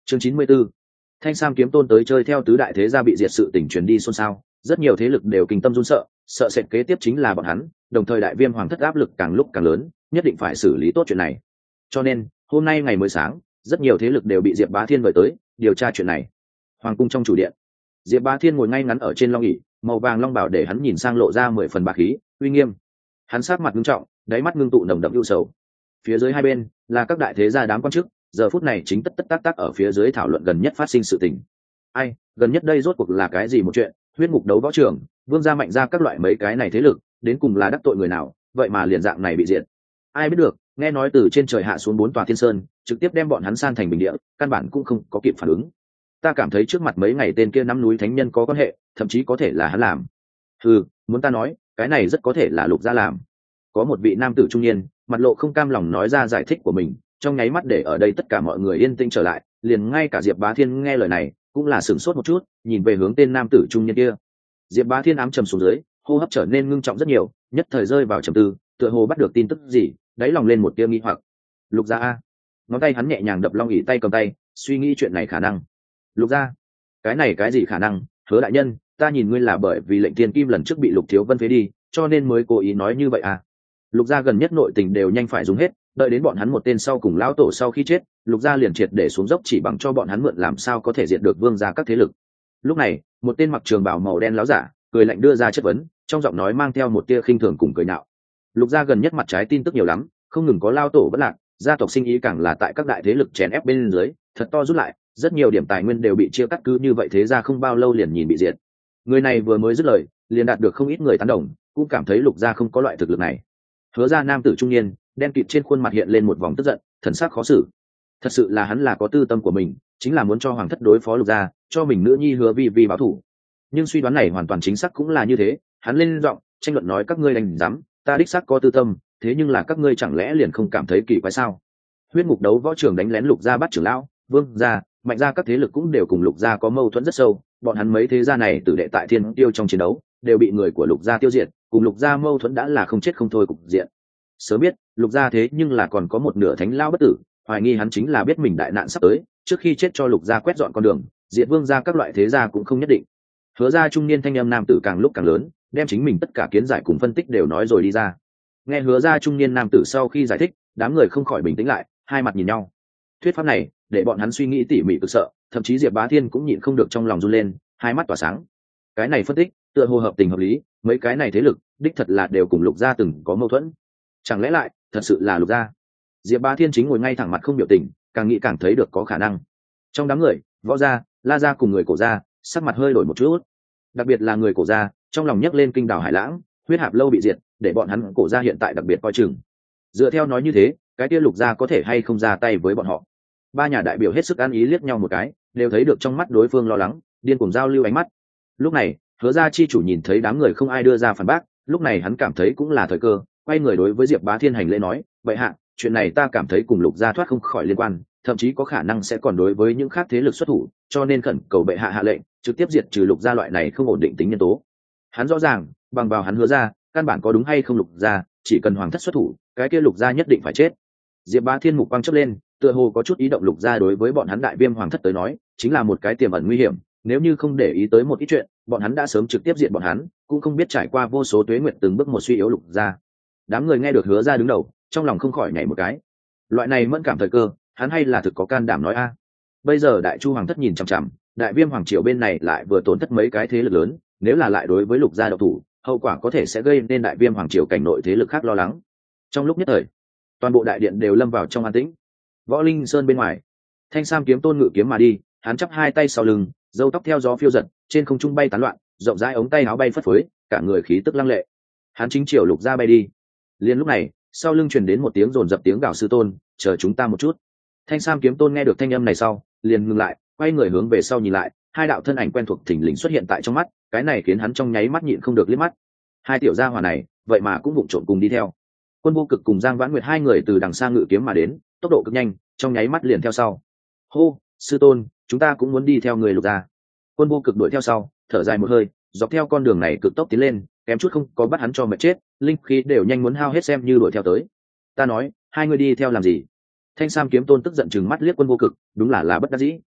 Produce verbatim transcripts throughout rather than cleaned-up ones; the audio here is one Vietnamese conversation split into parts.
chương chín mươi 94. Thanh Sam kiếm tôn tới chơi theo tứ đại thế gia bị diệt sự tình truyền đi xôn xao, rất nhiều thế lực đều kinh tâm run sợ, sợ sệt kế tiếp chính là bọn hắn, đồng thời đại viêm hoàng thất áp lực càng lúc càng lớn, nhất định phải xử lý tốt chuyện này. Cho nên, hôm nay ngày mới sáng, rất nhiều thế lực đều bị Diệp Bá Thiên mời tới, điều tra chuyện này. Hoàng cung trong chủ điện, Diệp Bá Thiên ngồi ngay ngắn ở trên long ỷ, màu vàng long bảo để hắn nhìn sang lộ ra mười phần bá khí, uy nghiêm. Hắn sát mặt nghiêm trọng, đáy mắt ngưng tụ nồng đậm ưu sầu. Phía dưới hai bên là các đại thế gia đám quan chức, giờ phút này chính tất tất tác tác ở phía dưới thảo luận gần nhất phát sinh sự tình. Ai, gần nhất đây rốt cuộc là cái gì một chuyện? Huyết ngục đấu võ trường, vương gia mạnh ra các loại mấy cái này thế lực, đến cùng là đắc tội người nào, vậy mà liền dạng này bị diệt. Ai biết được, nghe nói từ trên trời hạ xuống bốn tòa thiên sơn, trực tiếp đem bọn hắn san thành bình địa, căn bản cũng không có kịp phản ứng. Ta cảm thấy trước mặt mấy ngày tên kia năm núi thánh nhân có quan hệ, thậm chí có thể là hắn làm. Ừ, muốn ta nói, cái này rất có thể là Lục gia làm. Có một vị nam tử trung niên, mặt lộ không cam lòng nói ra giải thích của mình, trong nháy mắt để ở đây tất cả mọi người yên tĩnh trở lại, liền ngay cả Diệp Bá Thiên nghe lời này cũng là sửng sốt một chút, nhìn về hướng tên nam tử trung niên kia. Diệp Bá Thiên ám trầm xuống dưới, hô hấp trở nên ngưng trọng rất nhiều, nhất thời rơi vào trầm tư, tựa hồ bắt được tin tức gì, đáy lòng lên một tia nghi hoặc. Lục gia a? Ngón tay hắn nhẹ nhàng đập long ỷ tay cầm tay, suy nghĩ chuyện này khả năng. Lục gia? Cái này cái gì khả năng? Hứa đại nhân, ta nhìn ngươi là bởi vì lệnh thiên kim lần trước bị Lục thiếu vân phế đi, cho nên mới cố ý nói như vậy à? Lục gia gần nhất nội tình đều nhanh phải dùng hết, đợi đến bọn hắn một tên sau cùng lão tổ sau khi chết, Lục gia liền triệt để xuống dốc chỉ bằng cho bọn hắn mượn làm sao có thể diệt được vương gia các thế lực. Lúc này, một tên mặc trường bào màu đen láo giả, cười lạnh đưa ra chất vấn, trong giọng nói mang theo một tia khinh thường cùng cười nhạo. Lục gia gần nhất mặt trái tin tức nhiều lắm, không ngừng có lao tổ bất lạc, gia tộc sinh ý càng là tại các đại thế lực chèn ép bên dưới, thật to rút lại, rất nhiều điểm tài nguyên đều bị chia cắt, cứ như vậy thế gia không bao lâu liền nhìn bị diệt. Người này vừa mới dứt lời, liền đạt được không ít người tán đồng, cũng cảm thấy Lục gia không có loại thực lực này. Hứa ra nam tử trung niên, đen kịt trên khuôn mặt hiện lên một vòng tức giận, thần sắc khó xử. Thật sự là hắn là có tư tâm của mình, chính là muốn cho hoàng thất đối phó Lục gia, cho mình nữ nhi Hứa Vi Vi báo thù. Nhưng suy đoán này hoàn toàn chính xác cũng là như thế, hắn lên giọng tranh luận nói các ngươi đành dám, ta đích xác có tư tâm, thế nhưng là các ngươi chẳng lẽ liền không cảm thấy kỳ quái sao? Huyết ngục đấu võ trường đánh lén Lục gia bắt trưởng lão, vương gia, mạnh gia các thế lực cũng đều cùng Lục gia có mâu thuẫn rất sâu, bọn hắn mấy thế gia này tử đệ tại thiên tiêu trong chiến đấu đều bị người của Lục gia tiêu diệt, cùng Lục gia mâu thuẫn đã là không chết không thôi cục diện. Sớm biết Lục gia thế nhưng là còn có một nửa thánh lao bất tử, hoài nghi hắn chính là biết mình đại nạn sắp tới, trước khi chết cho Lục gia quét dọn con đường, diệt vương gia các loại thế gia cũng không nhất định. Hứa ra trung niên thanh âm nam tử càng lúc càng lớn, đem chính mình tất cả kiến giải cùng phân tích đều nói rồi đi ra. Nghe Hứa ra trung niên nam tử sau khi giải thích, đám người không khỏi bình tĩnh lại, hai mặt nhìn nhau. Thuyết pháp này để bọn hắn suy nghĩ tỉ mỉ cực sợ, thậm chí Diệp Bá Thiên cũng nhịn không được trong lòng run lên, hai mắt tỏa sáng. Cái này phân tích tựa hồ hợp tình hợp lý, mấy cái này thế lực đích thật là đều cùng Lục gia từng có mâu thuẫn. Chẳng lẽ lại thật sự là Lục gia? Diệp Bá Thiên chính ngồi ngay thẳng mặt không biểu tình, càng nghĩ càng thấy được có khả năng. Trong đám người, Võ gia, La gia cùng người Cổ gia sắc mặt hơi đổi một chút, đặc biệt là người Cổ gia trong lòng nhấc lên kinh đảo hải lãng, huyết hạp lâu bị diệt, để bọn hắn Cổ gia hiện tại đặc biệt coi chừng. Dựa theo nói như thế, cái kia Lục gia có thể hay không ra tay với bọn họ? Ba nhà đại biểu hết sức ăn ý liếc nhau một cái, đều thấy được trong mắt đối phương lo lắng, điên cuồng giao lưu ánh mắt. Lúc này, Hứa gia chi chủ nhìn thấy đám người không ai đưa ra phản bác, lúc này hắn cảm thấy cũng là thời cơ, quay người đối với Diệp Bá Thiên hành lễ nói, vậy hạ, chuyện này ta cảm thấy cùng Lục gia thoát không khỏi liên quan, thậm chí có khả năng sẽ còn đối với những khác thế lực xuất thủ, cho nên khẩn cầu bệ hạ hạ lệnh trực tiếp diệt trừ Lục gia loại này không ổn định tính nhân tố. Hắn rõ ràng, bằng vào hắn Hứa gia, căn bản có đúng hay không Lục gia, chỉ cần hoàng thất xuất thủ, cái kia Lục gia nhất định phải chết. Diệp Bá Thiên mục quang chớp lên, tựa hồ có chút ý động. Lục gia đối với bọn hắn đại viêm hoàng thất tới nói, chính là một cái tiềm ẩn nguy hiểm, nếu như không để ý tới một ít chuyện, bọn hắn đã sớm trực tiếp diệt bọn hắn, cũng không biết trải qua vô số tuế nguyệt từng bước một suy yếu Lục gia. Đám người nghe được Hứa gia đứng đầu, trong lòng không khỏi nhảy một cái. Loại này mẫn cảm thời cơ, hắn hay là thực có can đảm nói a. Bây giờ đại chu hoàng thất nhìn chằm chằm, đại viêm hoàng triều bên này lại vừa tổn thất mấy cái thế lực lớn, nếu là lại đối với Lục gia độc thủ, hậu quả có thể sẽ gây nên đại viêm hoàng triều cảnh nội thế lực khác lo lắng. Trong lúc nhất thời, toàn bộ đại điện đều lâm vào trong an tĩnh. Võ Linh Sơn bên ngoài, Thanh Sam kiếm tôn ngự kiếm mà đi, hắn chắp hai tay sau lưng, râu tóc theo gió phiêu giật, trên không trung bay tán loạn, rộng rãi ống tay áo bay phất phới, cả người khí tức lăng lệ. Hắn chính chiều Lục gia bay đi. Liền lúc này, sau lưng truyền đến một tiếng rồn rập tiếng gào sư tôn, chờ chúng ta một chút. Thanh Sam kiếm tôn nghe được thanh âm này sau, liền ngừng lại, quay người hướng về sau nhìn lại, hai đạo thân ảnh quen thuộc thình lình xuất hiện tại trong mắt, cái này khiến hắn trong nháy mắt nhịn không được liếc mắt. Hai tiểu gia hỏa này, vậy mà cũng vụng trộm cùng đi theo. Quân Vô Cực cùng Giang Vãn Nguyệt hai người từ đằng xa ngự kiếm mà đến, tốc độ cực nhanh, trong nháy mắt liền theo sau. Hô, sư tôn, chúng ta cũng muốn đi theo người Lục gia. Quân Vô Cực đuổi theo sau, thở dài một hơi, dọc theo con đường này cực tốc tiến lên, kém chút không có bắt hắn cho mệt chết, linh khí đều nhanh muốn hao hết xem như đuổi theo tới. Ta nói, hai người đi theo làm gì? Thanh Sam kiếm tôn tức giận chừng mắt liếc Quân Vô Cực, đúng là là bất đắc dĩ.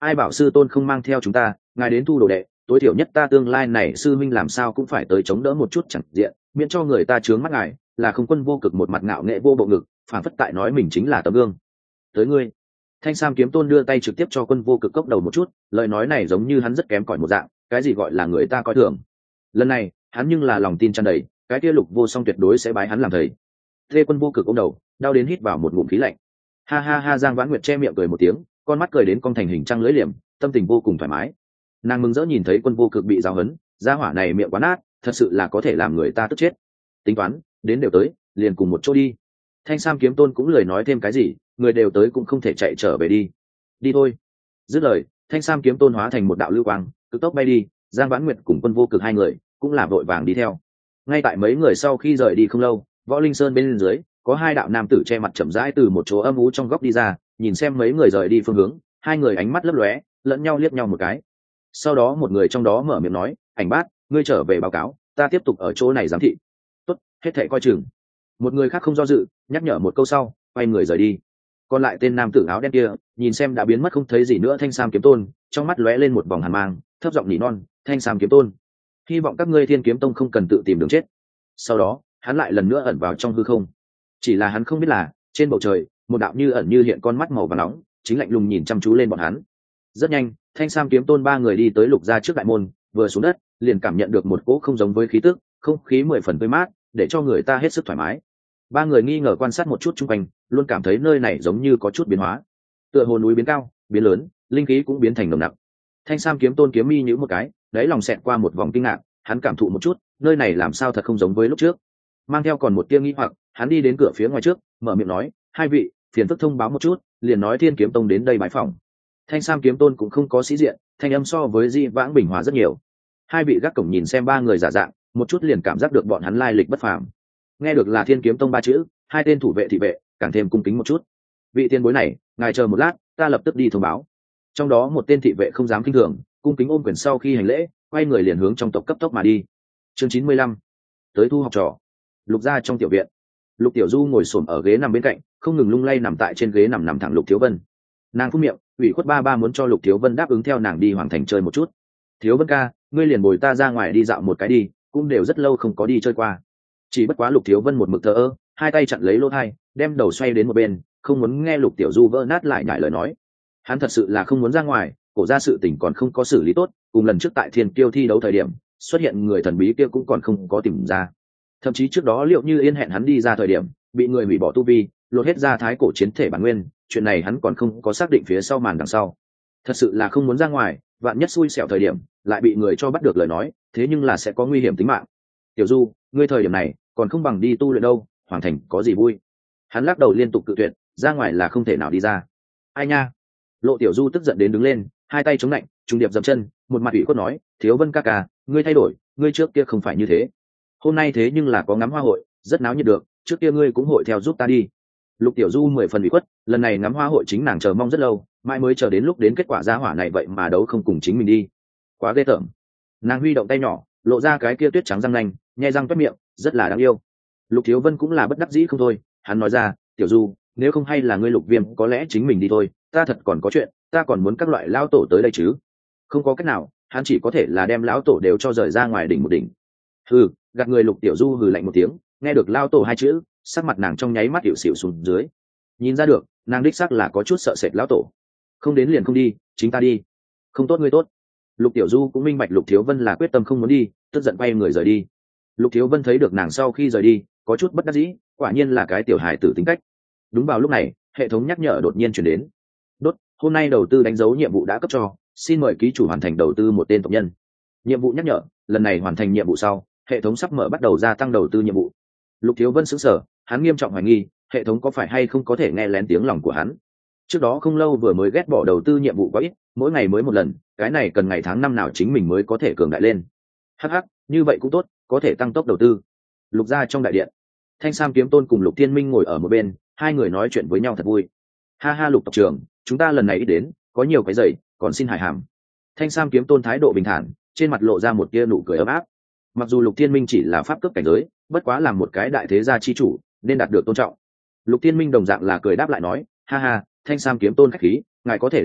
ai bảo sư tôn không mang theo chúng ta, ngài đến thu đồ đệ, tối thiểu nhất ta tương lai này sư minh làm sao cũng phải tới chống đỡ một chút chẳng diện, miễn cho người ta chướng mắt ngài. Là không Quân Vô Cực một mặt ngạo nghệ vô bộ ngực, phản phất tại nói mình chính là tấm gương. Tới ngươi. Thanh Sam Kiếm Tôn đưa tay trực tiếp cho Quân Vô Cực cốc đầu một chút, lời nói này giống như hắn rất kém cỏi một dạng, cái gì gọi là người ta coi thường. Lần này hắn nhưng là lòng tin tràn đầy, cái kia Lục Vô Song tuyệt đối sẽ bái hắn làm thầy. Thê Quân Vô Cực ôm đầu, đau đến hít vào một ngụm khí lạnh. Ha ha ha, Giang Vãn Nguyệt che miệng cười một tiếng, con mắt cười đến cong thành hình trăng lưỡi liềm, tâm tình vô cùng thoải mái. Nàng mừng rỡ nhìn thấy Quân Vô Cực bị giáo huấn, gia hỏa này miệng quá nát, thật sự là có thể làm người ta tức chết. Tính toán, đến đều tới, liền cùng một chỗ đi. Thanh Sam Kiếm Tôn cũng lười nói thêm cái gì, người đều tới cũng không thể chạy trở về đi. Đi thôi. Dứt lời, Thanh Sam Kiếm Tôn hóa thành một đạo lưu quang, cực tốc bay đi. Giang Vãn Nguyệt cùng Quân Vô Cực hai người cũng là vội vàng đi theo. Ngay tại mấy người sau khi rời đi không lâu, Võ Linh Sơn bên dưới có hai đạo nam tử che mặt chậm rãi từ một chỗ âm u trong góc đi ra, nhìn xem mấy người rời đi phương hướng, hai người ánh mắt lấp lóe, lẫn nhau liếc nhau một cái. Sau đó một người trong đó mở miệng nói, Ảnh Bát, ngươi trở về báo cáo, ta tiếp tục ở chỗ này giám thị. Tốt, hết thảy coi chừng. Một người khác không do dự, nhắc nhở một câu sau, quay người rời đi. Còn lại tên nam tử áo đen kia nhìn xem đã biến mất không thấy gì nữa Thanh Sam Kiếm Tôn, trong mắt lóe lên một vòng hàn mang, thấp giọng nỉ non, Thanh Sam Kiếm Tôn, hy vọng các ngươi Thiên Kiếm Tông không cần tự tìm đường chết. Sau đó hắn lại lần nữa ẩn vào trong hư không. Chỉ là hắn không biết là trên bầu trời một đạo như ẩn như hiện con mắt màu vàng nóng chính lạnh lùng nhìn chăm chú lên bọn hắn. Rất nhanh, Thanh Sam Kiếm Tôn ba người đi tới Lục gia trước đại môn, vừa xuống đất liền cảm nhận được một cỗ không giống với khí tức, không khí mười phần tươi mát, để cho người ta hết sức thoải mái. Ba người nghi ngờ quan sát một chút chung quanh, luôn cảm thấy nơi này giống như có chút biến hóa, tựa hồ núi biến cao biến lớn, linh khí cũng biến thành nồng nặc. Thanh Sam Kiếm Tôn kiếm mi nhíu một cái, đáy lòng xẹt qua một vòng kinh ngạc, hắn cảm thụ một chút, nơi này làm sao thật không giống với lúc trước. Mang theo còn một tia nghi hoặc, hắn đi đến cửa phía ngoài trước, mở miệng nói, hai vị, phiền phức thông báo một chút, liền nói Thiên Kiếm Tông đến đây bái phỏng. Thanh Sam Kiếm Tôn cũng không có sĩ diện, thanh âm so với Di Vãng bình hòa rất nhiều. Hai vị gác cổng nhìn xem ba người giả dạng, một chút liền cảm giác được bọn hắn lai lịch bất phàm. Nghe được là Thiên Kiếm Tông ba chữ, hai tên thủ vệ thị vệ càng thêm cung kính một chút. Vị tiền bối này, ngài chờ một lát, ta lập tức đi thông báo. Trong đó một tên thị vệ không dám kinh thường, cung kính ôm quyền sau khi hành lễ, quay người liền hướng trong tộc cấp tốc mà đi. Chương chín mươi lăm, tới thu học trò. Lục gia trong tiểu viện, Lục Tiểu Du ngồi xổm ở ghế nằm bên cạnh, không ngừng lung lay nằm tại trên ghế nằm nằm thẳng Lục Thiếu Vân. Nàng phun miệng, ủy khuất ba ba muốn cho Lục Thiếu Vân đáp ứng theo nàng đi Hoàng Thành chơi một chút. Thiếu Vân ca, ngươi liền bồi ta ra ngoài đi dạo một cái đi, cũng đều rất lâu không có đi chơi qua. Chỉ bất quá Lục Thiếu Vân một mực thờ ơ, hai tay chặn lấy lỗ tai, đem đầu xoay đến một bên, không muốn nghe Lục Tiểu Du vỡ nát lại nhải lời nói. Hắn thật sự là không muốn ra ngoài, cổ ra sự tình còn không có xử lý tốt, cùng lần trước tại Thiên Kiêu thi đấu thời điểm xuất hiện người thần bí kia cũng còn không có tìm ra. Thậm chí trước đó Liệu Như Yên hẹn hắn đi ra thời điểm bị người hủy bỏ tu vi, lột hết ra thái cổ chiến thể bản nguyên, chuyện này hắn còn không có xác định phía sau màn đằng sau. Thật sự là không muốn ra ngoài, vạn nhất xui xẻo thời điểm lại bị người cho bắt được lời nói, thế nhưng là sẽ có nguy hiểm tính mạng. Tiểu Du, ngươi thời điểm này còn không bằng đi tu luyện đâu, Hoàng Thành có gì vui. Hắn lắc đầu liên tục cự tuyệt, ra ngoài là không thể nào đi ra. Ai nha. Lộ Tiểu Du tức giận đến đứng lên, hai tay chống lạnh, trung điệp dậm chân, một mặt ủy khuất nói, Thiếu Vân ca ca, ngươi thay đổi, ngươi trước kia không phải như thế. Hôm nay thế nhưng là có ngắm hoa hội, rất náo nhiệt được, trước kia ngươi cũng hội theo giúp ta đi. Lục Tiểu Du mười phần ủy khuất, lần này ngắm hoa hội chính nàng chờ mong rất lâu, mãi mới chờ đến lúc đến kết quả ra hỏa này vậy mà đấu không cùng chính mình đi, quá ghê tởm. Nàng huy động tay nhỏ, lộ ra cái kia tuyết trắng răng nanh, nhe răng toét miệng, rất là đáng yêu. Lục Thiếu Vân cũng là bất đắc dĩ không thôi, hắn nói ra, Tiểu Du, nếu không hay là ngươi Lục Viêm có lẽ chính mình đi thôi, ta thật còn có chuyện, ta còn muốn các loại lão tổ tới đây chứ. Không có cách nào, hắn chỉ có thể là đem lão tổ đều cho rời ra ngoài đỉnh một đỉnh. Hừ, gạt người. Lục Tiểu Du hừ lạnh một tiếng, nghe được lão tổ hai chữ, sắc mặt nàng trong nháy mắt hiệu xỉu xuống dưới. Nhìn ra được, nàng đích xác là có chút sợ sệt lão tổ. Không đến liền không đi, chính ta đi. Không tốt ngươi tốt. Lục Tiểu Du cũng minh bạch Lục Thiếu Vân là quyết tâm không muốn đi, tức giận quay người rời đi. Lục Thiếu Vân thấy được nàng sau khi rời đi, có chút bất đắc dĩ, quả nhiên là cái tiểu hài tử tính cách. Đúng vào lúc này, hệ thống nhắc nhở đột nhiên truyền đến. Đốt, hôm nay đầu tư đánh dấu nhiệm vụ đã cấp cho, xin mời ký chủ hoàn thành đầu tư một tên tộc nhân. Nhiệm vụ nhắc nhở, lần này hoàn thành nhiệm vụ sau, hệ thống sắp mở bắt đầu gia tăng đầu tư nhiệm vụ. Lục Thiếu Vân sững sờ, hắn nghiêm trọng hoài nghi, hệ thống có phải hay không có thể nghe lén tiếng lòng của hắn. Trước đó không lâu vừa mới ghét bỏ đầu tư nhiệm vụ quá ít, mỗi ngày mới một lần, cái này cần ngày tháng năm nào chính mình mới có thể cường đại lên. Hắc hắc, như vậy cũng tốt, có thể tăng tốc đầu tư. Lục gia trong đại điện, Thanh Sam Kiếm Tôn cùng Lục Thiên Minh ngồi ở một bên, hai người nói chuyện với nhau thật vui. Ha ha Lục tộc trưởng, chúng ta lần này ít đến, có nhiều cái giày, còn xin hài hàm. Thanh Sam Kiếm Tôn thái độ bình thản, trên mặt lộ ra một tia nụ cười ấm áp. Mặc dù Lục Thiên Minh chỉ là pháp cấp cảnh giới, bất quá làm một cái đại thế gia chi chủ, nên đạt được tôn trọng. Lục Thiên Minh đồng dạng là cười đáp lại nói, ha ha, Thanh Sam Kiếm Tôn khách khí, ngài có thể đến đây,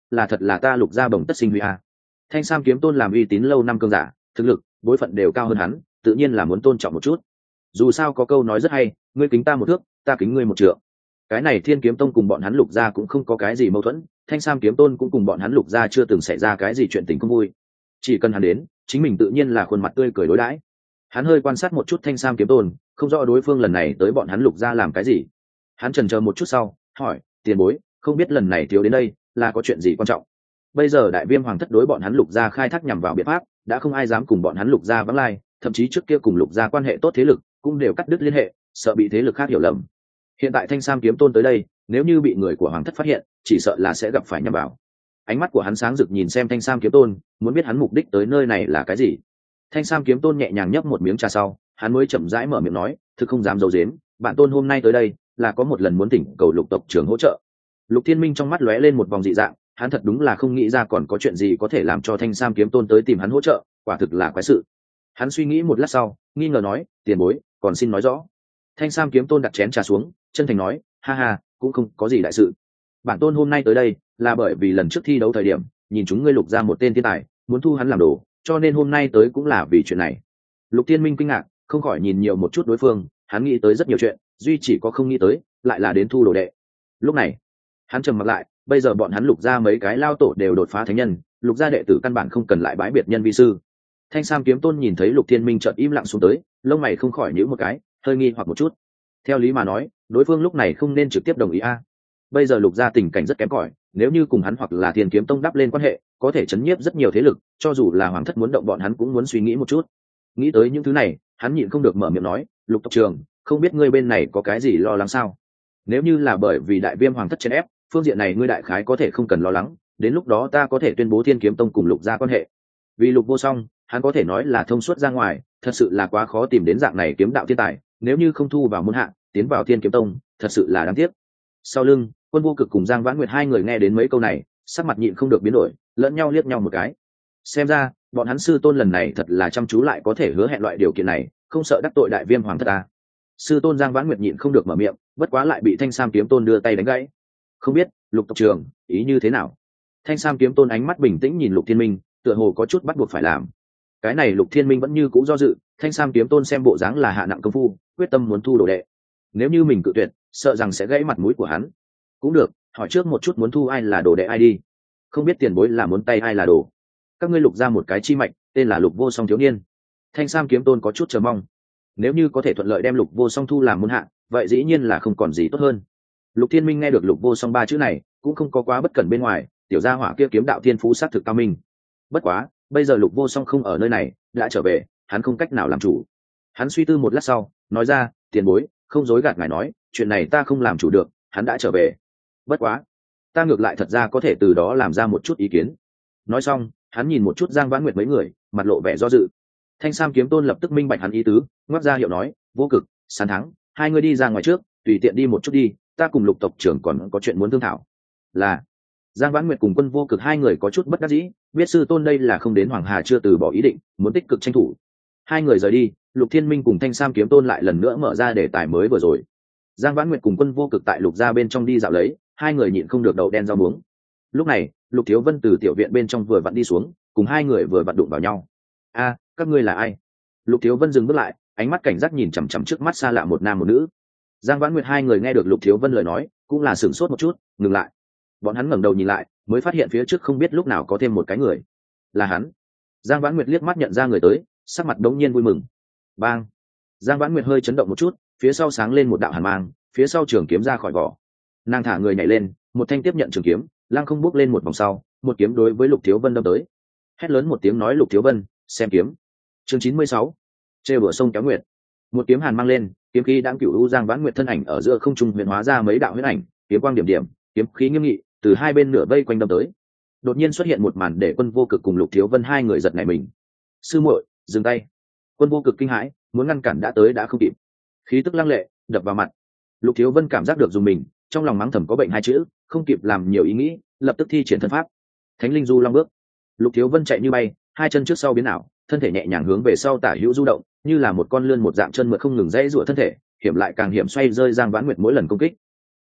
là thật là ta lục gia bồng tất sinh huy a. Thanh Sam kiếm tôn làm uy tín lâu năm cương giả, thực lực bối phận đều cao hơn hắn, tự nhiên là muốn tôn trọng một chút. Dù sao có câu nói rất hay, ngươi kính ta một thước, ta kính ngươi một trượng. Cái này Thiên Kiếm Tông cùng bọn hắn lục gia cũng không có cái gì mâu thuẫn, Thanh Sam kiếm tôn cũng cùng bọn hắn lục gia chưa từng xảy ra cái gì chuyện tình không vui. Chỉ cần hắn đến, chính mình tự nhiên là khuôn mặt tươi cười đối đãi. Hắn hơi quan sát một chút Thanh Sam kiếm tôn, không rõ đối phương lần này tới bọn hắn lục gia làm cái gì. Hắn chần chờ một chút sau, hỏi: tiền bối, không biết lần này thiếu đến đây là có chuyện gì quan trọng? Bây giờ Đại Viêm Hoàng thất đối bọn hắn lục gia khai thác nhằm vào biện pháp, đã không ai dám cùng bọn hắn lục gia vắng lai, thậm chí trước kia cùng lục gia quan hệ tốt thế lực cũng đều cắt đứt liên hệ, sợ bị thế lực khác hiểu lầm. Hiện tại Thanh Sam kiếm tôn tới đây, nếu như bị người của hoàng thất phát hiện, chỉ sợ là sẽ gặp phải nhầm vào. Ánh mắt của hắn sáng rực nhìn xem Thanh Sam kiếm tôn, muốn biết hắn mục đích tới nơi này là cái gì. Thanh Sam kiếm tôn nhẹ nhàng nhấp một miếng trà sau, hắn mới chậm rãi mở miệng nói: thực không dám giấu giếm, bản tôn hôm nay tới đây là có một lần muốn thỉnh cầu lục tộc trưởng hỗ trợ. Lục Thiên Minh trong mắt lóe lên một vòng dị dạng, hắn thật đúng là không nghĩ ra còn có chuyện gì có thể làm cho Thanh Sam kiếm tôn tới tìm hắn hỗ trợ, quả thực là quái sự. Hắn suy nghĩ một lát sau, nghi ngờ nói: tiền bối, còn xin nói rõ. Thanh Sam kiếm tôn đặt chén trà xuống, chân thành nói: ha ha, cũng không có gì đại sự. Bản tôn hôm nay tới đây là bởi vì lần trước thi đấu thời điểm nhìn chúng ngươi lục ra một tên thiên tài, muốn thu hắn làm đồ, cho nên hôm nay tới cũng là vì chuyện này. Lục Thiên Minh kinh ngạc, không khỏi nhìn nhiều một chút đối phương, hắn nghĩ tới rất nhiều chuyện, duy chỉ có không nghĩ tới lại là đến thu đồ đệ. Lúc này hắn trầm mặt lại, bây giờ bọn hắn lục ra mấy cái lao tổ đều đột phá thánh nhân, lục gia đệ tử căn bản không cần lại bái biệt nhân vi sư. Thanh Sam kiếm tôn nhìn thấy Lục Thiên Minh chợt im lặng xuống tới, lông mày không khỏi nhíu một cái, hơi nghi hoặc một chút. Theo lý mà nói, đối phương lúc này không nên trực tiếp đồng ý a. Bây giờ lục gia tình cảnh rất kém cỏi, nếu như cùng hắn hoặc là Thiên Kiếm Tông đắp lên quan hệ, có thể chấn nhiếp rất nhiều thế lực, cho dù là hoàng thất muốn động bọn hắn cũng muốn suy nghĩ một chút. Nghĩ tới những thứ này, hắn nhịn không được mở miệng nói: Lục tộc trưởng, không biết ngươi bên này có cái gì lo lắng sao? Nếu như là bởi vì Đại Viêm hoàng thất chèn ép, phương diện này ngươi đại khái có thể không cần lo lắng, đến lúc đó ta có thể tuyên bố Thiên Kiếm Tông cùng lục gia quan hệ. Vì Lục Vô Song, hắn có thể nói là thông suốt ra ngoài, thật sự là quá khó tìm đến dạng này kiếm đạo thiên tài, nếu như không thu vào môn hạ, tiến vào Thiên Kiếm Tông, thật sự là đáng tiếc. Sau lưng, Quân Vô Cực cùng Giang Vãn Nguyệt hai người nghe đến mấy câu này, sắc mặt nhịn không được biến đổi, lẫn nhau liếc nhau một cái. Xem ra, bọn hắn sư tôn lần này thật là chăm chú lại có thể hứa hẹn loại điều kiện này, không sợ đắc tội Đại Viêm hoàng thất ta. Sư tôn Giang Vãn Nguyệt nhịn không được mở miệng, bất quá lại bị Thanh Sam kiếm tôn đưa tay đánh gãy. Không biết, Lục tộc trưởng, ý như thế nào? Thanh Sam kiếm tôn ánh mắt bình tĩnh nhìn Lục Thiên Minh, tựa hồ có chút bắt buộc phải làm. Cái này Lục Thiên Minh vẫn như cũ do dự, Thanh Sam kiếm tôn xem bộ dáng là hạ nặng công phu, quyết tâm muốn thu đồ đệ. Nếu như mình cự tuyệt, sợ rằng sẽ gãy mặt mũi của hắn. Cũng được, hỏi trước một chút muốn thu ai là đồ đệ ai đi. Không biết tiền bối là muốn tay ai là đồ. Các ngươi lục ra một cái chi mạch, tên là Lục Vô Song thiếu niên. Thanh Sam kiếm tôn có chút chờ mong. Nếu như có thể thuận lợi đem Lục Vô Song thu làm môn hạ, vậy dĩ nhiên là không còn gì tốt hơn. Lục Thiên Minh nghe được Lục Vô Song ba chữ này, cũng không có quá bất cẩn bên ngoài, tiểu gia hỏa kia kiếm đạo thiên phú sát thực cao minh. Bất quá, bây giờ Lục Vô Song không ở nơi này, đã trở về, hắn không cách nào làm chủ. Hắn suy tư một lát sau, nói ra: tiền bối, không dối gạt ngài nói, chuyện này ta không làm chủ được, hắn đã trở về. Bất quá, ta ngược lại thật ra có thể từ đó làm ra một chút ý kiến. Nói xong, hắn nhìn một chút Giang Vãn Nguyệt mấy người, mặt lộ vẻ do dự. Thanh Sam kiếm tôn lập tức minh bạch hắn ý tứ, ngoắc ra hiệu nói: Vô Cực, Sán Thắng, hai người đi ra ngoài trước, tùy tiện đi một chút đi, ta cùng Lục tộc trưởng còn có chuyện muốn thương thảo. Là. Giang Vãn Nguyệt cùng Quân Vô Cực hai người có chút bất đắc dĩ, biết sư tôn đây là không đến Hoàng Hà chưa từ bỏ ý định, muốn tích cực tranh thủ. Hai người rời đi, Lục Thiên Minh cùng Thanh Sam kiếm tôn lại lần nữa mở ra đề tài mới vừa rồi. Giang Vãn Nguyệt cùng Quân Vô Cực tại Lục gia bên trong đi dạo lấy, hai người nhịn không được đậu đen rau muống. Lúc này, Lục Thiếu Vân từ tiểu viện bên trong vừa vặn đi xuống, cùng hai người vừa vặn đụng vào nhau. A, các ngươi là ai? Lục Thiếu Vân dừng bước lại, ánh mắt cảnh giác nhìn chằm chằm trước mắt xa lạ một nam một nữ. Giang Vãn Nguyệt hai người nghe được Lục Thiếu Vân lời nói, cũng là sửng sốt một chút, ngừng lại. Bọn hắn ngẩng đầu nhìn lại, mới phát hiện phía trước không biết lúc nào có thêm một cái người. Là hắn. Giang Vãn Nguyệt liếc mắt nhận ra người tới, sắc mặt đống nhiên vui mừng. Bang. Giang Vãn Nguyệt hơi chấn động một chút, phía sau sáng lên một đạo hàn mang, phía sau trường kiếm ra khỏi vỏ. Nàng thả người nhảy lên, một thanh tiếp nhận trường kiếm, lăng không bước lên một vòng sau, một kiếm đối với Lục Thiếu Vân đâm tới. Hét lớn một tiếng nói: Lục Thiếu Vân, xem kiếm. Chương chín mươi sáu. Trêu bữa sông kéo nguyệt. Một kiếm hàn mang lên, kiếm khí đang cửu u Giang Vãn Nguyệt thân ảnh ở giữa không trung huyền hóa ra mấy đạo huyết ảnh, kiếm quang điểm điểm, kiếm khí nghiêm nghị, từ hai bên nửa vây quanh đâm tới. Đột nhiên xuất hiện một màn để Quân Vô Cực cùng Lục Thiếu Vân hai người giật nảy mình. Sư muội, dừng tay! Quân Vô Cực kinh hãi, muốn ngăn cản đã tới đã không kịp. Khí tức lăng lệ đập vào mặt. Lục Thiếu Vân cảm giác được dùng mình, trong lòng mắng thầm có bệnh hai chữ, không kịp làm nhiều ý nghĩ, lập tức thi triển thân pháp. Thánh linh du long bước. Lục Thiếu Vân chạy như bay, hai chân trước sau biến ảo, thân thể nhẹ nhàng hướng về sau tả hữu du động, như là một con lươn một dạng chân mượt không ngừng dãy rủa thân thể, hiểm lại càng hiểm xoay rơi Giang Vãn Nguyệt mỗi lần công kích.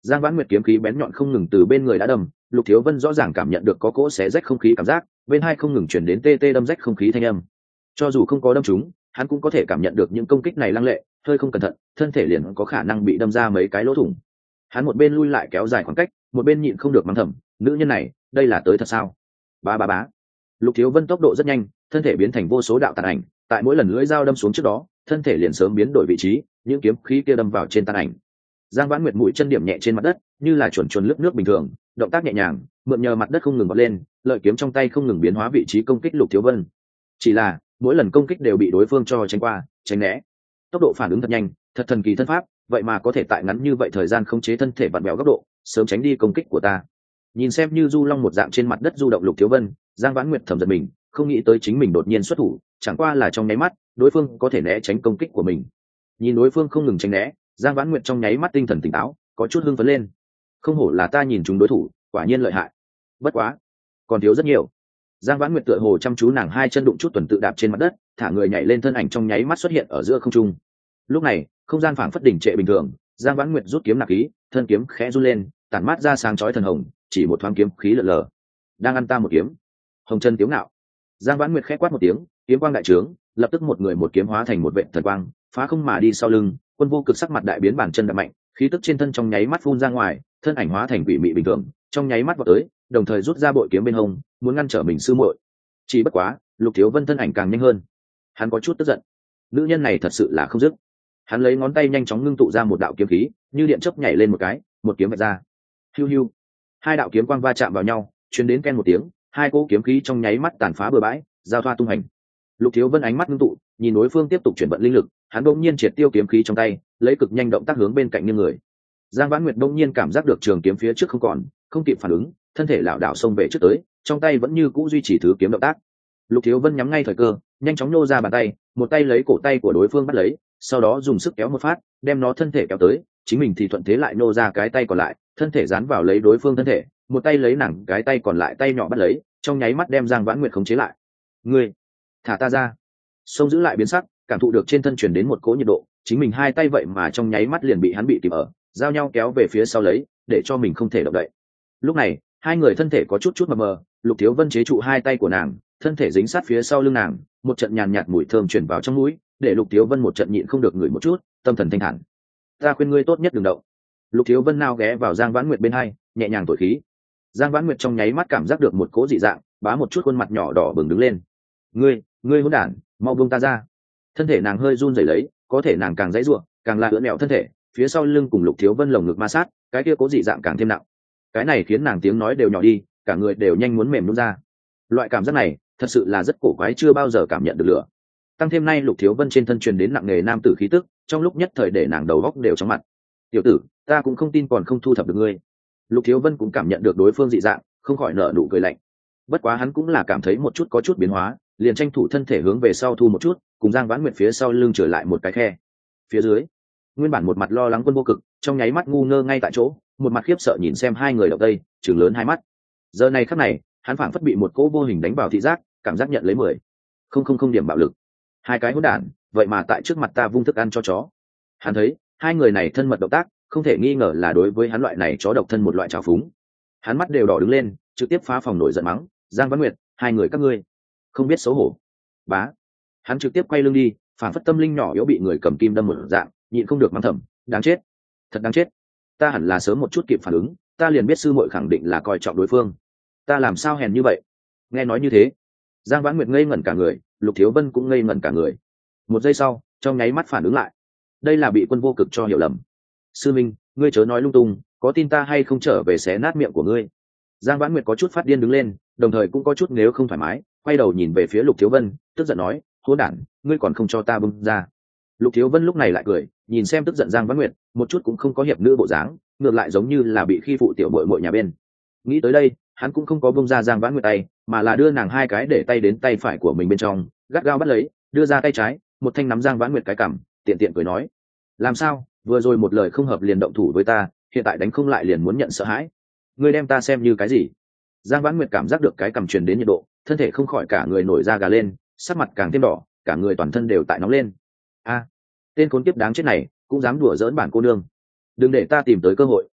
Giang Vãn Nguyệt kiếm khí bén nhọn không ngừng từ bên người đã đâm, Lục Thiếu Vân rõ ràng cảm nhận được có cỗ xé rách không khí cảm giác, bên hai không ngừng chuyển đến tê tê đâm rách không khí thanh âm. Cho dù không có đâm trúng, hắn cũng có thể cảm nhận được những công kích này lăng lệ, hơi không cẩn thận, thân thể liền có khả năng bị đâm ra mấy cái lỗ thủng. Hắn một bên lui lại kéo dài khoảng cách, một bên nhịn không được mắng thầm, nữ nhân này, đây là tới thật sao? Ba ba bá. Lục Thiếu Vân tốc độ rất nhanh, thân thể biến thành vô số đạo tàn ảnh, tại mỗi lần lưỡi dao đâm xuống trước đó, thân thể liền sớm biến đổi vị trí, những kiếm khí kia đâm vào trên tàn ảnh. Giang Vãn Nguyệt mũi chân điểm nhẹ trên mặt đất, như là chuồn chuồn lướt nước bình thường, động tác nhẹ nhàng, mượn nhờ mặt đất không ngừng bật lên, lợi kiếm trong tay không ngừng biến hóa vị trí công kích Lục Thiếu Vân. Chỉ là, mỗi lần công kích đều bị đối phương cho tránh qua, tránh né. Tốc độ phản ứng thật nhanh, thật thần kỳ thân pháp, vậy mà có thể tại ngắn như vậy thời gian khống chế thân thể vặn vẹo góc độ, sớm tránh đi công kích của ta. Nhìn xem như du long một dạng trên mặt đất du động Lục Thiếu Vân, Giang Vãn Nguyệt thầm giật mình, không nghĩ tới chính mình đột nhiên xuất thủ, chẳng qua là trong nháy mắt, đối phương có thể né tránh công kích của mình. Nhìn đối phương không ngừng tránh né, Giang Vãn Nguyệt trong nháy mắt tinh thần tỉnh táo, có chút hưng phấn lên. Không hổ là ta nhìn chúng đối thủ, quả nhiên lợi hại. Bất quá, còn thiếu rất nhiều. Giang Vãn Nguyệt tựa hồ chăm chú nàng hai chân đụng chút tuần tự đạp trên mặt đất, thả người nhảy lên, thân ảnh trong nháy mắt xuất hiện ở giữa không trung. Lúc này, không gian phảng phất đỉnh trệ bình thường, Giang Vãn Nguyệt rút kiếm nạp khí, thân kiếm khẽ run lên, tản mát ra sáng chói thần hồng, chỉ một thoáng kiếm khí lờ lờ. Đang ăn ta một kiếm. Hồng chân tiếu ngạo. Giang Vãn Nguyệt khẽ quát một tiếng, kiếm quang đại trướng, lập tức một người một kiếm hóa thành một vệt thần quang, phá không mà đi sau lưng. Quân Vô Cực sắc mặt đại biến, bàn chân đập mạnh, khí tức trên thân trong nháy mắt phun ra ngoài, thân ảnh hóa thành quỷ mị bình thường, trong nháy mắt vọt tới, đồng thời rút ra bội kiếm bên hông, muốn ngăn trở mình sư muội. Chỉ bất quá, Lục Thiếu Vân thân ảnh càng nhanh hơn, hắn có chút tức giận. Nữ nhân này thật sự là không dứt. Hắn lấy ngón tay nhanh chóng ngưng tụ ra một đạo kiếm khí, như điện chớp nhảy lên một cái, một kiếm vạch ra. Hiu hiu. Hai đạo kiếm quang va chạm vào nhau, truyền đến ken một tiếng, hai cỗ kiếm khí trong nháy mắt tàn phá bừa bãi, giao thoa tung hành. Lục Thiếu Vân ánh mắt ngưng tụ, nhìn đối phương tiếp tục chuyển vận linh lực, hắn đột nhiên triệt tiêu kiếm khí trong tay, lấy cực nhanh động tác hướng bên cạnh nghiêng người. Giang Vãn Nguyệt đột nhiên cảm giác được trường kiếm phía trước không còn, không kịp phản ứng, thân thể lảo đảo xông về trước tới, trong tay vẫn như cũ duy trì thứ kiếm động tác. Lục Thiếu Vân nhắm ngay thời cơ, nhanh chóng nô ra bàn tay, một tay lấy cổ tay của đối phương bắt lấy, sau đó dùng sức kéo một phát, đem nó thân thể kéo tới, chính mình thì thuận thế lại nô ra cái tay còn lại, thân thể dán vào lấy đối phương thân thể, một tay lấy nàng cái tay còn lại tay nhỏ bắt lấy, trong nháy mắt đem Giang Vãn Nguyệt khống chế lại. "Ngươi, thả ta ra!" Xông giữ lại biến sắc, cảm thụ được trên thân truyền đến một cỗ nhiệt độ, chính mình hai tay vậy mà trong nháy mắt liền bị hắn bị kìm ở, giao nhau kéo về phía sau lấy, để cho mình không thể động đậy. Lúc này, hai người thân thể có chút chút mờ mờ, Lục Thiếu Vân chế trụ hai tay của nàng, thân thể dính sát phía sau lưng nàng, một trận nhàn nhạt mùi thơm truyền vào trong mũi, để Lục Thiếu Vân một trận nhịn không được ngửi một chút, tâm thần thanh thản. "Ta khuyên ngươi tốt nhất đừng động." Lục Thiếu Vân nao ghé vào Giang Vãn Nguyệt bên hai, nhẹ nhàng thổi khí. Giang Vãn Nguyệt trong nháy mắt cảm giác được một cỗ dị dạng, bá một chút khuôn mặt nhỏ đỏ bừng đứng lên. "Ngươi, ngươi hỗn đản, mau buông ta ra!" Thân thể nàng hơi run rẩy lấy, có thể nàng càng dãy rủa, càng là ưỡn mẹo thân thể, phía sau lưng cùng Lục Thiếu Vân lồng ngực ma sát, cái kia cố dị dạng càng thêm nặng. Cái này khiến nàng tiếng nói đều nhỏ đi, cả người đều nhanh muốn mềm nhũn ra. Loại cảm giác này, thật sự là rất cổ quái, chưa bao giờ cảm nhận được lửa. Tăng thêm nay Lục Thiếu Vân trên thân truyền đến nặng nề nam tử khí tức, trong lúc nhất thời để nàng đầu óc đều chóng mặt. "Tiểu tử, ta cũng không tin còn không thu thập được ngươi." Lục Thiếu Vân cũng cảm nhận được đối phương dị dạng, không khỏi nở nụ cười lạnh. Bất quá hắn cũng là cảm thấy một chút có chút biến hóa, liền tranh thủ thân thể hướng về sau thu một chút, cùng Giang Vãn Nguyệt phía sau lưng trở lại một cái khe. Phía dưới, nguyên bản một mặt lo lắng Quân Vô Cực, trong nháy mắt ngu ngơ ngay tại chỗ, một mặt khiếp sợ nhìn xem hai người động tây, trừng lớn hai mắt. Giờ này khắc này, hắn phảng phất bị một cỗ vô hình đánh vào thị giác, cảm giác nhận lấy mười không không không điểm bạo lực. Hai cái hỗn đản, vậy mà tại trước mặt ta vung thức ăn cho chó. Hắn thấy, hai người này thân mật động tác, không thể nghi ngờ là đối với hắn loại này chó độc thân một loại trào phúng. Hắn mắt đều đỏ đứng lên, trực tiếp phá phòng nổi giận mắng, "Giang Vãn Nguyệt, hai người các ngươi không biết xấu hổ." Bá. Hắn trực tiếp quay lưng đi, phản phất tâm linh nhỏ yếu bị người cầm kim đâm một dạng, nhịn không được mắng thầm, "Đáng chết, thật đáng chết. Ta hẳn là sớm một chút kịp phản ứng, ta liền biết sư muội khẳng định là coi trọng đối phương. Ta làm sao hèn như vậy?" Nghe nói như thế, Giang Vãn Nguyệt ngây ngẩn cả người, Lục Thiếu Vân cũng ngây ngẩn cả người. Một giây sau, trong nháy mắt phản ứng lại, đây là bị Quân Vô Cực cho hiểu lầm. "Sư minh, ngươi chớ nói lung tung, có tin ta hay không trở về xé nát miệng của ngươi." Giang Vãn Nguyệt có chút phát điên đứng lên, đồng thời cũng có chút nếu không thoải mái, quay đầu nhìn về phía Lục Thiếu Vân, tức giận nói, "Hỗn đản, ngươi còn không cho ta bung ra." Lục Thiếu Vân lúc này lại cười, nhìn xem tức giận Giang Vãn Nguyệt, một chút cũng không có hiệp nữ bộ dáng, ngược lại giống như là bị khi phụ tiểu muội muội nhà bên. Nghĩ tới đây, hắn cũng không có bung ra Giang Vãn Nguyệt tay, mà là đưa nàng hai cái để tay đến tay phải của mình bên trong, gắt gao bắt lấy, đưa ra tay trái, một thanh nắm Giang Vãn Nguyệt cái cằm, tiện tiện cười nói, "Làm sao, vừa rồi một lời không hợp liền động thủ với ta, hiện tại đánh không lại liền muốn nhận sợ hãi? Ngươi đem ta xem như cái gì?" Giang Vãn Nguyệt cảm giác được cái cằm truyền đến nhiệt độ, thân thể không khỏi cả người nổi da gà lên, sắc mặt càng thêm đỏ, cả người toàn thân đều tại nóng lên. "A, tên khốn kiếp đáng chết này, cũng dám đùa giỡn bản cô nương. Đừng để ta tìm tới cơ hội,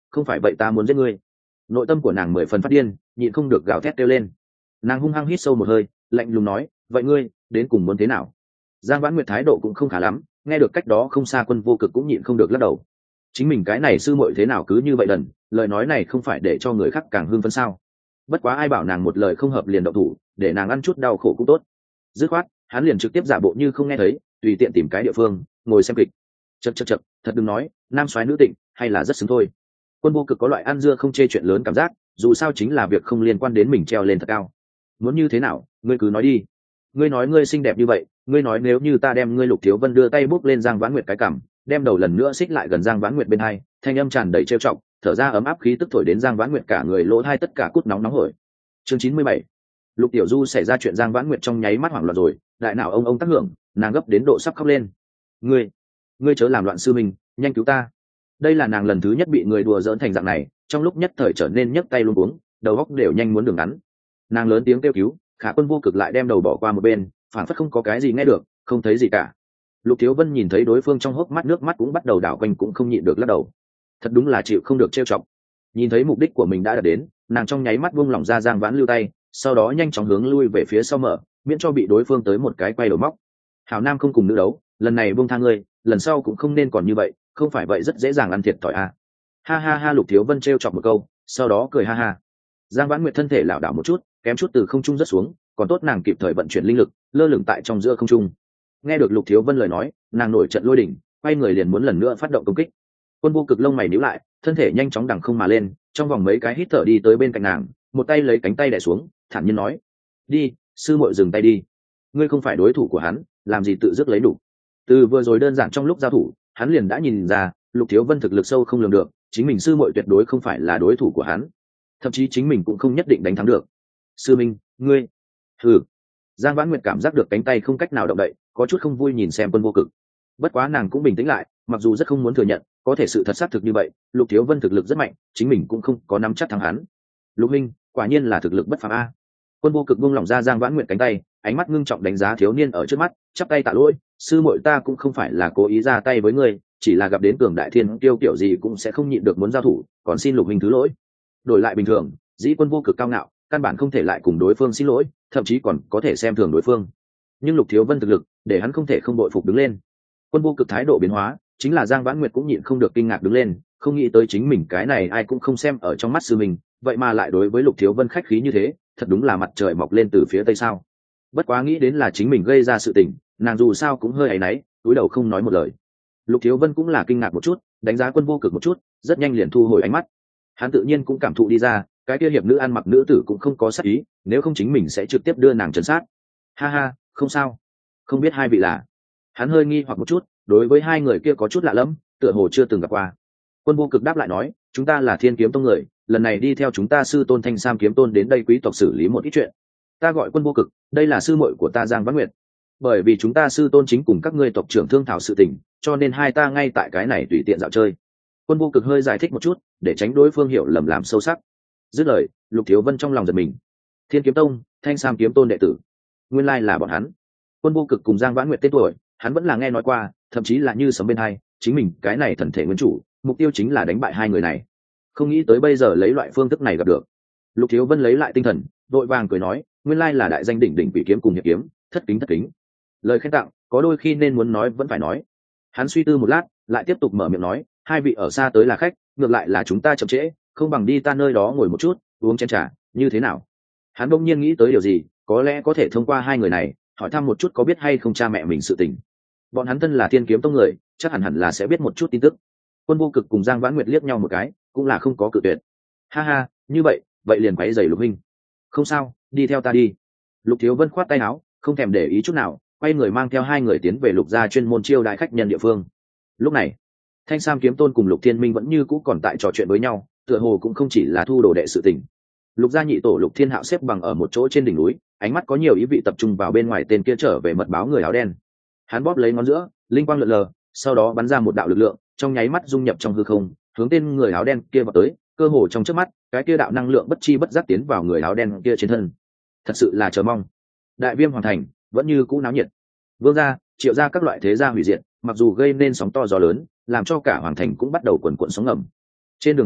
không phải vậy ta muốn giết ngươi. Nội tâm của nàng mười phần phát điên, nhịn không được gào thét kêu lên. Nàng hung hăng hít sâu một hơi, lạnh lùng nói, vậy ngươi đến cùng muốn thế nào? Giang Vãn Nguyệt thái độ cũng không khá lắm, nghe được cách đó không xa Quân Vô Cực cũng nhịn không được lắc đầu. Chính mình cái này sư muội thế nào cứ như vậy đần, lời nói này không phải để cho người khác càng hưng phấn sao? Bất quá ai bảo nàng một lời không hợp liền động thủ, để nàng ăn chút đau khổ cũng tốt. Dứt khoát, hắn liền trực tiếp giả bộ như không nghe thấy, tùy tiện tìm cái địa phương ngồi xem kịch. Chậc chậc chậc, thật đừng nói, nam soái nữ tịnh, hay là rất xứng thôi. Quân Vô Cực có loại ăn dưa không chê chuyện lớn cảm giác, dù sao chính là việc không liên quan đến mình treo lên thật cao. Muốn như thế nào, ngươi cứ nói đi. Ngươi nói ngươi xinh đẹp như vậy, ngươi nói nếu như ta đem ngươi Lục Thiếu Vân đưa tay bút lên Giang Vãn Nguyệt cái cằm, đem đầu lần nữa xích lại gần Giang Vãn Nguyệt bên hai, thanh âm tràn đầy trêu chọc, thở ra ấm áp khí tức thổi đến Giang Vãn Nguyệt cả người lỗ hai tất cả cút nóng nóng hổi. Chương chín mươi bảy. Lục Tiểu Du xảy ra chuyện Giang Vãn Nguyệt trong nháy mắt hoảng loạn rồi, đại não ông ông tác hưởng, nàng gấp đến độ sắp khóc lên. Ngươi, ngươi chớ làm loạn sư mình, nhanh cứu ta. Đây là nàng lần thứ nhất bị người đùa giỡn thành dạng này, trong lúc nhất thời trở nên nhấc tay luống cuống, đầu óc đều nhanh muốn đường ngắn. Nàng lớn tiếng kêu cứu, Khả Quân Vô Cực lại đem đầu bỏ qua một bên, phản phất không có cái gì nghe được, không thấy gì cả. Lục Thiếu Vân nhìn thấy đối phương trong hốc mắt nước mắt cũng bắt đầu đảo quanh cũng không nhịn được lắc đầu. Thật đúng là chịu không được trêu chọc. Nhìn thấy mục đích của mình đã đạt đến, nàng trong nháy mắt buông lỏng ra Giang Vãn lưu tay, sau đó nhanh chóng hướng lui về phía sau mở, miễn cho bị đối phương tới một cái quay đầu móc. Hảo nam không cùng nữ đấu, lần này buông tha ngươi, lần sau cũng không nên còn như vậy, không phải vậy rất dễ dàng ăn thiệt thòi a. À. Ha ha ha, Lục Thiếu Vân trêu chọc một câu, sau đó cười ha ha. Giang Vãn Nguyệt thân thể lảo đảo một chút, kém chút từ không trung rớt xuống, còn tốt nàng kịp thời vận chuyển linh lực, lơ lửng tại trong giữa không trung. Nghe được Lục Thiếu Vân lời nói, nàng nổi trận lôi đỉnh, quay người liền muốn lần nữa phát động công kích. Quân Vô Cực lông mày nhíu lại, thân thể nhanh chóng đằng không mà lên, trong vòng mấy cái hít thở đi tới bên cạnh nàng, một tay lấy cánh tay đè xuống, thản nhiên nói: "Đi, sư muội dừng tay đi. Ngươi không phải đối thủ của hắn, làm gì tự dứt lấy đủ." Từ vừa rồi đơn giản trong lúc giao thủ, hắn liền đã nhìn ra, Lục Thiếu Vân thực lực sâu không lường được, chính mình sư muội tuyệt đối không phải là đối thủ của hắn, thậm chí chính mình cũng không nhất định đánh thắng được. "Sư minh, ngươi..." Hừ. Giang Vãn Nguyệt cảm giác được cánh tay không cách nào động đậy, có chút không vui nhìn xem Quân Vô Cực. Bất quá nàng cũng bình tĩnh lại, mặc dù rất không muốn thừa nhận, có thể sự thật xác thực như vậy, Lục Thiếu Vân thực lực rất mạnh, chính mình cũng không có nắm chắc thắng hắn. Lục minh, quả nhiên là thực lực bất phàm a. Quân Vô Cực buông lỏng ra Giang Vãn Nguyệt cánh tay, ánh mắt ngưng trọng đánh giá thiếu niên ở trước mắt, chắp tay tạ lỗi, sư muội ta cũng không phải là cố ý ra tay với ngươi, chỉ là gặp đến cường đại thiên tiêu kiểu gì cũng sẽ không nhịn được muốn giao thủ, còn xin Lục minh thứ lỗi. Đổi lại bình thường, dĩ Quân Vô Cực cao ngạo, căn bản không thể lại cùng đối phương xin lỗi, thậm chí còn có thể xem thường đối phương. Nhưng Lục Thiếu Vân thực lực, để hắn không thể không bội phục đứng lên. Quân Vô Cực thái độ biến hóa, chính là Giang Vãn Nguyệt cũng nhịn không được kinh ngạc đứng lên, không nghĩ tới chính mình cái này ai cũng không xem ở trong mắt sư mình, vậy mà lại đối với Lục Thiếu Vân khách khí như thế, thật đúng là mặt trời mọc lên từ phía tây sao. Bất quá nghĩ đến là chính mình gây ra sự tình, nàng dù sao cũng hơi áy náy, cúi đầu không nói một lời. Lục Thiếu Vân cũng là kinh ngạc một chút, đánh giá Quân Vô Cực một chút, rất nhanh liền thu hồi ánh mắt. Hắn tự nhiên cũng cảm thụ đi ra, cái kia hiệp nữ ăn mặc nữ tử cũng không có sát ý, nếu không chính mình sẽ trực tiếp đưa nàng trấn sát. Ha ha, không sao. Không biết hai vị là? Hắn hơi nghi hoặc một chút, đối với hai người kia có chút lạ lẫm, tựa hồ chưa từng gặp qua. Quân Vô Cực đáp lại nói, chúng ta là Thiên Kiếm Tông người, lần này đi theo chúng ta sư tôn Thanh Sam kiếm tôn đến đây quý tộc xử lý một ít chuyện. Ta gọi Quân Vô Cực, đây là sư muội của ta Giang Vãn Nguyệt. Bởi vì chúng ta sư tôn chính cùng các ngươi tộc trưởng thương thảo sự tình, cho nên hai ta ngay tại cái này tùy tiện dạo chơi. Quân Vô Cực hơi giải thích một chút, để tránh đối phương hiểu lầm làm sâu sắc. Dứt lời, Lục Thiếu Vân trong lòng giật mình. Thiên Kiếm Tông, Thanh Sam kiếm tôn đệ tử, nguyên lai là bọn hắn. Quân Vô Cực cùng Giang Vãn Nguyệt tên tuổi, hắn vẫn là nghe nói qua, thậm chí là như sấm bên hai, chính mình cái này thần thể nguyên chủ, mục tiêu chính là đánh bại hai người này. Không nghĩ tới bây giờ lấy loại phương thức này gặp được. Lục Thiếu Vân lấy lại tinh thần, vội vàng cười nói, nguyên lai là đại danh đỉnh đỉnh quỷ kiếm cùng hiệp kiếm, thất kính thất kính. Lời khen tặng, có đôi khi nên muốn nói vẫn phải nói. Hắn suy tư một lát, lại tiếp tục mở miệng nói, hai vị ở xa tới là khách, ngược lại là chúng ta chậm trễ, không bằng đi ta nơi đó ngồi một chút, uống chén trà, như thế nào? Hắn bỗng nhiên nghĩ tới điều gì, có lẽ có thể thông qua hai người này, hỏi thăm một chút có biết hay không cha mẹ mình sự tình. Bọn hắn thân là Thiên Kiếm Tông người, chắc hẳn hẳn là sẽ biết một chút tin tức. Quân Vô Cực cùng Giang Vãn Nguyệt liếc nhau một cái, cũng là không có cự tuyệt. Ha ha, như vậy, vậy liền quấy rầy Lục huynh. Không sao, đi theo ta đi. Lục Thiếu Vân khoát tay áo, không thèm để ý chút nào, quay người mang theo hai người tiến về Lục gia chuyên môn chiêu đãi khách nhân địa phương. Lúc này, Thanh Sam kiếm tôn cùng Lục Thiên Minh vẫn như cũ còn tại trò chuyện với nhau, tựa hồ cũng không chỉ là thu đồ đệ sự tình. Lục gia nhị tổ Lục Thiên Hạo xếp bằng ở một chỗ trên đỉnh núi, ánh mắt có nhiều ý vị tập trung vào bên ngoài tên kia trở về mật báo người áo đen. Hắn bóp lấy ngón giữa, linh quang lượn lờ, sau đó bắn ra một đạo lực lượng, trong nháy mắt dung nhập trong hư không, hướng tên người áo đen kia vào tới, cơ hồ trong chớp mắt, cái kia đạo năng lượng bất chi bất giác tiến vào người áo đen kia trên thân. Thật sự là chờ mong. Đại Viêm hoàn thành, vẫn như cũ náo nhiệt. Vương gia, Triệu gia các loại thế gia hủy diệt, mặc dù gây nên sóng to gió lớn, làm cho cả hoàng thành cũng bắt đầu quần quần sóng ngầm. Trên đường phố,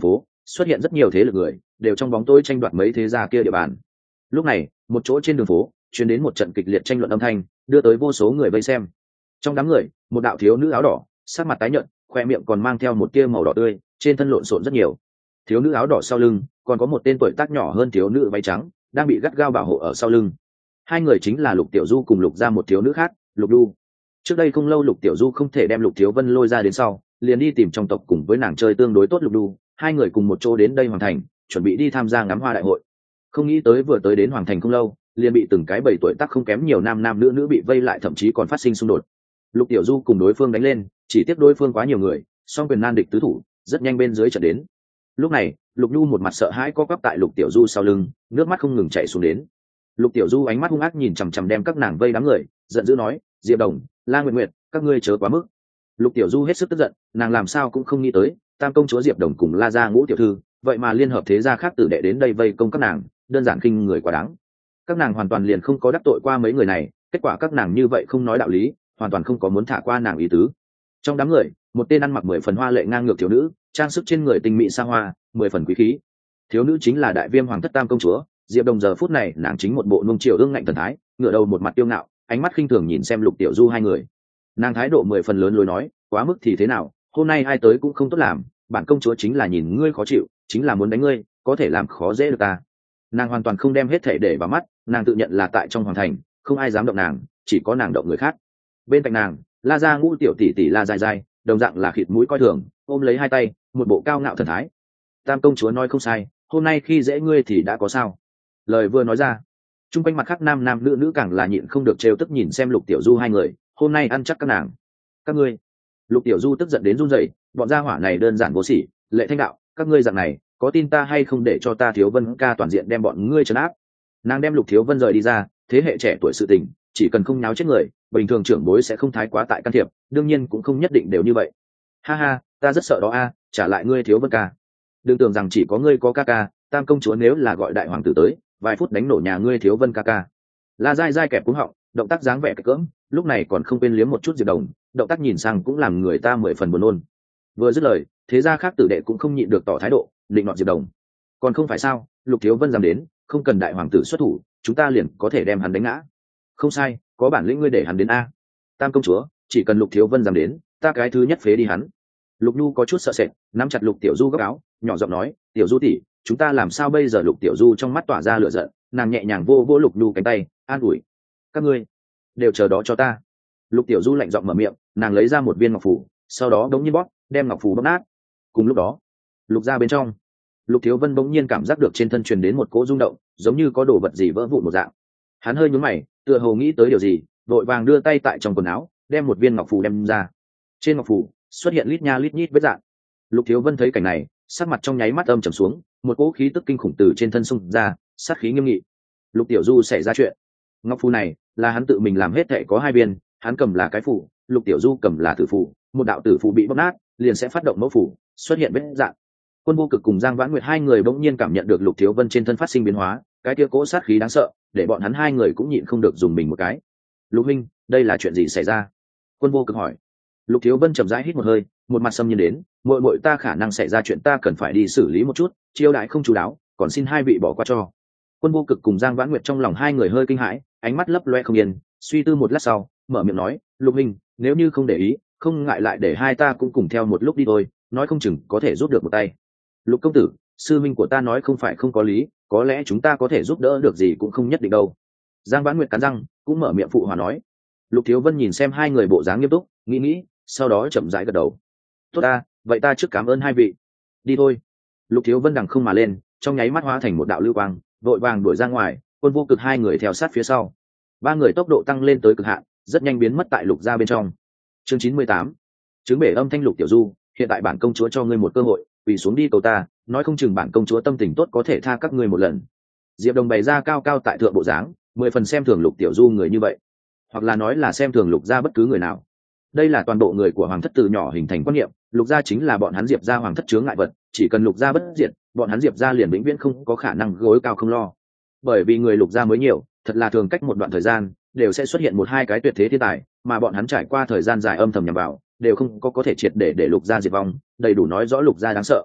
xuất hiện rất nhiều thế lực người đều trong bóng tối tranh đoạt mấy thế gia kia địa bàn. Lúc này một chỗ trên đường phố truyền đến một trận kịch liệt tranh luận âm thanh, đưa tới vô số người vây xem. Trong đám người một đạo thiếu nữ áo đỏ, sắc mặt tái nhợt, khoe miệng còn mang theo một tia màu đỏ tươi, trên thân lộn xộn rất nhiều. Thiếu nữ áo đỏ sau lưng còn có một tên tuổi tác nhỏ hơn thiếu nữ váy trắng đang bị gắt gao bảo hộ ở sau lưng. Hai người chính là Lục Tiểu Du cùng Lục gia một thiếu nữ khác, Lục Du. Trước đây không lâu Lục Tiểu Du không thể đem Lục Thiếu Vân lôi ra đến sau, liền đi tìm trong tộc cùng với nàng chơi tương đối tốt Lục Du, hai người cùng một chỗ đến đây Hoàng Thành, chuẩn bị đi tham gia ngắm hoa đại hội. Không nghĩ tới vừa tới đến Hoàng Thành không lâu, liền bị từng cái bảy tuổi tác không kém nhiều nam nam nữ nữ bị vây lại, thậm chí còn phát sinh xung đột. Lục Tiểu Du cùng đối phương đánh lên, chỉ tiếc đối phương quá nhiều người, song quyền nan địch tứ thủ, rất nhanh bên dưới trận đến. Lúc này Lục Nhu một mặt sợ hãi co quắp tại Lục Tiểu Du sau lưng, nước mắt không ngừng chảy xuống đến. Lục Tiểu Du ánh mắt hung ác nhìn chằm chằm đem các nàng vây đám người, giận dữ nói: Diệp Đồng, La Nguyệt Nguyệt, các ngươi chớ quá mức. Lục Tiểu Du hết sức tức giận, nàng làm sao cũng không nghĩ tới tam công chúa Diệp Đồng cùng La gia Ngũ tiểu thư vậy mà liên hợp thế gia khác tử đệ đến đây vây công các nàng, đơn giản khinh người quá đáng. Các nàng hoàn toàn liền không có đắc tội qua mấy người này, kết quả các nàng như vậy không nói đạo lý, hoàn toàn không có muốn thả qua nàng ý tứ. Trong đám người một tên ăn mặc mười phần hoa lệ ngang ngược thiếu nữ, trang sức trên người tinh mỹ xa hoa, mười phần quý khí. Thiếu nữ chính là Đại Viêm Hoàng thất tam công chúa Diệp Đồng. Giờ phút này nàng chính một bộ nung chiều ương ngạnh thần thái, ngửa đầu một mặt tiêu ngạo, ánh mắt khinh thường nhìn xem Lục Tiểu Du hai người. Nàng thái độ mười phần lớn lối nói: quá mức thì thế nào, hôm nay ai tới cũng không tốt làm, bản công chúa chính là nhìn ngươi khó chịu, chính là muốn đánh ngươi, có thể làm khó dễ được ta. Nàng hoàn toàn không đem hết thể để vào mắt, nàng tự nhận là tại trong hoàng thành không ai dám động nàng, chỉ có nàng động người khác. Bên cạnh nàng La gia Ngũ tiểu tỷ tỷ La Dài Dài, đồng dạng là khịt mũi coi thường, ôm lấy hai tay, một bộ cao ngạo thần thái. Tam công chúa nói không sai, hôm nay khi dễ ngươi thì đã có sao? Lời vừa nói ra, chung quanh mặt khác nam nam nữ nữ càng là nhịn không được trêu tức nhìn xem Lục Tiểu Du hai người, hôm nay ăn chắc các nàng. Các ngươi. Lục Tiểu Du tức giận đến run rẩy, bọn gia hỏa này đơn giản vô sỉ, Lệ Thanh đạo, các ngươi dạng này, có tin ta hay không để cho ta Thiếu Vân ca toàn diện đem bọn ngươi trấn áp. Nàng đem Lục Thiếu Vân rời đi ra, thế hệ trẻ tuổi sự tình, chỉ cần không nháo chết người, bình thường trưởng bối sẽ không thái quá tại can thiệp, đương nhiên cũng không nhất định đều như vậy. Ha ha, ta rất sợ đó a, trả lại ngươi Thiếu Vân ca. Đừng tưởng rằng chỉ có ngươi có ca ca, tam công chúa nếu là gọi đại hoàng tử tới, vài phút đánh nổ nhà ngươi Thiếu Vân ca ca. La dai dai kẹp cúng họng, động tác dáng vẻ cái cỡm, lúc này còn không quên liếm một chút Diệp Đồng, động tác nhìn sang cũng làm người ta mười phần buồn nôn. Vừa dứt lời, thế gia khác tử đệ cũng không nhịn được tỏ thái độ, định nọt Diệp Đồng. Còn không phải sao, Lục Thiếu Vân dám đến, không cần đại hoàng tử xuất thủ, chúng ta liền có thể đem hắn đánh ngã. Không sai, có bản lĩnh ngươi để hắn đến a. Tam công chúa, chỉ cần Lục Thiếu Vân dám đến, ta cái thứ nhất phế đi hắn. Lục Nhu có chút sợ sệt, nắm chặt Lục Tiểu Du góc áo, nhỏ giọng nói: Tiểu Du tỷ, chúng ta làm sao bây giờ? Lục Tiểu Du trong mắt tỏa ra lửa giận, nàng nhẹ nhàng vô vô Lục Nhu cánh tay, an ủi: các ngươi đều chờ đó cho ta. Lục Tiểu Du lạnh giọng mở miệng, nàng lấy ra một viên ngọc phù, sau đó đống nhiên bóp, đem ngọc phù bóp nát. Cùng lúc đó, Lục gia bên trong, Lục Thiếu Vân bỗng nhiên cảm giác được trên thân truyền đến một cỗ rung động, giống như có đồ vật gì vỡ vụn một dạng. Hắn hơi nhướng mày, tựa hồ nghĩ tới điều gì, vội vàng đưa tay tại trong quần áo, đem một viên ngọc phù đem ra. Trên ngọc phù xuất hiện lít nha lít nhít vết dạng. Lục Thiếu Vân thấy cảnh này, sắc mặt trong nháy mắt âm trầm xuống, một cỗ khí tức kinh khủng từ trên thân xung ra, sát khí nghiêm nghị. Lục Tiểu Du xảy ra chuyện. Ngọc phù này là hắn tự mình làm hết, thệ có hai viên, hắn cầm là cái phù, Lục Tiểu Du cầm là tử phù, một đạo tử phù bị bóp nát, liền sẽ phát động mẫu phù, xuất hiện vết dạng. Quân Vô Cực cùng Giang Vãn Nguyệt hai người bỗng nhiên cảm nhận được Lục Thiếu Vân trên thân phát sinh biến hóa, cái kia cỗ sát khí đáng sợ, để bọn hắn hai người cũng nhịn không được dùng mình một cái. Lục huynh, đây là chuyện gì xảy ra? Quân Vô Cực hỏi. Lục Thiếu Vân chậm rãi hít một hơi, một mặt xâm nhiên đến, muội muội ta khả năng xảy ra chuyện, ta cần phải đi xử lý một chút, chiêu đãi không chú đáo, còn xin hai vị bỏ qua cho. Quân Vô Cực cùng Giang Vãn Nguyệt trong lòng hai người hơi kinh hãi, ánh mắt lấp loe không yên, suy tư một lát sau, mở miệng nói: Lục huynh, nếu như không để ý, không ngại lại để hai ta cũng cùng theo một lúc đi thôi, nói không chừng có thể giúp được một tay. Lục công tử, sư minh của ta nói không phải không có lý, có lẽ chúng ta có thể giúp đỡ được gì cũng không nhất định đâu. Giang Vãn Nguyệt cắn răng, cũng mở miệng phụ hòa nói. Lục Thiếu Vân nhìn xem hai người bộ dáng nghiêm túc, nghĩ nghĩ, sau đó chậm rãi gật đầu. Tốt ta, vậy ta trước cảm ơn hai vị. Đi thôi. Lục Thiếu Vân đằng không mà lên, trong nháy mắt hóa thành một đạo lưu quang, vội vàng đuổi ra ngoài. Quân Vô Cực hai người theo sát phía sau. Ba người tốc độ tăng lên tới cực hạn, rất nhanh biến mất tại Lục gia bên trong. Chương chín mươi tám. Chứng bể âm thanh. Lục Tiểu Du, hiện tại bản công chúa cho ngươi một cơ hội, quỳ xuống đi cầu ta, nói không chừng bản công chúa tâm tình tốt có thể tha các ngươi một lần. Diệp Đồng bày ra cao cao tại thượng bộ dáng, mười phần xem thường Lục Tiểu Du người như vậy, hoặc là nói là xem thường Lục gia bất cứ người nào. Đây là toàn bộ người của hoàng thất từ nhỏ hình thành quan niệm, Lục gia chính là bọn hắn Diệp gia hoàng thất chướng ngại vật, chỉ cần Lục gia bất diệt, bọn hắn Diệp gia liền vĩnh viễn không có khả năng gối cao không lo. Bởi vì người Lục gia mới nhiều, thật là thường cách một đoạn thời gian đều sẽ xuất hiện một hai cái tuyệt thế thiên tài, mà bọn hắn trải qua thời gian dài âm thầm nhằm vào, đều không có có thể triệt để để Lục gia diệt vong, đầy đủ nói rõ Lục gia đáng sợ.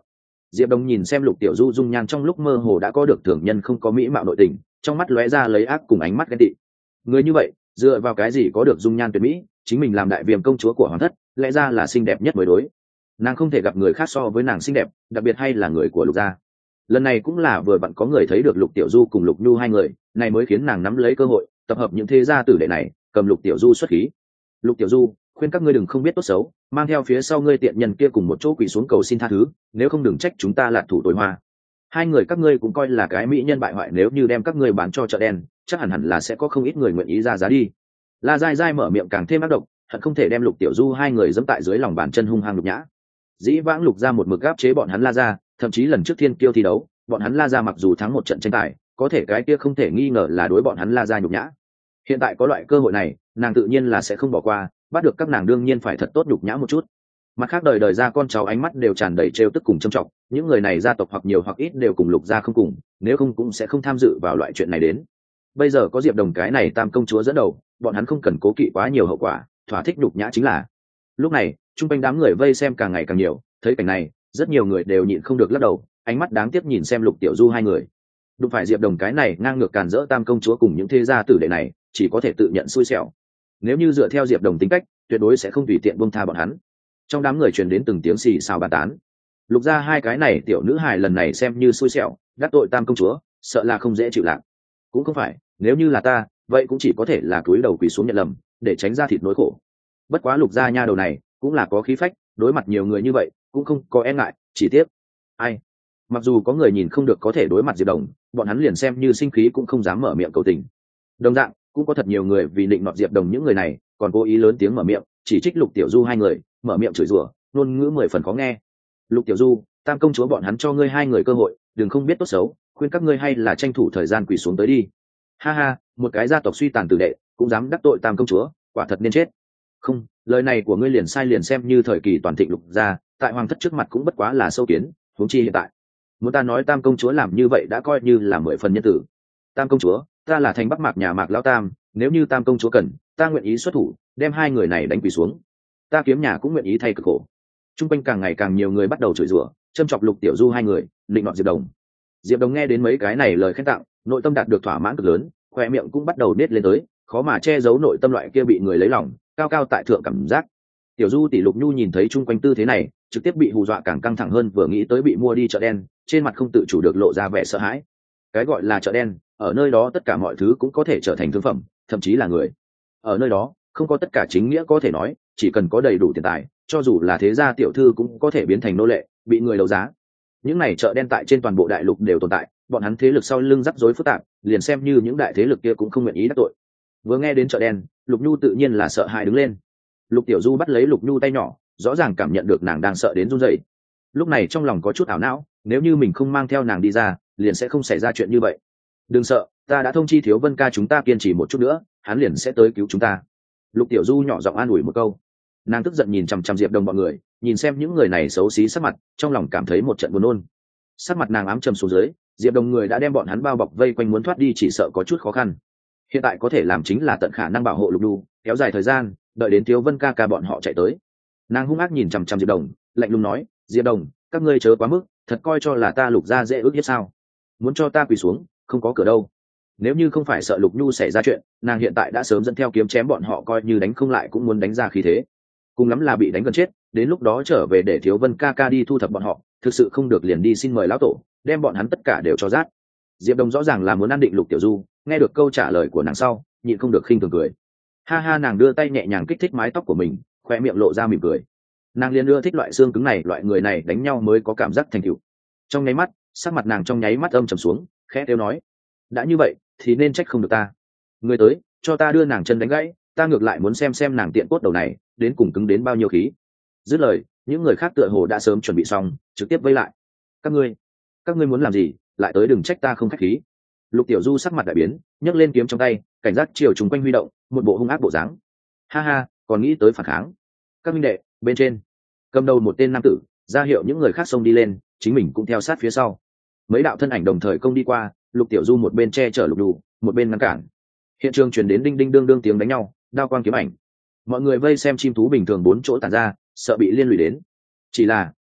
Diệp Đồng nhìn xem Lục Tiểu Du dung nhan trong lúc mơ hồ đã có được thường nhân không có mỹ mạo nội tình, trong mắt lóe ra lấy ác cùng ánh mắt ghen tị. Người như vậy, dựa vào cái gì có được dung nhan tuyệt mỹ, chính mình làm đại viêm công chúa của hoàng thất, lẽ ra là xinh đẹp nhất mới đối. Nàng không thể gặp người khác so với nàng xinh đẹp, đặc biệt hay là người của Lục gia. Lần này cũng là vừa vặn có người thấy được Lục Tiểu Du cùng Lục Nhu hai người, này mới khiến nàng nắm lấy cơ hội, tập hợp những thế gia tử đệ này, cầm Lục Tiểu Du xuất khí. Lục Tiểu Du, khuyên các ngươi đừng không biết tốt xấu, mang theo phía sau ngươi tiện nhân kia cùng một chỗ quỳ xuống cầu xin tha thứ, nếu không đừng trách chúng ta là thủ tội hoa. Hai người các ngươi cũng coi là cái mỹ nhân bại hoại, nếu như đem các ngươi bán cho chợ đen, chắc hẳn hẳn là sẽ có không ít người nguyện ý ra giá đi. La Gai Gai mở miệng càng thêm ác độc, hận không thể đem Lục Tiểu Du hai người giẫm tại dưới lòng bàn chân hung hăng nhục nhã. Dĩ vãng Lục gia một mực áp chế bọn hắn La gia, thậm chí lần trước Thiên Kiêu thi đấu, bọn hắn La gia mặc dù thắng một trận tranh tài, có thể cái kia không thể nghi ngờ là đối bọn hắn La gia nhục nhã. Hiện tại có loại cơ hội này, nàng tự nhiên là sẽ không bỏ qua, bắt được các nàng đương nhiên phải thật tốt nhục nhã một chút. Mặt khác đời đời ra con cháu ánh mắt đều tràn đầy trêu tức cùng trầm trọng, những người này gia tộc hoặc nhiều hoặc ít đều cùng Lục gia không cùng, nếu không cũng sẽ không tham dự vào loại chuyện này đến. Bây giờ có Diệp Đồng cái này tam công chúa dẫn đầu, bọn hắn không cần cố kỵ quá nhiều hậu quả, thỏa thích nhục nhã chính là. Lúc này, chung quanh đám người vây xem càng ngày càng nhiều, thấy cảnh này, rất nhiều người đều nhịn không được lắc đầu, ánh mắt đáng tiếc nhìn xem Lục Tiểu Du hai người. Đụng phải Diệp Đồng cái này ngang ngược càn rỡ tam công chúa cùng những thế gia tử đệ này, chỉ có thể tự nhận xui xẻo. Nếu như dựa theo Diệp Đồng tính cách, tuyệt đối sẽ không tùy tiện buông tha bọn hắn. Trong đám người truyền đến từng tiếng xì xào bàn tán. Lục gia hai cái này tiểu nữ hài lần này xem như xui xẻo, đắc tội tam công chúa, sợ là không dễ chịu lạc. Cũng không phải, nếu như là ta, vậy cũng chỉ có thể là cúi đầu quỳ xuống nhận lầm, để tránh ra thịt nỗi khổ. Bất quá Lục gia nha đầu này, cũng là có khí phách, đối mặt nhiều người như vậy, cũng không có e ngại, chỉ tiếc. Ai? Mặc dù có người nhìn không được có thể đối mặt Diệp Đồng, bọn hắn liền xem như sinh khí cũng không dám mở miệng cầu tình. Đồng dạng, cũng có thật nhiều người vì định nọt Diệp Đồng những người này, còn cố ý lớn tiếng mở miệng, chỉ trích Lục Tiểu Du hai người, mở miệng chửi rủa, ngôn ngữ mười phần khó nghe. Lục Tiểu Du, tam công chúa bọn hắn cho ngươi hai người cơ hội, đừng không biết tốt xấu, khuyên các ngươi hay là tranh thủ thời gian quỳ xuống tới đi. Ha ha, một cái gia tộc suy tàn tử đệ, cũng dám đắc tội tam công chúa, quả thật nên chết. Không, lời này của ngươi liền sai liền xem như thời kỳ toàn thịnh Lục gia, tại hoàng thất trước mặt cũng bất quá là sâu kiến, huống chi hiện tại. Muốn ta nói tam công chúa làm như vậy đã coi như là mười phần nhân tử. Tam công chúa, ta là thành Bắc Mạc nhà Mạc lão tam, nếu như tam công chúa cần, ta nguyện ý xuất thủ, đem hai người này đánh quỳ xuống. Ta kiếm nhà cũng nguyện ý thay cực khổ. Trung quanh càng ngày càng nhiều người bắt đầu chửi rủa, châm chọc Lục Tiểu Du hai người, định nọt Diệp Đồng. Diệp Đồng nghe đến mấy cái này lời khen tặng, nội tâm đạt được thỏa mãn cực lớn, khoe miệng cũng bắt đầu nết lên tới, khó mà che giấu nội tâm loại kia bị người lấy lòng, cao cao tại thượng cảm giác. Tiểu Du tỷ Lục Nhu nhìn thấy chung quanh tư thế này, trực tiếp bị hù dọa càng căng thẳng hơn, vừa nghĩ tới bị mua đi chợ đen, trên mặt không tự chủ được lộ ra vẻ sợ hãi. Cái gọi là chợ đen, ở nơi đó tất cả mọi thứ cũng có thể trở thành thương phẩm, thậm chí là người. Ở nơi đó, không có tất cả chính nghĩa có thể nói, chỉ cần có đầy đủ tiền tài, cho dù là thế gia tiểu thư cũng có thể biến thành nô lệ, bị người đấu giá. Những này chợ đen tại trên toàn bộ đại lục đều tồn tại, bọn hắn thế lực sau lưng rắc rối phức tạp, liền xem như những đại thế lực kia cũng không nguyện ý đắc tội. Vừa nghe đến chợ đen, Lục Nhu tự nhiên là sợ hãi đứng lên. Lục Tiểu Du bắt lấy Lục Nhu tay nhỏ, rõ ràng cảm nhận được nàng đang sợ đến run rẩy. Lúc này trong lòng có chút ảo não, nếu như mình không mang theo nàng đi ra, liền sẽ không xảy ra chuyện như vậy. Đừng sợ, ta đã thông chi Thiếu Vân ca chúng ta kiên trì một chút nữa, hắn liền sẽ tới cứu chúng ta. Lục Tiểu Du nhỏ giọng an ủi một câu. Nàng tức giận nhìn chằm chằm Diệp Đồng bọn người, nhìn xem những người này xấu xí sắc mặt, trong lòng cảm thấy một trận buồn nôn. Sắc mặt nàng ám trầm xuống dưới, Diệp Đồng người đã đem bọn hắn bao bọc vây quanh, muốn thoát đi chỉ sợ có chút khó khăn. Hiện tại có thể làm chính là tận khả năng bảo hộ Lục Nhu, kéo dài thời gian, đợi đến Thiếu Vân ca ca bọn họ chạy tới. Nàng hung ác nhìn chằm chằm Diệp Đồng, lạnh lùng nói, Diệp Đồng, các ngươi chớ quá mức, thật coi cho là ta Lục gia dễ ước hiếp sao? Muốn cho ta quỳ xuống, không có cửa đâu. Nếu như không phải sợ Lục Nhu xảy ra chuyện, nàng hiện tại đã sớm dẫn theo kiếm chém bọn họ, coi như đánh không lại cũng muốn đánh ra khí thế. Cùng lắm là bị đánh gần chết, đến lúc đó trở về để Thiếu Vân ca ca đi thu thập bọn họ, thực sự không được liền đi xin mời lão tổ, đem bọn hắn tất cả đều cho rát. Diệp Đồng rõ ràng là muốn ăn định Lục Tiểu Du, nghe được câu trả lời của nàng sau, nhịn không được khinh thường cười. Ha ha, nàng đưa tay nhẹ nhàng kích thích mái tóc của mình, khoe miệng lộ ra mỉm cười. Nàng liền ưa thích loại xương cứng này, loại người này đánh nhau mới có cảm giác thành tựu. Trong nháy mắt, sắc mặt nàng trong nháy mắt âm trầm xuống, khẽ kêu nói, đã như vậy thì nên trách không được ta. Người tới, cho ta đưa nàng chân đánh gãy, ta ngược lại muốn xem xem nàng tiện cốt đầu này đến cùng cứng đến bao nhiêu khí. Dứt lời, những người khác tựa hồ đã sớm chuẩn bị xong, trực tiếp vây lại. Các ngươi, các ngươi muốn làm gì, lại tới, đừng trách ta không khách khí. Lục Tiểu Du sắc mặt đại biến, nhấc lên kiếm trong tay, cảnh giác chiều chúng quanh huy động, một bộ hung ác bộ dáng. Ha ha, còn nghĩ tới phản kháng. Các minh đệ, bên trên, cầm đầu một tên nam tử, ra hiệu những người khác xông đi lên, chính mình cũng theo sát phía sau. Mấy đạo thân ảnh đồng thời công đi qua, Lục Tiểu Du một bên che chở Lục Đủ, một bên ngăn cản. Hiện trường truyền đến đinh đinh đương đương tiếng đánh nhau, đao quang kiếm ảnh. Mọi người vây xem chim thú bình thường bốn chỗ tản ra, sợ bị liên lụy đến. Chỉ là,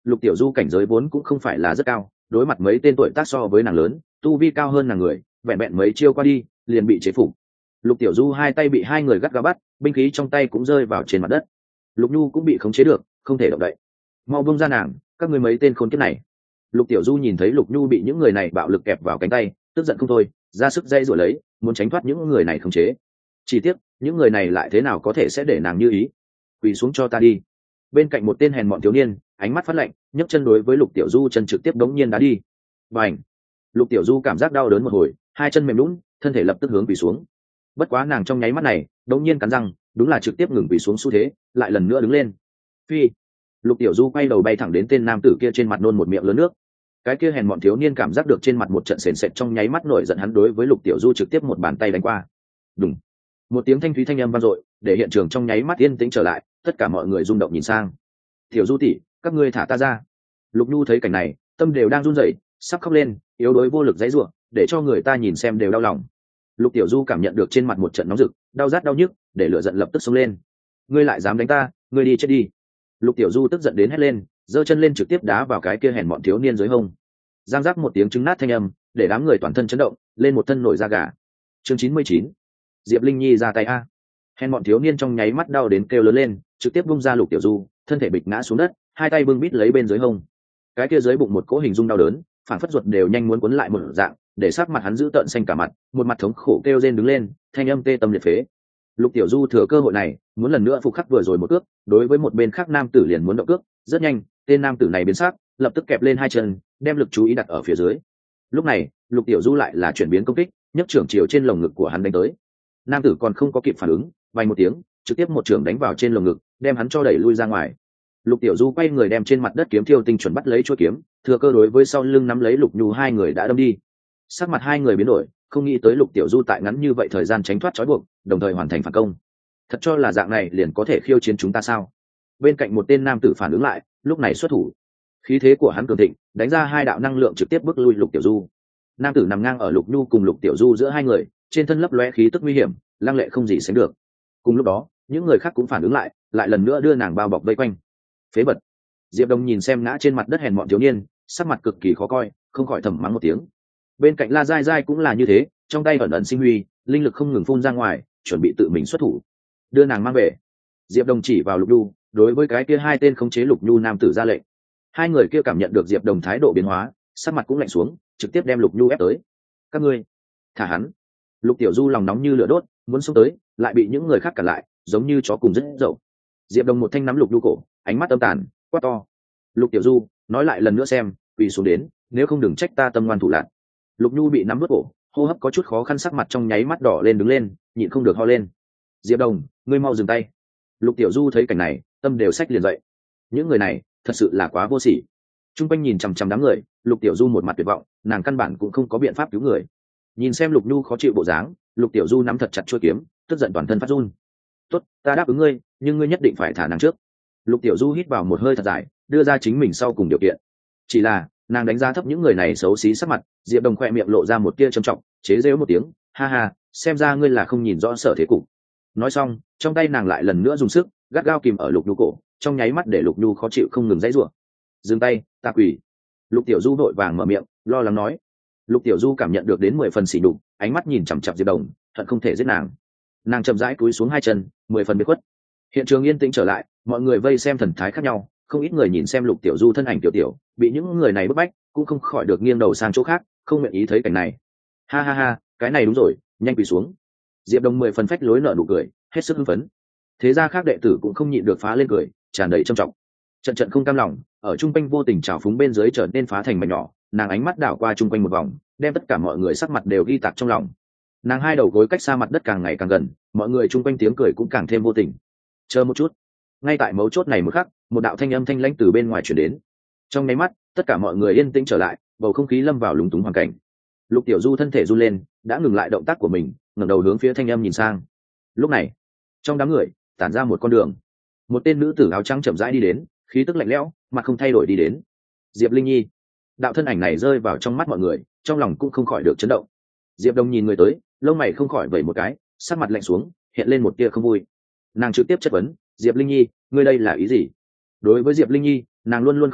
Lục Tiểu Du cảnh giới vốn cũng không phải là rất cao, đối mặt mấy tên tuổi tác so với nàng lớn, tu vi cao hơn nàng người, vẹn vẹn mấy chiêu qua đi liền bị chế phục. Lục Tiểu Du hai tay bị hai người gắt gao bắt, binh khí trong tay cũng rơi vào trên mặt đất. Lục Nhu cũng bị khống chế được, không thể động đậy. Mau buông ra nàng, các ngươi mấy tên khốn kiếp này. Lục Tiểu Du nhìn thấy Lục Nhu bị những người này bạo lực kẹp vào cánh tay, tức giận không thôi, ra sức dây rủa lấy, muốn tránh thoát những người này khống chế. Chỉ tiếc, những người này lại thế nào có thể sẽ để nàng như ý. Quỳ xuống cho ta đi. Bên cạnh một tên hèn mọn thiếu niên, ánh mắt phát lạnh, nhấc chân đối với Lục Tiểu Du chân trực tiếp đống nhiên đá đi. Bành! Lục Tiểu Du cảm giác đau đớn một hồi, hai chân mềm nhũn, thân thể lập tức hướng quỳ xuống. Bất quá nàng trong nháy mắt này, đống nhiên cắn răng, đúng là trực tiếp ngừng quỳ xuống xu thế, lại lần nữa đứng lên. Phi! Lục Tiểu Du quay đầu bay thẳng đến tên nam tử kia trên mặt nôn một miệng lớn nước. Cái kia hèn mọn thiếu niên cảm giác được trên mặt một trận sền sệt, trong nháy mắt nổi giận, hắn đối với Lục Tiểu Du trực tiếp một bàn tay đánh qua. Đùng! Một tiếng thanh thúy thanh âm vang dội, để hiện trường trong nháy mắt yên tĩnh trở lại, tất cả mọi người rung động nhìn sang. Tiểu Du tỷ, các ngươi thả ta ra. Lục Nhu thấy cảnh này, tâm đều đang run rẩy, sắp khóc lên, yếu đuối vô lực giãy giụa, để cho người ta nhìn xem đều đau lòng. Lục Tiểu Du cảm nhận được trên mặt một trận nóng rực, đau rát đau nhức, để lửa giận lập tức xông lên. Ngươi lại dám đánh ta, ngươi đi chết đi. Lục Tiểu Du tức giận đến hét lên, giơ chân lên trực tiếp đá vào cái kia hèn mọn thiếu niên dưới hông. Giang giác một tiếng trứng nát thanh âm, để đám người toàn thân chấn động, lên một thân nổi da gà. Chương chín mươi chín, Diệp Linh Nhi ra tay a. Hèn mọn thiếu niên trong nháy mắt đau đến kêu lớn lên, trực tiếp bung ra Lục Tiểu Du, thân thể bịch ngã xuống đất, hai tay bưng bít lấy bên dưới hông. Cái kia dưới bụng một cỗ hình dung đau đớn, phản phất ruột đều nhanh muốn cuốn lại một dạng, để sắc mặt hắn giữ tợn xanh cả mặt, một mặt thống khổ kêu rên đứng lên, thanh âm tê tâm liệt phế. Lục Tiểu Du thừa cơ hội này, muốn lần nữa phục khắc vừa rồi một cước, đối với một bên khác nam tử liền muốn động cước, rất nhanh, tên nam tử này biến sắc, lập tức kẹp lên hai chân, đem lực chú ý đặt ở phía dưới. Lúc này, Lục Tiểu Du lại là chuyển biến công kích, nhấc trưởng chiều trên lồng ngực của hắn đánh tới. Nam tử còn không có kịp phản ứng, vang một tiếng, trực tiếp một trưởng đánh vào trên lồng ngực, đem hắn cho đẩy lui ra ngoài. Lục Tiểu Du quay người đem trên mặt đất kiếm thiêu tinh chuẩn bắt lấy chuôi kiếm, thừa cơ đối với sau lưng nắm lấy Lục Nhu, hai người đã đâm đi. Sắc mặt hai người biến đổi, không nghĩ tới Lục Tiểu Du tại ngắn như vậy thời gian tránh thoát trói buộc, đồng thời hoàn thành phản công. Thật cho là dạng này liền có thể khiêu chiến chúng ta sao? Bên cạnh một tên nam tử phản ứng lại, lúc này xuất thủ. Khí thế của hắn cường thịnh, đánh ra hai đạo năng lượng trực tiếp bước lui Lục Tiểu Du. Nam tử nằm ngang ở Lục Nhu cùng Lục Tiểu Du giữa hai người, trên thân lấp lóe khí tức nguy hiểm, lăng lệ không gì sánh được. Cùng lúc đó, những người khác cũng phản ứng lại, lại lần nữa đưa nàng bao bọc vây quanh. Phế vật. Diệp Đông nhìn xem ngã trên mặt đất hèn mọn thiếu niên, sắc mặt cực kỳ khó coi, không khỏi thầm mắng một tiếng. Bên cạnh La Giai Giai cũng là như thế, trong tay ẩn ẩn sinh huy, linh lực không ngừng phun ra ngoài, chuẩn bị tự mình xuất thủ, đưa nàng mang về. Diệp Đông chỉ vào Lục Nhu, đối với cái kia hai tên khống chế Lục Nhu nam tử ra lệnh. Hai người kia cảm nhận được Diệp Đông thái độ biến hóa, sắc mặt cũng lạnh xuống, trực tiếp đem Lục Nhu ép tới. Các ngươi, thả hắn. Lục Tiểu Du lòng nóng như lửa đốt, muốn xông tới, lại bị những người khác cản lại, giống như chó cùng rất dậu. Diệp Đông một thanh nắm Lục Nhu cổ, ánh mắt âm tàn, quát to. Lục Tiểu Du, nói lại lần nữa xem, quỳ xuống đến, nếu không đừng trách ta tâm ngoan thủ lạn. Lục Nhu bị nắm vớt cổ, hô hấp có chút khó khăn, sắc mặt trong nháy mắt đỏ lên đứng lên, nhịn không được ho lên. Diệp Đông, ngươi mau dừng tay. Lục Tiểu Du thấy cảnh này, tâm đều xách liền dậy. Những người này, thật sự là quá vô sỉ. Trung quanh nhìn chằm chằm đám người, Lục Tiểu Du một mặt tuyệt vọng, nàng căn bản cũng không có biện pháp cứu người. Nhìn xem Lục Nhu khó chịu bộ dáng, Lục Tiểu Du nắm thật chặt chuôi kiếm, tức giận toàn thân phát run. Tốt, ta đáp ứng ngươi, nhưng ngươi nhất định phải thả nàng trước. Lục Tiểu Du hít vào một hơi thật dài, đưa ra chính mình sau cùng điều kiện. Chỉ là nàng đánh giá thấp những người này xấu xí sắc mặt. Diệp Đông khoe miệng lộ ra một tia trầm trọng, chế giễu một tiếng, ha ha, xem ra ngươi là không nhìn rõ sở thế cục. Nói xong, trong tay nàng lại lần nữa dùng sức, gắt gao kìm ở Lục Nhu cổ, trong nháy mắt để Lục Nhu khó chịu không ngừng giãy giụa. Dừng tay, ta quỳ. Lục Tiểu Du vội vàng mở miệng, lo lắng nói. Lục Tiểu Du cảm nhận được đến mười phần sỉ nhục, ánh mắt nhìn chằm chằm Diệp Đông, hận không thể giết nàng. Nàng chậm rãi cúi xuống hai chân, mười phần biệt khuất. Hiện trường yên tĩnh trở lại, mọi người vây xem thần thái khác nhau, không ít người nhìn xem Lục Tiểu Du thân ảnh tiểu tiểu, bị những người này bức bách, cũng không khỏi được nghiêng đầu sang chỗ khác, không nguyện ý thấy cảnh này. Ha ha ha, cái này đúng rồi, nhanh quỳ xuống. Diệp Đông mười phần phách lối nở nụ cười, hết sức hưng phấn. Thế gia khác đệ tử cũng không nhịn được phá lên cười, tràn đầy trầm trọng. Trận trận không cam lòng, ở trung quanh vô tình trào phúng bên dưới trở nên phá thành mảnh nhỏ, nàng ánh mắt đảo qua trung quanh một vòng, đem tất cả mọi người sắc mặt đều ghi tạc trong lòng. Nàng hai đầu gối cách xa mặt đất càng ngày càng gần, mọi người trung quanh tiếng cười cũng càng thêm vô tình. Chờ một chút. Ngay tại mấu chốt này một khắc, một đạo thanh âm thanh lãnh từ bên ngoài truyền đến. Trong nháy mắt, tất cả mọi người yên tĩnh trở lại, bầu không khí lâm vào lúng túng hoàn cảnh. Lục Tiểu Du thân thể run lên, đã ngừng lại động tác của mình, ngẩng đầu hướng phía thanh âm nhìn sang. Lúc này, trong đám người tản ra một con đường, một tên nữ tử áo trắng chậm rãi đi đến, khí tức lạnh lẽo, mặt không thay đổi đi đến. Diệp Linh Nhi. Đạo thân ảnh này rơi vào trong mắt mọi người, trong lòng cũng không khỏi được chấn động. Diệp Đông nhìn người tới, lông mày không khỏi vẩy một cái, sắc mặt lạnh xuống, hiện lên một tia không vui. Nàng trực tiếp chất vấn, Diệp Linh Nhi, ngươi đây là ý gì? Đối với Diệp Linh Nhi, nàng luôn luôn không thích,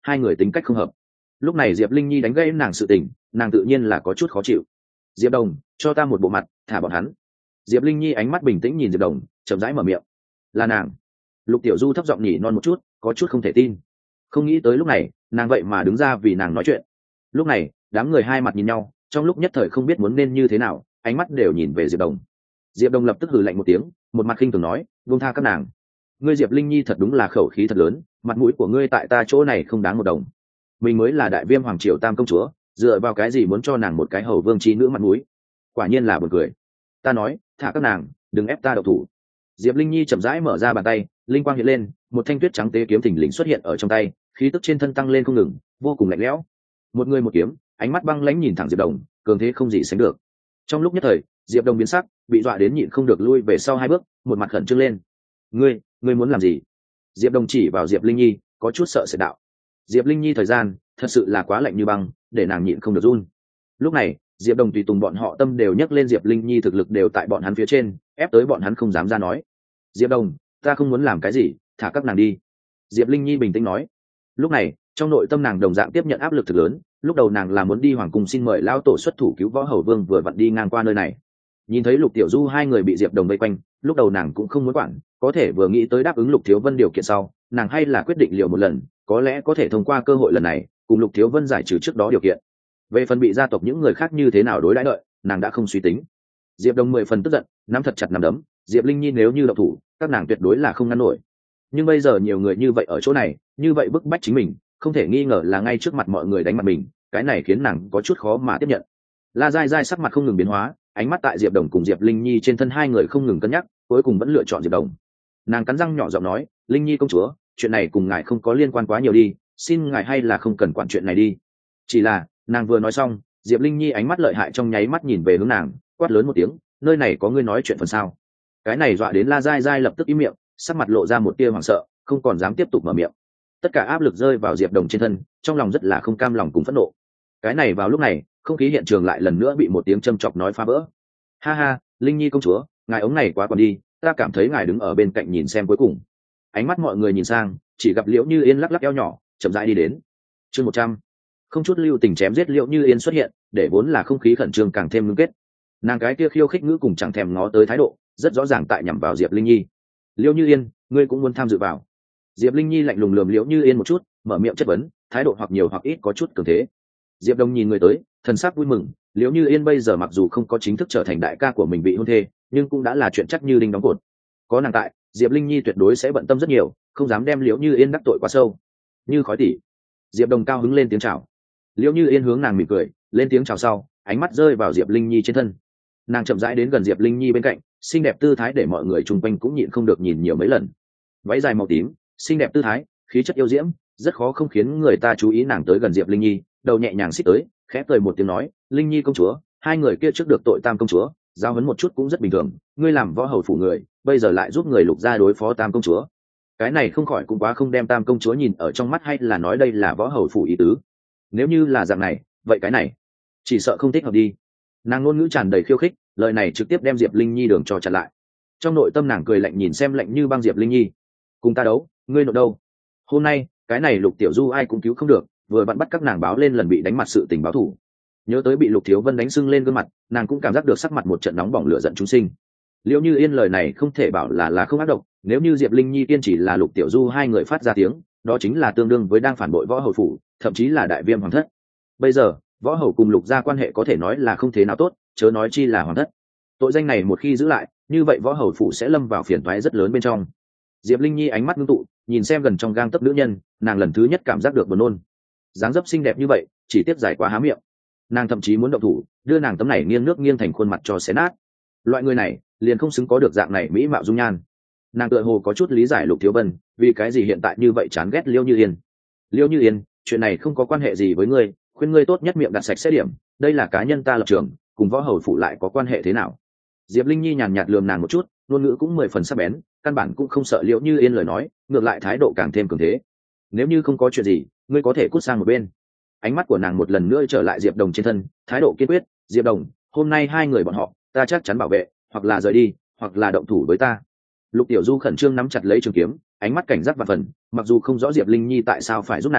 hai người tính cách không hợp. Lúc này Diệp Linh Nhi đánh gãy nàng sự tình, nàng tự nhiên là có chút khó chịu. Diệp Đồng, cho ta một bộ mặt, thả bọn hắn. Diệp Linh Nhi ánh mắt bình tĩnh nhìn Diệp Đồng, chậm rãi mở miệng. Là nàng. Lục Tiểu Du thấp giọng nhỉ non một chút, có chút không thể tin. Không nghĩ tới lúc này, nàng vậy mà đứng ra vì nàng nói chuyện. Lúc này, đám người hai mặt nhìn nhau, trong lúc nhất thời không biết muốn nên như thế nào, ánh mắt đều nhìn về Diệp Đồng. Diệp Đồng lập tức hừ lạnh một tiếng, một mặt khinh thường nói, buông tha các nàng. Ngươi Diệp Linh Nhi thật đúng là khẩu khí thật lớn, mặt mũi của ngươi tại ta chỗ này không đáng một đồng. Mình mới là đại viêm hoàng triều tam công chúa, dựa vào cái gì muốn cho nàng một cái hầu vương chi nữ mặt mũi? Quả nhiên là buồn cười. Ta nói, thả các nàng, đừng ép ta độc thủ. Diệp Linh Nhi chậm rãi mở ra bàn tay, linh quang hiện lên, một thanh tuyết trắng tế kiếm thình lình xuất hiện ở trong tay, khí tức trên thân tăng lên không ngừng, vô cùng lạnh lẽo. Một người một kiếm, ánh mắt băng lãnh nhìn thẳng Diệp Đồng, cường thế không gì sánh được. Trong lúc nhất thời, Diệp Đồng biến sắc, bị dọa đến nhịn không được lui về sau hai bước, một mặt khẩn trương lên. Ngươi, ngươi muốn làm gì? Diệp Đồng chỉ vào Diệp Linh Nhi, có chút sợ sệt đạo. Diệp Linh Nhi thời gian thật sự là quá lạnh như băng, để nàng nhịn không được run. Lúc này, Diệp Đồng tùy tùng bọn họ tâm đều nhấc lên Diệp Linh Nhi thực lực đều tại bọn hắn phía trên, ép tới bọn hắn không dám ra nói. Diệp Đồng, ta không muốn làm cái gì, thả các nàng đi. Diệp Linh Nhi bình tĩnh nói. Lúc này, trong nội tâm nàng đồng dạng tiếp nhận áp lực thực lớn, lúc đầu nàng là muốn đi hoàng cung xin mời lão tổ xuất thủ cứu võ hầu vương vừa vặn đi ngang qua nơi này. Nhìn thấy Lục Tiểu Du hai người bị Diệp Đồng vây quanh, lúc đầu nàng cũng không muốn quản, có thể vừa nghĩ tới đáp ứng Lục Thiếu Vân điều kiện sau, nàng hay là quyết định liều một lần, có lẽ có thể thông qua cơ hội lần này, cùng Lục Thiếu Vân giải trừ trước đó điều kiện. Về phần bị gia tộc những người khác như thế nào đối đãi đợi, nàng đã không suy tính. Diệp Đồng mười phần tức giận, nắm thật chặt nắm đấm, Diệp Linh Nhi nếu như động thủ, các nàng tuyệt đối là không ngăn nổi. Nhưng bây giờ nhiều người như vậy ở chỗ này, như vậy bức bách chính mình, không thể nghi ngờ là ngay trước mặt mọi người đánh mặt mình, cái này khiến nàng có chút khó mà tiếp nhận. La Gai Gai sắc mặt không ngừng biến hóa, ánh mắt tại Diệp Đồng cùng Diệp Linh Nhi trên thân hai người không ngừng cân nhắc, cuối cùng vẫn lựa chọn Diệp Đồng. Nàng cắn răng nhỏ giọng nói, Linh Nhi công chúa, chuyện này cùng ngài không có liên quan quá nhiều đi, xin ngài hay là không cần quản chuyện này đi. Chỉ là, nàng vừa nói xong, Diệp Linh Nhi ánh mắt lợi hại trong nháy mắt nhìn về hướng nàng, quát lớn một tiếng, nơi này có ngươi nói chuyện phần sao? Cái này dọa đến La Gai Gai lập tức im miệng, sắc mặt lộ ra một tia hoảng sợ, không còn dám tiếp tục mở miệng. Tất cả áp lực rơi vào Diệp Đồng trên thân, trong lòng rất là không cam lòng cùng phẫn nộ. Cái này vào lúc này, không khí hiện trường lại lần nữa bị một tiếng châm chọc nói phá vỡ. Ha ha, Linh Nhi công chúa, ngài ống này quá còn đi, ta cảm thấy ngài đứng ở bên cạnh nhìn xem cuối cùng. Ánh mắt mọi người nhìn sang, chỉ gặp Liễu Như Yên lắc lắc eo nhỏ, chậm rãi đi đến. Chương một trăm, không chút lưu tình chém giết Liễu Như Yên xuất hiện, để vốn là không khí khẩn trương càng thêm ngưng kết. Nàng cái kia khiêu khích ngữ cùng chẳng thèm ngó tới thái độ, rất rõ ràng tại nhằm vào Diệp Linh Nhi. Liễu Như Yên, ngươi cũng muốn tham dự vào? Diệp Linh Nhi lạnh lùng lườm Liễu Như Yên một chút, mở miệng chất vấn, thái độ hoặc nhiều hoặc ít có chút cường thế. Diệp Đông nhìn người tới, thần sắc vui mừng. Liễu Như Yên bây giờ mặc dù không có chính thức trở thành đại ca của mình bị hôn thê, nhưng cũng đã là chuyện chắc như đinh đóng cột. Có nàng tại, Diệp Linh Nhi tuyệt đối sẽ bận tâm rất nhiều, không dám đem Liễu Như Yên đắc tội quá sâu. Như khói tỉ. Diệp Đồng cao hứng lên tiếng chào. Liễu Như Yên hướng nàng mỉm cười, lên tiếng chào sau, ánh mắt rơi vào Diệp Linh Nhi trên thân. Nàng chậm rãi đến gần Diệp Linh Nhi bên cạnh, xinh đẹp tư thái để mọi người chung quanh cũng nhịn không được nhìn nhiều mấy lần. Váy dài màu tím, xinh đẹp tư thái, khí chất yêu diễm, rất khó không khiến người ta chú ý nàng tới gần Diệp Linh Nhi, đầu nhẹ nhàng xích tới, khẽ cười một tiếng nói, Linh Nhi công chúa, hai người kia trước được tội tam công chúa, giao huấn một chút cũng rất bình thường, ngươi làm võ hầu phủ người, bây giờ lại giúp người Lục gia đối phó tam công chúa, cái này không khỏi cũng quá không đem tam công chúa nhìn ở trong mắt, hay là nói đây là võ hầu phủ ý tứ? Nếu như là dạng này, vậy cái này chỉ sợ không thích hợp đi. Nàng ngôn ngữ tràn đầy khiêu khích, lời này trực tiếp đem Diệp Linh Nhi đường cho chặn lại. Trong nội tâm nàng cười lạnh nhìn xem lạnh như băng Diệp Linh Nhi, cùng ta đấu, ngươi nộ đâu? Hôm nay cái này Lục Tiểu Du ai cũng cứu không được, vừa vặn bắt các nàng báo lên lần bị đánh mặt sự tình báo thủ. Nhớ tới bị Lục Thiếu Vân đánh sưng lên gương mặt, nàng cũng cảm giác được sắc mặt một trận nóng bỏng lửa giận chúng sinh. Liễu Như Yên lời này không thể bảo là là không ác độc, nếu như Diệp Linh Nhi kiên chỉ là Lục Tiểu Du hai người phát ra tiếng, đó chính là tương đương với đang phản bội võ hầu phủ, thậm chí là đại viêm hoàng thất. Bây giờ võ hầu cùng Lục gia quan hệ có thể nói là không thế nào tốt, chớ nói chi là hoàng thất. Tội danh này một khi giữ lại, như vậy võ hầu phủ sẽ lâm vào phiền toái rất lớn bên trong. Diệp Linh Nhi ánh mắt ngưng tụ, nhìn xem gần trong gang tấc nữ nhân, nàng lần thứ nhất cảm giác được buồn nôn. Dáng dấp xinh đẹp như vậy, chỉ tiếp dài quá há miệng. Nàng thậm chí muốn động thủ, đưa nàng tấm này nghiêng nước nghiêng thành khuôn mặt cho xé nát. Loại người này, liền không xứng có được dạng này mỹ mạo dung nhan. Nàng tựa hồ có chút lý giải Lục Thiếu Vân, vì cái gì hiện tại như vậy chán ghét Liễu Như Yên. Liễu Như Yên, chuyện này không có quan hệ gì với ngươi, khuyên ngươi tốt nhất miệng đặt sạch sẽ điểm, đây là cá nhân ta lập trường, cùng võ hầu phủ lại có quan hệ thế nào? Diệp Linh Nhi nhàn nhạt lườm nàng một chút, ngôn ngữ cũng mười phần sắc bén, căn bản cũng không sợ Liễu Như Yên lời nói, ngược lại thái độ càng thêm cường thế. Nếu như không có chuyện gì, ngươi có thể cút sang một bên. Ánh mắt của nàng một lần nữa trở lại Diệp Đồng trên thân, thái độ kiên quyết, Diệp Đồng, hôm nay hai người bọn họ, ta chắc chắn bảo vệ, hoặc là rời đi, hoặc là động thủ với ta. Lục Tiểu Du khẩn trương nắm chặt lấy trường kiếm, ánh mắt cảnh giác và phần, mặc dù không rõ Diệp Linh Nhi tại sao phải giúp nàng,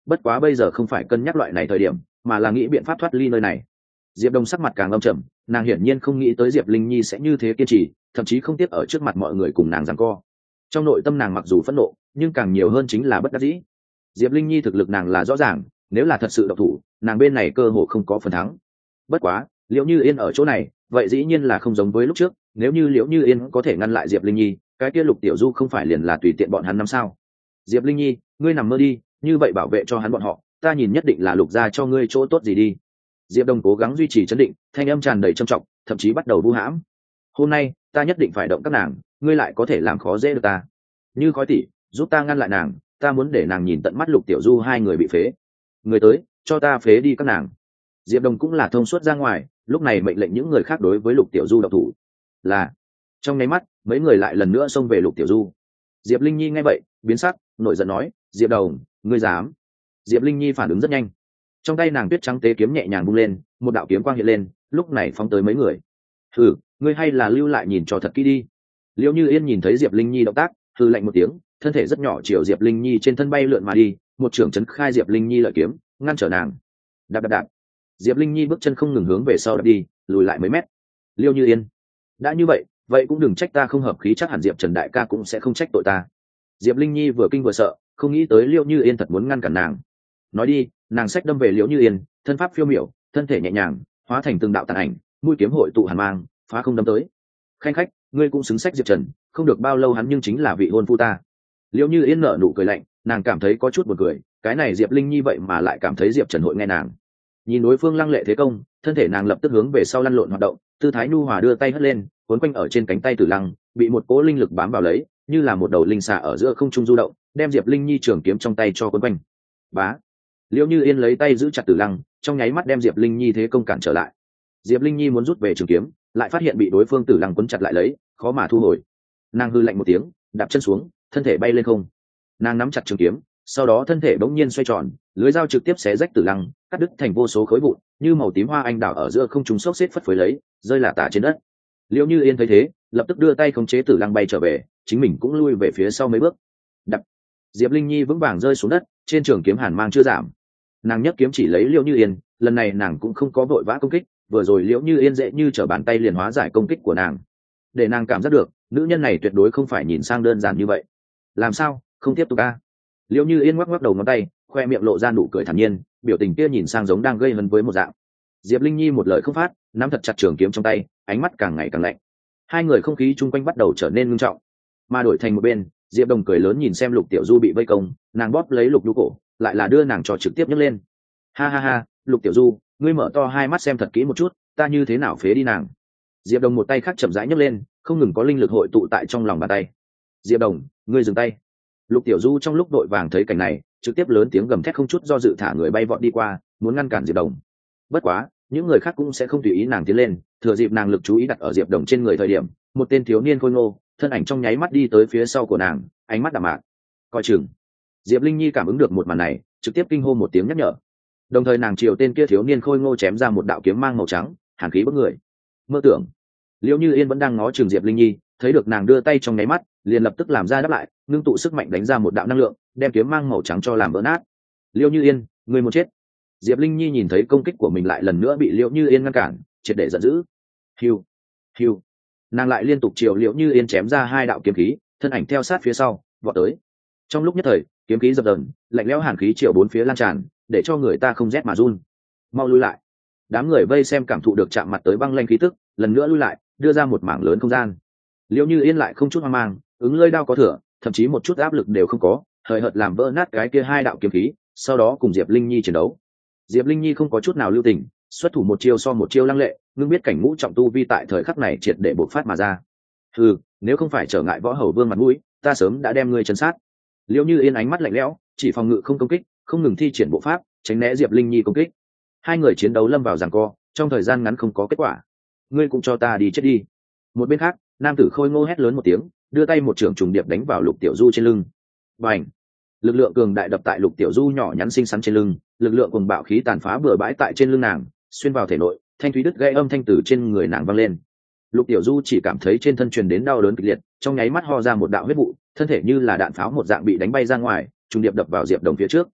bất quá bây giờ không phải cân nhắc loại này thời điểm mà là nghĩ biện pháp thoát ly nơi này. Diệp Đông sắc mặt càng âm trầm, nàng hiển nhiên không nghĩ tới Diệp Linh Nhi sẽ như thế kiên trì, thậm chí không tiếc ở trước mặt mọi người cùng nàng giằng co. Trong nội tâm nàng mặc dù phẫn nộ, nhưng càng nhiều hơn chính là bất đắc dĩ. Diệp Linh Nhi thực lực nàng là rõ ràng, nếu là thật sự độc thủ, nàng bên này cơ hồ không có phần thắng. Bất quá, Liễu Như Yên ở chỗ này, vậy dĩ nhiên là không giống với lúc trước, nếu như Liễu Như Yên có thể ngăn lại Diệp Linh Nhi, cái kia Lục Tiểu Du không phải liền là tùy tiện bọn hắn năm sao? Diệp Linh Nhi, ngươi nằm mơ đi, như vậy bảo vệ cho hắn bọn họ, ta nhìn nhất định là Lục gia cho ngươi chỗ tốt gì đi. Diệp Đông cố gắng duy trì trấn định, thanh âm tràn đầy trầm trọng, thậm chí bắt đầu vu hãm. Hôm nay, ta nhất định phải động các nàng, ngươi lại có thể làm khó dễ được ta. Như Khói tỷ, giúp ta ngăn lại nàng, ta muốn để nàng nhìn tận mắt Lục Tiểu Du hai người bị phế. Người tới, cho ta phế đi các nàng. Diệp Đông cũng là thông suốt ra ngoài, lúc này mệnh lệnh những người khác đối với Lục Tiểu Du độc thủ. Là, trong nháy mắt, mấy người lại lần nữa xông về Lục Tiểu Du. Diệp Linh Nhi nghe vậy, biến sắc, nổi giận nói, Diệp Đồng, ngươi dám? Diệp Linh Nhi phản ứng rất nhanh, trong tay nàng tuyết trắng tế kiếm nhẹ nhàng bung lên, một đạo kiếm quang hiện lên, lúc này phóng tới mấy người. Hừ, ngươi hay là lưu lại nhìn cho thật kỹ đi. Liễu Như Yên nhìn thấy Diệp Linh Nhi động tác, hừ lạnh một tiếng, thân thể rất nhỏ chiều Diệp Linh Nhi trên thân bay lượn mà đi, một trưởng chấn khai Diệp Linh Nhi lợi kiếm, ngăn trở nàng. Đạp đạp đạp. Diệp Linh Nhi bước chân không ngừng hướng về sau đạp đi, lùi lại mấy mét. Liễu Như Yên, đã như vậy, vậy cũng đừng trách ta không hợp khí, chắc hẳn Diệp Trần đại ca cũng sẽ không trách tội ta. Diệp Linh Nhi vừa kinh vừa sợ, không nghĩ tới Liễu Như Yên thật muốn ngăn cản nàng. Nói đi, nàng sách đâm về Liễu Như Yên, thân pháp phiêu miểu, thân thể nhẹ nhàng, hóa thành từng đạo tàn ảnh, mũi kiếm hội tụ hàn mang, phá không đâm tới. Khanh khách, ngươi cũng xứng sách Diệp Trần, không được bao lâu hắn nhưng chính là vị hôn phu ta. Liễu Như Yên nở nụ cười lạnh, nàng cảm thấy có chút buồn cười, cái này Diệp Linh Nhi vậy mà lại cảm thấy Diệp Trần hội nghe nàng. Nhìn đối phương lăng lệ thế công, thân thể nàng lập tức hướng về sau lăn lộn hoạt động, tư thái nhu hòa đưa tay hất lên, cuốn quanh ở trên cánh tay Tử Lăng, bị một cỗ linh lực bám vào lấy, như là một đầu linh xà ở giữa không trung du động, đem Diệp Linh Nhi trường kiếm trong tay cho cuốn quanh. Bá. Liễu Như Yên lấy tay giữ chặt Tử Lăng, trong nháy mắt đem Diệp Linh Nhi thế công cản trở lại. Diệp Linh Nhi muốn rút về trường kiếm, lại phát hiện bị đối phương Tử Lăng quấn chặt lại lấy, khó mà thu hồi. Nàng hư lạnh một tiếng, đạp chân xuống, thân thể bay lên không. Nàng nắm chặt trường kiếm, sau đó thân thể bỗng nhiên xoay tròn, lưới dao trực tiếp xé rách Tử Lăng, cắt đứt thành vô số khối vụn, như màu tím hoa anh đào ở giữa không trung xốc xếp phất phới lấy, rơi lả tả trên đất. Liễu Như Yên thấy thế, lập tức đưa tay khống chế Tử Lăng bay trở về, chính mình cũng lui về phía sau mấy bước. Đập. Diệp Linh Nhi vững vàng rơi xuống đất, trên trường kiếm hàn mang chưa giảm. Nàng nhấc kiếm chỉ lấy Liễu Như Yên, lần này nàng cũng không có vội vã công kích, vừa rồi Liễu Như Yên dễ như trở bàn tay liền hóa giải công kích của nàng. Để nàng cảm giác được, nữ nhân này tuyệt đối không phải nhìn sang đơn giản như vậy. Làm sao, không tiếp tục a? Liễu Như Yên ngoắc ngoắc đầu ngón tay, khoe miệng lộ ra nụ cười thản nhiên, biểu tình kia nhìn sang giống đang gây hấn với một dạng. Diệp Linh Nhi một lời không phát, nắm thật chặt trường kiếm trong tay, ánh mắt càng ngày càng lạnh. Hai người không khí chung quanh bắt đầu trở nên ngưng trọng. Mà đổi thành một bên, Diệp Đồng cười lớn nhìn xem Lục Tiểu Du bị vây công, nàng bóp lấy Lục Nhu cổ, lại là đưa nàng cho trực tiếp nhấc lên. Ha ha ha, Lục Tiểu Du, ngươi mở to hai mắt xem thật kỹ một chút, ta như thế nào phế đi nàng. Diệp Đồng một tay khác chậm rãi nhấc lên, không ngừng có linh lực hội tụ tại trong lòng bàn tay. Diệp Đồng, ngươi dừng tay. Lục Tiểu Du trong lúc đội vàng thấy cảnh này, trực tiếp lớn tiếng gầm thét không chút do dự thả người bay vọt đi qua, muốn ngăn cản Diệp Đồng. Bất quá, những người khác cũng sẽ không tùy ý nàng tiến lên, thừa dịp nàng lực chú ý đặt ở Diệp Đồng trên người thời điểm, một tên thiếu niên khôi ngô, thân ảnh trong nháy mắt đi tới phía sau của nàng, ánh mắt đạm mạc. Coi chừng. Diệp Linh Nhi cảm ứng được một màn này, trực tiếp kinh hô một tiếng nhắc nhở. Đồng thời nàng chiều tên kia thiếu niên khôi ngô chém ra một đạo kiếm mang màu trắng, hàn khí bức người. Mơ tưởng. Liễu Như Yên vẫn đang ngó chừng Diệp Linh Nhi, thấy được nàng đưa tay trong nháy mắt, liền lập tức làm ra đáp lại, ngưng tụ sức mạnh đánh ra một đạo năng lượng, đem kiếm mang màu trắng cho làm vỡ nát. Liễu Như Yên, ngươi muốn chết. Diệp Linh Nhi nhìn thấy công kích của mình lại lần nữa bị Liễu Như Yên ngăn cản, triệt để giận dữ. Hiu, hiu. Nàng lại liên tục chiều Liễu Như Yên chém ra hai đạo kiếm khí, thân ảnh theo sát phía sau, vọt tới. Trong lúc nhất thời, kiếm khí dập dờn, lạnh lẽo hàn khí chiều bốn phía lan tràn, để cho người ta không rét mà run. Mau lui lại. Đám người vây xem cảm thụ được chạm mặt tới băng lanh khí tức, lần nữa lui lại, đưa ra một mảng lớn không gian. Liễu Như Yên lại không chút hoang mang, ứng lơi đao có thừa, thậm chí một chút áp lực đều không có, hời hợt làm vỡ nát cái kia hai đạo kiếm khí, sau đó cùng Diệp Linh Nhi chiến đấu. Diệp Linh Nhi không có chút nào lưu tình, xuất thủ một chiêu so một chiêu lăng lệ, ngưng biết cảnh ngũ trọng tu vi tại thời khắc này triệt để bộc phát mà ra. Ừ, nếu không phải trở ngại võ hầu vương mặt mũi, ta sớm đã đem ngươi chấn sát. Liễu Như Yên ánh mắt lạnh lẽo, chỉ phòng ngự không công kích, không ngừng thi triển bộ pháp, tránh né Diệp Linh Nhi công kích. Hai người chiến đấu lâm vào giằng co, trong thời gian ngắn không có kết quả. Ngươi cũng cho ta đi chết đi. Một bên khác, nam tử khôi ngô hét lớn một tiếng, đưa tay một trường trùng điệp đánh vào Lục Tiểu Du trên lưng. Bành! Lực lượng cường đại đập tại Lục Tiểu Du nhỏ nhắn xinh xắn trên lưng, lực lượng cùng bạo khí tàn phá bừa bãi tại trên lưng nàng, xuyên vào thể nội, thanh thúy đứt gãy âm thanh từ trên người nàng vang lên. Lục Tiểu Du chỉ cảm thấy trên thân truyền đến đau đớn kịch liệt, trong nháy mắt ho ra một đạo huyết vụ, thân thể như là đạn pháo một dạng bị đánh bay ra ngoài, trùng điệp đập vào Diệp Đồng phía trước.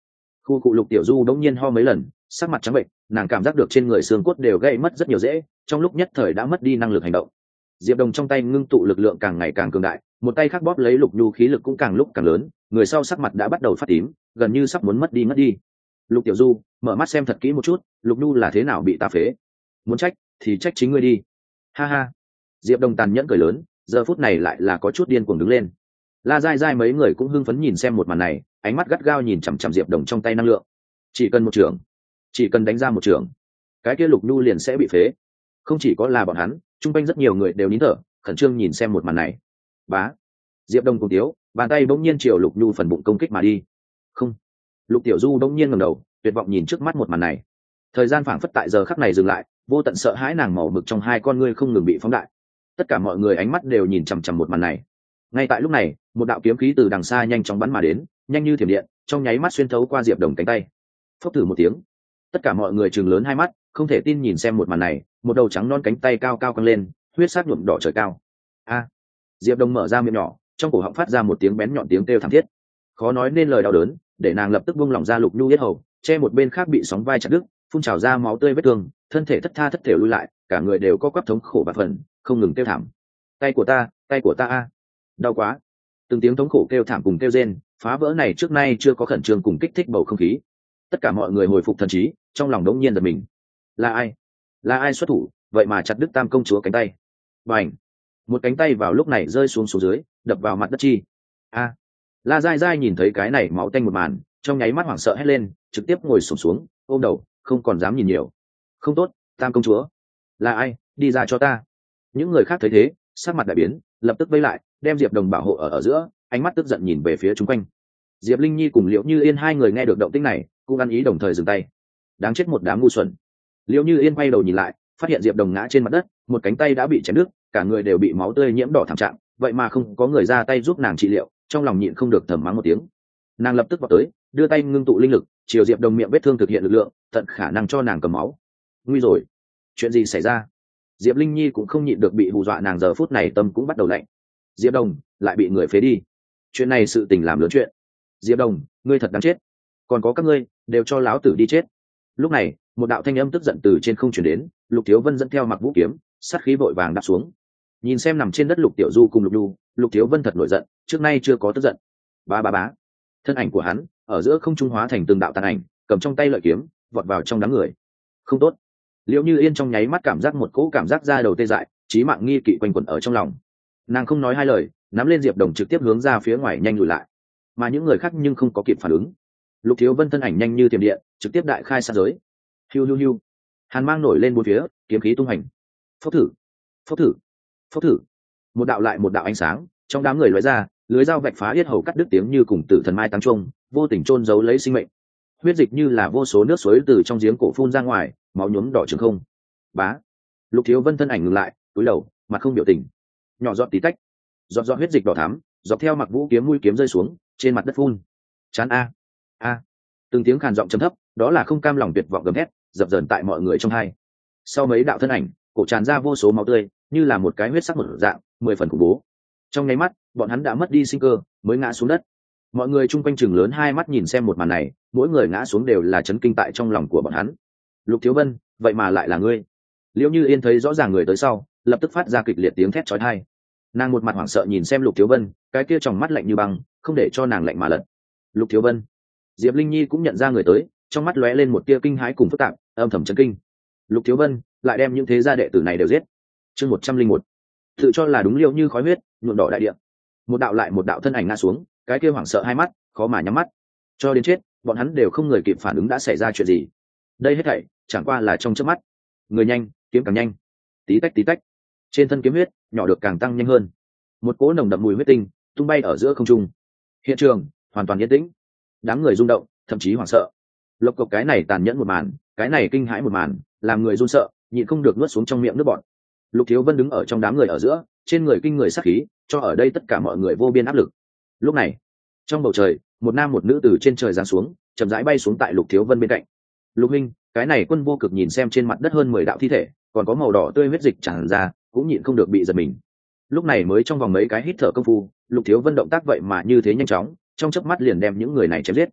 Khu cụ Lục Tiểu Du đống nhiên ho mấy lần, sắc mặt trắng bệnh, nàng cảm giác được trên người xương cốt đều gãy mất rất nhiều rễ, trong lúc nhất thời đã mất đi năng lực hành động. Diệp Đồng trong tay ngưng tụ lực lượng càng ngày càng cường đại, một tay khác bóp lấy Lục Nhu khí lực cũng càng lúc càng lớn, người sau sắc mặt đã bắt đầu phát tím, gần như sắp muốn mất đi mất đi. Lục Tiểu Du, mở mắt xem thật kỹ một chút, Lục Nhu là thế nào bị ta phế? Muốn trách thì trách chính ngươi đi. Ha ha. Diệp Đồng tàn nhẫn cười lớn, giờ phút này lại là có chút điên cuồng đứng lên. La Gai Gai mấy người cũng hưng phấn nhìn xem một màn này, ánh mắt gắt gao nhìn chằm chằm Diệp Đồng trong tay năng lượng. Chỉ cần một trưởng, chỉ cần đánh ra một trưởng, cái kia Lục Nhu liền sẽ bị phế. Không chỉ có là bọn hắn, chung quanh rất nhiều người đều nín thở, khẩn trương nhìn xem một màn này. Bá. Diệp Đồng cùng tiếu, bàn tay bỗng nhiên chiều Lục Nhu phần bụng công kích mà đi. Không. Lục Tiểu Du bỗng nhiên ngẩng đầu, tuyệt vọng nhìn trước mắt một màn này. Thời gian phảng phất tại giờ khắc này dừng lại, vô tận sợ hãi nàng màu mực trong hai con ngươi không ngừng bị phóng đại. Tất cả mọi người ánh mắt đều nhìn chằm chằm một màn này. Ngay tại lúc này, một đạo kiếm khí từ đằng xa nhanh chóng bắn mà đến, nhanh như thiểm điện, trong nháy mắt xuyên thấu qua Diệp Đồng cánh tay. Phốc thử một tiếng, tất cả mọi người trừng lớn hai mắt, không thể tin nhìn xem một màn này, một đầu trắng non cánh tay cao cao căng lên, huyết sắc nhuộm đỏ trời cao. A! Diệp Đồng mở ra miệng nhỏ, trong cổ họng phát ra một tiếng bén nhọn tiếng kêu thảm thiết. Khó nói nên lời đau đớn, để nàng lập tức buông lỏng ra Lục Nhu yết hầu, che một bên khác bị sóng vai chặt đứt, phun trào ra máu tươi vết thương, thân thể thất tha thất thể lùi lại, cả người đều có quắp thống khổ bạt phần, không ngừng kêu thảm. Tay của ta, tay của ta a, đau quá! Từng tiếng thống khổ kêu thảm cùng kêu rên, phá vỡ này trước nay chưa có khẩn trương cùng kích thích bầu không khí. Tất cả mọi người hồi phục thần trí, trong lòng đống nhiên giật mình. Là ai? Là ai xuất thủ, vậy mà chặt đứt Tam công chúa cánh tay? Bành! Một cánh tay vào lúc này rơi xuống xuống dưới, đập vào mặt đất chi. A! La Gai Gai nhìn thấy cái này máu tanh một màn, trong nháy mắt hoảng sợ hét lên, trực tiếp ngồi xổm xuống, ôm đầu, không còn dám nhìn nhiều. Không tốt, Tam công chúa! Là ai? Đi ra cho ta! Những người khác thấy thế, sắc mặt đại biến, lập tức vây lại, đem Diệp Đồng bảo hộ ở ở giữa, ánh mắt tức giận nhìn về phía chung quanh. Diệp Linh Nhi cùng Liễu Như Yên hai người nghe được động tĩnh này, cũng ăn ý đồng thời dừng tay. Đáng chết một đám ngu xuẩn! Liễu Như Yên quay đầu nhìn lại, phát hiện Diệp Đồng ngã trên mặt đất, một cánh tay đã bị chém đứt, cả người đều bị máu tươi nhiễm đỏ thảm trạng, vậy mà không có người ra tay giúp nàng trị liệu, trong lòng nhịn không được thầm mắng một tiếng. Nàng lập tức vào tới, đưa tay ngưng tụ linh lực, chiều Diệp Đồng miệng vết thương thực hiện lực lượng, tận khả năng cho nàng cầm máu. Nguy rồi, chuyện gì xảy ra? Diệp Linh Nhi cũng không nhịn được bị hù dọa, nàng giờ phút này tâm cũng bắt đầu lạnh. Diệp Đồng lại bị người phế đi, chuyện này sự tình làm lớn chuyện. Diệp Đồng, ngươi thật đáng chết, còn có các ngươi đều cho láo tử đi chết. Lúc này, một đạo thanh âm tức giận từ trên không chuyển đến, Lục Thiếu Vân dẫn theo Mặc Vũ kiếm, sát khí vội vàng đáp xuống. Nhìn xem nằm trên đất Lục Tiểu Du cùng Lục Nhu, Lục Thiếu Vân thật nổi giận, trước nay chưa có tức giận. Ba ba bá, thân ảnh của hắn ở giữa không trung hóa thành từng đạo tàn ảnh, cầm trong tay lợi kiếm, vọt vào trong đám người. Không tốt! Liễu Như Yên trong nháy mắt cảm giác một cỗ cảm giác da đầu tê dại, chí mạng nghi kỵ quanh quẩn ở trong lòng. Nàng không nói hai lời, nắm lên Diệp Đồng trực tiếp hướng ra phía ngoài nhanh lùi lại. Mà những người khác nhưng không có kịp phản ứng. Lục Thiếu Vân thân ảnh nhanh như tiềm điện, trực tiếp đại khai sát giới. Hiu hiu hiu. Hàn mang nổi lên bốn phía, kiếm khí tung hành. Phốc thử, phốc thử, phốc thử. Một đạo lại một đạo ánh sáng, trong đám người lóe ra, lưới dao vạch phá yết hầu cắt đứt tiếng như cùng tử thần mai tăng trung, vô tình chôn giấu lấy sinh mệnh. Huyết dịch như là vô số nước suối từ trong giếng cổ phun ra ngoài, máu nhuốm đỏ trường không. Bá. Lục Thiếu Vân thân ảnh ngừng lại, cúi đầu, mặt không biểu tình. Nhỏ giọt tí tách, giọt giọt huyết dịch đỏ thắm, dọc theo Mặc Vũ kiếm mũi kiếm rơi xuống, trên mặt đất phun. Chán a, a. Từng tiếng khàn giọng trầm thấp, đó là không cam lòng tuyệt vọng gầm thét, dập dờn tại mọi người trong hai. Sau mấy đạo thân ảnh, cổ tràn ra vô số máu tươi, như là một cái huyết sắc một dạng, mười phần khủng bố. Trong nháy mắt, bọn hắn đã mất đi sinh cơ, mới ngã xuống đất. Mọi người chung quanh chừng lớn hai mắt nhìn xem một màn này, mỗi người ngã xuống đều là chấn kinh tại trong lòng của bọn hắn. Lục Thiếu Vân, vậy mà lại là ngươi? Liễu Như Yên thấy rõ ràng người tới sau, lập tức phát ra kịch liệt tiếng thét chói tai. Nàng một mặt hoảng sợ nhìn xem Lục Thiếu Vân, cái kia tròng mắt lạnh như băng, không để cho nàng lạnh mà lật. Lục Thiếu Vân. Diệp Linh Nhi cũng nhận ra người tới, trong mắt lóe lên một tia kinh hãi cùng phức tạp, âm thầm chấn kinh. Lục Thiếu Vân lại đem những thế gia đệ tử này đều giết. Chương một trăm linh một. Tự cho là đúng liêu như khói huyết, nhuộm đỏ đại địa. Một đạo lại một đạo thân ảnh ngã xuống, cái kia hoảng sợ hai mắt, khó mà nhắm mắt. Cho đến chết, bọn hắn đều không người kịp phản ứng đã xảy ra chuyện gì. Đây hết thảy chẳng qua là trong chớp mắt. Người nhanh, kiếm càng nhanh. Tí tách tí tách. Trên thân kiếm huyết, nhỏ được càng tăng nhanh hơn. Một cỗ nồng đậm mùi huyết tinh tung bay ở giữa không trung. Hiện trường hoàn toàn yên tĩnh. Đám người rung động, thậm chí hoảng sợ. Lộc cộc cái này tàn nhẫn một màn, cái này kinh hãi một màn, làm người run sợ, nhịn không được nuốt xuống trong miệng nước bọt. Lục Thiếu Vân đứng ở trong đám người ở giữa, trên người kinh người sát khí, cho ở đây tất cả mọi người vô biên áp lực. Lúc này, trong bầu trời, một nam một nữ từ trên trời giáng xuống, chậm rãi bay xuống tại Lục Thiếu Vân bên cạnh. Lục Minh, cái này Quân Vô Cực nhìn xem trên mặt đất hơn mười đạo thi thể, còn có màu đỏ tươi huyết dịch tràn ra, cũng nhịn không được bị giật mình. Lúc này mới trong vòng mấy cái hít thở công phu, Lục Thiếu Vân động tác vậy mà như thế nhanh chóng, trong chớp mắt liền đem những người này chém giết.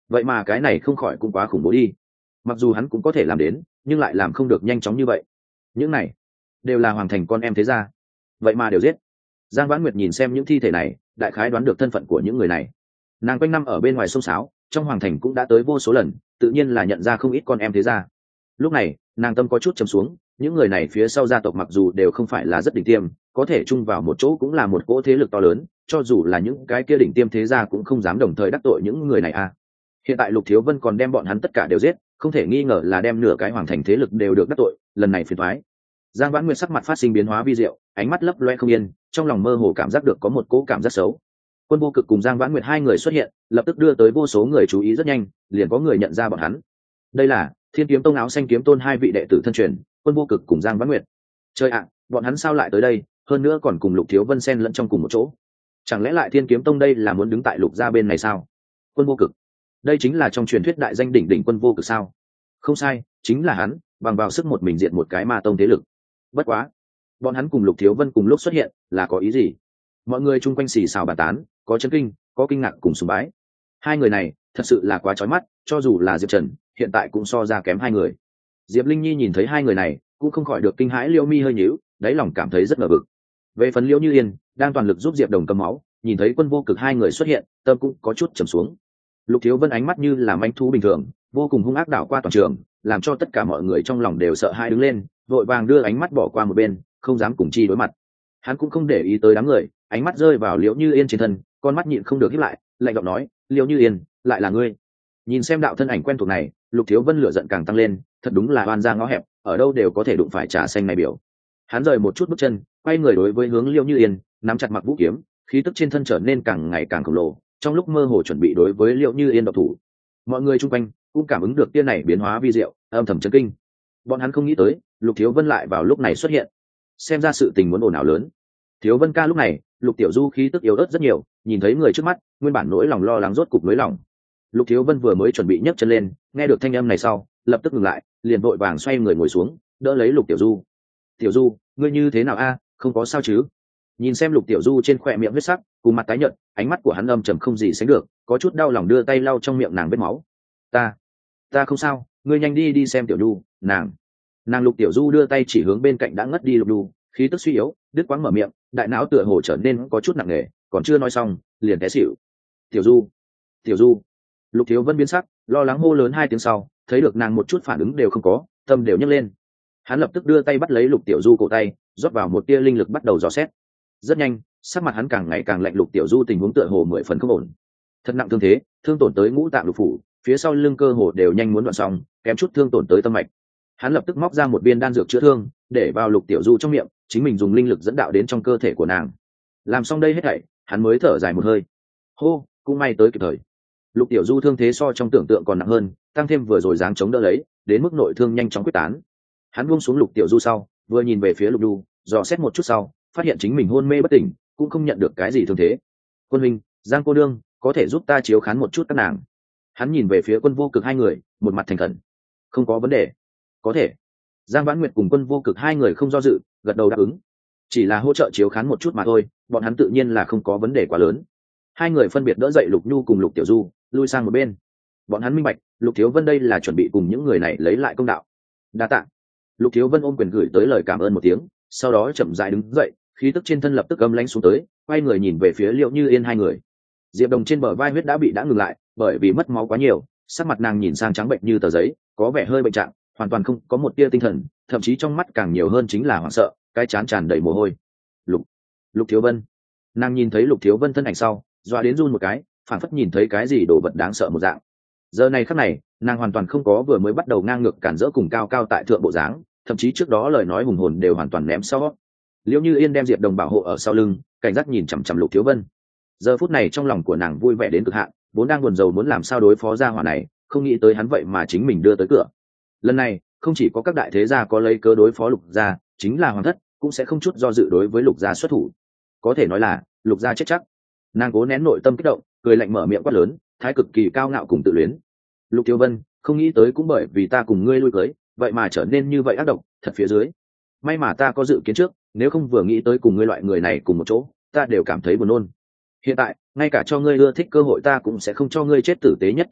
vậy mà cái này không khỏi cũng quá khủng bố đi. Mặc dù hắn cũng có thể làm đến, nhưng lại làm không được nhanh chóng như vậy. Những này đều là hoàng thành con em thế gia, vậy mà đều giết. Giang Vãn Nguyệt nhìn xem những thi thể này, đại khái đoán được thân phận của những người này. Nàng quanh năm ở bên ngoài sông sáo, trong hoàng thành cũng đã tới vô số lần, tự nhiên là nhận ra không ít con em thế gia. Lúc này nàng tâm có chút trầm xuống, những người này phía sau gia tộc mặc dù đều không phải là rất đỉnh tiêm, có thể chung vào một chỗ cũng là một cỗ thế lực to lớn, cho dù là những cái kia đỉnh tiêm thế gia cũng không dám đồng thời đắc tội những người này à. Hiện tại Lục Thiếu Vân còn đem bọn hắn tất cả đều giết, không thể nghi ngờ là đem nửa cái hoàng thành thế lực đều được đắc tội, lần này phiền toái. Giang Vãn Nguyệt sắc mặt phát sinh biến hóa vi diệu, ánh mắt lấp loe không yên, trong lòng mơ hồ cảm giác được có một cỗ cảm giác xấu. Quân Vô Cực cùng Giang Vãn Nguyệt hai người xuất hiện, lập tức đưa tới vô số người chú ý rất nhanh, liền có người nhận ra bọn hắn. Đây là Thiên Kiếm Tông áo xanh kiếm tôn hai vị đệ tử thân truyền, Quân Vô Cực cùng Giang Vãn Nguyệt. Trời ạ, bọn hắn sao lại tới đây, hơn nữa còn cùng Lục Thiếu Vân xen lẫn trong cùng một chỗ. Chẳng lẽ lại Thiên Kiếm Tông đây là muốn đứng tại Lục gia bên này sao? Quân Vô Cực, đây chính là trong truyền thuyết đại danh đỉnh đỉnh Quân Vô Cực sao? Không sai, chính là hắn, bằng vào sức một mình diện một cái ma tông thế lực. Bất quá, bọn hắn cùng Lục Thiếu Vân cùng lúc xuất hiện, là có ý gì? Mọi người chung quanh xì xào bàn tán, có chấn kinh, có kinh ngạc cùng sùng bái. Hai người này thật sự là quá chói mắt, cho dù là Diệp Trần hiện tại cũng so ra kém hai người. Diệp Linh Nhi nhìn thấy hai người này cũng không khỏi được kinh hãi, Liễu Mi hơi nhíu, đáy lòng cảm thấy rất ngờ vực. Về phần Liễu Như Yên đang toàn lực giúp Diệp Đồng cầm máu, nhìn thấy Quân Vô Cực hai người xuất hiện, tâm cũng có chút trầm xuống. Lục Thiếu Vân ánh mắt như là manh thú bình thường, vô cùng hung ác đảo qua toàn trường, làm cho tất cả mọi người trong lòng đều sợ hãi đứng lên, vội vàng đưa ánh mắt bỏ qua một bên, không dám cùng chi đối mặt. Hắn cũng không để ý tới đám người, ánh mắt rơi vào Liễu Như Yên trên thân, con mắt nhịn không được híp lại, lạnh giọng nói, Liễu Như Yên, lại là ngươi? Nhìn xem đạo thân ảnh quen thuộc này, Lục Thiếu Vân lửa giận càng tăng lên, thật đúng là oan ra ngõ hẹp, ở đâu đều có thể đụng phải trà xanh này biểu. Hắn rời một chút bước chân, quay người đối với hướng Liễu Như Yên, nắm chặt mặc vũ kiếm, khí tức trên thân trở nên càng ngày càng khổng lồ, trong lúc mơ hồ chuẩn bị đối với Liễu Như Yên độc thủ. Mọi người chung quanh cũng cảm ứng được tia này biến hóa vi diệu, âm thầm chấn kinh. Bọn hắn không nghĩ tới, Lục Thiếu Vân lại vào lúc này xuất hiện. Xem ra sự tình muốn ồn ào lớn. Thiếu Vân ca lúc này, Lục Tiểu Du khí tức yếu ớt rất nhiều, nhìn thấy người trước mắt, nguyên bản nỗi lòng lo lắng rốt cục nới lòng. Lục Thiếu Vân vừa mới chuẩn bị nhấc chân lên, nghe được thanh âm này sau, lập tức ngừng lại, liền vội vàng xoay người ngồi xuống, đỡ lấy Lục Tiểu Du. Tiểu Du, ngươi như thế nào a? Không có sao chứ? Nhìn xem Lục Tiểu Du trên khóe miệng huyết sắc, cùng mặt tái nhợt, ánh mắt của hắn âm trầm không gì sánh được, có chút đau lòng đưa tay lau trong miệng nàng vết máu. Ta, ta không sao, ngươi nhanh đi đi xem Tiểu Du, nàng. Nàng Lục Tiểu Du đưa tay chỉ hướng bên cạnh đã ngất đi Lục Du, khí tức suy yếu, đứt quãng mở miệng, đại não tựa hồ trở nên có chút nặng nề, còn chưa nói xong, liền té xỉu. Tiểu Du, Tiểu Du. Lục Thiếu Vân biến sắc, lo lắng hô lớn hai tiếng sau, thấy được nàng một chút phản ứng đều không có, tâm đều nhấc lên. Hắn lập tức đưa tay bắt lấy Lục Tiểu Du cổ tay, rót vào một tia linh lực bắt đầu dò xét. Rất nhanh, sắc mặt hắn càng ngày càng lạnh, Lục Tiểu Du tình huống tựa hồ mười phần không ổn. Thật nặng thương thế, thương tổn tới ngũ tạng lục phủ, phía sau lưng cơ hồ đều nhanh muốn đoạn xong, kém chút thương tổn tới tâm mạch. Hắn lập tức móc ra một viên đan dược chữa thương, để vào Lục Tiểu Du trong miệng, chính mình dùng linh lực dẫn đạo đến trong cơ thể của nàng. Làm xong đây hết thảy, hắn mới thở dài một hơi. Hô, cũng may tới kịp thời. Lục Tiểu Du thương thế so trong tưởng tượng còn nặng hơn, tăng thêm vừa rồi dáng chống đỡ lấy, đến mức nội thương nhanh chóng quyết tán. Hắn buông xuống Lục Tiểu Du sau, vừa nhìn về phía Lục Du, dò xét một chút sau, phát hiện chính mình hôn mê bất tỉnh, cũng không nhận được cái gì thương thế. Quân huynh, Giang cô đương, có thể giúp ta chiếu khán một chút các nàng? Hắn nhìn về phía Quân Vô Cực hai người, một mặt thành khẩn. Không có vấn đề, có thể. Giang Vãn Nguyệt cùng Quân Vô Cực hai người không do dự, gật đầu đáp ứng. Chỉ là hỗ trợ chiếu khán một chút mà thôi, bọn hắn tự nhiên là không có vấn đề quá lớn. Hai người phân biệt đỡ dậy Lục Nhu cùng Lục Tiểu Du, lui sang một bên. Bọn hắn minh bạch, Lục Thiếu Vân đây là chuẩn bị cùng những người này lấy lại công đạo. Đa tạ. Lục Thiếu Vân ôm quyền gửi tới lời cảm ơn một tiếng, sau đó chậm rãi đứng dậy, khí tức trên thân lập tức âm lãnh xuống tới, quay người nhìn về phía Liễu Như Yên hai người. Diệp Đồng trên bờ vai huyết đã bị đã ngừng lại, bởi vì mất máu quá nhiều, sắc mặt nàng nhìn sang trắng bệnh như tờ giấy, có vẻ hơi bệnh trạng, hoàn toàn không có một tia tinh thần, thậm chí trong mắt càng nhiều hơn chính là hoảng sợ, cái trán tràn đầy mồ hôi. Lục, Lục Thiếu Vân. Nàng nhìn thấy Lục Thiếu Vân thân ảnh sau, dọa đến run một cái, phảng phất nhìn thấy cái gì đồ vật đáng sợ một dạng. Giờ này khắc này, nàng hoàn toàn không có vừa mới bắt đầu ngang ngược cản rỡ cùng cao cao tại thượng bộ dáng, thậm chí trước đó lời nói hùng hồn đều hoàn toàn ném sau. Liễu Như Yên đem Diệp Đồng bảo hộ ở sau lưng, cảnh giác nhìn chằm chằm Lục Thiếu Vân. Giờ phút này trong lòng của nàng vui vẻ đến cực hạn, vốn đang buồn rầu muốn làm sao đối phó gia hỏa này, không nghĩ tới hắn vậy mà chính mình đưa tới cửa. Lần này, không chỉ có các đại thế gia có lấy cớ đối phó Lục gia, chính là hoàng thất cũng sẽ không chút do dự đối với Lục gia xuất thủ. Có thể nói là Lục gia chết chắc. Nàng cố nén nội tâm kích động, cười lạnh mở miệng quát lớn, thái cực kỳ cao ngạo cùng tự luyến. Lục Thiếu Vân, không nghĩ tới cũng bởi vì ta cùng ngươi lui cưới, vậy mà trở nên như vậy ác độc, thật phía dưới. May mà ta có dự kiến trước, nếu không vừa nghĩ tới cùng ngươi loại người này cùng một chỗ, ta đều cảm thấy buồn nôn. Hiện tại, ngay cả cho ngươi ưa thích cơ hội ta cũng sẽ không cho ngươi chết tử tế nhất tâm đi,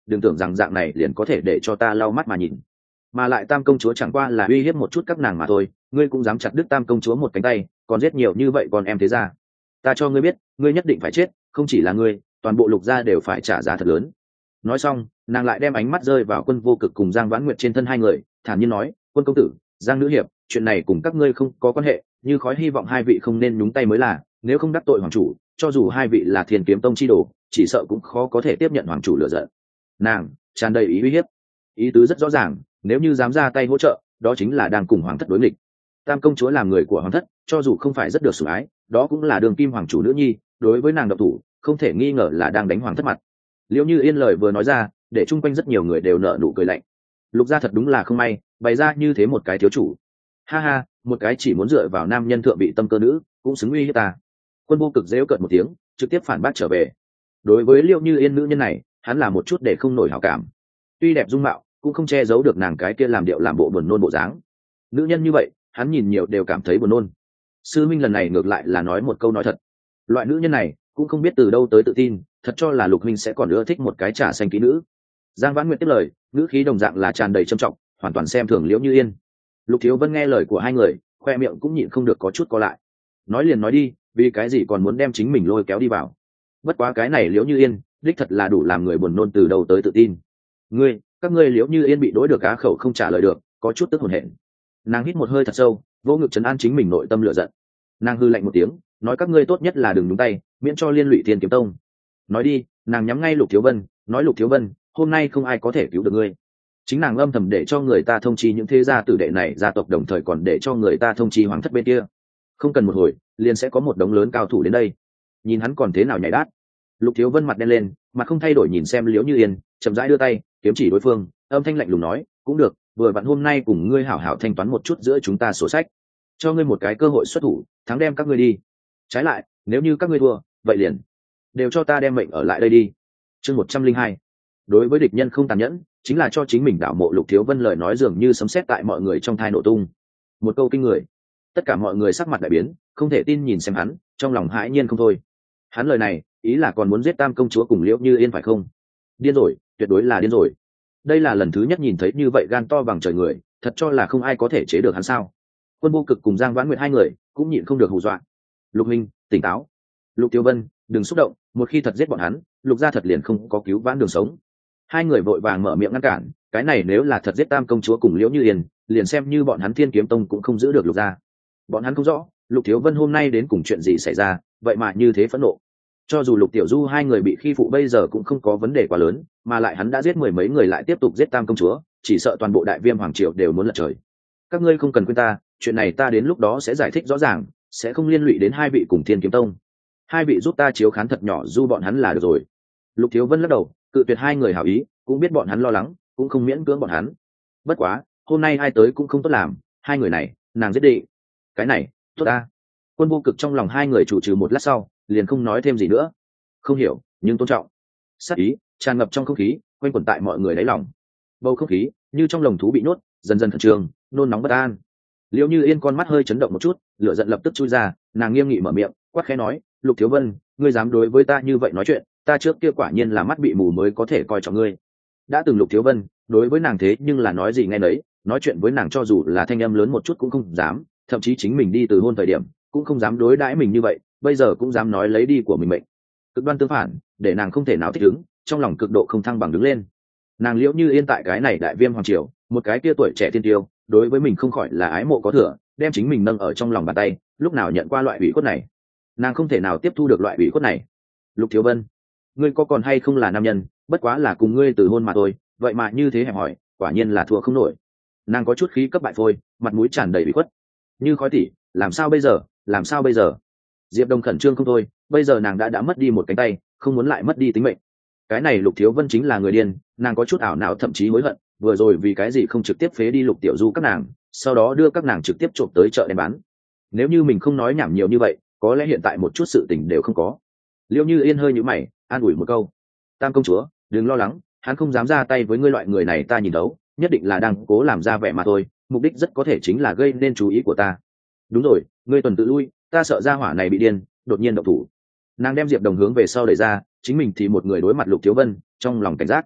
đừng tưởng rằng dạng này liền có thể để cho ta lau mắt mà nhìn. Mà lại tam công chúa chẳng qua là uy hiếp một chút các nàng mà thôi, ngươi cũng dám chặt đứt tam công chúa một cánh tay, còn giết nhiều như vậy còn em thế ra. Ta cho ngươi biết, ngươi nhất định phải chết, không chỉ là ngươi, toàn bộ Lục gia đều phải trả giá thật lớn. Nói xong, nàng lại đem ánh mắt rơi vào Quân Vô Cực cùng Giang Vãn Nguyệt trên thân hai người, thản nhiên nói, Quân công tử, Giang nữ hiệp, chuyện này cùng các ngươi không có quan hệ, như khói hy vọng hai vị không nên nhúng tay mới là, nếu không đắc tội hoàng chủ, cho dù hai vị là Thiên Kiếm Tông chi đồ, chỉ sợ cũng khó có thể tiếp nhận hoàng chủ lựa giận. Nàng tràn đầy ý uy hiếp, ý tứ rất rõ ràng, nếu như dám ra tay hỗ trợ, đó chính là đang cùng hoàng thất đối nghịch. Tam công chúa làm người của hoàng thất, cho dù không phải rất được sủng ái, đó cũng là đường kim hoàng chủ nữ nhi, đối với nàng độc thủ, không thể nghi ngờ là đang đánh hoàng thất mặt. Liễu Như Yên lời vừa nói ra, để chung quanh rất nhiều người đều nở nụ cười lạnh. Lục gia thật đúng là không may, bày ra như thế một cái thiếu chủ. Ha ha, một cái chỉ muốn dựa vào nam nhân thượng vị tâm cơ nữ, cũng xứng uy hiếp ta. Quân Vô Cực giễu cợt một tiếng, trực tiếp phản bác trở về. Đối với Liễu Như Yên nữ nhân này, hắn là một chút để không nổi hảo cảm. Tuy đẹp dung mạo, cũng không che giấu được nàng cái kia làm điệu làm bộ buồn nôn bộ dáng. Nữ nhân như vậy, hắn nhìn nhiều đều cảm thấy buồn nôn. Sư Minh lần này ngược lại là nói một câu nói thật. Loại nữ nhân này, cũng không biết từ đâu tới tự tin, thật cho là Lục Minh sẽ còn ưa thích một cái trà xanh kỹ nữ. Giang Vãn Nguyệt tiếp lời, ngữ khí đồng dạng là tràn đầy trầm trọng, hoàn toàn xem thường Liễu Như Yên. Lục Thiếu Vân nghe lời của hai người, khoe miệng cũng nhịn không được có chút co lại. Nói liền nói đi, vì cái gì còn muốn đem chính mình lôi kéo đi vào? Bất quá cái này Liễu Như Yên, đích thật là đủ làm người buồn nôn từ đầu tới tự tin. Ngươi, các ngươi Liễu Như Yên bị đối được á khẩu không trả lời được, có chút tức hồn hển. Nàng hít một hơi thật sâu, vô ngực trấn an chính mình nội tâm lửa giận. Nàng hư lạnh một tiếng, nói các ngươi tốt nhất là đừng nhúng tay, miễn cho liên lụy Thiên Kiếm Tông. Nói đi, nàng nhắm ngay Lục Thiếu Vân, nói Lục Thiếu Vân, hôm nay không ai có thể cứu được ngươi. Chính nàng âm thầm để cho người ta thông chi những thế gia tử đệ này gia tộc, đồng thời còn để cho người ta thông chi hoàng thất bên kia. Không cần một hồi, liền sẽ có một đống lớn cao thủ đến đây. Nhìn hắn còn thế nào nhảy đát. Lục Thiếu Vân mặt đen lên, mặt không thay đổi nhìn xem Liễu Như Yên, chậm rãi đưa tay kiếm chỉ đối phương, âm thanh lạnh lùng nói, cũng được, vừa vặn hôm nay cùng ngươi hảo hảo thanh toán một chút giữa chúng ta sổ sách, cho ngươi một cái cơ hội xuất thủ, thắng đem các ngươi đi. Trái lại, nếu như các ngươi thua, vậy liền đều cho ta đem mệnh ở lại đây đi. Chương một trăm linh hai, đối với địch nhân không tàn nhẫn, chính là cho chính mình đảo mộ. Lục Thiếu Vân lời nói dường như sấm sét tại mọi người trong thai nổ tung, một câu kinh người. Tất cả mọi người sắc mặt đại biến, không thể tin nhìn xem hắn, trong lòng hãi nhiên không thôi. Hắn lời này, ý là còn muốn giết Tam công chúa cùng Liễu Như Yên phải không? Điên rồi, tuyệt đối là điên rồi. Đây là lần thứ nhất nhìn thấy như vậy gan to bằng trời người, thật cho là không ai có thể chế được hắn sao? Quân Vô Cực cùng Giang Vãn Nguyệt hai người cũng nhịn không được hù dọa. Lục Minh, tỉnh táo. Lục Tiêu Vân, đừng xúc động, một khi thật giết bọn hắn, Lục gia thật liền không có cứu vãn đường sống. Hai người vội vàng mở miệng ngăn cản, cái này nếu là thật giết Tam công chúa cùng Liễu Như Yên, liền xem như bọn hắn Thiên Kiếm Tông cũng không giữ được Lục gia. Bọn hắn không rõ, Lục Thiếu Vân hôm nay đến cùng chuyện gì xảy ra, vậy mà như thế phẫn nộ. Cho dù Lục Tiểu Du hai người bị khi phụ bây giờ cũng không có vấn đề quá lớn, mà lại hắn đã giết mười mấy người lại tiếp tục giết Tam công chúa, chỉ sợ toàn bộ Đại Viêm hoàng triều đều muốn lật trời. Các ngươi không cần quên ta, chuyện này ta đến lúc đó sẽ giải thích rõ ràng, sẽ không liên lụy đến hai vị cùng Thiên Kiếm Tông. Hai vị giúp ta chiếu khán thật nhỏ du bọn hắn là được rồi. Lục Thiếu Vân lắc đầu, cự tuyệt hai người hảo ý, cũng biết bọn hắn lo lắng, cũng không miễn cưỡng bọn hắn. Bất quá, hôm nay ai tới cũng không tốt làm, hai người này, nàng giết đi. Cái này, tốt ta. Quân Vô Cực trong lòng hai người chủ trừ một lát sau, liền không nói thêm gì nữa. Không hiểu, nhưng tôn trọng. Sát ý tràn ngập trong không khí, quanh quẩn tại mọi người đáy lòng. Bầu không khí như trong lồng thú bị nhốt, dần dần khẩn trương, nôn nóng bất an. Liễu Như Yên con mắt hơi chấn động một chút, lửa giận lập tức chui ra, nàng nghiêm nghị mở miệng, quát khẽ nói, Lục Thiếu Vân, ngươi dám đối với ta như vậy nói chuyện, ta trước kia quả nhiên là mắt bị mù mới có thể coi trọng ngươi. Đã từng Lục Thiếu Vân đối với nàng thế nhưng là nói gì nghe nấy, nói chuyện với nàng cho dù là thanh âm lớn một chút cũng không dám, thậm chí chính mình đi từ hôn thời điểm cũng không dám đối đãi mình như vậy, bây giờ cũng dám nói lấy đi của mình mệnh. Cực đoan tương phản, để nàng không thể nào thích ứng, trong lòng cực độ không thăng bằng đứng lên. Nàng Liễu Như Yên tại cái này Đại Viêm hoàng triều, một cái kia tuổi trẻ thiên tiêu, đối với mình không khỏi là ái mộ có thừa, đem chính mình nâng ở trong lòng bàn tay, lúc nào nhận qua loại ủy khuất này, nàng không thể nào tiếp thu được loại ủy khuất này. Lục Thiếu Vân, ngươi có còn hay không là nam nhân, bất quá là cùng ngươi từ hôn mà thôi, vậy mà như thế hẹp hỏi, quả nhiên là thua không nổi. Nàng có chút khí cấp bại phôi, mặt mũi tràn đầy ủy khuất. Như khói tỉ, làm sao bây giờ, làm sao bây giờ? Diệp Đông khẩn trương không thôi, bây giờ nàng đã đã mất đi một cánh tay, không muốn lại mất đi tính mệnh. Cái này Lục Thiếu Vân chính là người điên, nàng có chút ảo não, thậm chí hối hận, vừa rồi vì cái gì không trực tiếp phế đi Lục Tiểu Du các nàng, sau đó đưa các nàng trực tiếp trộm tới chợ đem bán. Nếu như mình không nói nhảm nhiều như vậy, có lẽ hiện tại một chút sự tình đều không có. Liễu Như Yên hơi nhíu mày, an ủi một câu, Tam công chúa, đừng lo lắng, hắn không dám ra tay với ngươi loại người này, ta nhìn đấu, nhất định là đang cố làm ra vẻ mà thôi, mục đích rất có thể chính là gây nên chú ý của ta. Đúng rồi, ngươi tuần tự lui, ta sợ ra hỏa này bị điên, đột nhiên động thủ. Nàng đem Diệp Đồng hướng về sau đẩy ra, chính mình thì một người đối mặt Lục Thiếu Vân, trong lòng cảnh giác.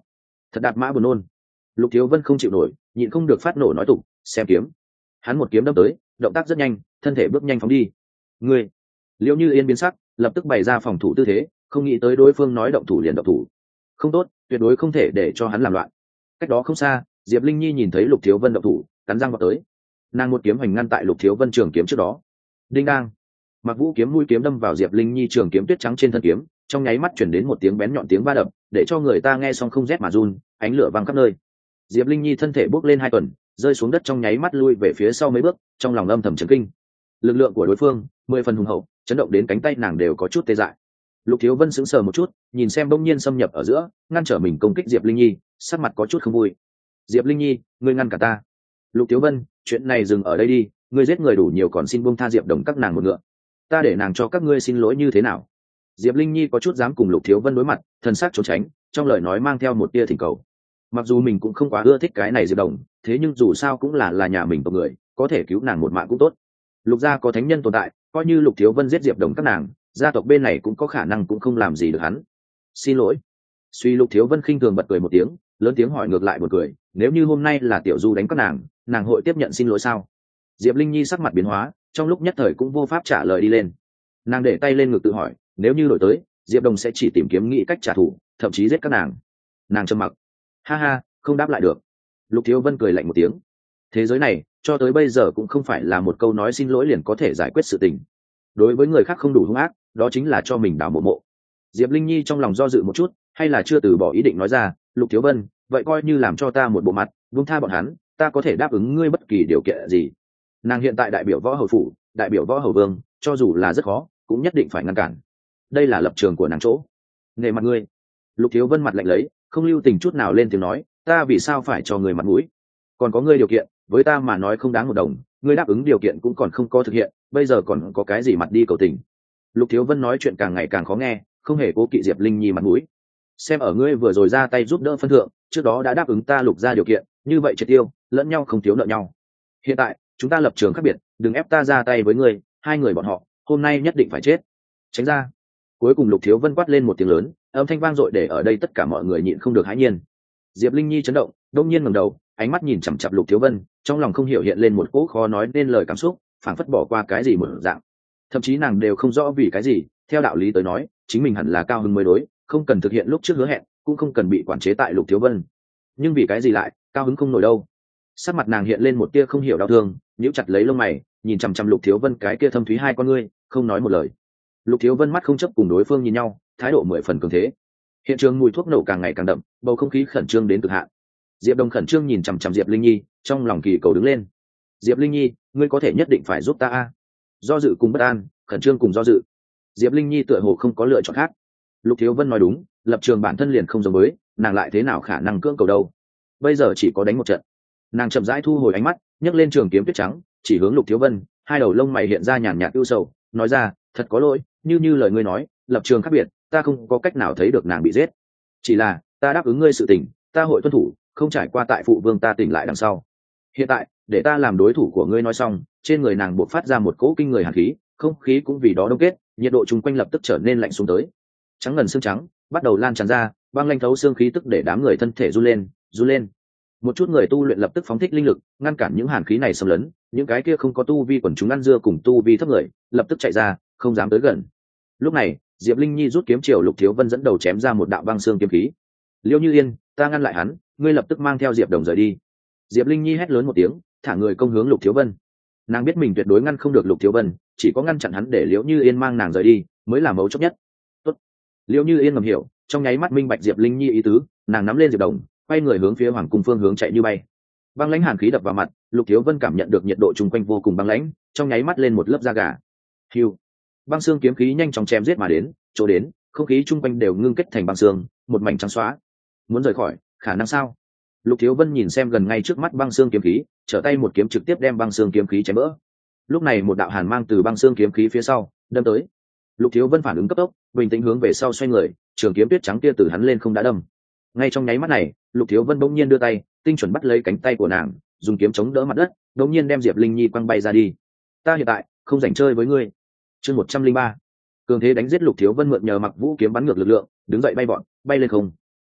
thật đạp mã buồn nôn. Lục Thiếu Vân không chịu nổi, nhịn không được phát nổ nói tục, xem kiếm. Hắn một kiếm đâm tới, động tác rất nhanh, thân thể bước nhanh phóng đi. Ngươi, Liễu Như Yên biến sắc, lập tức bày ra phòng thủ tư thế, không nghĩ tới đối phương nói động thủ liền động thủ. Không tốt, tuyệt đối không thể để cho hắn làm loạn. Cách đó không xa, Diệp Linh Nhi nhìn thấy Lục Thiếu Vân động thủ, cắn răng vào tới. Nàng một kiếm hoành ngăn tại Lục Thiếu Vân trường kiếm trước đó. Đinh đang, Mặc Vũ kiếm mũi kiếm đâm vào Diệp Linh Nhi trường kiếm tuyết trắng trên thân kiếm, trong nháy mắt chuyển đến một tiếng bén nhọn tiếng va đập, để cho người ta nghe xong không rét mà run, ánh lửa văng khắp nơi. Diệp Linh Nhi thân thể bước lên hai tuần, rơi xuống đất trong nháy mắt lui về phía sau mấy bước, trong lòng âm thầm chấn kinh. Lực lượng của đối phương mười phần hùng hậu, chấn động đến cánh tay nàng đều có chút tê dại. Lục Thiếu Vân sững sờ một chút, nhìn xem bỗng nhiên xâm nhập ở giữa, ngăn trở mình công kích Diệp Linh Nhi, sắc mặt có chút không vui. Diệp Linh Nhi, ngươi ngăn cả ta. Lục Thiếu Vân, chuyện này dừng ở đây đi, ngươi giết người đủ nhiều còn xin buông tha Diệp Đồng các nàng một ngựa. Ta để nàng cho các ngươi xin lỗi như thế nào? Diệp Linh Nhi có chút dám cùng Lục Thiếu Vân đối mặt, thần sắc trốn tránh, trong lời nói mang theo một tia thỉnh cầu. Mặc dù mình cũng không quá ưa thích cái này Diệp Đồng, thế nhưng dù sao cũng là là nhà mình tộc người, có thể cứu nàng một mạng cũng tốt. Lục gia có thánh nhân tồn tại, coi như Lục Thiếu Vân giết Diệp Đồng các nàng, gia tộc bên này cũng có khả năng cũng không làm gì được hắn. Xin lỗi. Suy Lục Thiếu Vân khinh thường bật cười một tiếng, lớn tiếng hỏi ngược lại một cười, nếu như hôm nay là Tiểu Du đánh các nàng, nàng hội tiếp nhận xin lỗi sao? Diệp Linh Nhi sắc mặt biến hóa, trong lúc nhất thời cũng vô pháp trả lời đi lên. Nàng để tay lên ngực tự hỏi, nếu như đổi tới, Diệp Đồng sẽ chỉ tìm kiếm nghĩ cách trả thù, thậm chí giết các nàng. Nàng trầm mặc. Ha ha, không đáp lại được. Lục Thiếu Vân cười lạnh một tiếng. Thế giới này, cho tới bây giờ cũng không phải là một câu nói xin lỗi liền có thể giải quyết sự tình. Đối với người khác không đủ hung ác, đó chính là cho mình đào mộ mộ. Diệp Linh Nhi trong lòng do dự một chút, hay là chưa từ bỏ ý định nói ra, Lục Thiếu Vân, vậy coi như làm cho ta một bộ mặt, buông tha bọn hắn, ta có thể đáp ứng ngươi bất kỳ điều kiện gì. Nàng hiện tại đại biểu Võ Hầu phủ, đại biểu Võ Hầu vương, cho dù là rất khó, cũng nhất định phải ngăn cản. Đây là lập trường của nàng chỗ. Nể mặt ngươi. Lục Thiếu Vân mặt lạnh lấy, không lưu tình chút nào lên tiếng nói, ta vì sao phải cho người mặt mũi? Còn có ngươi điều kiện, với ta mà nói không đáng một đồng, ngươi đáp ứng điều kiện cũng còn không có thực hiện, bây giờ còn có cái gì mặt đi cầu tình? Lục Thiếu Vân nói chuyện càng ngày càng khó nghe, không hề cố kỵ Diệp Linh Nhi mặt mũi. Xem ở ngươi vừa rồi ra tay giúp đỡ phân thượng, trước đó đã đáp ứng ta Lục ra điều kiện, như vậy triệt tiêu, lẫn nhau không thiếu nợ nhau. Hiện tại, chúng ta lập trường khác biệt, đừng ép ta ra tay với ngươi, hai người bọn họ, hôm nay nhất định phải chết. Tránh ra. Cuối cùng Lục Thiếu Vân quát lên một tiếng lớn, âm thanh vang dội để ở đây tất cả mọi người nhịn không được hãi nhiên. Diệp Linh Nhi chấn động, đông nhiên ngẩng đầu, ánh mắt nhìn chằm chằm Lục Thiếu Vân, trong lòng không hiểu hiện lên một cỗ khó nói nên lời cảm xúc, phảng phất bỏ qua cái gì một dạng. Thậm chí nàng đều không rõ vì cái gì, theo đạo lý tới nói, chính mình hẳn là cao hứng mới đối, không cần thực hiện lúc trước hứa hẹn, cũng không cần bị quản chế tại Lục Thiếu Vân. Nhưng vì cái gì lại cao hứng không nổi đâu? Sắc mặt nàng hiện lên một tia không hiểu đau thương, nhíu chặt lấy lông mày, nhìn chằm chằm Lục Thiếu Vân cái kia thâm thúy hai con ngươi, không nói một lời. Lục Thiếu Vân mắt không chấp cùng đối phương nhìn nhau, thái độ mười phần cường thế. Hiện trường mùi thuốc nổ càng ngày càng đậm, bầu không khí khẩn trương đến cực hạn. Diệp Đồng khẩn trương nhìn chằm chằm Diệp Linh Nhi, trong lòng kỳ cầu đứng lên. Diệp Linh Nhi, ngươi có thể nhất định phải giúp ta a. Do dự cùng bất an, khẩn trương cùng do dự. Diệp Linh Nhi tựa hồ không có lựa chọn khác. Lục Thiếu Vân nói đúng, lập trường bản thân liền không giống với, nàng lại thế nào khả năng cưỡng cầu đâu? Bây giờ chỉ có đánh một trận. Nàng chậm rãi thu hồi ánh mắt, nhấc lên trường kiếm tuyết trắng, chỉ hướng Lục Thiếu Vân, hai đầu lông mày hiện ra nhàn nhạt ưu sầu, nói ra, thật có lỗi, như như lời ngươi nói, lập trường khác biệt, ta không có cách nào thấy được nàng bị giết. Chỉ là, ta đáp ứng ngươi sự tình, ta hội tuân thủ, không trải qua tại phụ vương ta tỉnh lại đằng sau. Hiện tại, để ta làm đối thủ của ngươi nói xong, trên người nàng buộc phát ra một cỗ kinh người hàn khí, không khí cũng vì đó đông kết, nhiệt độ chung quanh lập tức trở nên lạnh xuống tới. Trắng ngần xương trắng, bắt đầu lan tràn ra, băng lanh thấu xương khí tức để đám người thân thể run lên, run lên. Một chút người tu luyện lập tức phóng thích linh lực, ngăn cản những hàn khí này xâm lấn, những cái kia không có tu vi quần chúng ăn dưa cùng tu vi thấp người, lập tức chạy ra, không dám tới gần. Lúc này, Diệp Linh Nhi rút kiếm chiều Lục Thiếu Vân dẫn đầu chém ra một đạo băng xương kiếm khí. Liêu Như Yên, ta ngăn lại hắn, ngươi lập tức mang theo Diệp Đồng rời đi. Diệp Linh Nhi hét lớn một tiếng, thả người công hướng Lục Thiếu Vân. Nàng biết mình tuyệt đối ngăn không được Lục Thiếu Vân, chỉ có ngăn chặn hắn để Liễu Như Yên mang nàng rời đi, mới là mấu chốt nhất. Tốt. Liễu Như Yên ngầm hiểu, trong nháy mắt minh bạch Diệp Linh Nhi ý tứ, nàng nắm lên Diệp Đồng, quay người hướng phía Hoàng cung phương hướng chạy như bay. Băng lãnh hàn khí đập vào mặt, Lục Thiếu Vân cảm nhận được nhiệt độ chung quanh vô cùng băng lãnh, trong nháy mắt lên một lớp da gà. Hưu. Băng xương kiếm khí nhanh chóng chém giết mà đến, chỗ đến, không khí chung quanh đều ngưng kết thành băng xương, một mảnh trắng xóa. Muốn rời khỏi, khả năng sao? Lục Thiếu Vân nhìn xem gần ngay trước mắt băng xương kiếm khí, trở tay một kiếm trực tiếp đem băng xương kiếm khí chém vỡ. Lúc này một đạo hàn mang từ băng xương kiếm khí phía sau đâm tới. Lục Thiếu Vân phản ứng cấp tốc, bình tĩnh hướng về sau xoay người, trường kiếm tuyết trắng kia từ hắn lên không đã đâm. Ngay trong nháy mắt này, Lục Thiếu Vân bỗng nhiên đưa tay, tinh chuẩn bắt lấy cánh tay của nàng, dùng kiếm chống đỡ mặt đất, bỗng nhiên đem Diệp Linh Nhi quăng bay ra đi. Ta hiện tại không rảnh chơi với ngươi. Chương một trăm linh ba. Cường thế đánh giết Lục Thiếu Vân mượn nhờ Mặc Vũ kiếm bắn ngược lực lượng, đứng dậy bay bọn, bay lên không.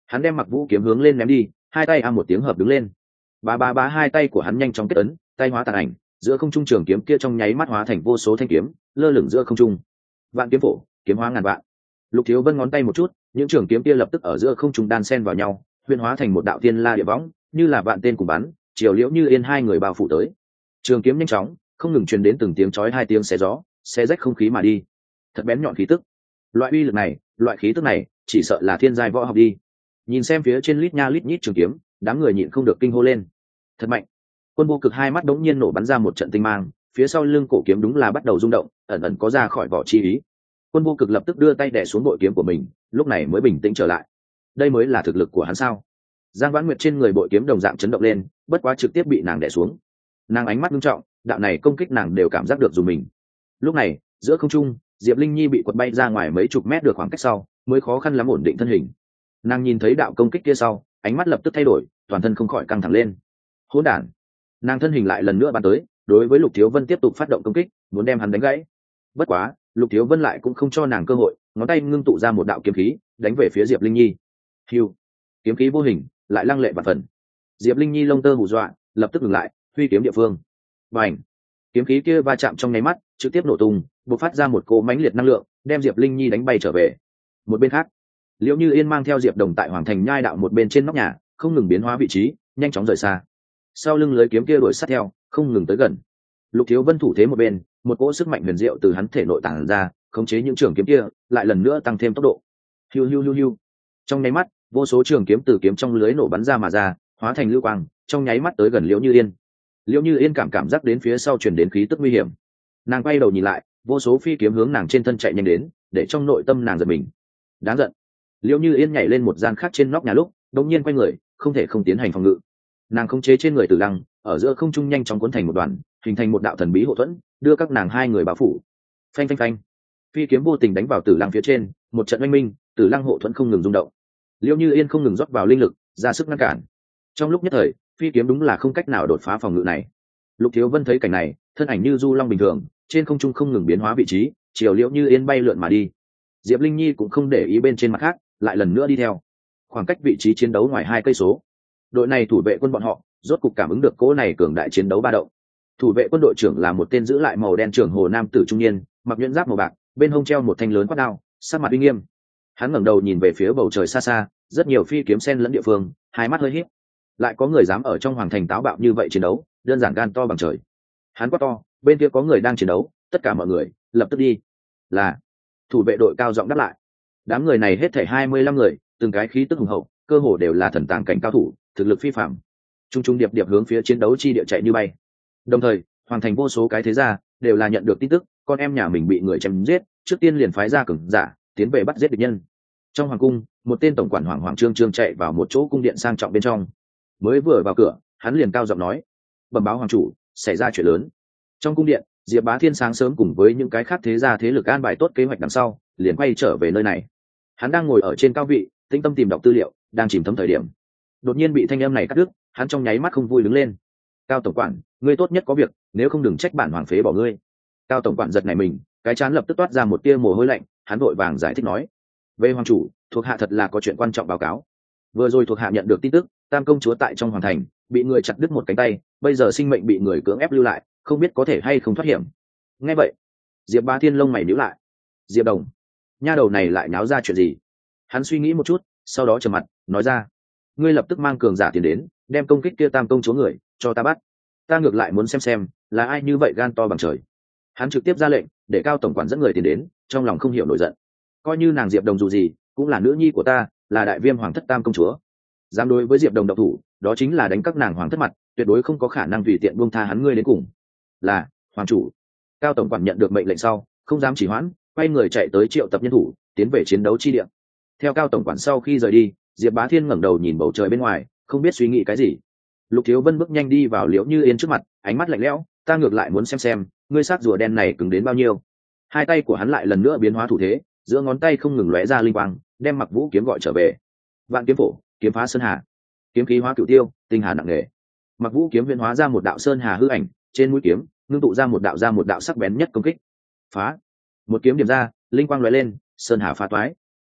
hắn đem mặc vũ kiếm hướng lên ném đi, hai tay a một tiếng hợp đứng lên. Ba ba ba hai tay của hắn nhanh chóng kết ấn, tay hóa tàn ảnh, giữa không trung trường kiếm kia trong nháy mắt hóa thành vô số thanh kiếm, lơ lửng giữa không trung. Vạn kiếm phổ, kiếm hóa ngàn vạn. Lục Thiếu Vân ngón tay một chút, những trường kiếm kia lập tức ở giữa không trung đan xen vào nhau, huyền hóa thành một đạo tiên la địa võng, như là vạn tên cùng bắn, chiều liễu như yên hai người bao phủ tới. Trường kiếm nhanh chóng, không ngừng truyền đến từng tiếng chói hai tiếng xé gió, xé rách không khí mà đi. Thật bén nhọn khí tức. Loại uy lực này, loại khí tức này, chỉ sợ là thiên giai võ học đi. Nhìn xem phía trên lít nha lít nhít trường kiếm, đám người nhịn không được kinh hô lên. Thật mạnh. Quân Vô Cực hai mắt đống nhiên nổ bắn ra một trận tinh mang, phía sau lưng cổ kiếm đúng là bắt đầu rung động, ẩn ẩn có ra khỏi vỏ chi ý. Quân Vô Cực lập tức đưa tay đè xuống bội kiếm của mình, lúc này mới bình tĩnh trở lại. Đây mới là thực lực của hắn sao? Giang Vãn Nguyệt trên người bội kiếm đồng dạng chấn động lên, bất quá trực tiếp bị nàng đè xuống. Nàng ánh mắt nghiêm trọng, đạo này công kích nàng đều cảm giác được dùng mình. Lúc này, giữa không trung, Diệp Linh Nhi bị quật bay ra ngoài mấy chục mét được khoảng cách sau, mới khó khăn lắm ổn định thân hình. Nàng nhìn thấy đạo công kích kia sau, ánh mắt lập tức thay đổi, toàn thân không khỏi căng thẳng lên. Hỗn đản! Nàng thân hình lại lần nữa bắn tới, đối với Lục Thiếu Vân tiếp tục phát động công kích, muốn đem hắn đánh gãy. Bất quá, Lục Thiếu Vân lại cũng không cho nàng cơ hội, ngón tay ngưng tụ ra một đạo kiếm khí, đánh về phía Diệp Linh Nhi. Hưu! Kiếm khí vô hình, lại lăng lệ vạn phần. Diệp Linh Nhi lông tơ hù dọa, lập tức ngừng lại, huy kiếm địa phương. Bành! Kiếm khí kia va chạm trong nháy mắt, trực tiếp nổ tung, bộc phát ra một cỗ mãnh liệt năng lượng, đem Diệp Linh Nhi đánh bay trở về. Một bên khác, Liễu Như Yên mang theo Diệp Đồng tại Hoàng Thành nhai đạo một bên trên nóc nhà, không ngừng biến hóa vị trí, nhanh chóng rời xa. Sau lưng lưới kiếm kia đuổi sát theo, không ngừng tới gần. Lục Thiếu Vân thủ thế một bên, một cỗ sức mạnh huyền diệu từ hắn thể nội tản ra, khống chế những trường kiếm kia, lại lần nữa tăng thêm tốc độ. Hiu hiu hiu hiu. Trong nháy mắt, vô số trường kiếm từ kiếm trong lưới nổ bắn ra mà ra, hóa thành lưu quang, trong nháy mắt tới gần Liễu Như Yên. Liễu Như Yên cảm cảm giác đến phía sau truyền đến khí tức nguy hiểm. Nàng quay đầu nhìn lại, vô số phi kiếm hướng nàng trên thân chạy nhanh đến, để trong nội tâm nàng giật mình. Đáng giận. Liễu Như Yên nhảy lên một gian khác trên nóc nhà lúc, đột nhiên quay người, không thể không tiến hành phòng ngự. Nàng khống chế trên người Tử Lăng, ở giữa không trung nhanh chóng cuốn thành một đoàn, hình thành một đạo thần bí hộ thuẫn, đưa các nàng hai người bao phủ. Phanh phanh phanh. Phi kiếm vô tình đánh vào Tử Lăng phía trên, một trận oanh minh, Tử Lăng hộ thuẫn không ngừng rung động. Liễu Như Yên không ngừng rót vào linh lực, ra sức ngăn cản. Trong lúc nhất thời, phi kiếm đúng là không cách nào đột phá phòng ngự này. Lục Thiếu Vân thấy cảnh này, thân ảnh như du long bình thường, trên không trung không ngừng biến hóa vị trí, chiều Liễu Như Yên bay lượn mà đi. Diệp Linh Nhi cũng không để ý bên trên mặt khác, lại lần nữa đi theo. Khoảng cách vị trí chiến đấu ngoài hai cây số. Đội này thủ vệ quân bọn họ, rốt cục cảm ứng được cỗ này cường đại chiến đấu ba động. Thủ vệ quân đội trưởng là một tên giữ lại màu đen trưởng hồ nam tử trung niên, mặc nhuyễn giáp màu bạc, bên hông treo một thanh lớn quát đao, sắc mặt uy nghiêm. Hắn ngẩng đầu nhìn về phía bầu trời xa xa, rất nhiều phi kiếm sen lẫn địa phương, hai mắt hơi híp. Lại có người dám ở trong hoàng thành táo bạo như vậy chiến đấu, đơn giản gan to bằng trời. Hắn quát to, bên kia có người đang chiến đấu, tất cả mọi người, lập tức đi. Là. Thủ vệ đội cao giọng đáp lại. Đám người này hết thảy hai mươi lăm người, từng cái khí tức hùng hậu, cơ hồ đều là thần tàng cảnh cao thủ, thực lực phi phàm. Trung trung điệp điệp hướng phía chiến đấu chi địa chạy như bay. Đồng thời, hoàng thành vô số cái thế gia đều là nhận được tin tức, con em nhà mình bị người chém giết, trước tiên liền phái ra cường giả tiến về bắt giết địch nhân. Trong hoàng cung, một tên tổng quản hoàng hoàng trương trương chạy vào một chỗ cung điện sang trọng bên trong. Mới vừa vào cửa, hắn liền cao giọng nói: "Bẩm báo hoàng chủ, xảy ra chuyện lớn." Trong cung điện, Diệp Bá Thiên sáng sớm cùng với những cái khác thế gia thế lực an bài tốt kế hoạch đằng sau, liền quay trở về nơi này. Hắn đang ngồi ở trên cao vị, tĩnh tâm tìm đọc tư liệu, đang chìm thấm thời điểm, đột nhiên bị thanh âm này cắt đứt, hắn trong nháy mắt không vui đứng lên. "Cao tổng quản, ngươi tốt nhất có việc, nếu không đừng trách bản hoàng phế bỏ ngươi." Cao tổng quản giật nảy mình, cái trán lập tức toát ra một tia mồ hôi lạnh, hắn vội vàng giải thích nói: "Về hoàng chủ, thuộc hạ thật là có chuyện quan trọng báo cáo. Vừa rồi thuộc hạ nhận được tin tức, Tam công chúa tại trong hoàng thành bị người chặt đứt một cánh tay, bây giờ sinh mệnh bị người cưỡng ép lưu lại, không biết có thể hay không thoát hiểm." Nghe vậy, Diệp Bá Thiên lông mày nhíu lại. Diệp Đồng, nha đầu này lại náo ra chuyện gì? Hắn suy nghĩ một chút, sau đó trầm mặt nói ra: "Ngươi lập tức mang cường giả tiền đến, đem công kích kia Tam công chúa người cho ta bắt. Ta ngược lại muốn xem xem là ai như vậy gan to bằng trời." Hắn trực tiếp ra lệnh để Cao tổng quản dẫn người tiền đến, trong lòng không hiểu nổi giận. Coi như nàng Diệp Đồng dù gì cũng là nữ nhi của ta, là đại viêm hoàng thất Tam công chúa, dám đối với Diệp Đồng độc thủ, đó chính là đánh các nàng hoàng thất mặt, tuyệt đối không có khả năng tùy tiện buông tha hắn ngươi đến cùng. Là hoàng chủ. Cao tổng quản nhận được mệnh lệnh sau, không dám chỉ hoãn, quay người chạy tới triệu tập nhân thủ, tiến về chiến đấu chi địa. Theo Cao tổng quản sau khi rời đi, Diệp Bá Thiên ngẩng đầu nhìn bầu trời bên ngoài, không biết suy nghĩ cái gì. Lục Thiếu Vân bước nhanh đi vào Liễu Như Yên trước mặt, ánh mắt lạnh lẽo: "Ta ngược lại muốn xem xem, ngươi sát rùa đen này cứng đến bao nhiêu." Hai tay của hắn lại lần nữa biến hóa thủ thế, giữa ngón tay không ngừng lóe ra linh quang, đem Mặc Vũ kiếm gọi trở về. Vạn kiếm phổ, kiếm phá sơn hà, kiếm khí hóa cửu tiêu, tinh hà nặng nề. Mặc Vũ kiếm biến hóa ra một đạo sơn hà hư ảnh, trên mũi kiếm ngưng tụ ra một đạo ra một đạo sắc bén nhất công kích. Phá! Một kiếm điểm ra, linh quang lóe lên, sơn hà phá toái.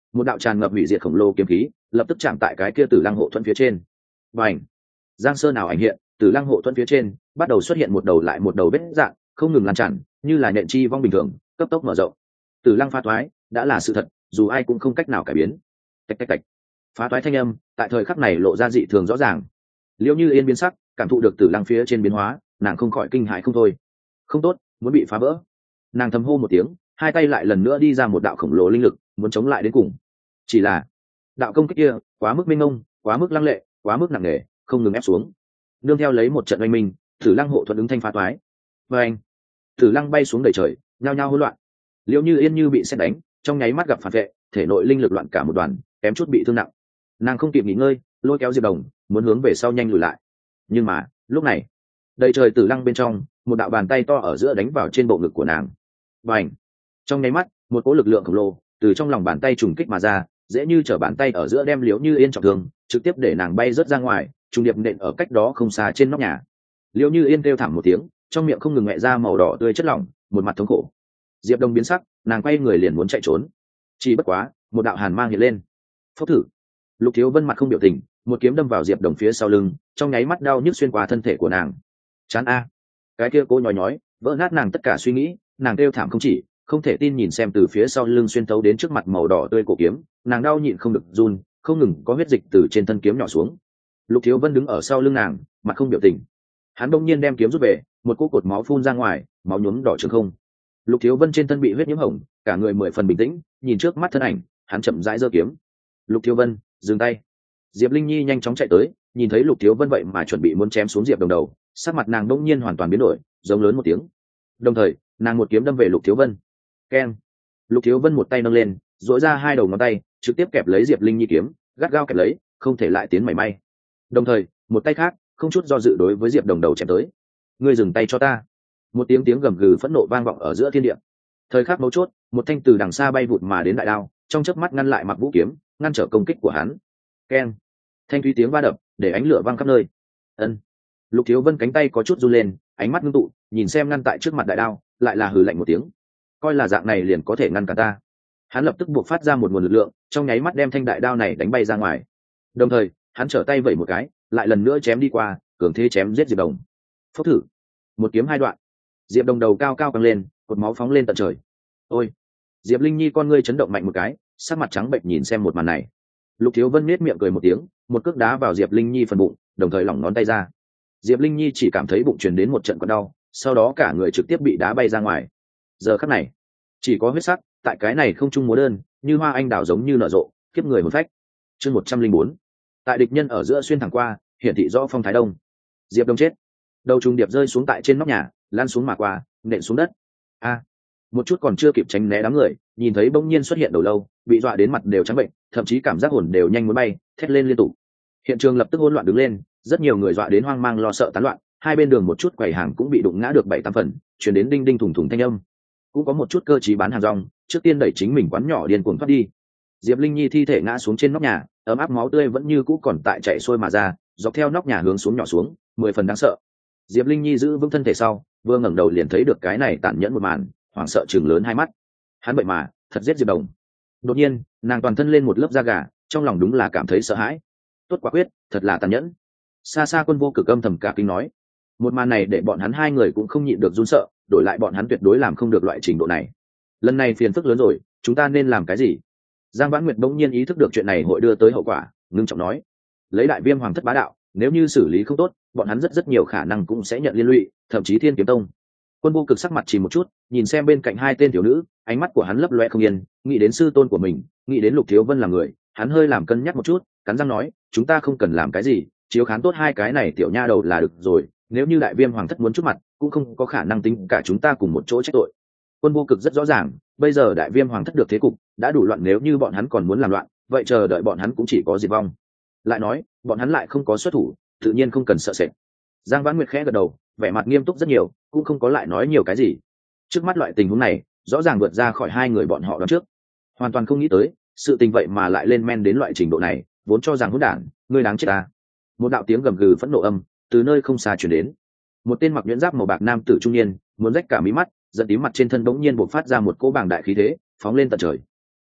một đạo tràn ngập hủy diệt khổng lồ kiếm khí lập tức chạm tại cái kia tử lăng hộ thuẫn phía trên. Và ảnh giang sơn nào ảnh hiện, tử lăng hộ thuẫn phía trên bắt đầu xuất hiện một đầu lại một đầu vết dạng không ngừng lan tràn, như là nhện chi vong bình thường cấp tốc mở rộng. Tử lăng phá thoái đã là sự thật, dù ai cũng không cách nào cải biến. Tạch tạch tạch, phá thoái thanh âm tại thời khắc này lộ ra dị thường rõ ràng. Liễu Như Yên biến sắc, cảm thụ được tử lăng phía trên biến hóa, nàng không khỏi kinh hãi không thôi. Không tốt, muốn bị phá vỡ. Nàng thầm hô một tiếng, hai tay lại lần nữa đi ra một đạo khổng lồ linh lực, muốn chống lại đến cùng. Chỉ là đạo công kích kia quá mức mênh mông, quá mức lăng lệ, quá mức nặng nề, không ngừng ép xuống. Nương theo lấy một trận oanh minh, tử lăng hộ thuận ứng thanh phá toái. Và anh, tử lăng bay xuống đầy trời, nhao nhao hỗn loạn. Liễu Như Yên như bị sét đánh, trong nháy mắt gặp phản vệ, thể nội linh lực loạn cả một đoàn, kém chút bị thương nặng. Nàng không kịp nghỉ ngơi, lôi kéo Diệp Đồng, muốn hướng về sau nhanh lùi lại. Nhưng mà lúc này, đầy trời tử lăng bên trong, một đạo bàn tay to ở giữa đánh vào trên bộ ngực của nàng. Và ảnh, trong nháy mắt, một cỗ lực lượng khổng lồ từ trong lòng bàn tay trùng kích mà ra, dễ như trở bàn tay ở giữa đem Liễu Như Yên trọng thương, trực tiếp để nàng bay rớt ra ngoài, trùng điệp nện ở cách đó không xa trên nóc nhà. Liễu Như Yên kêu thảm một tiếng, trong miệng không ngừng mẹ ra màu đỏ tươi chất lỏng, một mặt thống khổ. Diệp Đông biến sắc, nàng quay người liền muốn chạy trốn. Chỉ bất quá, một đạo hàn mang hiện lên. Phốc thử. Lục Thiếu Vân mặt không biểu tình, một kiếm đâm vào Diệp Đồng phía sau lưng, trong nháy mắt đau nhức xuyên qua thân thể của nàng. Chán a. Cái kia cô nhói nhói, vỡ nát nàng tất cả suy nghĩ, nàng kêu thảm không chỉ, không thể tin nhìn xem từ phía sau lưng xuyên thấu đến trước mặt màu đỏ tươi cổ kiếm, nàng đau nhịn không được run, không ngừng có huyết dịch từ trên thân kiếm nhỏ xuống. Lục Thiếu Vân đứng ở sau lưng nàng, mặt không biểu tình. Hắn bỗng nhiên đem kiếm rút về, một cỗ cột máu phun ra ngoài, máu nhuốm đỏ trường không. Lục Thiếu Vân trên thân bị huyết nhiễm hồng, cả người mười phần bình tĩnh, nhìn trước mắt thân ảnh, hắn chậm rãi giơ kiếm. Lục Thiếu Vân, dừng tay. Diệp Linh Nhi nhanh chóng chạy tới, nhìn thấy Lục Thiếu Vân vậy mà chuẩn bị muốn chém xuống Diệp Đồng đầu, sắc mặt nàng bỗng nhiên hoàn toàn biến đổi, giống lớn một tiếng. Đồng thời, nàng một kiếm đâm về Lục Thiếu Vân. Keng. Lục Thiếu Vân một tay nâng lên, duỗi ra hai đầu ngón tay, trực tiếp kẹp lấy Diệp Linh Nhi kiếm, gắt gao kẹp lấy, không thể lại tiến mảy may. Đồng thời, một tay khác, không chút do dự đối với Diệp Đồng đầu chém tới. Ngươi dừng tay cho ta. Một tiếng tiếng gầm gừ phẫn nộ vang vọng ở giữa thiên địa. Thời khắc mấu chốt, một thanh từ đằng xa bay vụt mà đến đại đao, trong chớp mắt ngăn lại Mặc Vũ kiếm, ngăn trở công kích của hắn. Keng. Thanh thúy tiếng va đập, để ánh lửa vang khắp nơi. Ân. Lục Thiếu Vân cánh tay có chút run lên, ánh mắt ngưng tụ, nhìn xem ngăn tại trước mặt đại đao, lại là hừ lạnh một tiếng. Coi là dạng này liền có thể ngăn cả ta. Hắn lập tức buộc phát ra một nguồn lực lượng, trong nháy mắt đem thanh đại đao này đánh bay ra ngoài. Đồng thời, hắn trở tay vẩy một cái, lại lần nữa chém đi qua, cường thế chém giết Diệp Đồng. Phốc thử. Một kiếm hai đoạn. Diệp Đồng đầu cao cao căng lên, cột máu phóng lên tận trời. Ôi. Diệp Linh Nhi con ngươi chấn động mạnh một cái, sắc mặt trắng bệch nhìn xem một màn này. Lục Thiếu Vân nết miệng cười một tiếng, một cước đá vào Diệp Linh Nhi phần bụng, đồng thời lỏng ngón tay ra. Diệp Linh Nhi chỉ cảm thấy bụng truyền đến một trận cơn đau, sau đó cả người trực tiếp bị đá bay ra ngoài. Giờ khắc này, chỉ có huyết sắc, tại cái này không trung múa đơn, như hoa anh đào giống như nở rộ, kiếp người hồn phách. Chương một trăm linh bốn. Tại địch nhân ở giữa xuyên thẳng qua, hiển thị rõ phong thái đông. Diệp Đông chết. Đầu trùng điệp rơi xuống tại trên nóc nhà, lăn xuống mà qua, nện xuống đất. A. Một chút còn chưa kịp tránh né đám người, nhìn thấy bỗng nhiên xuất hiện đầu lâu, bị dọa đến mặt đều trắng bệnh, thậm chí cảm giác hồn đều nhanh muốn bay, thét lên liên tục. Hiện trường lập tức hỗn loạn đứng lên, rất nhiều người dọa đến hoang mang lo sợ tán loạn, hai bên đường một chút quầy hàng cũng bị đụng ngã được bảy tám phần, truyền đến đinh đinh thùng thùng thanh âm. Cũng có một chút cơ trí bán hàng rong, trước tiên đẩy chính mình quán nhỏ điên cuồng thoát đi. Diệp Linh Nhi thi thể ngã xuống trên nóc nhà, ấm áp máu tươi vẫn như cũ còn tại chảy xuôi mà ra, dọc theo nóc nhà hướng xuống nhỏ xuống, mười phần đáng sợ. Diệp Linh Nhi giữ vững thân thể sau, vừa ngẩng đầu liền thấy được cái này tàn nhẫn một màn, hoảng sợ chừng lớn hai mắt. Hắn vậy mà thật giết Diệp Đồng. Đột nhiên, nàng toàn thân lên một lớp da gà, trong lòng đúng là cảm thấy sợ hãi. Tốt quả quyết, thật là tàn nhẫn. Xa xa Quân Vô Cực âm thầm cả kinh nói. Một màn này để bọn hắn hai người cũng không nhịn được run sợ, đổi lại bọn hắn tuyệt đối làm không được loại trình độ này. Lần này phiền phức lớn rồi, chúng ta nên làm cái gì? Giang Vãn Nguyệt bỗng nhiên ý thức được chuyện này hội đưa tới hậu quả, ngưng trọng nói: lấy Đại Viêm Hoàng thất bá đạo, nếu như xử lý không tốt, bọn hắn rất rất nhiều khả năng cũng sẽ nhận liên lụy, thậm chí Thiên Kiếm Tông. Quân Vô Cực sắc mặt chỉ một chút, nhìn xem bên cạnh hai tên thiếu nữ, ánh mắt của hắn lấp loe không yên, nghĩ đến sư tôn của mình, nghĩ đến Lục Thiếu Vân là người, hắn hơi làm cân nhắc một chút, cắn răng nói: chúng ta không cần làm cái gì, chiếu khán tốt hai cái này tiểu nha đầu là được rồi, nếu như Đại Viêm Hoàng thất muốn chút mặt, cũng không có khả năng tính cả chúng ta cùng một chỗ trách tội. Quân Vô Cực rất rõ ràng, bây giờ Đại Viêm Hoàng thất được thế cục đã đủ loạn, nếu như bọn hắn còn muốn làm loạn, vậy chờ đợi bọn hắn cũng chỉ có diệt vong. Lại nói, bọn hắn lại không có xuất thủ, tự nhiên không cần sợ sệt. Giang Vãn Nguyệt khẽ gật đầu, vẻ mặt nghiêm túc rất nhiều, cũng không có lại nói nhiều cái gì. Trước mắt loại tình huống này, rõ ràng vượt ra khỏi hai người bọn họ đoán trước, hoàn toàn không nghĩ tới, sự tình vậy mà lại lên men đến loại trình độ này, vốn cho rằng hỗn đản, ngươi đáng chết ta. Một đạo tiếng gầm gừ phẫn nộ âm từ nơi không xa truyền đến. Một tên mặc nhuyễn giáp màu bạc nam tử trung niên, muốn rách cả mí mắt, giận tím mặt trên thân bỗng nhiên bộc phát ra một cỗ bàng đại khí thế, phóng lên tận trời.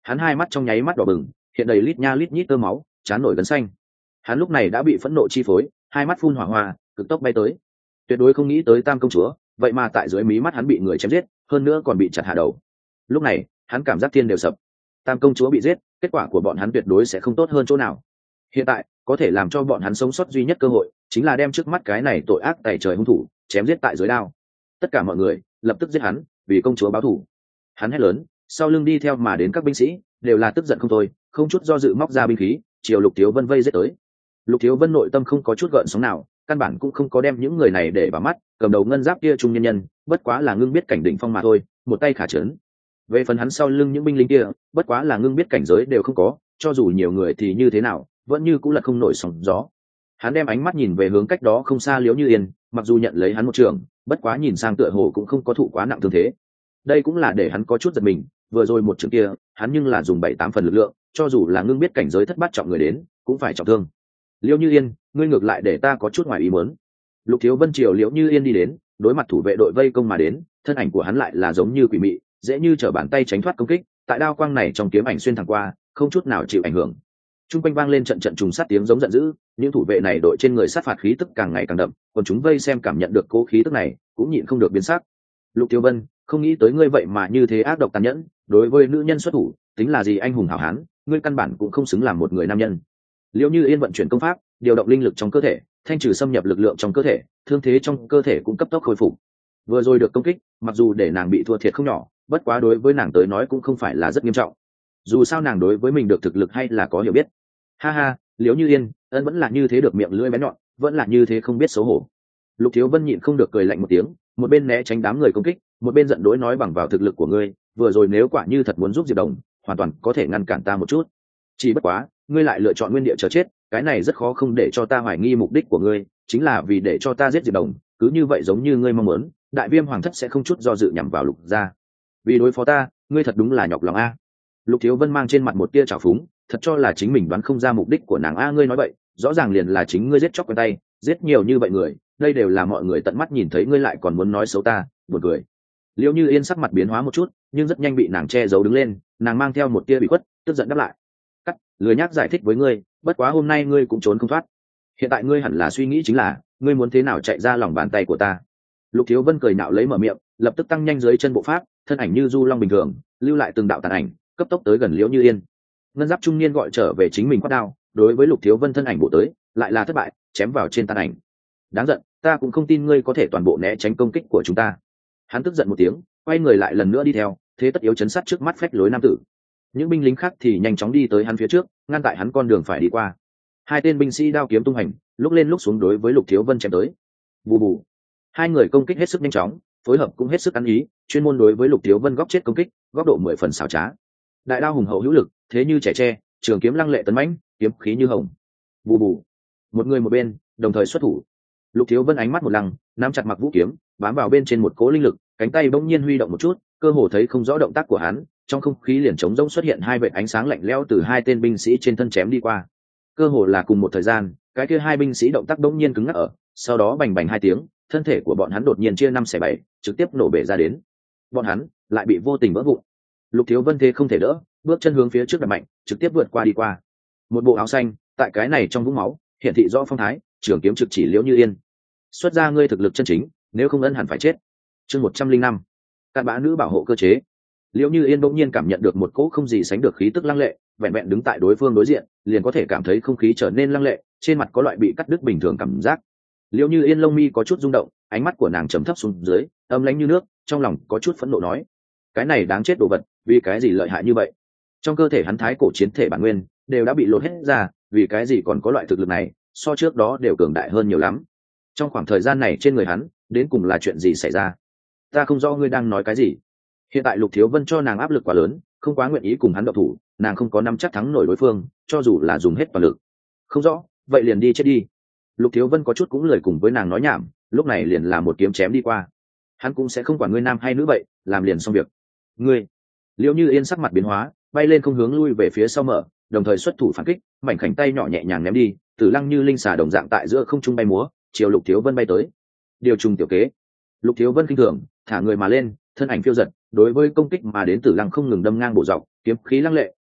hắn hai mắt trong nháy mắt đỏ bừng, hiện đầy lít nha lít nhít tơ máu, chán nổi gân xanh. Hắn lúc này đã bị phẫn nộ chi phối, hai mắt phun hỏa hoa, cực tốc bay tới. Tuyệt đối không nghĩ tới Tam công chúa vậy mà tại dưới mí mắt hắn bị người chém giết, hơn nữa còn bị chặt hạ đầu. Lúc này hắn cảm giác thiên đều sập. Tam công chúa bị giết, kết quả của bọn hắn tuyệt đối sẽ không tốt hơn chỗ nào. Hiện tại có thể làm cho bọn hắn sống sót duy nhất cơ hội chính là đem trước mắt cái này tội ác tày trời hung thủ chém giết tại dưới đao. Tất cả mọi người lập tức giết hắn, vì công chúa báo thù. Hắn hét lớn, sau lưng đi theo mà đến các binh sĩ đều là tức giận không thôi, không chút do dự móc ra binh khí chiều Lục Thiếu Vân vây giết tới. Lục Thiếu Vân nội tâm không có chút gợn sóng nào, căn bản cũng không có đem những người này để vào mắt. Cầm đầu ngân giáp kia trung nhân nhân bất quá là ngưng biết cảnh đỉnh phong mà thôi, một tay khả trấn. Về phần hắn sau lưng những binh lính kia bất quá là ngưng biết cảnh giới đều không có, cho dù nhiều người thì như thế nào vẫn như cũng là không nổi sóng gió. Hắn đem ánh mắt nhìn về hướng cách đó không xa Liễu Như Yên, mặc dù nhận lấy hắn một trường, bất quá nhìn sang tựa hồ cũng không có thụ quá nặng thương thế. Đây cũng là để hắn có chút giật mình, vừa rồi một trường kia hắn nhưng là dùng bảy tám phần lực lượng, cho dù là ngưng biết cảnh giới thất bát trọng người đến cũng phải trọng thương. Liễu Như Yên, ngươi ngược lại để ta có chút ngoài ý muốn. Lục Thiếu Vân triều Liễu Như Yên đi đến, đối mặt thủ vệ đội vây công mà đến, thân ảnh của hắn lại là giống như quỷ mị, dễ như trở bàn tay tránh thoát công kích, tại đao quang này trong kiếm ảnh xuyên thẳng qua, không chút nào chịu ảnh hưởng. Trung quanh vang lên trận trận trùng sát tiếng giống giận dữ, những thủ vệ này đội trên người sát phạt khí tức càng ngày càng đậm, còn chúng vây xem cảm nhận được cố khí tức này, cũng nhịn không được biến sắc. Lục Thiếu Vân, không nghĩ tới ngươi vậy mà như thế ác độc tàn nhẫn, đối với nữ nhân xuất thủ, tính là gì anh hùng hảo hán, ngươi căn bản cũng không xứng làm một người nam nhân. Liễu Như Yên vận chuyển công pháp, điều động linh lực trong cơ thể, thanh trừ xâm nhập lực lượng trong cơ thể, thương thế trong cơ thể cũng cấp tốc khôi phục. Vừa rồi được công kích, mặc dù để nàng bị thua thiệt không nhỏ, bất quá đối với nàng tới nói cũng không phải là rất nghiêm trọng. Dù sao nàng đối với mình được thực lực hay là có hiểu biết. Ha ha, Liễu Như Yên, ân vẫn là như thế được miệng lưỡi bén nhọn, vẫn là như thế không biết xấu hổ. Lục Thiếu Vân nhịn không được cười lạnh một tiếng, một bên né tránh đám người công kích, một bên giận dỗi nói bằng vào thực lực của ngươi, vừa rồi nếu quả như thật muốn giúp Diệp Đồng, hoàn toàn có thể ngăn cản ta một chút. Chỉ bất quá, ngươi lại lựa chọn nguyên địa chờ chết, cái này rất khó không để cho ta hoài nghi mục đích của ngươi, chính là vì để cho ta giết Diệp Đồng, cứ như vậy giống như ngươi mong muốn, Đại Viêm Hoàng thất sẽ không chút do dự nhằm vào Lục gia. Vì đối phó ta, ngươi thật đúng là nhọc lòng a. Lục Thiếu Vân mang trên mặt một tia trào phúng, thật cho là chính mình đoán không ra mục đích của nàng a. Ngươi nói vậy, rõ ràng liền là chính ngươi giết chóc quen tay, giết nhiều như vậy người, đây đều là mọi người tận mắt nhìn thấy, ngươi lại còn muốn nói xấu ta, buồn cười. Liễu Như Yên sắc mặt biến hóa một chút, nhưng rất nhanh bị nàng che giấu đứng lên, nàng mang theo một tia bị khuất, tức giận đáp lại. Cắt, lười nhắc giải thích với ngươi, bất quá hôm nay ngươi cũng trốn không thoát. Hiện tại ngươi hẳn là suy nghĩ chính là, ngươi muốn thế nào chạy ra lòng bàn tay của ta. Lục Thiếu Vân cười nạo lấy mở miệng, lập tức tăng nhanh dưới chân bộ pháp, thân ảnh như du long bình thường, lưu lại từng đạo tàn ảnh, cấp tốc tới gần Liễu Như Yên. Ngân giáp trung niên gọi trở về chính mình quát đao, đối với Lục Thiếu Vân thân ảnh bộ tới, lại là thất bại, chém vào trên tàn ảnh. Đáng giận, ta cũng không tin ngươi có thể toàn bộ né tránh công kích của chúng ta. Hắn tức giận một tiếng, quay người lại lần nữa đi theo, thế tất yếu chấn sát trước mắt phách lối nam tử. Những binh lính khác thì nhanh chóng đi tới hắn phía trước, ngăn tại hắn con đường phải đi qua. Hai tên binh sĩ đao kiếm tung hành, lúc lên lúc xuống đối với Lục Thiếu Vân chém tới. Bù bù. Hai người công kích hết sức nhanh chóng, phối hợp cũng hết sức ăn ý, chuyên môn đối với Lục Thiếu Vân góc chết công kích, góc độ mười phần xảo trá. Đại đao hùng hậu hữu lực, thế như trẻ tre, trường kiếm lăng lệ tấn mãnh, kiếm khí như hồng. Bù bù. Một người một bên, đồng thời xuất thủ. Lục Thiếu Vân ánh mắt một lăng, nắm chặt mặc vũ kiếm, bám vào bên trên một cố linh lực, cánh tay bỗng nhiên huy động một chút, cơ hồ thấy không rõ động tác của hắn, trong không khí liền trống rỗng xuất hiện hai vệt ánh sáng lạnh lẽo từ hai tên binh sĩ trên thân chém đi qua. Cơ hồ là cùng một thời gian, cái kia hai binh sĩ động tác bỗng nhiên cứng ngắc ở, sau đó bành bành hai tiếng, thân thể của bọn hắn đột nhiên chia năm xẻ bảy, trực tiếp nổ bể ra đến. Bọn hắn lại bị vô tình vỡ vụn. Lục Thiếu Vân thế không thể đỡ, bước chân hướng phía trước đạp mạnh, trực tiếp vượt qua đi qua. Một bộ áo xanh, tại cái này trong vũng máu, hiển thị rõ phong thái, trường kiếm trực chỉ Liễu Như Yên. Xuất ra ngươi thực lực chân chính, nếu không ân hẳn phải chết. Chương một trăm linh năm, cặn bã nữ bảo hộ cơ chế. Liễu Như Yên bỗng nhiên cảm nhận được một cỗ không gì sánh được khí tức lăng lệ, vẹn vẹn đứng tại đối phương đối diện, liền có thể cảm thấy không khí trở nên lăng lệ, trên mặt có loại bị cắt đứt bình thường cảm giác. Liễu Như Yên lông mi có chút rung động, ánh mắt của nàng trầm thấp xuống dưới, âm lãnh như nước, trong lòng có chút phẫn nộ nói: cái này đáng chết đồ vật, vì cái gì lợi hại như vậy? Trong cơ thể hắn thái cổ chiến thể bản nguyên đều đã bị lột hết ra, vì cái gì còn có loại thực lực này, so trước đó đều cường đại hơn nhiều lắm. Trong khoảng thời gian này trên người hắn, đến cùng là chuyện gì xảy ra? Ta không rõ ngươi đang nói cái gì. Hiện tại Lục Thiếu Vân cho nàng áp lực quá lớn, không quá nguyện ý cùng hắn động thủ, nàng không có nắm chắc thắng nổi đối phương, cho dù là dùng hết toàn lực. Không rõ, vậy liền đi chết đi. Lục Thiếu Vân có chút cũng lười cùng với nàng nói nhảm, lúc này liền là một kiếm chém đi qua. Hắn cũng sẽ không quản ngươi nam hay nữ vậy, làm liền xong việc. Ngươi. Liễu Như Yên sắc mặt biến hóa, bay lên không hướng lui về phía sau mở, đồng thời xuất thủ phản kích, mảnh khảnh tay nhỏ nhẹ nhàng ném đi, Tử Lăng như linh xà đồng dạng tại giữa không trung bay múa, chiều Lục Thiếu Vân bay tới. Điều trùng tiểu kế. Lục Thiếu Vân kinh thường, thả người mà lên, thân ảnh phiêu giật, đối với công kích mà đến Tử Lăng không ngừng đâm ngang bổ dọc, kiếm khí lăng lệ,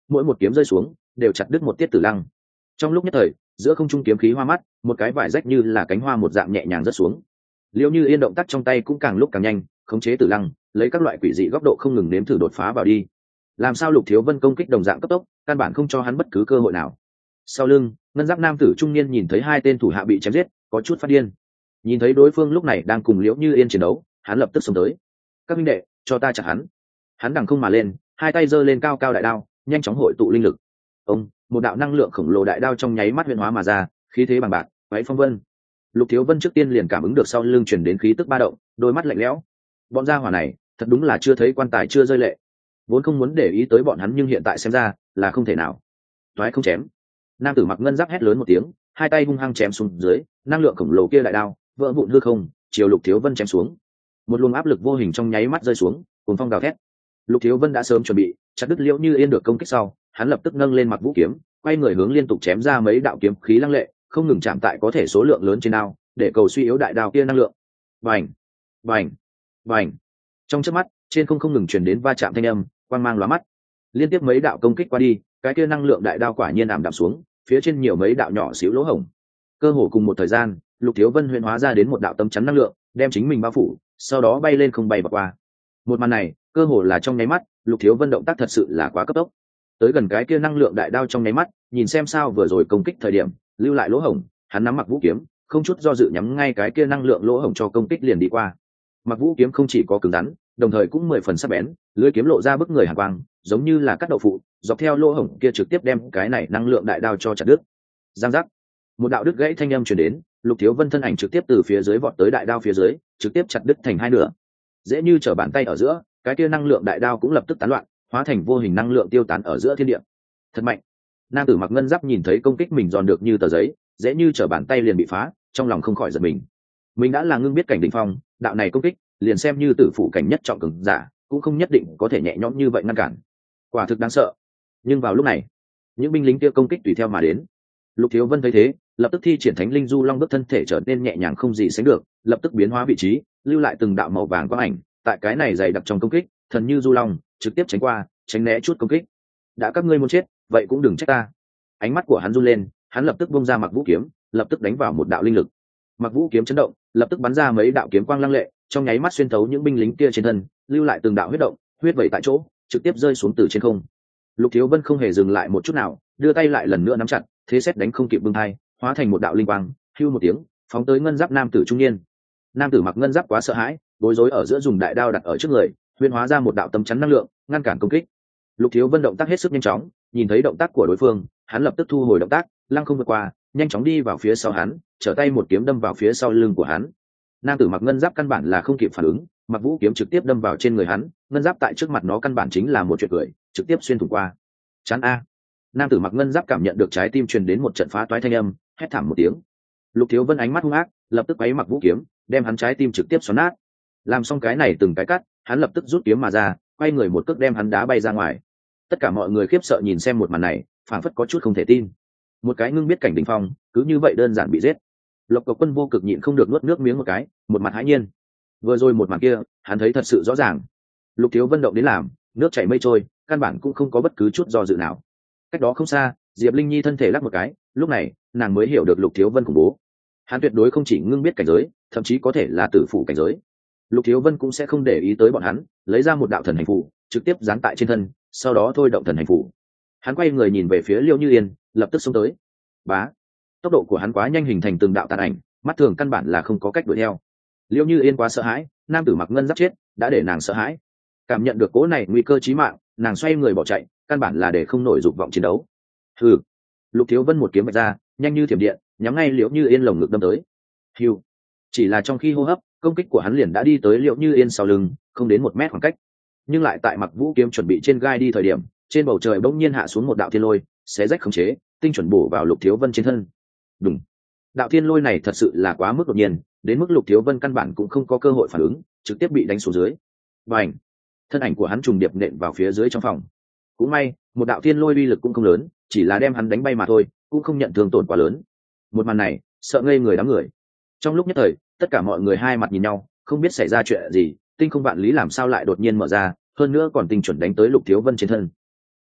mỗi một kiếm rơi xuống đều chặt đứt một tiết tử lăng. Trong lúc nhất thời giữa không trung kiếm khí hoa mắt, một cái vải rách như là cánh hoa một dạng nhẹ nhàng rớt xuống. Liễu Như Yên động tác trong tay cũng càng lúc càng nhanh, khống chế tử lăng, lấy các loại quỷ dị góc độ không ngừng nếm thử đột phá vào đi. Làm sao Lục Thiếu Vân công kích đồng dạng cấp tốc, căn bản không cho hắn bất cứ cơ hội nào. Sau lưng ngân giáp nam tử trung niên nhìn thấy hai tên thủ hạ bị chém giết, có chút phát điên. Nhìn thấy đối phương lúc này đang cùng Liễu Như Yên chiến đấu, hắn lập tức xông tới. Các minh đệ, cho ta chặt hắn. Hắn đằng không mà lên, hai tay giơ lên cao cao đại đao, nhanh chóng hội tụ linh lực. Ông, một đạo năng lượng khổng lồ đại đao trong nháy mắt huyễn hóa mà ra, khí thế bằng bạc, váy phong vân. Lục Thiếu Vân trước tiên liền cảm ứng được sau lưng truyền đến khí tức ba động, đôi mắt lạnh lẽo. Bọn gia hỏa này, thật đúng là chưa thấy quan tài chưa rơi lệ. Vốn không muốn để ý tới bọn hắn nhưng hiện tại xem ra là không thể nào. Toái không chém. Nam tử mặc ngân giáp hét lớn một tiếng, hai tay hung hăng chém xuống dưới, năng lượng khổng lồ kia đại đao vỡ vụn hư không, chiều Lục Thiếu Vân chém xuống. Một luồng áp lực vô hình trong nháy mắt rơi xuống, cuồng phong gào thét. Lục Thiếu Vân đã sớm chuẩn bị, chặt đứt Liễu Như Yên được công kích sau, hắn lập tức nâng lên mặc vũ kiếm, quay người hướng liên tục chém ra mấy đạo kiếm khí lăng lệ, không ngừng chạm tại có thể số lượng lớn trên đao, để cầu suy yếu đại đao kia năng lượng. Bành, bành, bành. Trong chớp mắt, trên không không ngừng truyền đến va chạm thanh âm, quang mang lóa mắt. Liên tiếp mấy đạo công kích qua đi, cái kia năng lượng đại đao quả nhiên ảm đạm xuống, phía trên nhiều mấy đạo nhỏ xíu lỗ hổng. Cơ hồ cùng một thời gian, Lục Thiếu Vân huyễn hóa ra đến một đạo tấm chắn năng lượng, đem chính mình bao phủ, sau đó bay lên không bay bật qua. Một màn này, cơ hồ là trong nháy mắt, Lục Thiếu Vân động tác thật sự là quá cấp tốc. Tới gần cái kia năng lượng đại đao trong nháy mắt, nhìn xem sao vừa rồi công kích thời điểm, lưu lại lỗ hổng, hắn nắm mặc vũ kiếm, không chút do dự nhắm ngay cái kia năng lượng lỗ hổng cho công kích liền đi qua. Mặc vũ kiếm không chỉ có cứng rắn, đồng thời cũng mười phần sắc bén, lưỡi kiếm lộ ra bức người hàn quang, giống như là cắt đậu phụ, dọc theo lỗ hổng kia trực tiếp đem cái này năng lượng đại đao cho chặt đứt. Giang giác, một đạo đứt gãy thanh âm truyền đến, Lục Thiếu Vân thân ảnh trực tiếp từ phía dưới vọt tới đại đao phía dưới, trực tiếp chặt đứt thành hai nửa. Dễ như trở bàn tay ở giữa, cái kia năng lượng đại đao cũng lập tức tán loạn, hóa thành vô hình năng lượng tiêu tán ở giữa thiên địa. Thật mạnh. Nam tử mặc ngân giáp nhìn thấy công kích mình giòn được như tờ giấy, dễ như trở bàn tay liền bị phá, trong lòng không khỏi giật mình. Mình đã là ngưng biết cảnh đỉnh phong, đạo này công kích, liền xem như tử phụ cảnh nhất trọng cường giả, cũng không nhất định có thể nhẹ nhõm như vậy ngăn cản. Quả thực đáng sợ. Nhưng vào lúc này, những binh lính kia công kích tùy theo mà đến. Lục Thiếu Vân thấy thế, lập tức thi triển Thánh Linh Du Long bước thân thể trở nên nhẹ nhàng không gì sánh được, lập tức biến hóa vị trí, lưu lại từng đạo màu vàng quang ảnh, tại cái này dày đặc trong công kích, thần như du long, trực tiếp tránh qua, tránh né chút công kích. Đã các ngươi muốn chết, vậy cũng đừng trách ta. Ánh mắt của hắn run lên, hắn lập tức bung ra mặc vũ kiếm, lập tức đánh vào một đạo linh lực. Mặc vũ kiếm chấn động, lập tức bắn ra mấy đạo kiếm quang lăng lệ, trong nháy mắt xuyên thấu những binh lính kia trên thân, lưu lại từng đạo huyết động, huyết vẩy tại chỗ, trực tiếp rơi xuống từ trên không. Lục Thiếu Vân không hề dừng lại một chút nào, đưa tay lại lần nữa nắm chặt, thế xét đánh không kịp bưng hai, hóa thành một đạo linh quang, hưu một tiếng, phóng tới ngân giáp nam tử trung niên. Nam tử mặc ngân giáp quá sợ hãi, bối rối ở giữa dùng đại đao đặt ở trước người, huyễn hóa ra một đạo tấm chắn năng lượng, ngăn cản công kích. Lục Thiếu Vân động tác hết sức nhanh chóng, nhìn thấy động tác của đối phương, hắn lập tức thu hồi động tác, lăng không vượt qua, nhanh chóng đi vào phía sau hắn, trở tay một kiếm đâm vào phía sau lưng của hắn. Nam tử mặc ngân giáp căn bản là không kịp phản ứng, mặc vũ kiếm trực tiếp đâm vào trên người hắn, ngân giáp tại trước mặt nó căn bản chính là một chuyện cười, trực tiếp xuyên thủng qua. Chán a! Nam tử mặc ngân giáp cảm nhận được trái tim truyền đến một trận phá toái thanh âm, hét thảm một tiếng. Lục Thiếu Vân ánh mắt hung ác, lập tức quấy mặc vũ kiếm, đem hắn trái tim trực tiếp xoắn nát. Làm xong cái này từng cái cắt, hắn lập tức rút kiếm mà ra, quay người một cước đem hắn đá bay ra ngoài. Tất cả mọi người khiếp sợ nhìn xem một màn này, phảng phất có chút không thể tin. Một cái ngưng biết cảnh đỉnh phong, cứ như vậy đơn giản bị giết. Lộc Cộc Quân vô cực nhịn không được nuốt nước miếng một cái, một mặt hãi nhiên. Vừa rồi một màn kia, hắn thấy thật sự rõ ràng. Lục Thiếu Vân động đến làm, nước chảy mây trôi, căn bản cũng không có bất cứ chút do dự nào. Cách đó không xa, Diệp Linh Nhi thân thể lắc một cái, lúc này, nàng mới hiểu được Lục Thiếu Vân khủng bố. Hắn tuyệt đối không chỉ ngưng biết cảnh giới, thậm chí có thể là tử phụ cảnh giới. Lục Thiếu Vân cũng sẽ không để ý tới bọn hắn, lấy ra một đạo thần hành phù, trực tiếp dán tại trên thân, sau đó thôi động thần hành phù. Hắn quay người nhìn về phía Liễu Như Yên, lập tức xông tới. Bá, tốc độ của hắn quá nhanh hình thành từng đạo tàn ảnh, mắt thường căn bản là không có cách đuổi theo. Liễu Như Yên quá sợ hãi, nam tử mặc ngân giáp chết, đã để nàng sợ hãi. Cảm nhận được cố này nguy cơ chí mạng, nàng xoay người bỏ chạy, căn bản là để không nổi dục vọng chiến đấu. Hừ. Lục Thiếu Vân một kiếm vạch ra, nhanh như thiểm điện, nhắm ngay Liễu Như Yên lồng ngực đâm tới. Hưu. Chỉ là trong khi hô hấp, công kích của hắn liền đã đi tới Liễu Như Yên sau lưng, không đến một mét khoảng cách. Nhưng lại tại mặc vũ kiếm chuẩn bị trên gai đi thời điểm, trên bầu trời bỗng nhiên hạ xuống một đạo thiên lôi, xé rách khống chế, tinh chuẩn bổ vào Lục Thiếu Vân trên thân. Đùng. Đạo thiên lôi này thật sự là quá mức đột nhiên, đến mức Lục Thiếu Vân căn bản cũng không có cơ hội phản ứng, trực tiếp bị đánh xuống dưới. Bành. Thân ảnh của hắn trùng điệp nện vào phía dưới trong phòng. Cũng may, một đạo thiên lôi uy lực cũng không lớn, chỉ là đem hắn đánh bay mà thôi, cũng không nhận thương tổn quá lớn. Một màn này, sợ ngây người đám người. Trong lúc nhất thời, tất cả mọi người hai mặt nhìn nhau, không biết xảy ra chuyện gì, tinh không vạn lý làm sao lại đột nhiên mở ra, hơn nữa còn tinh chuẩn đánh tới Lục Thiếu Vân trên thân.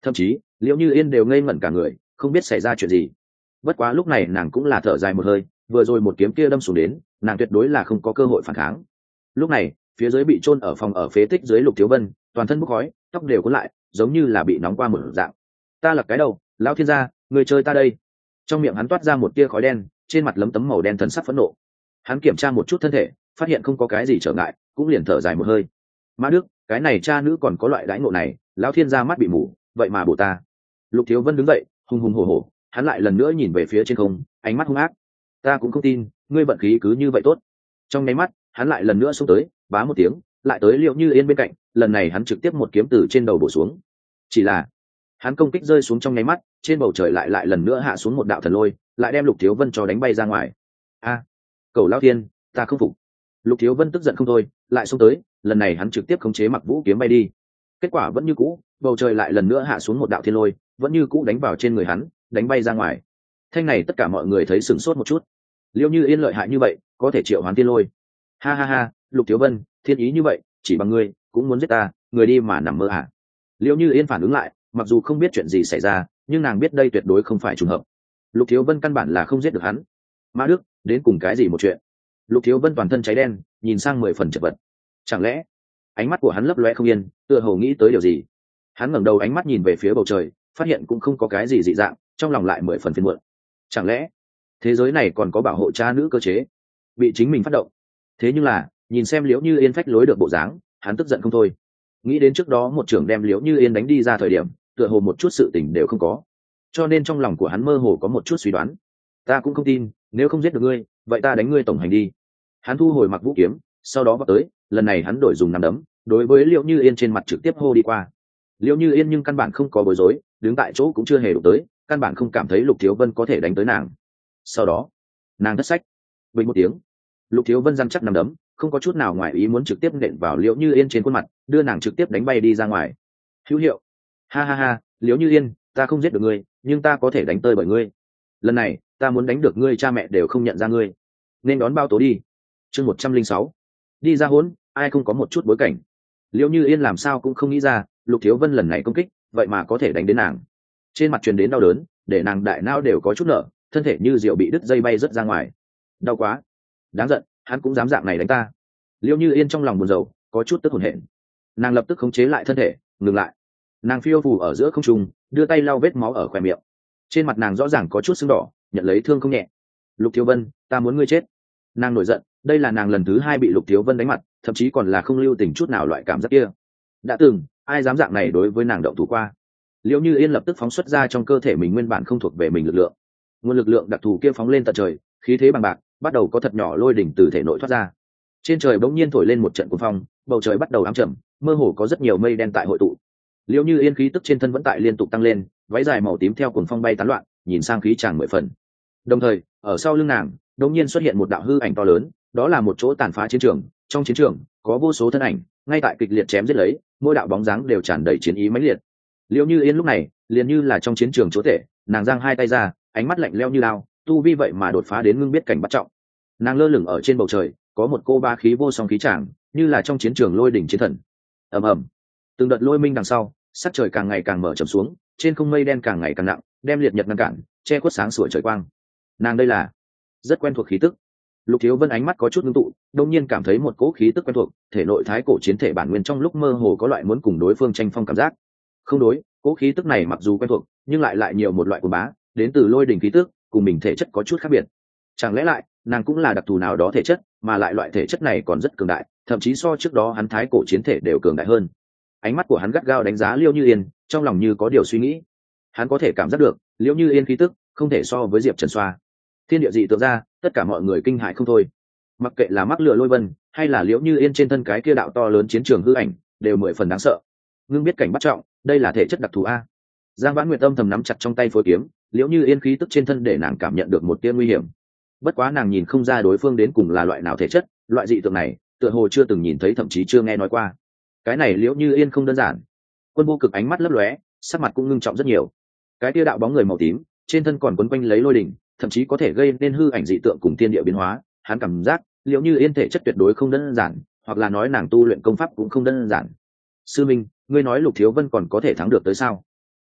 thậm chí liệu như yên đều ngây ngẩn cả người, không biết xảy ra chuyện gì. Bất quá lúc này nàng cũng là thở dài một hơi, vừa rồi một kiếm kia đâm xuống đến, nàng tuyệt đối là không có cơ hội phản kháng. Lúc này phía dưới bị chôn ở phòng ở phế tích dưới Lục Thiếu Vân, toàn thân bốc khói, tóc đều cuốn lại, giống như là bị nóng qua một dạng. Ta là cái đầu, lão thiên gia, người chơi ta đây. Trong miệng hắn toát ra một tia khói đen, trên mặt lấm tấm màu đen thần sắc phẫn nộ. Hắn kiểm tra một chút thân thể, phát hiện không có cái gì trở ngại, cũng liền thở dài một hơi. Mã Đức, cái này cha nữ còn có loại đãi ngộ này, lão thiên gia mắt bị mù, vậy mà bổ ta. Lục Thiếu Vân đứng dậy, hùng hùng hổ hổ, hắn lại lần nữa nhìn về phía trên không, ánh mắt hung ác. Ta cũng không tin ngươi vận khí cứ như vậy tốt. Trong nháy mắt hắn lại lần nữa xông tới, bá một tiếng lại tới Liệu Như Yên bên cạnh, lần này hắn trực tiếp một kiếm từ trên đầu bổ xuống. Chỉ là hắn công kích rơi xuống trong nháy mắt, trên bầu trời lại lại lần nữa hạ xuống một đạo thần lôi, lại đem Lục Thiếu Vân cho đánh bay ra ngoài. A, à, cầu lão thiên, ta không phục. Lục Thiếu Vân tức giận không thôi, lại xông tới, lần này hắn trực tiếp khống chế Mặc Vũ kiếm bay đi. Kết quả vẫn như cũ, bầu trời lại lần nữa hạ xuống một đạo thiên lôi, vẫn như cũ đánh vào trên người hắn, đánh bay ra ngoài. Thanh này tất cả mọi người thấy sửng sốt một chút. Liêu Như Yên lợi hại như vậy, có thể triệu hoán thiên lôi. Ha ha ha, Lục Thiếu Vân, thiên ý như vậy, chỉ bằng ngươi cũng muốn giết ta, người đi mà nằm mơ à? Liêu Như Yên phản ứng lại, mặc dù không biết chuyện gì xảy ra, nhưng nàng biết đây tuyệt đối không phải trùng hợp. Lục Thiếu Vân căn bản là không giết được hắn. Mã Đức, đến cùng cái gì một chuyện? Lục Thiếu Vân toàn thân cháy đen, nhìn sang mười phần chật vật. Chẳng lẽ ánh mắt của hắn lấp lóe không yên, tựa hồ nghĩ tới điều gì. Hắn ngẩng đầu ánh mắt nhìn về phía bầu trời, phát hiện cũng không có cái gì dị dạng, trong lòng lại mười phần phiền muộn. Chẳng lẽ thế giới này còn có bảo hộ cha nữ cơ chế bị chính mình phát động? Thế nhưng là nhìn xem Liễu Như Yên phách lối được bộ dáng, hắn tức giận không thôi. Nghĩ đến trước đó một trưởng đem Liễu Như Yên đánh đi ra thời điểm, tựa hồ một chút sự tình đều không có, cho nên trong lòng của hắn mơ hồ có một chút suy đoán. Ta cũng không tin, nếu không giết được ngươi, vậy ta đánh ngươi tổng hành đi. Hắn thu hồi Mặc Vũ kiếm, sau đó vào tới, lần này hắn đổi dùng nắm đấm, đối với Liễu Như Yên trên mặt trực tiếp hô đi qua. Liễu Như Yên nhưng căn bản không có bối rối, đứng tại chỗ cũng chưa hề đụng tới, căn bản không cảm thấy Lục Thiếu Vân có thể đánh tới nàng. Sau đó nàng thất sách, bình một tiếng, Lục Thiếu Vân răng chắc nắm đấm, không có chút nào ngoài ý muốn trực tiếp nện vào Liễu Như Yên trên khuôn mặt, đưa nàng trực tiếp đánh bay đi ra ngoài. Hữu hiệu. Ha ha ha, Liễu Như Yên, ta không giết được ngươi, nhưng ta có thể đánh tơi bởi ngươi. Lần này ta muốn đánh được ngươi cha mẹ đều không nhận ra ngươi. Nên đón bao tố đi. Chương một trăm linh sáu, đi ra hỗn, ai không có một chút bối cảnh. Liễu Như Yên làm sao cũng không nghĩ ra, Lục Thiếu Vân lần này công kích, vậy mà có thể đánh đến nàng. Trên mặt truyền đến đau đớn, để nàng đại não đều có chút nở, thân thể như diều bị đứt dây bay rớt ra ngoài. Đau quá, đáng giận, hắn cũng dám dạng này đánh ta. Liễu Như Yên trong lòng buồn rầu, có chút tức hổn hển. Nàng lập tức khống chế lại thân thể, ngừng lại. Nàng phiêu phù ở giữa không trung, đưa tay lau vết máu ở khóe miệng. Trên mặt nàng rõ ràng có chút sưng đỏ, nhận lấy thương không nhẹ. Lục Thiếu Vân, ta muốn ngươi chết. Nàng nổi giận, đây là nàng lần thứ hai bị Lục Thiếu Vân đánh mặt, thậm chí còn là không lưu tình chút nào loại cảm giác kia. Đã từng ai dám dạng này đối với nàng động thủ qua? Liễu Như Yên lập tức phóng xuất ra trong cơ thể mình nguyên bản không thuộc về mình lực lượng. Nguồn lực lượng đặc thù kia phóng lên tận trời, khí thế bằng bạc, bắt đầu có thật nhỏ lôi đỉnh từ thể nội thoát ra. Trên trời bỗng nhiên thổi lên một trận cuồng phong, bầu trời bắt đầu ám trầm, mơ hồ có rất nhiều mây đen tại hội tụ. Liễu Như Yên khí tức trên thân vẫn tại liên tục tăng lên, váy dài màu tím theo cuồng phong bay tán loạn, nhìn sang khí tràn mười phần. Đồng thời, ở sau lưng nàng, đột nhiên xuất hiện một đạo hư ảnh to lớn, đó là một chỗ tàn phá chiến trường, trong chiến trường có vô số thân ảnh, ngay tại kịch liệt chém giết lấy, mỗi đạo bóng dáng đều tràn đầy chiến ý mãnh liệt. Liễu Như Yên lúc này, liền như là trong chiến trường chúa tể, nàng giang hai tay ra, ánh mắt lạnh lẽo như lao, tu vi vậy mà đột phá đến ngưng biết cảnh bắt trọng. Nàng lơ lửng ở trên bầu trời, có một cô ba khí vô song khí tràng, như là trong chiến trường lôi đỉnh chiến thần. Ầm ầm, từng đợt lôi minh đằng sau, sắc trời càng ngày càng mở trầm xuống, trên không mây đen càng ngày càng nặng, đem liệt nhật ngăn cản, che khuất sáng sủa trời quang. Nàng đây là rất quen thuộc khí tức. Lục Thiếu Vân ánh mắt có chút ngưng tụ, đột nhiên cảm thấy một cỗ khí tức quen thuộc, thể nội thái cổ chiến thể bản nguyên trong lúc mơ hồ có loại muốn cùng đối phương tranh phong cảm giác. Không đối, cỗ khí tức này mặc dù quen thuộc, nhưng lại lại nhiều một loại của bá, đến từ lôi đỉnh khí tức, cùng mình thể chất có chút khác biệt. Chẳng lẽ lại, nàng cũng là đặc thù nào đó thể chất, mà lại loại thể chất này còn rất cường đại, thậm chí so trước đó hắn thái cổ chiến thể đều cường đại hơn. Ánh mắt của hắn gắt gao đánh giá Liễu Như Yên, trong lòng như có điều suy nghĩ. Hắn có thể cảm giác được, Liễu Như Yên khí tức không thể so với Diệp Trần Xoa. Thiên địa dị tượng ra, tất cả mọi người kinh hãi không thôi. Mặc kệ là mắc lửa lôi vân, hay là Liễu Như Yên trên thân cái kia đạo to lớn chiến trường hư ảnh, đều mười phần đáng sợ. Ngưng biết cảnh bắt trọng, đây là thể chất đặc thù a. Giang Vãn Nguyệt âm thầm nắm chặt trong tay phối kiếm, Liễu Như Yên khí tức trên thân để nàng cảm nhận được một tia nguy hiểm. Bất quá nàng nhìn không ra đối phương đến cùng là loại nào thể chất, loại dị tượng này, tựa hồ chưa từng nhìn thấy thậm chí chưa nghe nói qua. Cái này Liễu Như Yên không đơn giản. Quân Vô Cực ánh mắt lấp lóe, sắc mặt cũng ngưng trọng rất nhiều. Cái tia đạo bóng người màu tím, trên thân còn quấn quanh lấy lôi đỉnh, thậm chí có thể gây nên hư ảnh dị tượng cùng thiên địa biến hóa. Hắn cảm giác Liễu Như Yên thể chất tuyệt đối không đơn giản, hoặc là nói nàng tu luyện công pháp cũng không đơn giản. Sư Minh, ngươi nói Lục Thiếu Vân còn có thể thắng được tới sao?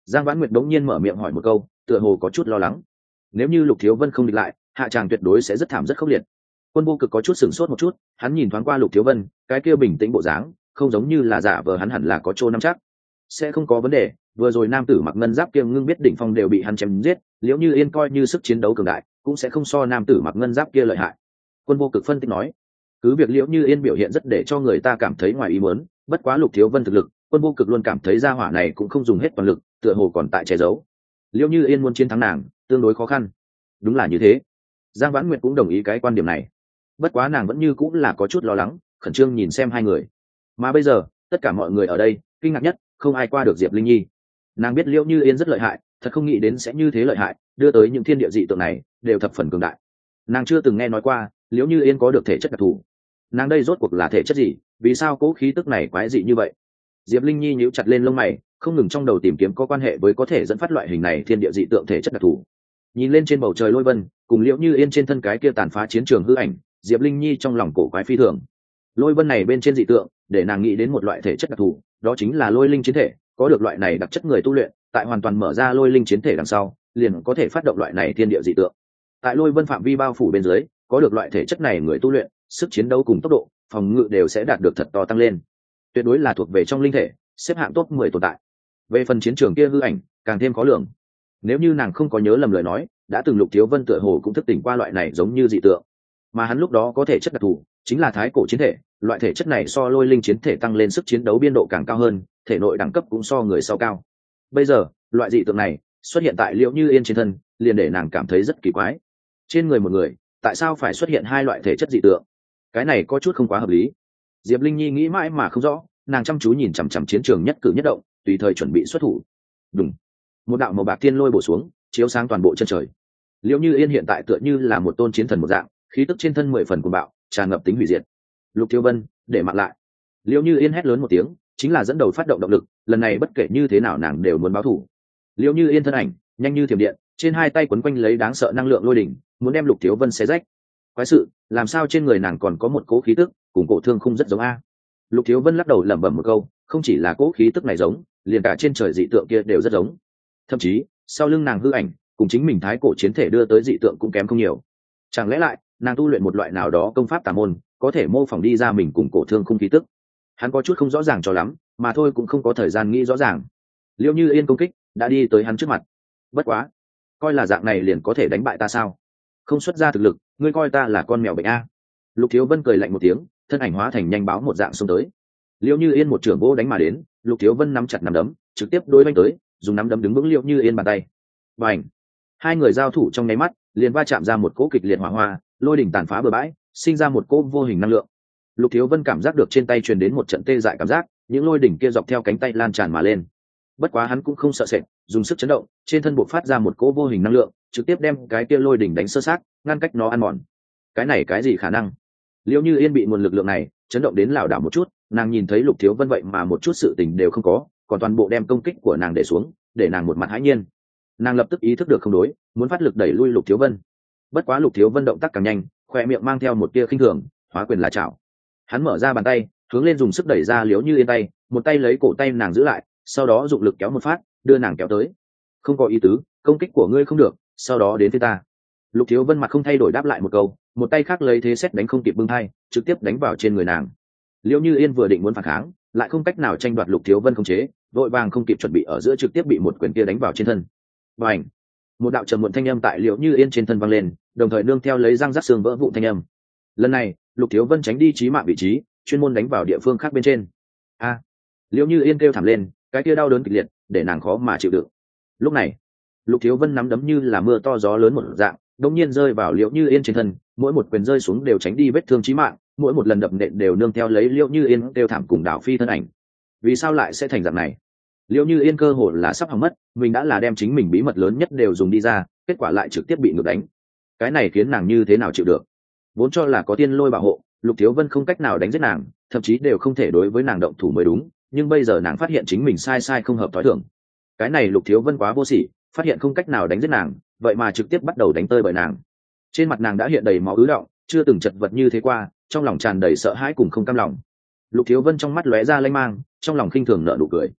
Giang Vãn Nguyệt đống nhiên mở miệng hỏi một câu, tựa hồ có chút lo lắng. Nếu như Lục Thiếu Vân không địch lại, hạ tràng tuyệt đối sẽ rất thảm rất khốc liệt. Quân Vô Cực có chút sửng sốt một chút, hắn nhìn thoáng qua Lục Thiếu Vân, cái kia bình tĩnh bộ dáng, không giống như là giả vờ, hắn hẳn là có chỗ nắm chắc, sẽ không có vấn đề. Vừa rồi nam tử mặc ngân giáp kia ngưng biết đỉnh phong đều bị hắn chém giết, liễu như yên coi như sức chiến đấu cường đại, cũng sẽ không so nam tử mặc ngân giáp kia lợi hại. Quân Vô Cực phân tích nói, cứ việc liễu như yên biểu hiện rất để cho người ta cảm thấy ngoài ý muốn, bất quá Lục Thiếu Vân thực lực, Quân Vô Cực luôn cảm thấy gia hỏa này cũng không dùng hết toàn lực, tựa hồ còn tại che giấu. Liễu như yên muốn chiến thắng nàng, tương đối khó khăn. Đúng là như thế. Giang Vãn Nguyệt cũng đồng ý cái quan điểm này, bất quá nàng vẫn như cũng là có chút lo lắng, khẩn trương nhìn xem hai người. Mà bây giờ tất cả mọi người ở đây kinh ngạc nhất không ai qua được Diệp Linh Nhi. Nàng biết liễu như yên rất lợi hại, thật không nghĩ đến sẽ như thế lợi hại, đưa tới những thiên địa dị tượng này đều thập phần cường đại. Nàng chưa từng nghe nói qua liễu như yên có được thể chất đặc thù. Nàng đây rốt cuộc là thể chất gì, vì sao cố khí tức này quái dị như vậy? Diệp Linh Nhi nhíu chặt lên lông mày, không ngừng trong đầu tìm kiếm có quan hệ với có thể dẫn phát loại hình này thiên địa dị tượng thể chất đặc thù. Nhìn lên trên bầu trời lôi vân cùng liễu như yên trên thân cái kia tàn phá chiến trường hư ảnh, Diệp Linh Nhi trong lòng cổ quái phi thường. Lôi vân này bên trên dị tượng để nàng nghĩ đến một loại thể chất đặc thù, đó chính là lôi linh chiến thể. Có được loại này đặc chất người tu luyện, tại hoàn toàn mở ra lôi linh chiến thể đằng sau, liền có thể phát động loại này thiên địa dị tượng. Tại lôi vân phạm vi bao phủ bên dưới, có được loại thể chất này người tu luyện, sức chiến đấu cùng tốc độ, phòng ngự đều sẽ đạt được thật to tăng lên. Tuyệt đối là thuộc về trong linh thể, xếp hạng top mười tồn tại. Về phần chiến trường kia hư ảnh, càng thêm khó lường. Nếu như nàng không có nhớ lầm lời nói, đã từng Lục Thiếu Vân tựa hồ cũng thức tỉnh qua loại này giống như dị tượng. Mà hắn lúc đó có thể chất đặc thù, chính là thái cổ chiến thể, loại thể chất này so lôi linh chiến thể tăng lên sức chiến đấu biên độ càng cao hơn, thể nội đẳng cấp cũng so người sau cao. Bây giờ, loại dị tượng này xuất hiện tại Liễu Như Yên trên thân, liền để nàng cảm thấy rất kỳ quái. Trên người một người, tại sao phải xuất hiện hai loại thể chất dị tượng? Cái này có chút không quá hợp lý. Diệp Linh Nhi nghĩ mãi mà không rõ, nàng chăm chú nhìn chằm chằm chiến trường nhất cử nhất động, tùy thời chuẩn bị xuất thủ. Đùng, một đạo màu bạc thiên lôi bổ xuống, chiếu sáng toàn bộ chân trời. Liễu Như Yên hiện tại tựa như là một tôn chiến thần một dạng, khí tức trên thân mười phần cuồng bạo, tràn ngập tính hủy diệt. Lục Thiếu Vân, để mạng lại! Liễu Như Yên hét lớn một tiếng, chính là dẫn đầu phát động động lực, lần này bất kể như thế nào nàng đều muốn báo thù. Liễu Như Yên thân ảnh nhanh như thiểm điện, trên hai tay quấn quanh lấy đáng sợ năng lượng lôi đỉnh, muốn đem Lục Thiếu Vân xé rách. Quái sự, làm sao trên người nàng còn có một cỗ khí tức, cùng cổ thương không rất giống a? Lục Thiếu Vân lắc đầu lẩm bẩm một câu, không chỉ là cỗ khí tức này giống, liền cả trên trời dị tượng kia đều rất giống. Thậm chí, sau lưng nàng hư ảnh, cùng chính mình thái cổ chiến thể đưa tới dị tượng cũng kém không nhiều. Chẳng lẽ lại, nàng tu luyện một loại nào đó công pháp tà môn, có thể mô phỏng đi ra mình cùng cổ thương không khí tức? Hắn có chút không rõ ràng cho lắm, mà thôi cũng không có thời gian nghĩ rõ ràng. Liễu Như Yên công kích đã đi tới hắn trước mặt. Bất quá, coi là dạng này liền có thể đánh bại ta sao? Không xuất ra thực lực, ngươi coi ta là con mèo bệnh a? Lục Thiếu Vân cười lạnh một tiếng, thân ảnh hóa thành nhanh báo một dạng xông tới. Liễu Như Yên một trường vô đánh mà đến, Lục Thiếu Vân nắm chặt nắm đấm, trực tiếp đối đánh tới, dùng nắm đấm đứng vững Liễu Như Yên bàn tay. Bành! Hai người giao thủ trong nháy mắt, liền va chạm ra một cỗ kịch liệt hỏa hoa, lôi đỉnh tàn phá bừa bãi, sinh ra một cỗ vô hình năng lượng. Lục Thiếu Vân cảm giác được trên tay truyền đến một trận tê dại cảm giác, những lôi đỉnh kia dọc theo cánh tay lan tràn mà lên. Bất quá hắn cũng không sợ sệt, dùng sức chấn động, trên thân bộc phát ra một cỗ vô hình năng lượng, trực tiếp đem cái kia lôi đỉnh đánh sơ sát, ngăn cách nó ăn mòn. Cái này cái gì khả năng? Liễu Như Yên bị nguồn lực lượng này chấn động đến lảo đảo một chút, nàng nhìn thấy Lục Thiếu Vân vậy mà một chút sự tình đều không có, còn toàn bộ đem công kích của nàng để xuống, để nàng một mặt hãi nhiên. Nàng lập tức ý thức được không đối, muốn phát lực đẩy lui Lục Thiếu Vân. Bất quá Lục Thiếu Vân động tác càng nhanh, khoe miệng mang theo một tia khinh thường, hóa quyền là chảo. Hắn mở ra bàn tay, hướng lên dùng sức đẩy ra Liễu Như Yên tay, một tay lấy cổ tay nàng giữ lại, sau đó dụng lực kéo một phát, đưa nàng kéo tới. Không có ý tứ, công kích của ngươi không được, sau đó đến phía ta. Lục Thiếu Vân mặt không thay đổi đáp lại một câu, một tay khác lấy thế xét đánh không kịp bưng hai, trực tiếp đánh vào trên người nàng. Liễu Như Yên vừa định muốn phản kháng, lại không cách nào tranh đoạt Lục Thiếu Vân khống chế, vội vàng không kịp chuẩn bị ở giữa trực tiếp bị một quyền kia đánh vào trên thân. Bành! Một đạo trầm muộn thanh âm tại Liễu Như Yên trên thân vang lên, đồng thời nương theo lấy răng rắc xương vỡ vụn thanh âm. Lần này, Lục Thiếu Vân tránh đi chí mạng vị trí, chuyên môn đánh vào địa phương khác bên trên. A! Liễu Như Yên kêu thảm lên, cái kia đau đớn kịch liệt, để nàng khó mà chịu đựng. Lúc này, Lục Thiếu Vân nắm đấm như là mưa to gió lớn một dạng, đột nhiên rơi vào Liễu Như Yên trên thân, mỗi một quyền rơi xuống đều tránh đi vết thương chí mạng, mỗi một lần đập nện đều nương theo lấy Liễu Như Yên kêu thảm cùng đảo phi thân ảnh. Vì sao lại sẽ thành dạng này? Liễu Như Yên cơ hồ là sắp hỏng mất, mình đã là đem chính mình bí mật lớn nhất đều dùng đi ra, kết quả lại trực tiếp bị ngược đánh. Cái này khiến nàng như thế nào chịu được? Vốn cho là có tiên lôi bảo hộ, Lục Thiếu Vân không cách nào đánh giết nàng, thậm chí đều không thể đối với nàng động thủ mới đúng, nhưng bây giờ nàng phát hiện chính mình sai sai không hợp thói thường. Cái này Lục Thiếu Vân quá vô sỉ, phát hiện không cách nào đánh giết nàng, vậy mà trực tiếp bắt đầu đánh tơi bởi nàng. Trên mặt nàng đã hiện đầy máu ứ đọng, chưa từng chật vật như thế qua, trong lòng tràn đầy sợ hãi cùng không cam lòng. Lục Thiếu Vân trong mắt lóe ra lanh mang, trong lòng khinh thường nở nụ cười.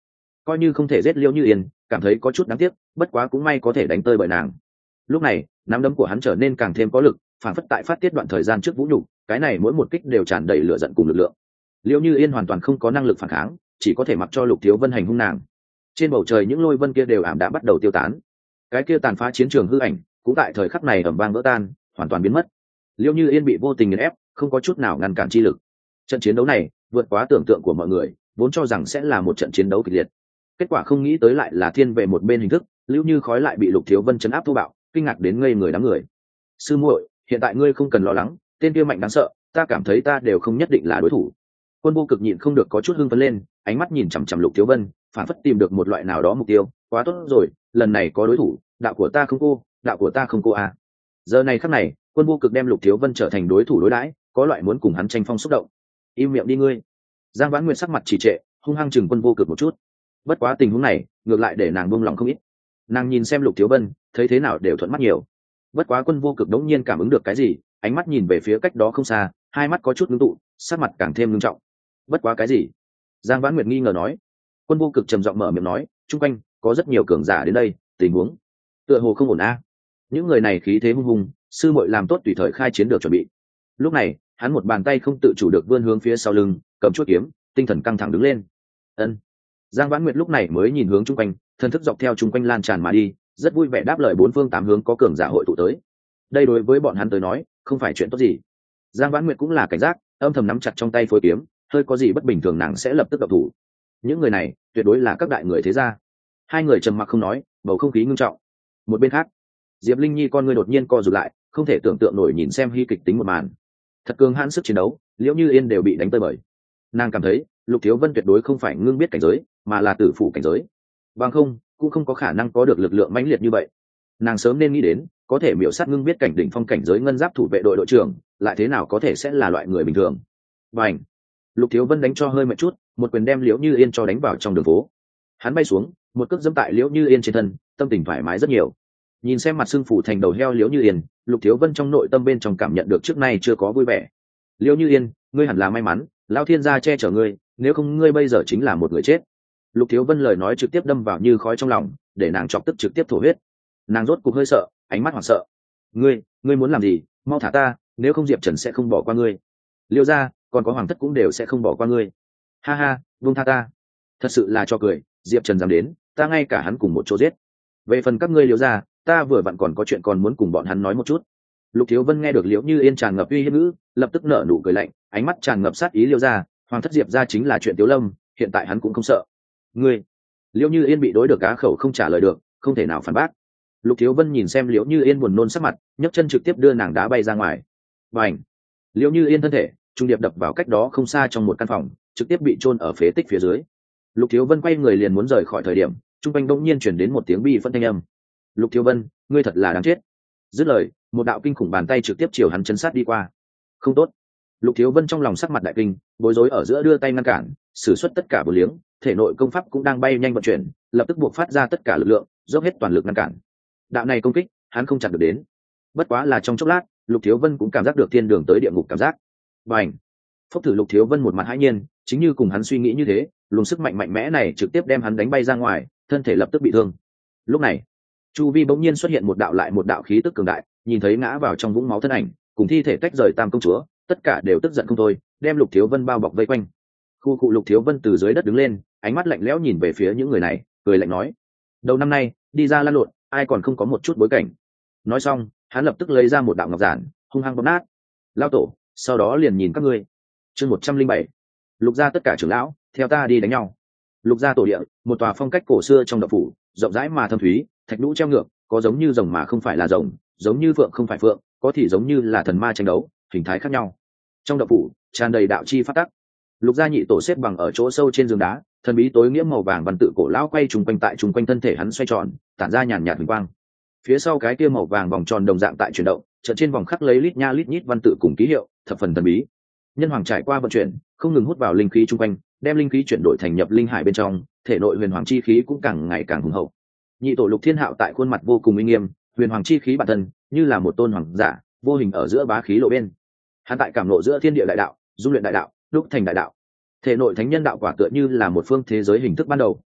coi như không thể giết liễu như yên, cảm thấy có chút đáng tiếc, bất quá cũng may có thể đánh tơi bởi nàng. Lúc này nắm đấm của hắn trở nên càng thêm có lực, phản phất tại phát tiết đoạn thời gian trước vũ nhục, cái này mỗi một kích đều tràn đầy lửa giận cùng lực lượng. Liễu như yên hoàn toàn không có năng lực phản kháng, chỉ có thể mặc cho Lục Thiếu Vân hành hung nàng. Trên bầu trời những lôi vân kia đều ảm đạm bắt đầu tiêu tán, cái kia tàn phá chiến trường hư ảnh cũng tại thời khắc này ầm vang vỡ tan, hoàn toàn biến mất. Liễu như yên bị vô tình nghiền ép, không có chút nào ngăn cản chi lực. Trận chiến đấu này vượt quá tưởng tượng của mọi người, vốn cho rằng sẽ là một trận chiến đấu kịch liệt, kết quả không nghĩ tới lại là thiên về một bên hình thức. Lưu Như Khói lại bị Lục Thiếu Vân chấn áp thô bạo, kinh ngạc đến ngây người đám người. Sư muội, hiện tại ngươi không cần lo lắng, tên kia mạnh đáng sợ, ta cảm thấy ta đều không nhất định là đối thủ. Quân Vô Cực nhịn không được có chút hưng phấn lên, ánh mắt nhìn chằm chằm Lục Thiếu Vân, phản phất tìm được một loại nào đó mục tiêu. Quá tốt rồi, lần này có đối thủ, đạo của ta không cô, đạo của ta không cô à. Giờ này khắc này, Quân Vô Cực đem Lục Thiếu Vân trở thành đối thủ đối đãi, có loại muốn cùng hắn tranh phong xúc động. Im miệng đi ngươi. Giang Vãn Nguyệt sắc mặt trì trệ, hung hăng chừng Quân Vô Cực một chút. Bất quá tình huống này ngược lại để nàng buông lòng không ít. Nàng nhìn xem Lục Thiếu Vân, thấy thế nào đều thuận mắt nhiều. Bất quá Quân Vô Cực đống nhiên cảm ứng được cái gì, ánh mắt nhìn về phía cách đó không xa, hai mắt có chút ngưng tụ, sắc mặt càng thêm ngưng trọng. Bất quá cái gì? Giang Vãn Nguyệt nghi ngờ nói. Quân Vô Cực trầm giọng mở miệng nói, chung quanh có rất nhiều cường giả đến đây, tình huống tựa hồ không ổn a. Những người này khí thế hung hùng, sư muội làm tốt tùy thời khai chiến được chuẩn bị. Lúc này hắn một bàn tay không tự chủ được vươn hướng phía sau lưng, cầm chuôi kiếm, tinh thần căng thẳng đứng lên. Ân. Giang Vãn Nguyệt lúc này mới nhìn hướng chung quanh, thần thức dọc theo chung quanh lan tràn mà đi, rất vui vẻ đáp lời bốn phương tám hướng có cường giả hội tụ tới. Đây đối với bọn hắn tới nói không phải chuyện tốt gì. Giang Vãn Nguyệt cũng là cảnh giác, âm thầm nắm chặt trong tay phối kiếm, hơi có gì bất bình thường nàng sẽ lập tức động thủ. Những người này tuyệt đối là các đại người thế gia. Hai người trầm mặc không nói, bầu không khí ngưng trọng. Một bên khác, Diệp Linh Nhi con người đột nhiên co rụt lại, không thể tưởng tượng nổi nhìn xem hy kịch tính một màn. Thật cường hãn sức chiến đấu, Liễu Như Yên đều bị đánh tơi bời. Nàng cảm thấy Lục Thiếu Vân tuyệt đối không phải ngưng biết cảnh giới, mà là tử phụ cảnh giới. Bằng không cũng không có khả năng có được lực lượng mãnh liệt như vậy. Nàng sớm nên nghĩ đến có thể miểu sát ngưng biết cảnh đỉnh phong cảnh giới ngân giáp thủ vệ đội đội trưởng, lại thế nào có thể sẽ là loại người bình thường. Bành! Lục Thiếu Vân đánh cho hơi một chút, một quyền đem Liễu Như Yên cho đánh vào trong đường phố. Hắn bay xuống, một cước dẫm tại Liễu Như Yên trên thân, tâm tình thoải mái rất nhiều. Nhìn xem mặt xương phủ thành đầu heo Liễu Như Yên, Lục Thiếu Vân trong nội tâm bên trong cảm nhận được trước nay chưa có vui vẻ. Liễu Như Yên, ngươi hẳn là may mắn, lão thiên gia che chở ngươi, nếu không ngươi bây giờ chính là một người chết. Lục Thiếu Vân lời nói trực tiếp đâm vào như khói trong lòng, để nàng chọc tức trực tiếp thổ huyết. Nàng rốt cục hơi sợ, ánh mắt hoảng sợ. Ngươi, ngươi muốn làm gì? Mau thả ta, nếu không Diệp Trần sẽ không bỏ qua ngươi. Liêu gia, còn có Hoàng thất cũng đều sẽ không bỏ qua ngươi. Ha ha, buông tha ta. Thật sự là cho cười, Diệp Trần dám đến, ta ngay cả hắn cùng một chỗ giết. Về phần các ngươi Liêu gia, ta vừa vặn còn có chuyện còn muốn cùng bọn hắn nói một chút. Lục Thiếu Vân nghe được Liễu Như Yên tràn ngập uy hiếp ngữ, lập tức nở nụ cười lạnh, ánh mắt tràn ngập sát ý. Liêu gia, Hoàng thất Diệp gia chính là chuyện Tiếu Lâm, hiện tại hắn cũng không sợ. Ngươi! Liễu Như Yên bị đối được cá khẩu không trả lời được, không thể nào phản bác. Lục Thiếu Vân nhìn xem Liễu Như Yên buồn nôn sắc mặt, nhấc chân trực tiếp đưa nàng đá bay ra ngoài. Bành! Liễu Như Yên thân thể trung điệp đập vào cách đó không xa trong một căn phòng, trực tiếp bị chôn ở phế tích phía dưới. Lục Thiếu Vân quay người liền muốn rời khỏi thời điểm, trung quanh bỗng nhiên chuyển đến một tiếng bi phẫn thanh âm. Lục Thiếu Vân, ngươi thật là đáng chết! Dứt lời, một đạo kinh khủng bàn tay trực tiếp chiều hắn chân sát đi qua. Không tốt! Lục Thiếu Vân trong lòng sắc mặt đại kinh, bối rối ở giữa đưa tay ngăn cản, sử xuất tất cả bổ liếng, thể nội công pháp cũng đang bay nhanh vận chuyển, lập tức buộc phát ra tất cả lực lượng, dốc hết toàn lực ngăn cản. Đạo này công kích, hắn không chặn được đến. Bất quá là trong chốc lát, Lục Thiếu Vân cũng cảm giác được thiên đường tới địa ngục cảm giác. Bành! Phốc thử Lục Thiếu Vân một mặt hãi nhiên, chính như cùng hắn suy nghĩ như thế, luồng sức mạnh mạnh mẽ này trực tiếp đem hắn đánh bay ra ngoài, thân thể lập tức bị thương. Lúc này, chu vi bỗng nhiên xuất hiện một đạo lại một đạo khí tức cường đại, nhìn thấy ngã vào trong vũng máu thân ảnh, cùng thi thể tách rời Tam công chúa, tất cả đều tức giận không thôi, đem Lục Thiếu Vân bao bọc vây quanh. Khu cụ Lục Thiếu Vân từ dưới đất đứng lên, ánh mắt lạnh lẽo nhìn về phía những người này, cười lạnh nói: đầu năm nay đi ra lăn lộn, ai còn không có một chút bối cảnh. Nói xong, hắn lập tức lấy ra một đạo ngọc giản, hung hăng bóp nát. Lao tổ, sau đó liền nhìn các ngươi. Chương một trăm linh bảy, Lục gia tất cả trưởng lão, theo ta đi đánh nhau. Lục gia tổ địa, một tòa phong cách cổ xưa trong động phủ, rộng rãi mà thâm thúy, thạch nhũ treo ngược, có giống như rồng mà không phải là rồng, giống như phượng không phải phượng, có thì giống như là thần ma tranh đấu, hình thái khác nhau. Trong động phủ tràn đầy đạo chi phát tắc. Lục gia nhị tổ xếp bằng ở chỗ sâu trên giường đá, thần bí tối nghĩa màu vàng văn tự cổ lão quay trùng quanh tại trùng quanh thân thể hắn xoay tròn, tản ra nhàn nhạt huỳnh quang. Phía sau cái kia màu vàng vòng tròn đồng dạng tại chuyển động, chợt trên vòng khắc lấy lít nha lít nhít văn tự cùng ký hiệu, thập phần thần bí. Nhân hoàng trải qua vận chuyển, không ngừng hút vào linh khí chung quanh, đem linh khí chuyển đổi thành nhập linh hải bên trong, thể nội huyền hoàng chi khí cũng càng ngày càng hùng hậu. Nhị tổ Lục Thiên Hạo tại khuôn mặt vô cùng uy nghiêm, huyền hoàng chi khí bản thân như là một tôn hoàng giả, vô hình ở giữa bá khí lộ bên. Hắn tại cảm nộ giữa thiên địa đại đạo, dung luyện đại đạo, đúc thành đại đạo. Thể nội thánh nhân đạo quả tựa như là một phương thế giới hình thức ban đầu,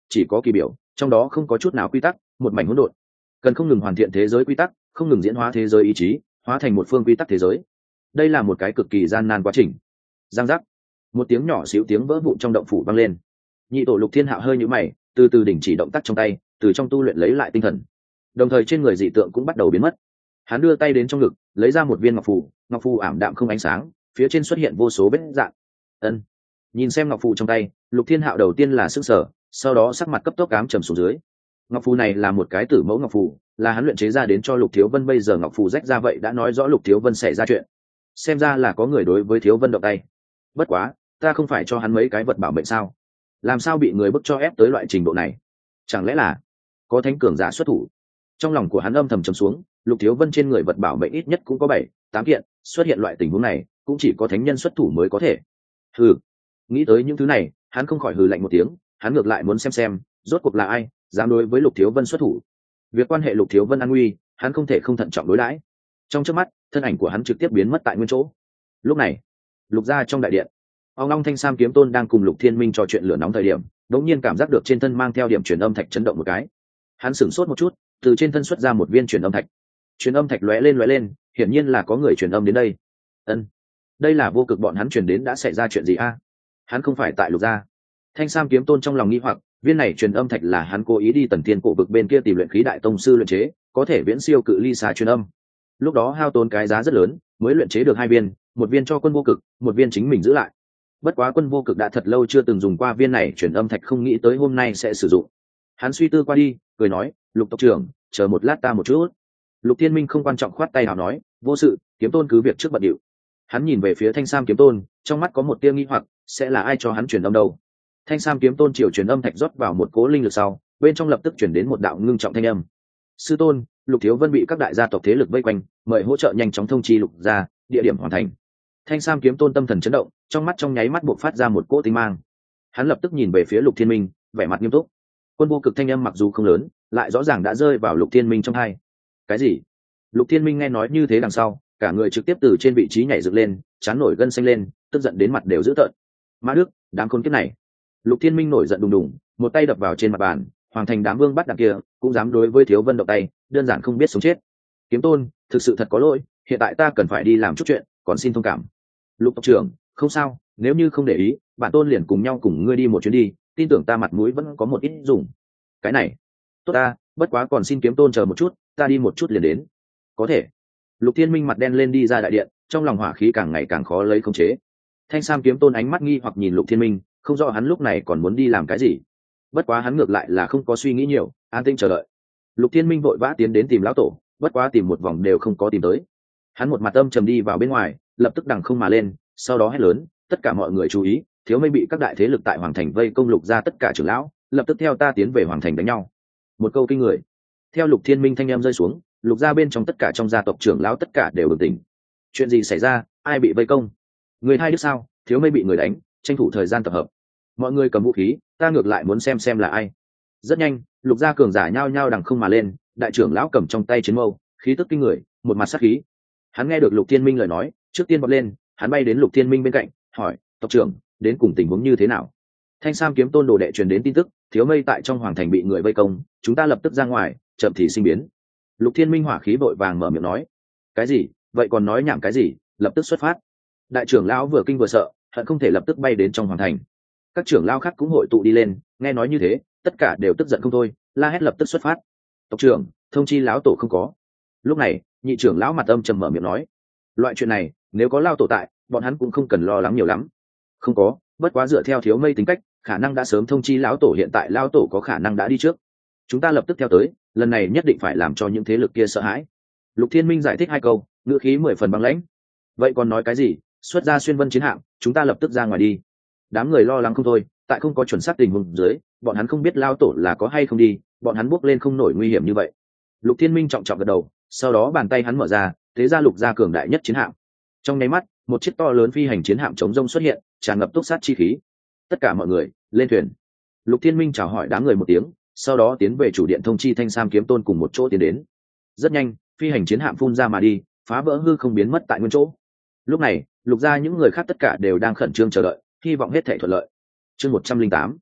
chỉ có kỳ biểu, trong đó không có chút nào quy tắc, một mảnh hỗn độn. Cần không ngừng hoàn thiện thế giới quy tắc, không ngừng diễn hóa thế giới ý chí, hóa thành một phương quy tắc thế giới. Đây là một cái cực kỳ gian nan quá trình. Giang giác, một tiếng nhỏ xíu tiếng vỡ vụn trong động phủ vang lên. Nhị tổ Lục Thiên Hạo hơi nhíu mày, từ từ đình chỉ động tác trong tay, từ trong tu luyện lấy lại tinh thần. Đồng thời trên người dị tượng cũng bắt đầu biến mất. Hắn đưa tay đến trong ngực, lấy ra một viên ngọc phù, ngọc phù ảm đạm không ánh sáng, phía trên xuất hiện vô số vết rạn. Ân. Nhìn xem ngọc phù trong tay, Lục Thiên Hạo đầu tiên là sửng sở, sau đó sắc mặt cấp tốc ám trầm xuống dưới. Ngọc phù này là một cái tử mẫu ngọc phù, là hắn luyện chế ra đến cho Lục Thiếu Vân, bây giờ ngọc phù rách ra vậy đã nói rõ Lục Thiếu Vân xảy ra chuyện. Xem ra là có người đối với Thiếu Vân động tay. Bất quá, ta không phải cho hắn mấy cái vật bảo mệnh sao? Làm sao bị người bức cho ép tới loại trình độ này? Chẳng lẽ là có thánh cường giả xuất thủ? Trong lòng của hắn âm thầm trầm xuống, Lục Thiếu Vân trên người vật bảo mệnh ít nhất cũng có bảy, tám kiện, xuất hiện loại tình huống này, cũng chỉ có thánh nhân xuất thủ mới có thể. Hừ. Nghĩ tới những thứ này, hắn không khỏi hừ lạnh một tiếng, hắn ngược lại muốn xem xem, rốt cuộc là ai dám đối với Lục Thiếu Vân xuất thủ. Việc quan hệ Lục Thiếu Vân an nguy, hắn không thể không thận trọng đối đãi. Trong chớp mắt, thân ảnh của hắn trực tiếp biến mất tại nguyên chỗ. Lúc này, Lục gia trong đại điện, ông long thanh sam kiếm tôn đang cùng Lục Thiên Minh trò chuyện lửa nóng thời điểm, đống nhiên cảm giác được trên thân mang theo điểm truyền âm thạch chấn động một cái. Hắn sửng sốt một chút, từ trên thân xuất ra một viên truyền âm thạch. Truyền âm thạch lóe lên lóe lên, hiển nhiên là có người truyền âm đến đây. Ân, đây là vô cực bọn hắn truyền đến, đã xảy ra chuyện gì a? Hắn không phải tại Lục gia. Thanh sam kiếm tôn trong lòng nghi hoặc, viên này truyền âm thạch là hắn cố ý đi Tần Thiên cổ vực bên kia tìm luyện khí đại tông sư luyện chế, có thể viễn siêu cự ly xa truyền âm. Lúc đó hao tốn cái giá rất lớn, mới luyện chế được hai viên, một viên cho quân vô cực, một viên chính mình giữ lại. Bất quá quân vô cực đã thật lâu chưa từng dùng qua viên này truyền âm thạch, không nghĩ tới hôm nay sẽ sử dụng. Hắn suy tư qua đi, cười nói, Lục tộc trưởng, chờ một lát ta một chút. Lục Thiên Minh không quan trọng khoát tay nào nói, vô sự, kiếm tôn cứ việc trước bận điệu. Hắn nhìn về phía Thanh Sam kiếm tôn, trong mắt có một tia nghi hoặc, sẽ là ai cho hắn truyền âm đâu? Thanh Sam kiếm tôn chiều truyền âm thạch rót vào một cố linh lực sau, bên trong lập tức truyền đến một đạo ngưng trọng thanh âm. Sư tôn, Lục Thiếu Vân bị các đại gia tộc thế lực vây quanh, mời hỗ trợ nhanh chóng thông chi Lục gia, địa điểm hoàn thành. Thanh Sam kiếm tôn tâm thần chấn động, trong mắt trong nháy mắt bộc phát ra một cỗ tinh mang. Hắn lập tức nhìn về phía Lục Thiên Minh, vẻ mặt nghiêm túc. Quân vô cực thanh âm mặc dù không lớn, lại rõ ràng đã rơi vào Lục Thiên Minh trong tai. Cái gì? Lục Thiên Minh nghe nói như thế đằng sau, cả người trực tiếp từ trên vị trí nhảy dựng lên, chán nổi gân xanh lên, tức giận đến mặt đều dữ tợn. Ma Đức, đám khốn kiếp này! Lục Thiên Minh nổi giận đùng đùng, một tay đập vào trên mặt bàn, hoàng thành đám vương bắt đằng kia, cũng dám đối với Thiếu Vân động tay, đơn giản không biết sống chết. Kiếm tôn, thực sự thật có lỗi, hiện tại ta cần phải đi làm chút chuyện, còn xin thông cảm. Lục tộc trưởng, không sao, nếu như không để ý, bản tôn liền cùng nhau cùng ngươi đi một chuyến đi, tin tưởng ta mặt mũi vẫn có một ít dùng. Cái này, tốt ta, bất quá còn xin kiếm tôn chờ một chút, ta đi một chút liền đến. Có thể. Lục Thiên Minh mặt đen lên đi ra đại điện, trong lòng hỏa khí càng ngày càng khó lấy khống chế. Thanh Sam kiếm tôn ánh mắt nghi hoặc nhìn Lục Thiên Minh, không rõ hắn lúc này còn muốn đi làm cái gì. Bất quá hắn ngược lại là không có suy nghĩ nhiều, an tĩnh chờ đợi. Lục Thiên Minh vội vã tiến đến tìm lão tổ, bất quá tìm một vòng đều không có tìm tới. Hắn một mặt âm trầm đi vào bên ngoài, lập tức đằng không mà lên, sau đó hét lớn, tất cả mọi người chú ý, Thiếu Mây bị các đại thế lực tại hoàng thành vây công, Lục gia tất cả trưởng lão, lập tức theo ta tiến về hoàng thành đánh nhau. Một câu kinh người. Theo Lục Thiên Minh thanh em rơi xuống, Lục gia bên trong tất cả trong gia tộc trưởng lão tất cả đều bừng tỉnh. Chuyện gì xảy ra, ai bị vây công? Người hai đứa sao? Thiếu Mây bị người đánh, tranh thủ thời gian tập hợp. Mọi người cầm vũ khí, ta ngược lại muốn xem xem là ai. Rất nhanh, Lục gia cường giả nhao nhao đằng không mà lên, đại trưởng lão cầm trong tay chiến mâu, khí tức kinh người, một mặt sát khí. Hắn nghe được Lục Thiên Minh lời nói, trước tiên bật lên, hắn bay đến Lục Thiên Minh bên cạnh, hỏi, tộc trưởng, đến cùng tình huống như thế nào? Thanh Sam kiếm tôn đồ đệ truyền đến tin tức, Thiếu Mây tại trong hoàng thành bị người vây công, chúng ta lập tức ra ngoài, chậm thì sinh biến. Lục Thiên Minh hỏa khí vội vàng mở miệng nói, cái gì? Vậy còn nói nhảm cái gì? Lập tức xuất phát. Đại trưởng lão vừa kinh vừa sợ, hận không thể lập tức bay đến trong hoàng thành. Các trưởng lão khác cũng hội tụ đi lên, nghe nói như thế, tất cả đều tức giận không thôi, la hét lập tức xuất phát. Tộc trưởng, thông chi lão tổ không có. Lúc này, nhị trưởng lão mặt âm trầm mở miệng nói, loại chuyện này, nếu có lao tổ tại, bọn hắn cũng không cần lo lắng nhiều lắm. Không có, bất quá dựa theo Thiếu Mây tính cách, khả năng đã sớm thông chi lão tổ, hiện tại lão tổ có khả năng đã đi trước. Chúng ta lập tức theo tới, lần này nhất định phải làm cho những thế lực kia sợ hãi. Lục Thiên Minh giải thích hai câu, ngữ khí mười phần băng lãnh. Vậy còn nói cái gì? Xuất ra xuyên vân chiến hạm, chúng ta lập tức ra ngoài đi. Đám người lo lắng không thôi, tại không có chuẩn xác tình huống dưới, bọn hắn không biết lao tổ là có hay không đi, bọn hắn bước lên không nổi nguy hiểm như vậy. Lục Thiên Minh trọng trọng gật đầu, sau đó bàn tay hắn mở ra, thế ra Lục gia cường đại nhất chiến hạm. Trong nháy mắt, một chiếc to lớn phi hành chiến hạm chống rông xuất hiện, tràn ngập túc sát chi khí. Tất cả mọi người lên thuyền. Lục Thiên Minh chào hỏi đám người một tiếng, sau đó tiến về chủ điện thông chi Thanh Sam kiếm tôn cùng một chỗ tiến đến. Rất nhanh, phi hành chiến hạm phun ra mà đi, phá vỡ hư không biến mất tại nguyên chỗ. Lúc này, Lục gia những người khác tất cả đều đang khẩn trương chờ đợi, hy vọng hết thảy thuận lợi. Chương một trăm linh tám,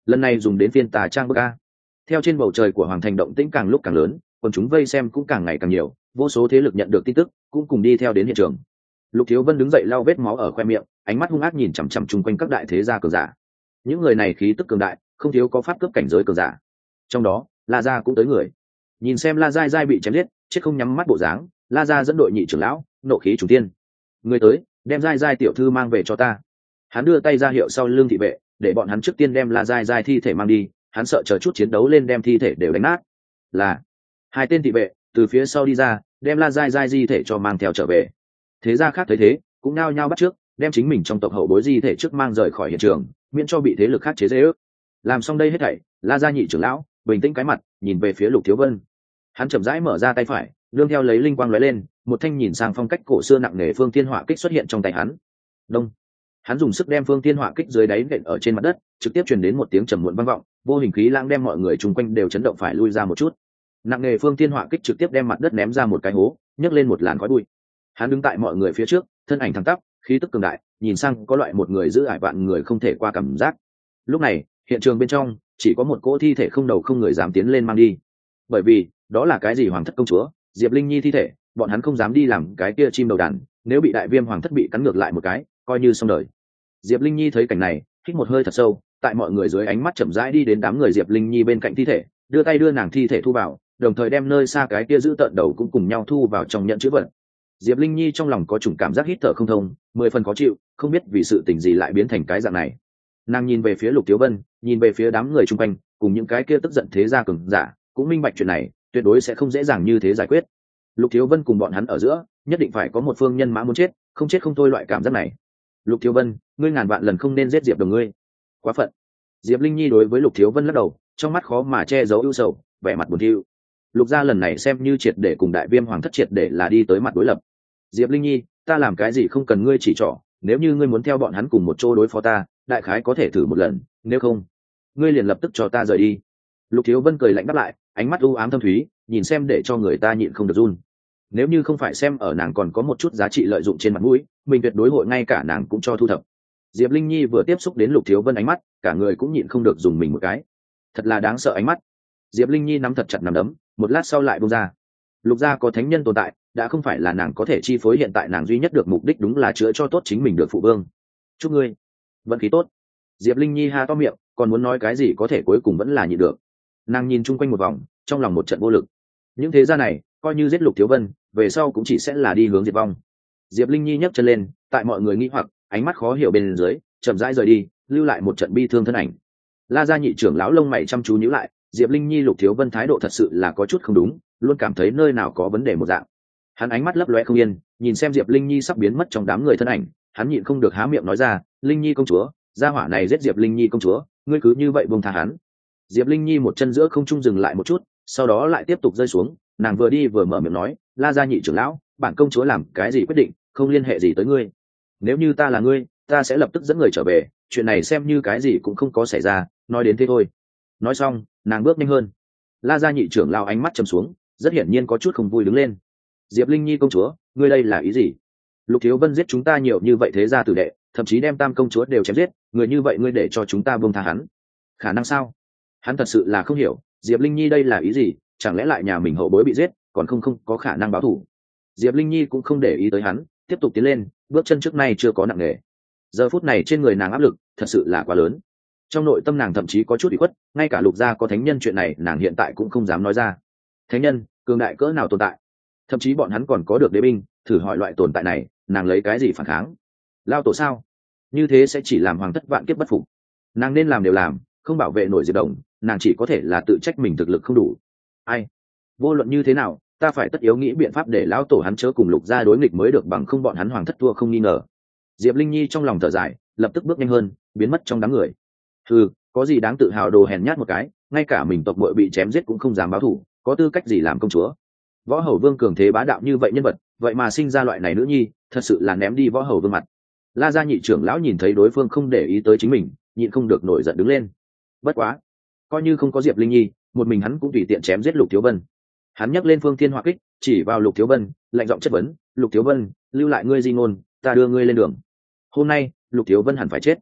lần này dùng đến phiên tà trang bức a. Theo trên bầu trời của hoàng thành động tĩnh càng lúc càng lớn, còn chúng vây xem cũng càng ngày càng nhiều, vô số thế lực nhận được tin tức cũng cùng đi theo đến hiện trường. Lục Thiếu Vân đứng dậy lau vết máu ở khoe miệng, ánh mắt hung ác nhìn chằm chằm chung quanh các đại thế gia cường giả. Những người này khí tức cường đại, không thiếu có pháp cấp cảnh giới cường giả. Trong đó, La gia cũng tới người. Nhìn xem La Giai Giai bị chém giết, chết không nhắm mắt bộ dáng, La gia dẫn đội nhị trưởng lão, nộ khí trùng thiên. Người tới, đem Giai Giai tiểu thư mang về cho ta. Hắn đưa tay ra hiệu sau lưng thị vệ, để bọn hắn trước tiên đem La Giai Giai thi thể mang đi, hắn sợ chờ chút chiến đấu lên đem thi thể đều đánh nát. Là hai tên thị vệ từ phía sau đi ra, đem La Giai Giai di thể cho mang theo trở về. Thế gia khác thấy thế, cũng nao nhao bắt trước, đem chính mình trong tộc hậu bối di thể trước mang rời khỏi hiện trường, miễn cho bị thế lực khác chế giễu. Làm xong đây hết thảy, La gia nhị trưởng lão bình tĩnh cái mặt, nhìn về phía Lục Thiếu Vân. Hắn chậm rãi mở ra tay phải, đương theo lấy linh quang lóe lên, một thanh nhìn sang phong cách cổ xưa nặng nề phương thiên hỏa kích xuất hiện trong tay hắn. Đông. Hắn dùng sức đem phương thiên hỏa kích dưới đáy nện ở trên mặt đất, trực tiếp truyền đến một tiếng trầm muộn vang vọng, vô hình khí lãng đem mọi người chung quanh đều chấn động phải lui ra một chút. Nặng nề phương thiên hỏa kích trực tiếp đem mặt đất ném ra một cái hố, nhấc lên một làn khói bụi. Hắn đứng tại mọi người phía trước, thân ảnh thẳng tắp, khí tức cường đại, nhìn sang có loại một người giữ ải vạn người không thể qua cảm giác. Lúc này, hiện trường bên trong chỉ có một cỗ thi thể không đầu không người dám tiến lên mang đi, bởi vì đó là cái gì hoàng thất công chúa Diệp Linh Nhi thi thể, bọn hắn không dám đi làm cái kia chim đầu đàn, nếu bị đại viêm hoàng thất bị cắn ngược lại một cái, coi như xong đời. Diệp Linh Nhi thấy cảnh này, hít một hơi thật sâu, tại mọi người dưới ánh mắt chậm rãi đi đến đám người Diệp Linh Nhi bên cạnh thi thể, đưa tay đưa nàng thi thể thu vào, đồng thời đem nơi xa cái kia giữ tợn đầu cũng cùng nhau thu vào trong nhận chữ vật. Diệp Linh Nhi trong lòng có chủng cảm giác hít thở không thông, mười phần khó chịu, không biết vì sự tình gì lại biến thành cái dạng này. Nàng nhìn về phía Lục Thiếu Vân, nhìn về phía đám người chung quanh, cùng những cái kia tức giận thế gia cường giả, cũng minh bạch chuyện này tuyệt đối sẽ không dễ dàng như thế giải quyết. Lục Thiếu Vân cùng bọn hắn ở giữa, nhất định phải có một phương nhân mã muốn chết, không chết không thôi loại cảm giác này. Lục Thiếu Vân, ngươi ngàn vạn lần không nên giết Diệp Đồng ngươi. Quá phận. Diệp Linh Nhi đối với Lục Thiếu Vân lắc đầu, trong mắt khó mà che giấu ưu sầu, vẻ mặt buồn thiu. Lục gia lần này xem như triệt để cùng đại viêm hoàng thất triệt để là đi tới mặt đối lập. Diệp Linh Nhi, ta làm cái gì không cần ngươi chỉ trỏ, nếu như ngươi muốn theo bọn hắn cùng một chỗ đối phó ta, đại khái có thể thử một lần, nếu không, ngươi liền lập tức cho ta rời đi. Lục Thiếu Vân cười lạnh đáp lại, ánh mắt u ám thâm thúy, nhìn xem để cho người ta nhịn không được run. Nếu như không phải xem ở nàng còn có một chút giá trị lợi dụng trên mặt mũi, mình tuyệt đối hội ngay cả nàng cũng cho thu thập. Diệp Linh Nhi vừa tiếp xúc đến Lục Thiếu Vân ánh mắt, cả người cũng nhịn không được dùng mình một cái. Thật là đáng sợ ánh mắt. Diệp Linh Nhi nắm thật chặt nắm đấm, một lát sau lại buông ra. Lục gia có thánh nhân tồn tại, đã không phải là nàng có thể chi phối, hiện tại nàng duy nhất được mục đích đúng là chữa cho tốt chính mình được phụ vương. Chúc ngươi vận khí tốt. Diệp Linh Nhi ha to miệng, còn muốn nói cái gì có thể cuối cùng vẫn là nhịn được. Nàng nhìn chung quanh một vòng, trong lòng một trận vô lực. Những thế gia này coi như giết Lục Thiếu Vân, về sau cũng chỉ sẽ là đi hướng diệt vong. Diệp Linh Nhi nhấc chân lên, tại mọi người nghi hoặc ánh mắt khó hiểu bên dưới, chậm rãi rời đi, lưu lại một trận bi thương thân ảnh. La gia nhị trưởng lão lông mày chăm chú nhíu lại, Diệp Linh Nhi Lục Thiếu Vân thái độ thật sự là có chút không đúng, luôn cảm thấy nơi nào có vấn đề một dạng. Hắn ánh mắt lấp lóe không yên, nhìn xem Diệp Linh Nhi sắp biến mất trong đám người thân ảnh, hắn nhịn không được há miệng nói ra, Linh Nhi công chúa, gia hỏa này giết Diệp Linh Nhi công chúa, ngươi cứ như vậy buông tha hắn. Diệp Linh Nhi một chân giữa không trung dừng lại một chút, sau đó lại tiếp tục rơi xuống, nàng vừa đi vừa mở miệng nói, La gia nhị trưởng lão, bản công chúa làm cái gì quyết định, không liên hệ gì tới ngươi. Nếu như ta là ngươi, ta sẽ lập tức dẫn người trở về, chuyện này xem như cái gì cũng không có xảy ra, nói đến thế thôi. Nói xong, nàng bước nhanh hơn. La gia nhị trưởng lão ánh mắt trầm xuống, rất hiển nhiên có chút không vui đứng lên. Diệp Linh Nhi công chúa, ngươi đây là ý gì? Lục Thiếu Vân giết chúng ta nhiều như vậy thế gia tử đệ, thậm chí đem tam công chúa đều chém giết, người như vậy ngươi để cho chúng ta buông tha hắn? Khả năng sao? Hắn thật sự là không hiểu, Diệp Linh Nhi đây là ý gì, chẳng lẽ lại nhà mình hậu bối bị giết, còn không không có khả năng báo thù? Diệp Linh Nhi cũng không để ý tới hắn, tiếp tục tiến lên, bước chân trước nay chưa có nặng nề. Giờ phút này trên người nàng áp lực thật sự là quá lớn. Trong nội tâm nàng thậm chí có chút ủy khuất, ngay cả Lục gia có thánh nhân chuyện này nàng hiện tại cũng không dám nói ra. Thánh nhân, cường đại cỡ nào tồn tại? Thậm chí bọn hắn còn có được đế binh, thử hỏi loại tồn tại này, nàng lấy cái gì phản kháng? Lao tổ sao? Như thế sẽ chỉ làm hoàng thất vạn kiếp bất phục. Nàng nên làm đều làm, không bảo vệ nổi Diệp Đồng, nàng chỉ có thể là tự trách mình thực lực không đủ. Ai? Vô luận như thế nào, ta phải tất yếu nghĩ biện pháp để lão tổ hắn chớ cùng Lục gia đối nghịch mới được, bằng không bọn hắn hoàng thất thua không nghi ngờ. Diệp Linh Nhi trong lòng thở dài, lập tức bước nhanh hơn, biến mất trong đám người. Ừ, có gì đáng tự hào, đồ hèn nhát một cái, ngay cả mình tộc muội bị chém giết cũng không dám báo thù, có tư cách gì làm công chúa? Võ Hầu Vương cường thế bá đạo như vậy nhân vật, vậy mà sinh ra loại này nữ nhi, thật sự là ném đi Võ Hầu Vương mặt. La gia nhị trưởng lão nhìn thấy đối phương không để ý tới chính mình, nhịn không được nổi giận đứng lên. Bất quá, coi như không có Diệp Linh Nhi, một mình hắn cũng tùy tiện chém giết Lục Thiếu Vân. Hắn nhấc lên phương thiên hỏa kích, chỉ vào Lục Thiếu Vân, lạnh giọng chất vấn, "Lục Thiếu Vân, lưu lại ngươi di ngôn, ta đưa ngươi lên đường. Hôm nay, Lục Thiếu Vân hẳn phải chết."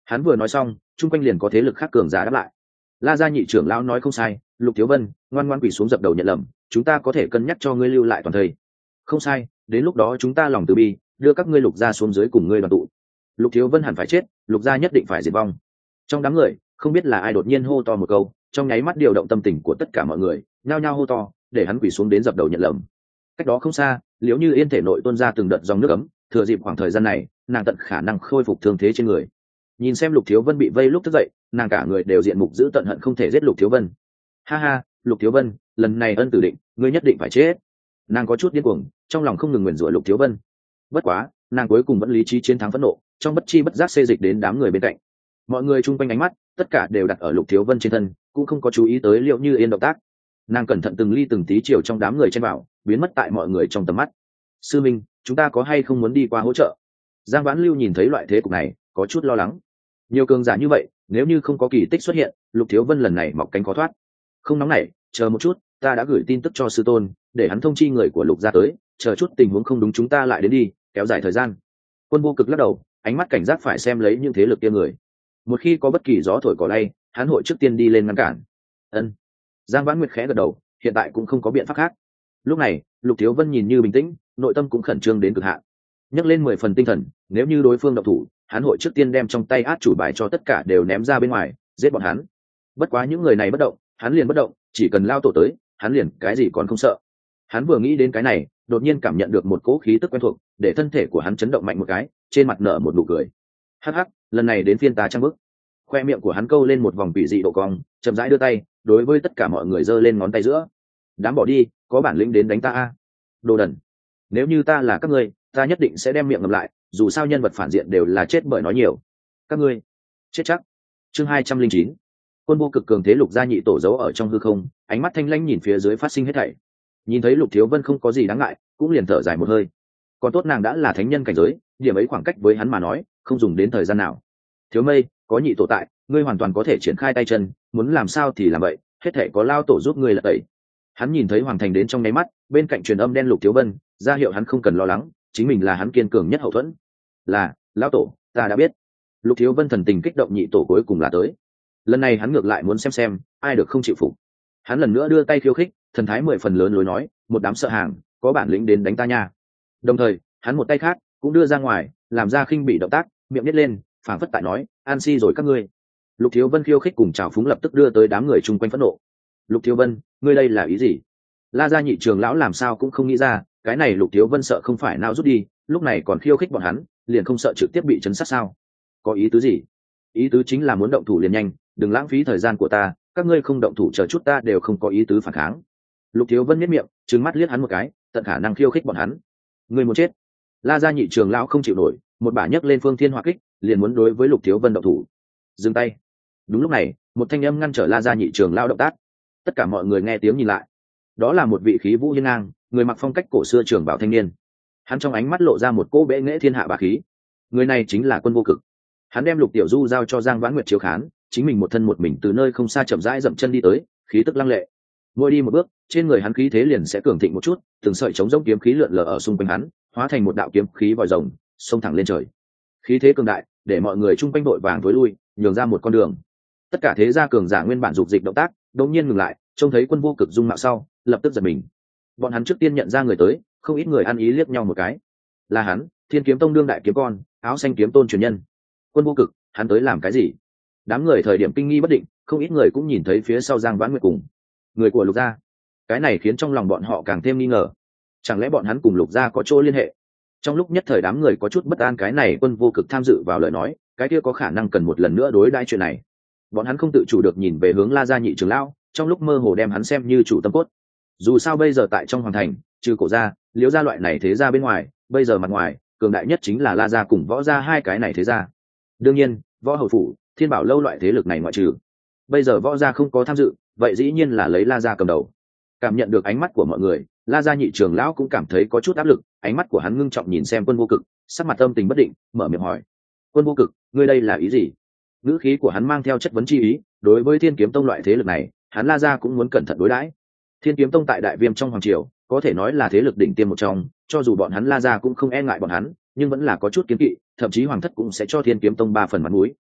Hắn vừa nói xong chung quanh liền có thế lực khác cường giả đáp lại. La gia nhị trưởng lão nói không sai, Lục Thiếu Vân ngoan ngoan quỳ xuống dập đầu nhận lầm, chúng ta có thể cân nhắc cho ngươi lưu lại toàn thây. Không sai, đến lúc đó chúng ta lòng từ bi đưa các ngươi Lục gia xuống dưới cùng ngươi đoàn tụ. Lục Thiếu Vân hẳn phải chết, Lục gia nhất định phải diệt vong. Trong đám người không biết là ai đột nhiên hô to một câu, trong nháy mắt điều động tâm tình của tất cả mọi người, nhao nhao hô to để hắn quỳ xuống đến dập đầu nhận lầm. Cách đó không xa, Liễu Như Yên thể nội tuôn ra từng đợt dòng nước ấm, thừa dịp khoảng thời gian này nàng tận khả năng khôi phục thương thế trên người. Nhìn xem Lục Thiếu Vân bị vây lúc thức dậy, nàng cả người đều diện mục giữ tận hận không thể giết Lục Thiếu Vân. Ha ha, Lục Thiếu Vân, lần này ân tử định, ngươi nhất định phải chết. Nàng có chút điên cuồng, trong lòng không ngừng nguyền rủa Lục Thiếu Vân. Bất quá nàng cuối cùng vẫn lý trí chiến thắng phẫn nộ, trong bất chi bất giác xê dịch đến đám người bên cạnh. Mọi người chung quanh ánh mắt tất cả đều đặt ở Lục Thiếu Vân trên thân, cũng không có chú ý tới Liễu Như Yên động tác. Nàng cẩn thận từng ly từng tí chiều trong đám người chen vào, biến mất tại mọi người trong tầm mắt. Sư minh, chúng ta có hay không muốn đi qua hỗ trợ? Giang Vãn Lưu nhìn thấy loại thế cục này có chút lo lắng. Nhiều cường giả như vậy, nếu như không có kỳ tích xuất hiện, Lục Thiếu Vân lần này mọc cánh khó thoát. Không nóng nảy, chờ một chút, ta đã gửi tin tức cho sư tôn để hắn thông chi người của Lục gia tới, chờ chút tình huống không đúng chúng ta lại đến đi, kéo dài thời gian. Quân Vô Cực lắc đầu, ánh mắt cảnh giác phải xem lấy những thế lực kia người. Một khi có bất kỳ gió thổi cỏ lay, hắn hội trước tiên đi lên ngăn cản. Ân. Giang Vãn Nguyệt khẽ gật đầu, hiện tại cũng không có biện pháp khác. Lúc này Lục Thiếu Vân nhìn như bình tĩnh, nội tâm cũng khẩn trương đến cực hạn. Nhấc lên mười phần tinh thần, nếu như đối phương động thủ, hắn hội trước tiên đem trong tay át chủ bài cho tất cả đều ném ra bên ngoài, giết bọn hắn. Bất quá những người này bất động, hắn liền bất động, chỉ cần lao tổ tới, hắn liền cái gì còn không sợ. Hắn vừa nghĩ đến cái này, đột nhiên cảm nhận được một cỗ khí tức quen thuộc, để thân thể của hắn chấn động mạnh một cái, trên mặt nở một nụ cười. Hắc hắc, lần này đến phiên ta trang bức. Khoe miệng của hắn câu lên một vòng quỷ dị độ cong, chậm rãi đưa tay, đối với tất cả mọi người giơ lên ngón tay giữa. Đám bỏ đi, có bản lĩnh đến đánh ta a. Đồ đần. Nếu như ta là các ngươi, ta nhất định sẽ đem miệng ngậm lại, dù sao nhân vật phản diện đều là chết bởi nói nhiều. Các ngươi chết chắc. Chương hai trăm linh chín. Quân Vô Cực cường thế Lục gia nhị tổ giấu ở trong hư không, ánh mắt thanh lãnh nhìn phía dưới phát sinh hết thảy. Nhìn thấy Lục Thiếu Vân không có gì đáng ngại, cũng liền thở dài một hơi. Còn tốt nàng đã là thánh nhân cảnh giới, điểm ấy khoảng cách với hắn mà nói, không dùng đến thời gian nào. Thiếu Mây, có nhị tổ tại, ngươi hoàn toàn có thể triển khai tay chân, muốn làm sao thì làm vậy, hết thảy có lao tổ giúp ngươi là tẩy. Hắn nhìn thấy Hoàng Thành đến trong nháy mắt, bên cạnh truyền âm đen Lục Thiếu Vân, ra hiệu hắn không cần lo lắng, chính mình là hắn kiên cường nhất hậu thuẫn. Là, lão tổ, ta đã biết. Lục Thiếu Vân thần tình kích động, nhị tổ cuối cùng là tới. Lần này hắn ngược lại muốn xem xem ai được không chịu phục. Hắn lần nữa đưa tay khiêu khích, thần thái mười phần lớn lối nói, một đám sợ hàng, có bản lĩnh đến đánh ta nha. Đồng thời hắn một tay khác cũng đưa ra ngoài, làm ra khinh bị động tác, miệng nhếch lên, phảng phất tại nói, an si rồi các ngươi. Lục Thiếu Vân khiêu khích cùng chào phúng lập tức đưa tới đám người chung quanh phẫn nộ. Lục Thiếu Vân, ngươi đây là ý gì? La gia nhị trường lão làm sao cũng không nghĩ ra, cái này Lục Thiếu Vân sợ không phải não rút đi, lúc này còn khiêu khích bọn hắn, liền không sợ trực tiếp bị chấn sát sao? Có ý tứ gì? Ý tứ chính là muốn động thủ liền nhanh, đừng lãng phí thời gian của ta, các ngươi không động thủ chờ chút ta đều không có ý tứ phản kháng. Lục Thiếu Vân nhếch miệng, trừng mắt liếc hắn một cái, tận khả năng khiêu khích bọn hắn. Ngươi muốn chết? La gia nhị trường lão không chịu nổi, một bả nhấc lên Phương Thiên Hỏa Kích, liền muốn đối với Lục Thiếu Vân động thủ. Dừng tay. Đúng lúc này, một thanh âm ngăn trở La gia nhị trường lão động tác. Tất cả mọi người nghe tiếng nhìn lại. Đó là một vị khí vũ hiên ngang, người mặc phong cách cổ xưa trường bảo thanh niên. Hắn trong ánh mắt lộ ra một cỗ bệ nghệ thiên hạ bá khí. Người này chính là Quân Vô Cực. Hắn đem Lục Tiểu Du giao cho Giang Vãn Nguyệt chiếu khán, chính mình một thân một mình từ nơi không xa chậm rãi dậm chân đi tới, khí tức lăng lệ. Mỗi đi một bước, trên người hắn khí thế liền sẽ cường thịnh một chút, từng sợi chống rỗng kiếm khí lượn lờ ở xung quanh hắn, hóa thành một đạo kiếm khí vòi rồng, xông thẳng lên trời. Khí thế cường đại, để mọi người chung quanh đội vàng tối lui, nhường ra một con đường. Tất cả thế gia cường giả nguyên bản dục dịch động tác, đột nhiên ngừng lại, trông thấy Quân Vô Cực dung mạo sau, lập tức giật mình. Bọn hắn trước tiên nhận ra người tới, không ít người ăn ý liếc nhau một cái. Là hắn, Thiên Kiếm Tông đương đại kiếm con, áo xanh kiếm tôn truyền nhân. Quân Vô Cực, hắn tới làm cái gì? Đám người thời điểm kinh nghi bất định, không ít người cũng nhìn thấy phía sau Giang Vãn Nguyệt cùng người của Lục gia. Cái này khiến trong lòng bọn họ càng thêm nghi ngờ. Chẳng lẽ bọn hắn cùng Lục gia có chỗ liên hệ? Trong lúc nhất thời đám người có chút bất an, cái này Quân Vô Cực tham dự vào lời nói, cái kia có khả năng cần một lần nữa đối đãi chuyện này. Bọn hắn không tự chủ được nhìn về hướng La gia nhị trưởng lão, trong lúc mơ hồ đem hắn xem như chủ tâm cốt. Dù sao bây giờ tại trong hoàng thành, trừ Cổ gia, Liễu gia loại này thế gia bên ngoài, bây giờ mặt ngoài cường đại nhất chính là La gia cùng Võ gia hai cái này thế gia. Đương nhiên, Võ hầu phủ, Thiên Bảo lâu loại thế lực này ngoại trừ. Bây giờ Võ gia không có tham dự, vậy dĩ nhiên là lấy La gia cầm đầu. Cảm nhận được ánh mắt của mọi người, La gia nhị trưởng lão cũng cảm thấy có chút áp lực, ánh mắt của hắn ngưng trọng nhìn xem Quân Vô Cực, sắc mặt âm tình bất định, mở miệng hỏi: Quân Vô Cực, ngươi đây là ý gì? Ngữ khí của hắn mang theo chất vấn chi ý, đối với Thiên Kiếm Tông loại thế lực này, hắn La gia cũng muốn cẩn thận đối đãi. Thiên Kiếm Tông tại Đại Viêm trong hoàng triều, có thể nói là thế lực đỉnh tiêm một trong, cho dù bọn hắn La gia cũng không e ngại bọn hắn, nhưng vẫn là có chút kiến kỵ, thậm chí hoàng thất cũng sẽ cho Thiên Kiếm Tông ba phần mặt mũi.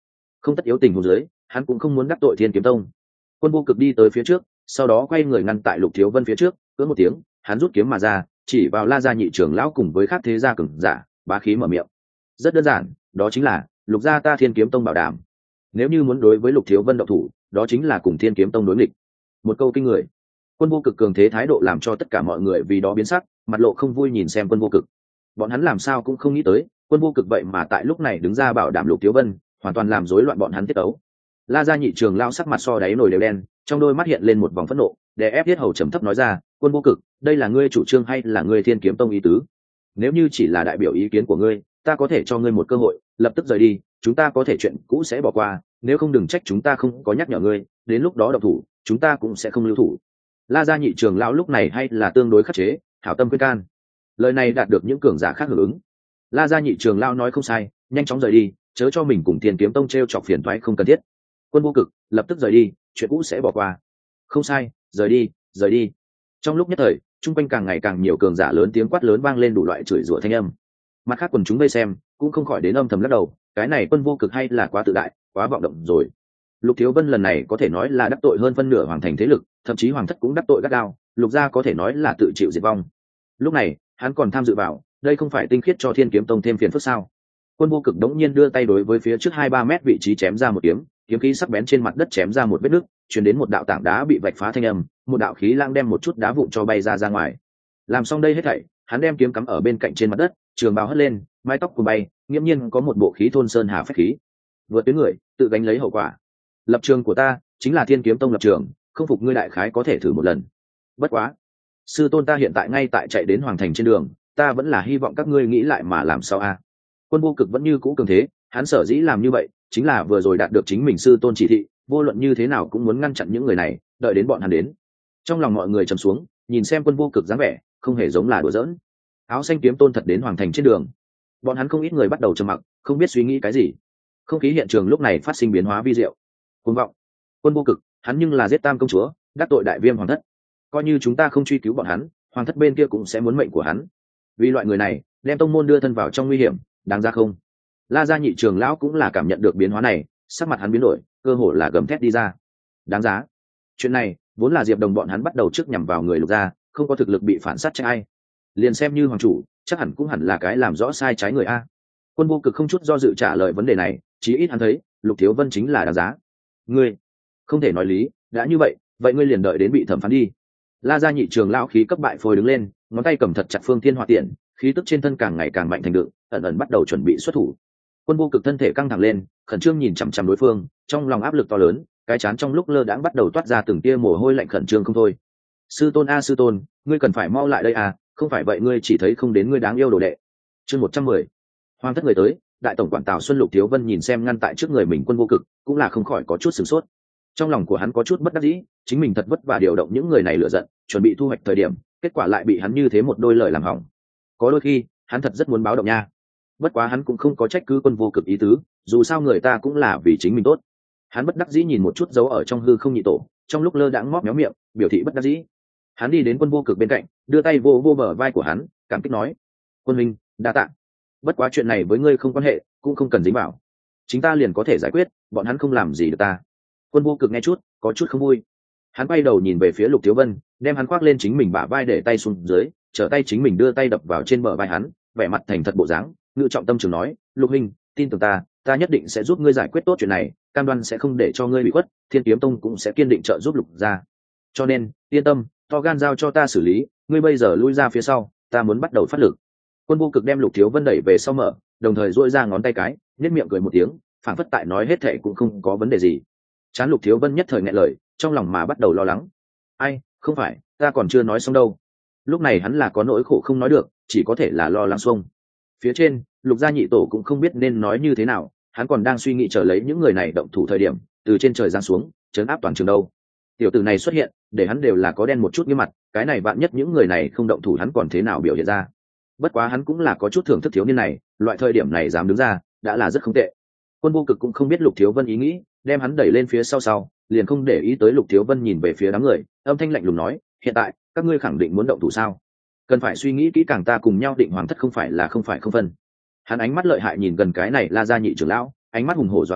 không tất yếu tình huống dưới hắn cũng không muốn đắc tội thiên kiếm tông. Quân vô cực đi tới phía trước, sau đó quay người ngăn tại Lục Thiếu Vân phía trước, cỡ một tiếng hắn rút kiếm mà ra, chỉ vào La gia nhị trưởng lão cùng với các thế gia cường giả, bá khí mở miệng. Rất đơn giản, đó chính là Lục gia ta Thiên Kiếm Tông bảo đảm, nếu như muốn đối với Lục Thiếu Vân động thủ, đó chính là cùng Thiên Kiếm Tông đối nghịch. Một câu kinh người. Quân vô cực cường thế thái độ làm cho tất cả mọi người vì đó biến sắc, mặt lộ không vui nhìn xem Quân vô cực. Bọn hắn làm sao cũng không nghĩ tới, Quân vô cực vậy mà tại lúc này đứng ra bảo đảm Lục Thiếu Vân, hoàn toàn làm rối loạn bọn hắn tiết tấu. La gia nhị trường lao sắc mặt so đáy nồi đều đen, trong đôi mắt hiện lên một vòng phẫn nộ, đè ép thiết hầu trầm thấp nói ra, Quân vô cực, đây là ngươi chủ trương hay là ngươi Thiên Kiếm Tông ý tứ? Nếu như chỉ là đại biểu ý kiến của ngươi, ta có thể cho ngươi một cơ hội, lập tức rời đi, chúng ta có thể chuyện cũ sẽ bỏ qua, nếu không đừng trách chúng ta không có nhắc nhở ngươi, đến lúc đó động thủ, chúng ta cũng sẽ không lưu thủ. La gia nhị trường lão lúc này hay là tương đối khắc chế, hảo tâm khuyên can. Lời này đạt được những cường giả khác hưởng ứng. La gia nhị trường lão nói không sai, nhanh chóng rời đi, chớ cho mình cùng Thiên Kiếm Tông treo chọc phiền toái không cần thiết. Quân vô cực, lập tức rời đi, chuyện cũ sẽ bỏ qua. Không sai, rời đi, rời đi. Trong lúc nhất thời, trung quanh càng ngày càng nhiều cường giả lớn tiếng quát lớn vang lên đủ loại chửi rủa thanh âm. Mặt khác quần chúng vây xem cũng không khỏi đến âm thầm lắc đầu, cái này Quân vô cực hay là quá tự đại, quá vọng động rồi. Lục Thiếu Vân lần này có thể nói là đắc tội hơn phân nửa hoàng thành thế lực, thậm chí hoàng thất cũng đắc tội gắt gao, Lục gia có thể nói là tự chịu diệt vong. Lúc này hắn còn tham dự vào, đây không phải tinh khiết cho Thiên Kiếm Tông thêm phiền phức sao? Quân vô cực đống nhiên đưa tay đối với phía trước hai ba mét vị trí chém ra một kiếm, kiếm khí sắc bén trên mặt đất chém ra một vết nứt, truyền đến một đạo tảng đá bị vạch phá thanh âm, một đạo khí lang đem một chút đá vụn cho bay ra ra ngoài. Làm xong đây hết thảy, hắn đem kiếm cắm ở bên cạnh trên mặt đất, trường bào hất lên, mái tóc cuốn bay, nghiễm nhiên có một bộ khí thôn sơn hà phách khí. Vượt tuyến người, tự gánh lấy hậu quả. Lập trường của ta chính là Thiên Kiếm Tông lập trường, không phục ngươi đại khái có thể thử một lần. Bất quá, sư tôn ta hiện tại ngay tại chạy đến hoàng thành trên đường, ta vẫn là hy vọng các ngươi nghĩ lại mà làm sao a. Quân vô cực vẫn như cũ cường thế, hắn sở dĩ làm như vậy chính là vừa rồi đạt được chính mình sư tôn chỉ thị, vô luận như thế nào cũng muốn ngăn chặn những người này, đợi đến bọn hắn đến. Trong lòng mọi người trầm xuống, nhìn xem Quân vô cực dáng vẻ không hề giống là đùa giỡn. Áo xanh kiếm tôn thật đến hoàng thành trên đường, bọn hắn không ít người bắt đầu trầm mặc, không biết suy nghĩ cái gì. Không khí hiện trường lúc này phát sinh biến hóa vi diệu. Cuồng vọng. Quân vô cực, hắn nhưng là giết tam công chúa, đắc tội đại viêm hoàng thất, coi như chúng ta không truy cứu bọn hắn, hoàng thất bên kia cũng sẽ muốn mệnh của hắn. Vì loại người này đem tông môn đưa thân vào trong nguy hiểm, đáng ra không? La gia nhị trường lão cũng là cảm nhận được biến hóa này, sắc mặt hắn biến đổi, cơ hồ là gầm thét đi ra. Đáng giá. Chuyện này vốn là Diệp Đồng bọn hắn bắt đầu trước nhằm vào người Lục gia, không có thực lực bị phản sát trách ai, liền xem như hoàng chủ chắc hẳn cũng hẳn là cái làm rõ sai trái người a. Quân vô cực không chút do dự trả lời vấn đề này, chí ít hắn thấy Lục Thiếu Vân chính là đáng giá. Ngươi không thể nói lý, đã như vậy vậy ngươi liền đợi đến bị thẩm phán đi. La gia nhị trường lão khí cấp bại phôi đứng lên, ngón tay cầm thật chặt phương thiên hỏa tiện, khí tức trên thân càng ngày càng mạnh thành đựng, ẩn ẩn bắt đầu chuẩn bị xuất thủ. Quân vô cực thân thể căng thẳng lên, khẩn trương nhìn chằm chằm đối phương, trong lòng áp lực to lớn, cái chán trong lúc lơ đãng bắt đầu toát ra từng tia mồ hôi lạnh, khẩn trương không thôi. Sư tôn a sư tôn, ngươi cần phải mau lại đây à, không phải vậy ngươi chỉ thấy không đến ngươi đáng yêu đồ đệ. Chương một trăm mười. Hoàng thất người tới, đại tổng quản Tào Xuân Lục Thiếu Vân nhìn xem ngăn tại trước người mình Quân vô cực, cũng là không khỏi có chút sửng sốt. Trong lòng của hắn có chút bất đắc dĩ, chính mình thật vất vả điều động những người này lựa giận, chuẩn bị thu hoạch thời điểm, kết quả lại bị hắn như thế một đôi lời làm hỏng. Có đôi khi hắn thật rất muốn báo động nha, bất quá hắn cũng không có trách cứ Quân vô cực ý tứ, dù sao người ta cũng là vì chính mình tốt. Hắn bất đắc dĩ nhìn một chút dấu ở trong hư không nhị tổ, trong lúc lơ đãng móc méo miệng, biểu thị bất đắc dĩ. Hắn đi đến Quân vô cực bên cạnh, đưa tay vô vô bờ vai của hắn, cảm kích nói: Quân huynh, đa tạ. Bất quá chuyện này với ngươi không quan hệ, cũng không cần dính vào, chính ta liền có thể giải quyết, bọn hắn không làm gì được ta. Quân vô cực nghe chút có chút không vui, hắn quay đầu nhìn về phía Lục Thiếu Vân, đem hắn khoác lên chính mình bả vai, để tay xuống dưới, trở tay chính mình đưa tay đập vào trên bờ vai hắn, vẻ mặt thành thật bộ dáng, ngự trọng tâm trường nói: Lục huynh, tin tưởng ta, ta nhất định sẽ giúp ngươi giải quyết tốt chuyện này, cam đoan sẽ không để cho ngươi bị khuất, Thiên Kiếm Tông cũng sẽ kiên định trợ giúp Lục gia. Cho nên yên tâm, to gan giao cho ta xử lý, ngươi bây giờ lui ra phía sau, ta muốn bắt đầu phát lực. Quân vô cực đem Lục Thiếu Vân đẩy về sau mở, đồng thời duỗi ra ngón tay cái, nhếch miệng cười một tiếng, phảng phất tại nói hết thảy cũng không có vấn đề gì. Chán Lục Thiếu Vân nhất thời nghẹn lời, trong lòng mà bắt đầu lo lắng. Ai, không phải, ta còn chưa nói xong đâu. Lúc này hắn là có nỗi khổ không nói được, chỉ có thể là lo lắng xuông. Phía trên, Lục gia nhị tổ cũng không biết nên nói như thế nào, hắn còn đang suy nghĩ chờ lấy những người này động thủ thời điểm, từ trên trời giáng xuống, trấn áp toàn trường đâu. Tiểu tử này xuất hiện, để hắn đều là có đen một chút nghiêm mặt, cái này vạn nhất những người này không động thủ hắn còn thế nào biểu hiện ra. Bất quá hắn cũng là có chút thưởng thức thiếu niên này, loại thời điểm này dám đứng ra, đã là rất không tệ. Quân vô cực cũng không biết Lục Thiếu Vân ý nghĩ, đem hắn đẩy lên phía sau sau, liền không để ý tới Lục Thiếu Vân, nhìn về phía đám người, âm thanh lạnh lùng nói: hiện tại các ngươi khẳng định muốn động thủ sao? Cần phải suy nghĩ kỹ càng, ta cùng nhau định hoàng thất không phải là không phải không phân. Hắn ánh mắt lợi hại nhìn gần cái này La gia nhị trưởng lão, ánh mắt hùng hổ dọa người,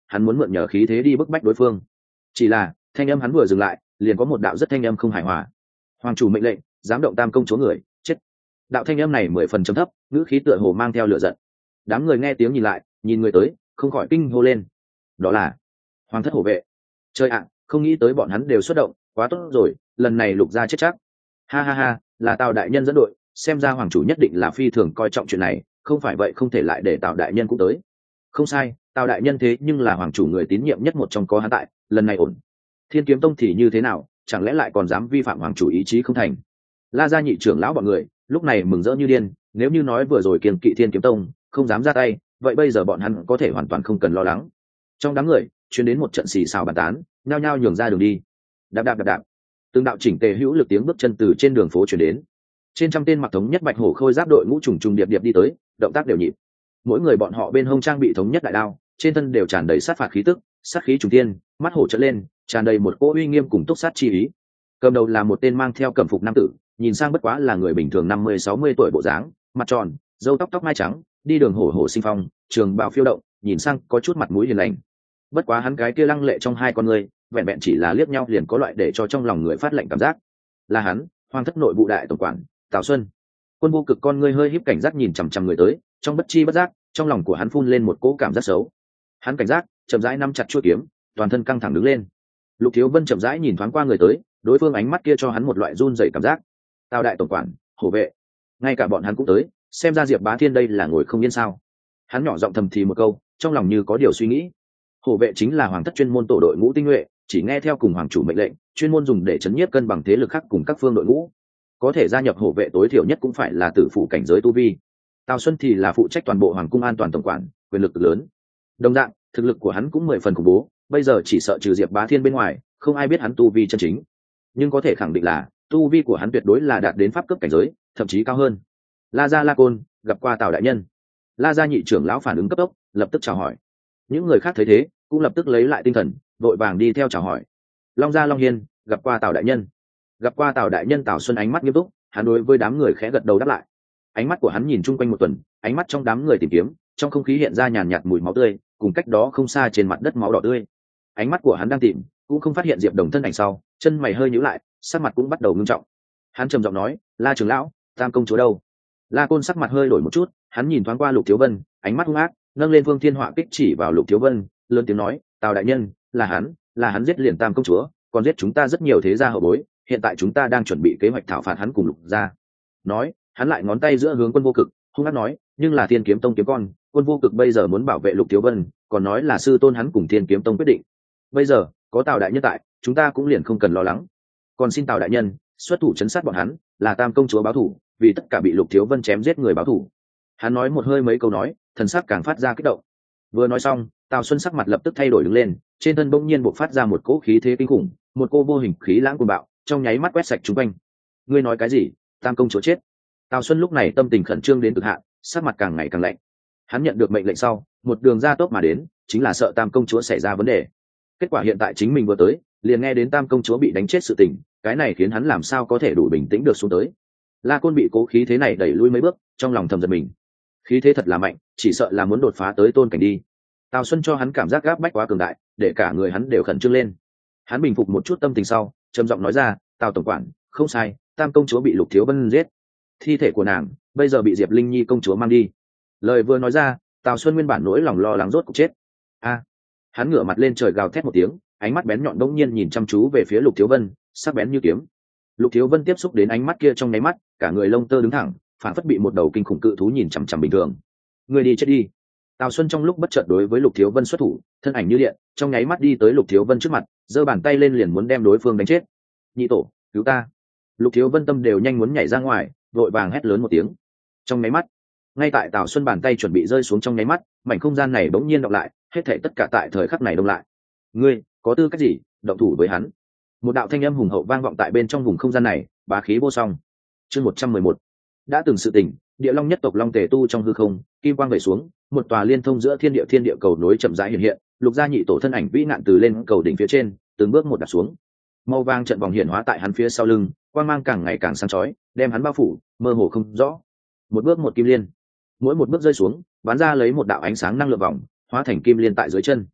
hắn muốn mượn nhờ khí thế đi bức bách đối phương. Chỉ là thanh âm hắn vừa dừng lại, liền có một đạo rất thanh âm không hài hòa. Hoàng chủ mệnh lệnh, dám động tam công chúa người, chết. Đạo thanh âm này mười phần trầm thấp, ngữ khí tựa hồ mang theo lửa giận. Đám người nghe tiếng nhìn lại, nhìn người tới, không khỏi kinh hô lên. Đó là Hoàng thất hộ vệ. Chơi ạ, không nghĩ tới bọn hắn đều xuất động, quá tốt rồi, lần này Lục gia chết chắc. Ha ha ha, là Tào đại nhân dẫn đội, xem ra hoàng chủ nhất định là phi thường coi trọng chuyện này, không phải vậy không thể lại để Tào đại nhân cũng tới. Không sai, Tào đại nhân thế nhưng là hoàng chủ người tín nhiệm nhất một trong có hắn tại, lần này ổn. Thiên Kiếm Tông thì như thế nào, chẳng lẽ lại còn dám vi phạm hoàng chủ ý chí không thành? La gia nhị trưởng lão bọn người lúc này mừng rỡ như điên, nếu như nói vừa rồi kiêng kỵ Thiên Kiếm Tông không dám ra tay, vậy bây giờ bọn hắn có thể hoàn toàn không cần lo lắng. Trong đám người truyền đến một trận xì xào bàn tán, nhao nhao nhường ra đường đi. Đạp đạp đạp đạp, từng đạo chỉnh tề hữu lực tiếng bước chân từ trên đường phố truyền đến. Trên trăm tên mặc thống nhất bạch hổ khôi giáp đội ngũ trùng trùng điệp điệp đi tới, động tác đều nhịp. Mỗi người bọn họ bên hông trang bị thống nhất đại đao, trên thân đều tràn đầy sát phạt khí tức, sát khí trùng tiên, mắt hổ trợn lên, tràn đầy một cỗ uy nghiêm cùng túc sát chi ý. Cầm đầu là một tên mang theo cẩm phục nam tử, nhìn sang bất quá là người bình thường năm mươi sáu mươi tuổi bộ dáng, mặt tròn, râu tóc tóc mai trắng, đi đường hổ hổ sinh phong, trường bào phiêu động, nhìn sang có chút mặt mũi hiền lành. Bất quá hắn cái kia lăng lệ trong hai con người, vẹn vẹn chỉ là liếc nhau liền có loại để cho trong lòng người phát lạnh cảm giác. Là hắn, Hoàng thất nội vụ đại tổng quản Tào Xuân. Quân Vô Cực con ngươi hơi híp cảnh giác nhìn chằm chằm người tới, trong bất chi bất giác, trong lòng của hắn phun lên một cỗ cảm giác xấu. Hắn cảnh giác, chậm rãi nắm chặt chuôi kiếm, toàn thân căng thẳng đứng lên. Lục Thiếu Vân chậm rãi nhìn thoáng qua người tới, đối phương ánh mắt kia cho hắn một loại run rẩy cảm giác. Tào đại tổng quản, hổ vệ, ngay cả bọn hắn cũng tới, xem ra Diệp Bá Thiên đây là ngồi không yên sao? Hắn nhỏ giọng thầm thì một câu, trong lòng như có điều suy nghĩ. Hổ vệ chính là hoàng thất chuyên môn tổ đội ngũ tinh nhuệ, chỉ nghe theo cùng hoàng chủ mệnh lệnh, chuyên môn dùng để chấn nhiếp cân bằng thế lực khác cùng các phương đội ngũ. Có thể gia nhập hổ vệ tối thiểu nhất cũng phải là tử phụ cảnh giới tu vi. Tào Xuân thì là phụ trách toàn bộ hoàng cung an toàn tổng quản, quyền lực lớn. Đồng dạng, thực lực của hắn cũng mười phần khủng bố, bây giờ chỉ sợ trừ Diệp Bá Thiên bên ngoài, không ai biết hắn tu vi chân chính. Nhưng có thể khẳng định là tu vi của hắn tuyệt đối là đạt đến pháp cấp cảnh giới, thậm chí cao hơn. La gia La Côn gặp qua Tào đại nhân. La gia nhị trưởng lão phản ứng cấp tốc, lập tức chào hỏi. Những người khác thấy thế, cũng lập tức lấy lại tinh thần, vội vàng đi theo chào hỏi. Long gia Long Hiên gặp qua Tào đại nhân. Gặp qua Tào đại nhân. Tào Xuân ánh mắt nghiêm túc, hắn đối với đám người khẽ gật đầu đáp lại. Ánh mắt của hắn nhìn chung quanh một tuần, ánh mắt trong đám người tìm kiếm, trong không khí hiện ra nhàn nhạt mùi máu tươi, cùng cách đó không xa trên mặt đất máu đỏ tươi. Ánh mắt của hắn đang tìm, cũng không phát hiện Diệp Đồng thân ảnh sau, chân mày hơi nhíu lại, sắc mặt cũng bắt đầu ngưng trọng. Hắn trầm giọng nói, La trưởng lão, Tam công chúa đâu? La Côn sắc mặt hơi đổi một chút, hắn nhìn thoáng qua Lục Thiếu Vân, ánh mắt hung ác, nâng lên Vương Thiên Họa kích chỉ vào Lục Thiếu Vân, lớn tiếng nói, Tào đại nhân, là hắn, là hắn giết liền Tam công chúa, còn giết chúng ta rất nhiều thế gia hậu bối, hiện tại chúng ta đang chuẩn bị kế hoạch thảo phạt hắn cùng Lục gia. Nói, hắn lại ngón tay giữa hướng Quân Vô Cực, hung ác nói, nhưng là Thiên Kiếm Tông kiếm con, Quân Vô Cực bây giờ muốn bảo vệ Lục Thiếu Vân, còn nói là sư tôn hắn cùng Thiên Kiếm Tông quyết định. Bây giờ, có Tào đại nhân tại, chúng ta cũng liền không cần lo lắng. Còn xin Tào đại nhân xuất thủ chấn sát bọn hắn, là Tam công chúa báo thù, vì tất cả bị Lục Thiếu Vân chém giết người báo thù. Hắn nói một hơi mấy câu nói, thần sắc càng phát ra kích động. Vừa nói xong, Tào Xuân sắc mặt lập tức thay đổi đứng lên, trên thân bỗng nhiên bộc phát ra một cỗ khí thế kinh khủng, một cô vô hình khí lãng cuồng bạo, trong nháy mắt quét sạch chúng quanh. Ngươi nói cái gì? Tam công chúa chết? Tào Xuân lúc này tâm tình khẩn trương đến cực hạn, sắc mặt càng ngày càng lạnh. Hắn nhận được mệnh lệnh sau, một đường ra tốc mà đến, chính là sợ Tam công chúa xảy ra vấn đề. Kết quả hiện tại chính mình vừa tới, liền nghe đến Tam công chúa bị đánh chết sự tình, cái này khiến hắn làm sao có thể đủ bình tĩnh được xuống tới. La Côn bị cố khí thế này đẩy lui mấy bước, trong lòng thầm giật mình. Khí thế thật là mạnh, chỉ sợ là muốn đột phá tới tôn cảnh đi. Tào Xuân cho hắn cảm giác gáp bách quá cường đại, để cả người hắn đều khẩn trương lên. Hắn bình phục một chút tâm tình sau, trầm giọng nói ra, Tào tổng quản, không sai, Tam công chúa bị Lục Thiếu Vân giết, thi thể của nàng bây giờ bị Diệp Linh Nhi công chúa mang đi. Lời vừa nói ra, Tào Xuân nguyên bản nỗi lòng lo lắng rốt cục chết. A! Hắn ngửa mặt lên trời gào thét một tiếng, ánh mắt bén nhọn đống nhiên nhìn chăm chú về phía Lục Thiếu Vân, sắc bén như kiếm. Lục Thiếu Vân tiếp xúc đến ánh mắt kia trong nháy mắt, cả người lông tơ đứng thẳng, phản phất bị một đầu kinh khủng cự thú nhìn chằm chằm bình thường. Người đi chết đi. Tào Xuân trong lúc bất chợt đối với Lục Thiếu Vân xuất thủ, thân ảnh như điện, trong nháy mắt đi tới Lục Thiếu Vân trước mặt, giơ bàn tay lên liền muốn đem đối phương đánh chết. Nhị tổ, cứu ta! Lục Thiếu Vân tâm đều nhanh muốn nhảy ra ngoài, vội vàng hét lớn một tiếng. Trong nháy mắt, ngay tại Tào Xuân bàn tay chuẩn bị rơi xuống trong nháy mắt, mảnh không gian này bỗng nhiên đọc lại, hết thảy tất cả tại thời khắc này đông lại. Ngươi có tư cách gì động thủ với hắn? Một đạo thanh âm hùng hậu vang vọng tại bên trong vùng không gian này, bá khí vô song. Chương một trăm mười một. Đã từng sự tình, Địa Long nhất tộc Long Tề tu trong hư không, kim quang về xuống, một tòa liên thông giữa thiên địa thiên địa cầu nối chậm rãi hiện hiện, Lục gia nhị tổ thân ảnh vĩ nạn từ lên cầu đỉnh phía trên, từng bước một đặt xuống. Màu vàng trận vòng hiện hóa tại hắn phía sau lưng, quang mang càng ngày càng sáng chói, đem hắn bao phủ, mơ hồ không rõ. Một bước một kim liên, mỗi một bước rơi xuống, bắn ra lấy một đạo ánh sáng năng lượng vòng, hóa thành kim liên tại dưới chân.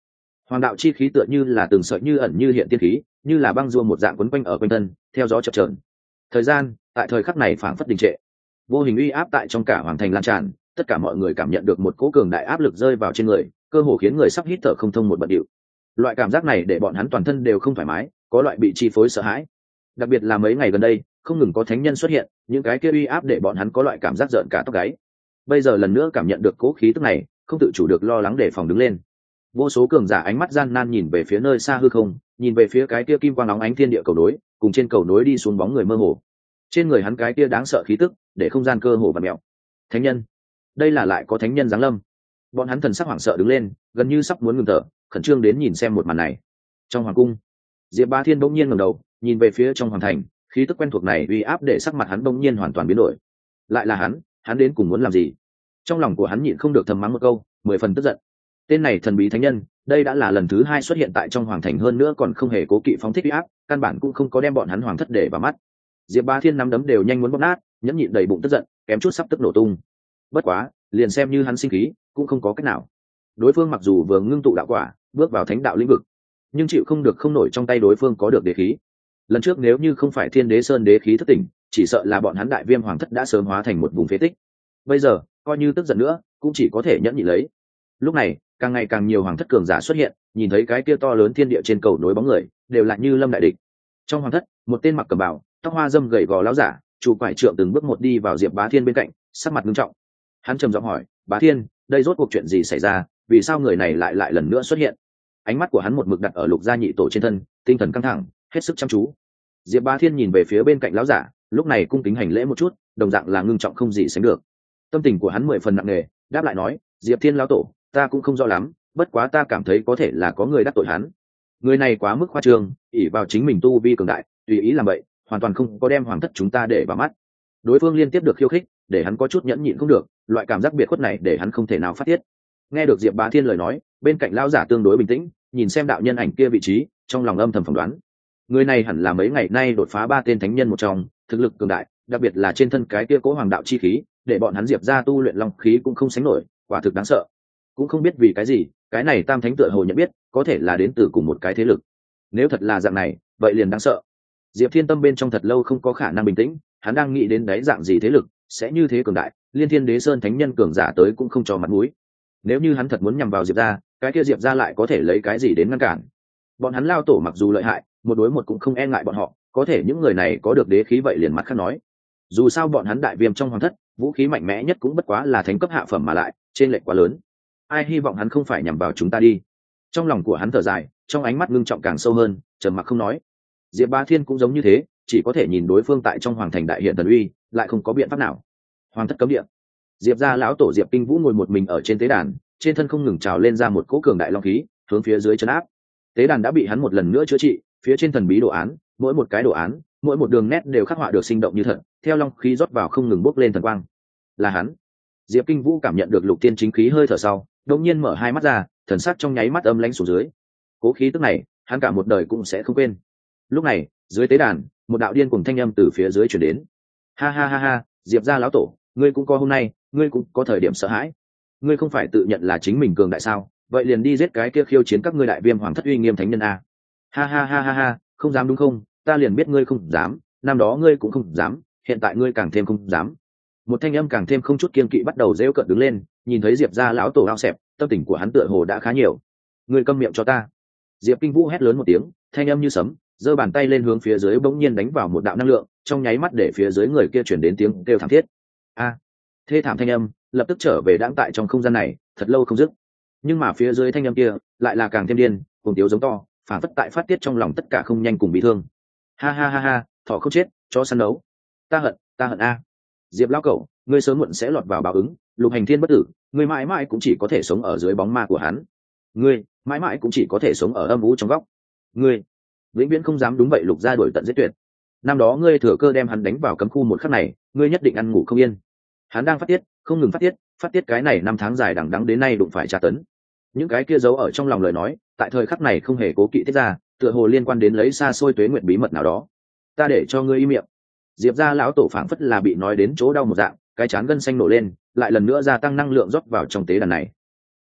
Hoàng đạo chi khí tựa như là từng sợi như ẩn như hiện tiên khí, như là băng rua một dạng quấn quanh ở quanh thân, theo gió chập chờn. Thời gian tại thời khắc này phảng phất đình trệ, vô hình uy áp tại trong cả hoàng thành lan tràn, tất cả mọi người cảm nhận được một cỗ cường đại áp lực rơi vào trên người, cơ hồ khiến người sắp hít thở không thông một bận điệu. Loại cảm giác này để bọn hắn toàn thân đều không thoải mái, có loại bị chi phối sợ hãi. Đặc biệt là mấy ngày gần đây, không ngừng có thánh nhân xuất hiện, những cái kia uy áp để bọn hắn có loại cảm giác rợn cả tóc gáy. Bây giờ lần nữa cảm nhận được cỗ khí tức này, không tự chủ được lo lắng để phòng đứng lên. Vô số cường giả ánh mắt gian nan nhìn về phía nơi xa hư không, nhìn về phía cái kia kim quang óng ánh thiên địa cầu nối, cùng trên cầu nối đi xuống bóng người mơ hồ. Trên người hắn cái kia đáng sợ khí tức, để không gian cơ hồ vặn mèo. Thánh nhân, đây là lại có thánh nhân giáng lâm. Bọn hắn thần sắc hoảng sợ đứng lên, gần như sắp muốn ngừng thở, khẩn trương đến nhìn xem một màn này. Trong hoàng cung, Diệp Bá Thiên bỗng nhiên ngẩng đầu, nhìn về phía trong hoàng thành, khí tức quen thuộc này uy áp để sắc mặt hắn bỗng nhiên hoàn toàn biến đổi. Lại là hắn, hắn đến cùng muốn làm gì? Trong lòng của hắn nhịn không được thầm mắng một câu, mười phần tức giận. Tên này thần bí thánh nhân, đây đã là lần thứ hai xuất hiện tại trong hoàng thành, hơn nữa còn không hề cố kỵ phóng thích uy áp, căn bản cũng không có đem bọn hắn hoàng thất để vào mắt. Diệp Bá Thiên nắm đấm đều nhanh muốn bóp nát, nhẫn nhịn đầy bụng tức giận, kém chút sắp tức nổ tung. Bất quá, liền xem như hắn sinh khí, cũng không có cách nào. Đối phương mặc dù vừa ngưng tụ đạo quả, bước vào thánh đạo lĩnh vực, nhưng chịu không được không nổi trong tay đối phương có được đế khí. Lần trước nếu như không phải Thiên Đế Sơn đế khí thất tỉnh, chỉ sợ là bọn hắn Đại Viêm hoàng thất đã sớm hóa thành một vùng phế tích. Bây giờ, coi như tức giận nữa, cũng chỉ có thể nhẫn nhịn lấy. Lúc này, càng ngày càng nhiều hoàng thất cường giả xuất hiện, nhìn thấy cái kia to lớn thiên địa trên cầu nối bóng người, đều là như lâm đại địch. Trong hoàng thất, một tên mặc cẩm bào, tóc hoa dâm gầy gò lão giả, chủ quải trượng từng bước một đi vào Diệp Bá Thiên bên cạnh, sắc mặt nghiêm trọng. Hắn trầm giọng hỏi, "Bá Thiên, đây rốt cuộc chuyện gì xảy ra, vì sao người này lại lại lần nữa xuất hiện?" Ánh mắt của hắn một mực đặt ở Lục gia nhị tổ trên thân, tinh thần căng thẳng, hết sức chăm chú. Diệp Bá Thiên nhìn về phía bên cạnh lão giả, lúc này cung kính hành lễ một chút, đồng dạng là ngưng trọng không gì sánh được. Tâm tình của hắn mười phần nặng nề, đáp lại nói, "Diệp Thiên lão tổ, ta cũng không rõ lắm, bất quá ta cảm thấy có thể là có người đắc tội hắn. Người này quá mức khoa trương, ỷ vào chính mình tu vi cường đại, tùy ý làm vậy, hoàn toàn không có đem hoàng thất chúng ta để vào mắt." Đối phương liên tiếp được khiêu khích, để hắn có chút nhẫn nhịn không được, loại cảm giác biệt khuất này để hắn không thể nào phát tiết. Nghe được Diệp Bá Thiên lời nói, bên cạnh lão giả tương đối bình tĩnh, nhìn xem đạo nhân ảnh kia vị trí, trong lòng âm thầm phỏng đoán, người này hẳn là mấy ngày nay đột phá ba tên thánh nhân một trong, thực lực cường đại, đặc biệt là trên thân cái kia cố hoàng đạo chi khí, để bọn hắn Diệp gia tu luyện long khí cũng không sánh nổi, quả thực đáng sợ. Cũng không biết vì cái gì, cái này tam thánh tựa hồ nhận biết, có thể là đến từ cùng một cái thế lực. Nếu thật là dạng này, vậy liền đáng sợ. Diệp Thiên tâm bên trong thật lâu không có khả năng bình tĩnh, hắn đang nghĩ đến đấy dạng gì thế lực sẽ như thế cường đại, liên Thiên Đế Sơn thánh nhân cường giả tới cũng không cho mặt mũi. Nếu như hắn thật muốn nhằm vào Diệp gia, cái kia Diệp gia lại có thể lấy cái gì đến ngăn cản? Bọn hắn lao tổ mặc dù lợi hại, một đối một cũng không e ngại bọn họ, có thể những người này có được đế khí vậy liền mặt khác nói. Dù sao bọn hắn Đại Viêm trong hoàng thất, vũ khí mạnh mẽ nhất cũng bất quá là thánh cấp hạ phẩm mà lại, trên lệch quá lớn. Ai hy vọng hắn không phải nhằm vào chúng ta đi. Trong lòng của hắn thở dài, trong ánh mắt ngưng trọng càng sâu hơn, trầm mặc không nói. Diệp Bá Thiên cũng giống như thế, chỉ có thể nhìn đối phương tại trong hoàng thành đại hiện thần uy, lại không có biện pháp nào. Hoàng thất cấm địa. Diệp gia lão tổ Diệp Kinh Vũ ngồi một mình ở trên tế đàn, trên thân không ngừng trào lên ra một cỗ cường đại long khí, hướng phía dưới trấn áp. Tế đàn đã bị hắn một lần nữa chữa trị, phía trên thần bí đồ án, mỗi một cái đồ án, mỗi một đường nét đều khắc họa được sinh động như thật, theo long khí rót vào không ngừng bốc lên thần quang. Là hắn. Diệp Kinh Vũ cảm nhận được lục tiên chính khí hơi thở sau, đột nhiên mở hai mắt ra, thần sắc trong nháy mắt âm lãnh xuống dưới. Cố khí tức này, hắn cả một đời cũng sẽ không quên. Lúc này, dưới tế đàn, một đạo điên cuồng thanh âm từ phía dưới truyền đến. Ha ha ha ha, Diệp gia lão tổ, ngươi cũng có hôm nay, ngươi cũng có thời điểm sợ hãi. Ngươi không phải tự nhận là chính mình cường đại sao? Vậy liền đi giết cái kia khiêu chiến các ngươi Đại Viêm hoàng thất uy nghiêm thánh nhân a. Ha ha ha ha ha, không dám đúng không? Ta liền biết ngươi không dám, năm đó ngươi cũng không dám, hiện tại ngươi càng thêm không dám. Một thanh âm càng thêm không chút kiên kỵ bắt đầu rêu cợt đứng lên, nhìn thấy Diệp gia lão tổ ao xẹp, tâm tình của hắn tựa hồ đã khá nhiều. Ngươi câm miệng cho ta. Diệp Kinh Vũ hét lớn một tiếng, thanh âm như sấm, giơ bàn tay lên hướng phía dưới bỗng nhiên đánh vào một đạo năng lượng, trong nháy mắt để phía dưới người kia chuyển đến tiếng kêu thảm thiết. A! Thê thảm thanh âm lập tức trở về đãng tại trong không gian này, thật lâu không dứt. Nhưng mà phía dưới thanh âm kia lại là càng thêm điên, cùng tiếu giống to, phản phất tại phát tiết trong lòng tất cả không nhanh cùng bị thương. Ha ha ha ha, thỏ không chết, chó săn đấu. Ta hận, ta hận a. Diệp lão cẩu, ngươi sớm muộn sẽ lọt vào báo ứng, Lục Hành Thiên bất tử, ngươi mãi mãi cũng chỉ có thể sống ở dưới bóng ma của hắn. Ngươi mãi mãi cũng chỉ có thể sống ở âm u trong góc. Ngươi vĩnh viễn không dám đúng vậy Lục gia đuổi tận giết tuyệt. Năm đó ngươi thừa cơ đem hắn đánh vào cấm khu một khắc này, ngươi nhất định ăn ngủ không yên. Hắn đang phát tiết, không ngừng phát tiết, phát tiết cái này năm tháng dài đằng đẵng đến nay đụng phải tra tấn. Những cái kia giấu ở trong lòng lời nói, tại thời khắc này không hề cố kỵ tiết ra, tựa hồ liên quan đến lấy xa xôi tuế nguyện bí mật nào đó. Ta để cho ngươi im miệng. Diệp gia lão tổ phảng phất là bị nói đến chỗ đau một dạng, cái chán gân xanh nổ lên, lại lần nữa gia tăng năng lượng rót vào trong tế đàn này.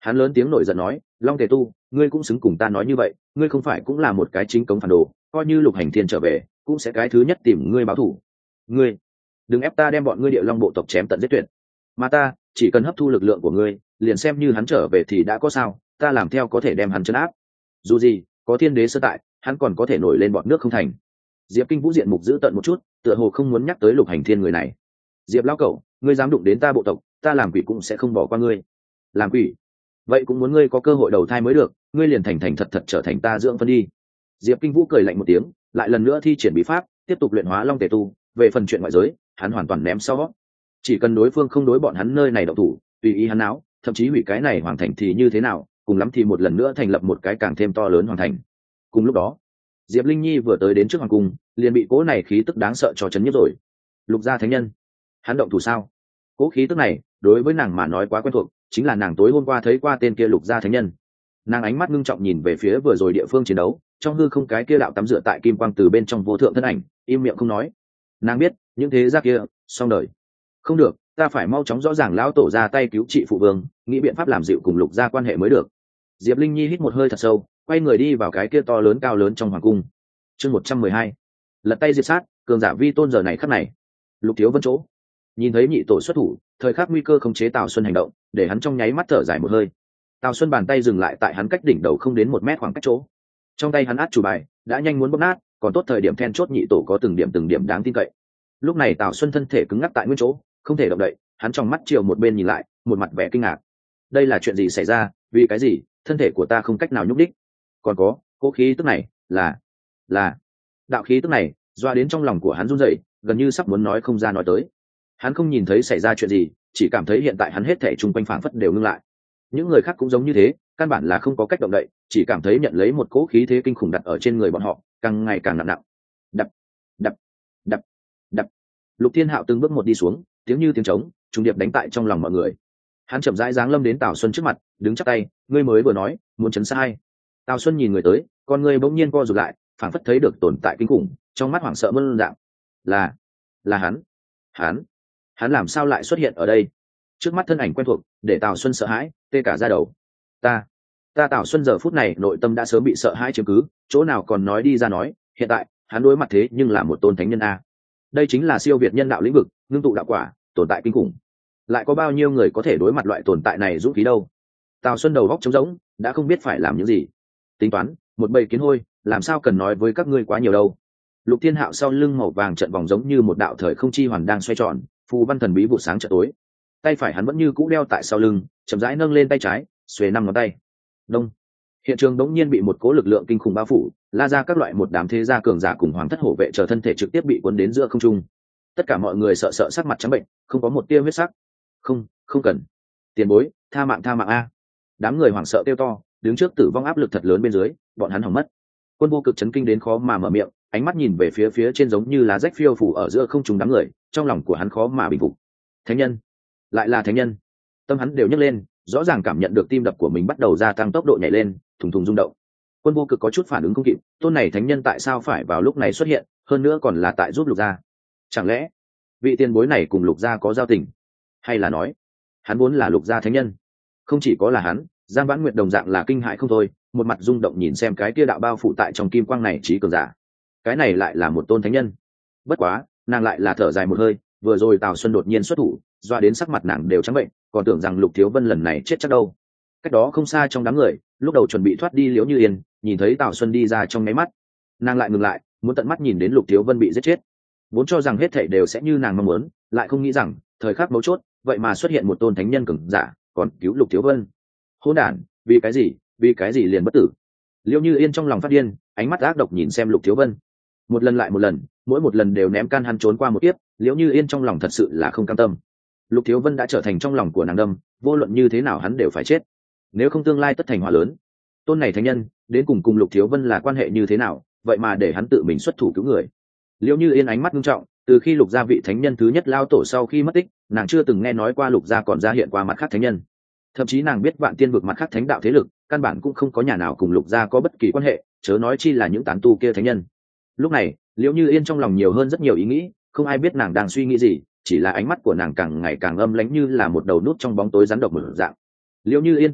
Hắn lớn tiếng nổi giận nói, Long Tề Tu, ngươi cũng xứng cùng ta nói như vậy, ngươi không phải cũng là một cái chính cống phản đồ, coi như Lục Hành Thiên trở về cũng sẽ cái thứ nhất tìm ngươi báo thù. Ngươi đừng ép ta đem bọn ngươi Điệu Long bộ tộc chém tận giết tuyệt, mà ta chỉ cần hấp thu lực lượng của ngươi, liền xem như hắn trở về thì đã có sao, ta làm theo có thể đem hắn trấn áp. Dù gì có thiên đế sơ tại, hắn còn có thể nổi lên bọn nước không thành. Diệp Kinh Vũ diện mục giữ tận một chút, tựa hồ không muốn nhắc tới Lục Hành Thiên người này. Diệp lão cẩu, ngươi dám đụng đến ta bộ tộc, ta làm quỷ cũng sẽ không bỏ qua ngươi. Làm quỷ? Vậy cũng muốn ngươi có cơ hội đầu thai mới được, ngươi liền thành thành thật thật trở thành ta dưỡng phân đi. Diệp Kinh Vũ cười lạnh một tiếng, lại lần nữa thi triển bí pháp, tiếp tục luyện hóa Long Tề Tu. Về phần chuyện ngoại giới, hắn hoàn toàn ném sau. Chỉ cần đối phương không đối bọn hắn nơi này động thủ, tùy ý hắn áo, thậm chí hủy cái này hoàng thành thì như thế nào, cùng lắm thì một lần nữa thành lập một cái càng thêm to lớn hoàng thành. Cùng lúc đó, Diệp Linh Nhi vừa tới đến trước hoàng cung, liền bị cỗ này khí tức đáng sợ cho chấn nhiếp rồi. Lục gia thánh nhân, hắn động thủ sao? Cỗ khí tức này đối với nàng mà nói quá quen thuộc, chính là nàng tối hôm qua thấy qua tên kia Lục gia thánh nhân. Nàng ánh mắt ngưng trọng nhìn về phía vừa rồi địa phương chiến đấu, trong hư không cái kia đạo tắm rửa tại kim quang từ bên trong vô thượng thân ảnh, im miệng không nói. Nàng biết những thế gia kia xong đời. Không được, ta phải mau chóng rõ ràng lão tổ ra tay cứu trị phụ vương, nghĩ biện pháp làm dịu cùng Lục gia quan hệ mới được. Diệp Linh Nhi hít một hơi thật sâu, quay người đi vào cái kia to lớn cao lớn trong hoàng cung. Chương một trăm mười hai, lật tay diệt sát, cường giả vi tôn giờ này khắc này. Lục Thiếu Vân chỗ nhìn thấy nhị tổ xuất thủ, thời khắc nguy cơ khống chế Tào Xuân hành động, để hắn trong nháy mắt thở dài một hơi. Tào Xuân bàn tay dừng lại tại hắn cách đỉnh đầu không đến một mét khoảng cách chỗ, trong tay hắn át chủ bài đã nhanh muốn bóp nát, còn tốt thời điểm then chốt nhị tổ có từng điểm từng điểm đáng tin cậy. Lúc này Tào Xuân thân thể cứng ngắc tại nguyên chỗ, không thể động đậy, hắn trong mắt chiều một bên nhìn lại, một mặt vẻ kinh ngạc. Đây là chuyện gì xảy ra? Vì cái gì thân thể của ta không cách nào nhúc đích? Còn có cố khí tức này là là đạo khí tức này doa đến trong lòng của hắn run rẩy, gần như sắp muốn nói không ra nói tới. Hắn không nhìn thấy xảy ra chuyện gì, chỉ cảm thấy hiện tại hắn hết thể chung quanh phảng phất đều ngưng lại. Những người khác cũng giống như thế, căn bản là không có cách động đậy, chỉ cảm thấy nhận lấy một cỗ khí thế kinh khủng đặt ở trên người bọn họ, càng ngày càng nặng nặng. Đập, đập, đập, đập. Lục Thiên Hạo từng bước một đi xuống, tiếng như tiếng trống, trùng điệp đánh tại trong lòng mọi người. Hắn chậm rãi giáng lâm đến Tào Xuân trước mặt, đứng chắp tay, ngươi mới vừa nói muốn chấn sai. Tào Xuân nhìn người tới, con người bỗng nhiên co rụt lại, phảng phất thấy được tồn tại kinh khủng, trong mắt hoảng sợ mơn dạng. Là, là hắn, hắn, hắn làm sao lại xuất hiện ở đây? Trước mắt thân ảnh quen thuộc, để Tào Xuân sợ hãi, tê cả da đầu. Ta, ta Tào Xuân giờ phút này nội tâm đã sớm bị sợ hãi chiếm cứ, chỗ nào còn nói đi ra nói. Hiện tại, hắn đối mặt thế nhưng là một tôn thánh nhân a. Đây chính là siêu việt nhân đạo lĩnh vực, ngưng tụ đạo quả, tồn tại kinh khủng. Lại có bao nhiêu người có thể đối mặt loại tồn tại này dũng khí đâu? Tào Xuân đầu góc trống rỗng, đã không biết phải làm những gì. Tính toán, một bầy kiến hôi, làm sao cần nói với các ngươi quá nhiều đâu. Lục Thiên Hạo sau lưng màu vàng trận vòng giống như một đạo thời không chi hoàn đang xoay tròn, phù văn thần bí vụ sáng chợt tối. Tay phải hắn vẫn như cũ đeo tại sau lưng, chậm rãi nâng lên tay trái, xuề năm ngón tay. Đông. Hiện trường đống nhiên bị một cố lực lượng kinh khủng bao phủ, la ra các loại một đám thế gia cường giả cùng hoàng thất hổ vệ chờ thân thể trực tiếp bị cuốn đến giữa không trung. Tất cả mọi người sợ sợ sắc mặt trắng bệnh, không có một tia huyết sắc. Không, không cần. Tiền bối, tha mạng tha mạng a. Đám người hoảng sợ kêu to, đứng trước tử vong áp lực thật lớn bên dưới, bọn hắn hỏng mất. Quân Vô Cực chấn kinh đến khó mà mở miệng, ánh mắt nhìn về phía phía trên giống như lá rách phiêu phủ ở giữa không trung đám người, trong lòng của hắn khó mà bình phục. Thánh nhân, lại là thánh nhân. Tâm hắn đều nhấc lên, rõ ràng cảm nhận được tim đập của mình bắt đầu gia tăng tốc độ nhảy lên, thùng thùng rung động. Quân Vô Cực có chút phản ứng không kịp, tôn này thánh nhân tại sao phải vào lúc này xuất hiện, hơn nữa còn là tại giúp Lục gia? Chẳng lẽ vị tiền bối này cùng Lục gia có giao tình, hay là nói hắn vốn là Lục gia thánh nhân? Không chỉ có là hắn, Giang Vãn Nguyệt đồng dạng là kinh hãi không thôi, một mặt rung động nhìn xem cái kia đạo bao phủ tại trong kim quang này trí cường giả. Cái này lại là một tôn thánh nhân. Bất quá, nàng lại là thở dài một hơi, vừa rồi Tào Xuân đột nhiên xuất thủ, doa đến sắc mặt nàng đều trắng bệnh, còn tưởng rằng Lục Thiếu Vân lần này chết chắc đâu. Cách đó không xa trong đám người, lúc đầu chuẩn bị thoát đi Liễu Như Yên, nhìn thấy Tào Xuân đi ra trong nháy mắt, nàng lại ngừng lại, muốn tận mắt nhìn đến Lục Thiếu Vân bị giết chết. Vốn cho rằng hết thảy đều sẽ như nàng mong muốn, lại không nghĩ rằng thời khắc mấu chốt, vậy mà xuất hiện một tôn thánh nhân cường giả, còn cứu Lục Thiếu Vân. Hỗn đản, vì cái gì, vì cái gì liền bất tử? Liễu Như Yên trong lòng phát điên, ánh mắt ác độc nhìn xem Lục Thiếu Vân. Một lần lại một lần, mỗi một lần đều ném can hắn trốn qua một kiếp, Liễu Như Yên trong lòng thật sự là không cam tâm. Lục Thiếu Vân đã trở thành trong lòng của nàng đâm, vô luận như thế nào hắn đều phải chết. Nếu không tương lai tất thành họa lớn. Tôn này thánh nhân, đến cùng cùng Lục Thiếu Vân là quan hệ như thế nào, vậy mà để hắn tự mình xuất thủ cứu người. Liễu Như Yên ánh mắt nghiêm trọng, từ khi Lục gia vị thánh nhân thứ nhất lao tổ sau khi mất tích, nàng chưa từng nghe nói qua Lục gia còn ra hiện qua mặt khác thánh nhân. Thậm chí nàng biết Vạn Tiên vực mặt khác thánh đạo thế lực, căn bản cũng không có nhà nào cùng Lục gia có bất kỳ quan hệ, chớ nói chi là những tán tu kia thánh nhân. Lúc này, Liễu Như Yên trong lòng nhiều hơn rất nhiều ý nghĩ, không ai biết nàng đang suy nghĩ gì, chỉ là ánh mắt của nàng càng ngày càng âm lãnh như là một đầu nút trong bóng tối rắn độc mở dạng. Liễu Như Yên tâm tư,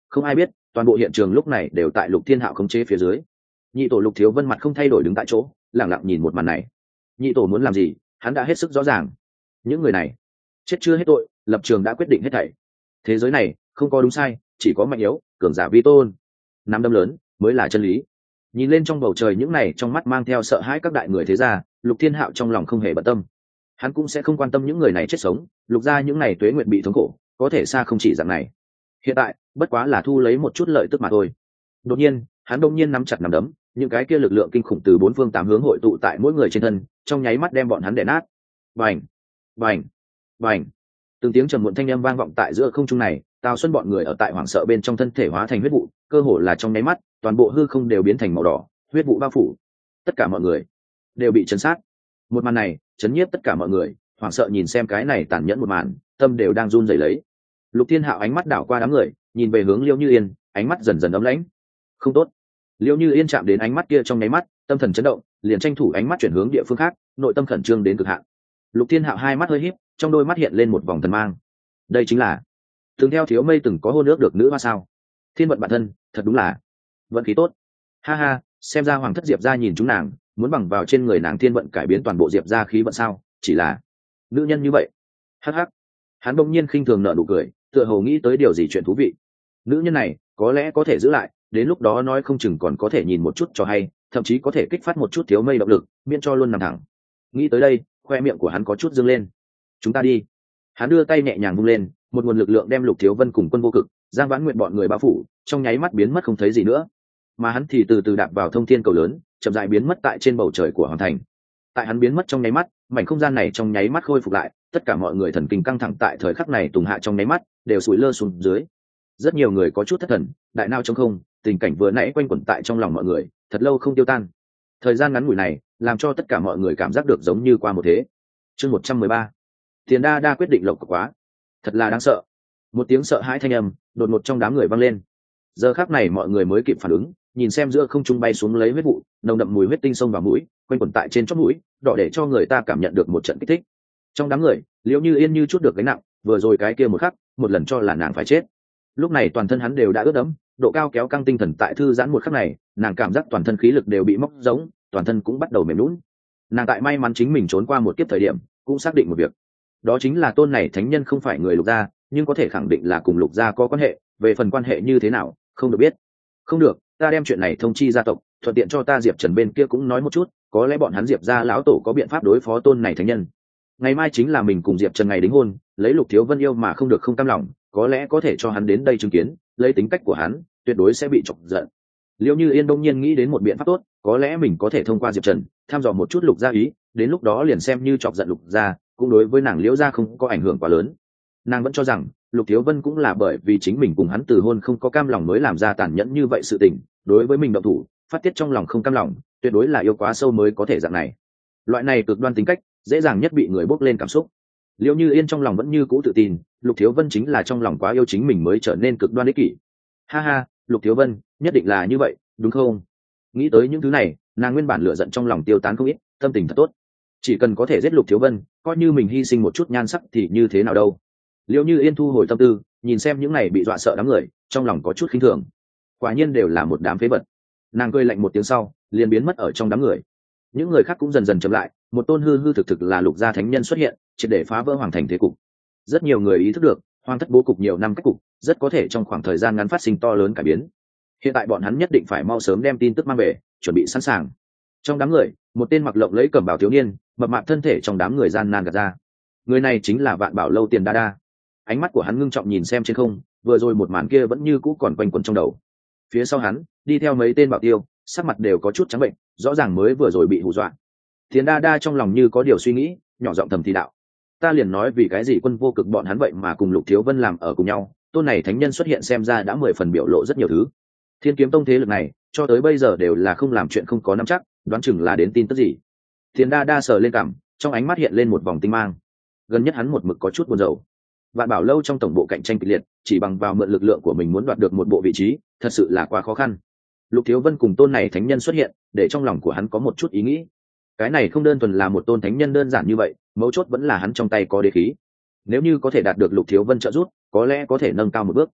không ai biết toàn bộ hiện trường lúc này đều tại Lục Thiên Hạo khống chế phía dưới. Nhị tổ Lục Thiếu Vân mặt không thay đổi đứng tại chỗ, lặng lặng nhìn một màn này. Nhị tổ muốn làm gì hắn đã hết sức rõ ràng. Những người này chết chưa hết tội, lập trường đã quyết định hết thảy. Thế giới này không có đúng sai, chỉ có mạnh yếu, cường giả vi tôn. Nắm đấm lớn mới là chân lý. Nhìn lên trong bầu trời những này trong mắt mang theo sợ hãi các đại người thế gia, Lục Thiên Hạo trong lòng không hề bận tâm. Hắn cũng sẽ không quan tâm những người này chết sống, Lục gia những này tuế nguyện bị thống khổ, có thể xa không chỉ dạng này. Hiện tại bất quá là thu lấy một chút lợi tức mà thôi. Đột nhiên hắn đột nhiên nắm chặt nắm đấm, những cái kia lực lượng kinh khủng từ bốn phương tám hướng hội tụ tại mỗi người trên thân, trong nháy mắt đem bọn hắn đè nát. Bành, bành, bành. Từng tiếng trầm muộn thanh âm vang vọng tại giữa không trung này, Tào Xuân bọn người ở tại hoảng sợ bên trong thân thể hóa thành huyết vụ, cơ hồ là trong nháy mắt, toàn bộ hư không đều biến thành màu đỏ, huyết vụ bao phủ. Tất cả mọi người đều bị chấn sát. Một màn này chấn nhiếp tất cả mọi người, hoảng sợ nhìn xem cái này tàn nhẫn một màn, tâm đều đang run rẩy lấy. Lục Thiên Hạo ánh mắt đảo qua đám người, nhìn về hướng Liễu Như Yên, ánh mắt dần dần ấm lãnh. Không tốt. Liễu Như Yên chạm đến ánh mắt kia trong nháy mắt, tâm thần chấn động, liền tranh thủ ánh mắt chuyển hướng địa phương khác, nội tâm khẩn trương đến cực hạn. Lục Thiên Hạo hai mắt hơi híp, trong đôi mắt hiện lên một vòng thần mang. Đây chính là từng theo Thiếu Mây từng có hôn ước được nữ hoa sao? Thiên vận bản thân, thật đúng là vận khí tốt. Ha ha, xem ra Hoàng thất Diệp gia nhìn chúng nàng, muốn bằng vào trên người nàng thiên vận cải biến toàn bộ Diệp gia khí vận sao? Chỉ là nữ nhân như vậy. Hắc hắc. Hắn bỗng nhiên khinh thường nở nụ cười, tựa hồ nghĩ tới điều gì chuyện thú vị. Nữ nhân này có lẽ có thể giữ lại, đến lúc đó nói không chừng còn có thể nhìn một chút cho hay, thậm chí có thể kích phát một chút Thiếu Mây động lực, miễn cho luôn nằm thẳng. Nghĩ tới đây, khoe miệng của hắn có chút dương lên. Chúng ta đi. Hắn đưa tay nhẹ nhàng vung lên, một nguồn lực lượng đem Lục Thiếu Vân cùng Quân Vô Cực, Giang Vãn Nguyệt bọn người bao phủ, trong nháy mắt biến mất không thấy gì nữa. Mà hắn thì từ từ đạp vào thông thiên cầu lớn, chậm rãi biến mất tại trên bầu trời của hoàng thành. Tại hắn biến mất trong nháy mắt, mảnh không gian này trong nháy mắt khôi phục lại, tất cả mọi người thần kinh căng thẳng tại thời khắc này tùng hạ trong nháy mắt, đều sủi lơ xuống dưới. Rất nhiều người có chút thất thần, đại nao trống không, tình cảnh vừa nãy quanh quẩn tại trong lòng mọi người, thật lâu không tiêu tan. Thời gian ngắn ngủi này, làm cho tất cả mọi người cảm giác được giống như qua một thế. Chương một trăm mười ba. Tiền Đa Đa quyết định lộc quá, thật là đáng sợ. Một tiếng sợ hãi thanh âm đột ngột trong đám người vang lên. Giờ khắc này mọi người mới kịp phản ứng, nhìn xem giữa không trung bay xuống lấy huyết vụ, nồng đậm mùi huyết tinh xông vào mũi, quanh quẩn tại trên chóp mũi, đỏ để cho người ta cảm nhận được một trận kích thích. Trong đám người, Liễu Như Yên như chút được gánh nặng, vừa rồi cái kia một khắc, một lần cho là nàng phải chết. Lúc này toàn thân hắn đều đã ướt đẫm, độ cao kéo căng tinh thần tại thư giãn một khắc này, nàng cảm giác toàn thân khí lực đều bị móc giống, toàn thân cũng bắt đầu mềm nhũn. Nàng tại may mắn chính mình trốn qua một kiếp thời điểm, cũng xác định một việc, đó chính là tôn này thánh nhân không phải người Lục gia, nhưng có thể khẳng định là cùng Lục gia có quan hệ, về phần quan hệ như thế nào không được biết. Không được, ta đem chuyện này thông chi gia tộc, thuận tiện cho ta Diệp Trần bên kia cũng nói một chút, có lẽ bọn hắn Diệp gia lão tổ có biện pháp đối phó tôn này thánh nhân. Ngày mai chính là mình cùng Diệp Trần ngày đính hôn, lấy Lục Thiếu Vân yêu mà không được không cam lòng, có lẽ có thể cho hắn đến đây chứng kiến, lấy tính cách của hắn tuyệt đối sẽ bị chọc giận. Liễu Như Yên đông nhiên nghĩ đến một biện pháp tốt, có lẽ mình có thể thông qua Diệp Trần tham dò một chút Lục gia ý, đến lúc đó liền xem như chọc giận Lục gia, cũng đối với nàng Liễu gia không có ảnh hưởng quá lớn. Nàng vẫn cho rằng Lục Thiếu Vân cũng là bởi vì chính mình cùng hắn từ hôn không có cam lòng mới làm ra tàn nhẫn như vậy sự tình, đối với mình động thủ, phát tiết trong lòng không cam lòng, tuyệt đối là yêu quá sâu mới có thể dạng này. Loại này cực đoan tính cách, dễ dàng nhất bị người bốc lên cảm xúc. Liễu Như Yên trong lòng vẫn như cũ tự tin, Lục Thiếu Vân chính là trong lòng quá yêu chính mình mới trở nên cực đoan ích kỷ. Ha ha, Lục Thiếu Vân, nhất định là như vậy, đúng không? Nghĩ tới những thứ này, nàng nguyên bản lửa giận trong lòng tiêu tán không ít, tâm tình thật tốt. Chỉ cần có thể giết Lục Thiếu Vân, coi như mình hy sinh một chút nhan sắc thì như thế nào đâu. Liễu Như Yên thu hồi tâm tư, nhìn xem những này bị dọa sợ đám người, trong lòng có chút khinh thường. Quả nhiên đều là một đám phế vật. Nàng cười lạnh một tiếng sau, liền biến mất ở trong đám người. Những người khác cũng dần dần chậm lại, một tôn hư hư thực thực là Lục gia thánh nhân xuất hiện, triệt để phá vỡ hoàng thành thế cục. Rất nhiều người ý thức được, hoàng thất bố cục nhiều năm cách cục, rất có thể trong khoảng thời gian ngắn phát sinh to lớn cải biến. Hiện tại bọn hắn nhất định phải mau sớm đem tin tức mang về, chuẩn bị sẵn sàng. Trong đám người, một tên mặc lộng lấy cẩm bào thiếu niên, mập mạp thân thể trong đám người gian nan gạt ra. Người này chính là Vạn Bảo lâu Tiền Đa Đa. Ánh mắt của hắn ngưng trọng nhìn xem trên không, vừa rồi một màn kia vẫn như cũ còn quanh quẩn trong đầu. Phía sau hắn, đi theo mấy tên bảo tiêu, sắc mặt đều có chút trắng bệnh, rõ ràng mới vừa rồi bị hù dọa. Tiền Đa Đa trong lòng như có điều suy nghĩ, nhỏ giọng thầm thì đạo: ta liền nói vì cái gì Quân Vô Cực bọn hắn vậy mà cùng Lục Thiếu Vân làm ở cùng nhau, tôn này thánh nhân xuất hiện xem ra đã mười phần biểu lộ rất nhiều thứ. Thiên Kiếm Tông thế lực này cho tới bây giờ đều là không làm chuyện không có nắm chắc, đoán chừng là đến tin tức gì. Tiền Đa Đa sờ lên cằm, trong ánh mắt hiện lên một vòng tinh mang. Gần nhất hắn một mực có chút buồn rầu. Vạn Bảo lâu trong tổng bộ cạnh tranh kịch liệt, chỉ bằng vào mượn lực lượng của mình muốn đoạt được một bộ vị trí, thật sự là quá khó khăn. Lục Thiếu Vân cùng tôn này thánh nhân xuất hiện, để trong lòng của hắn có một chút ý nghĩ. Cái này không đơn thuần là một tôn thánh nhân đơn giản như vậy, mấu chốt vẫn là hắn trong tay có đế khí. Nếu như có thể đạt được Lục Thiếu Vân trợ giúp, có lẽ có thể nâng cao một bước.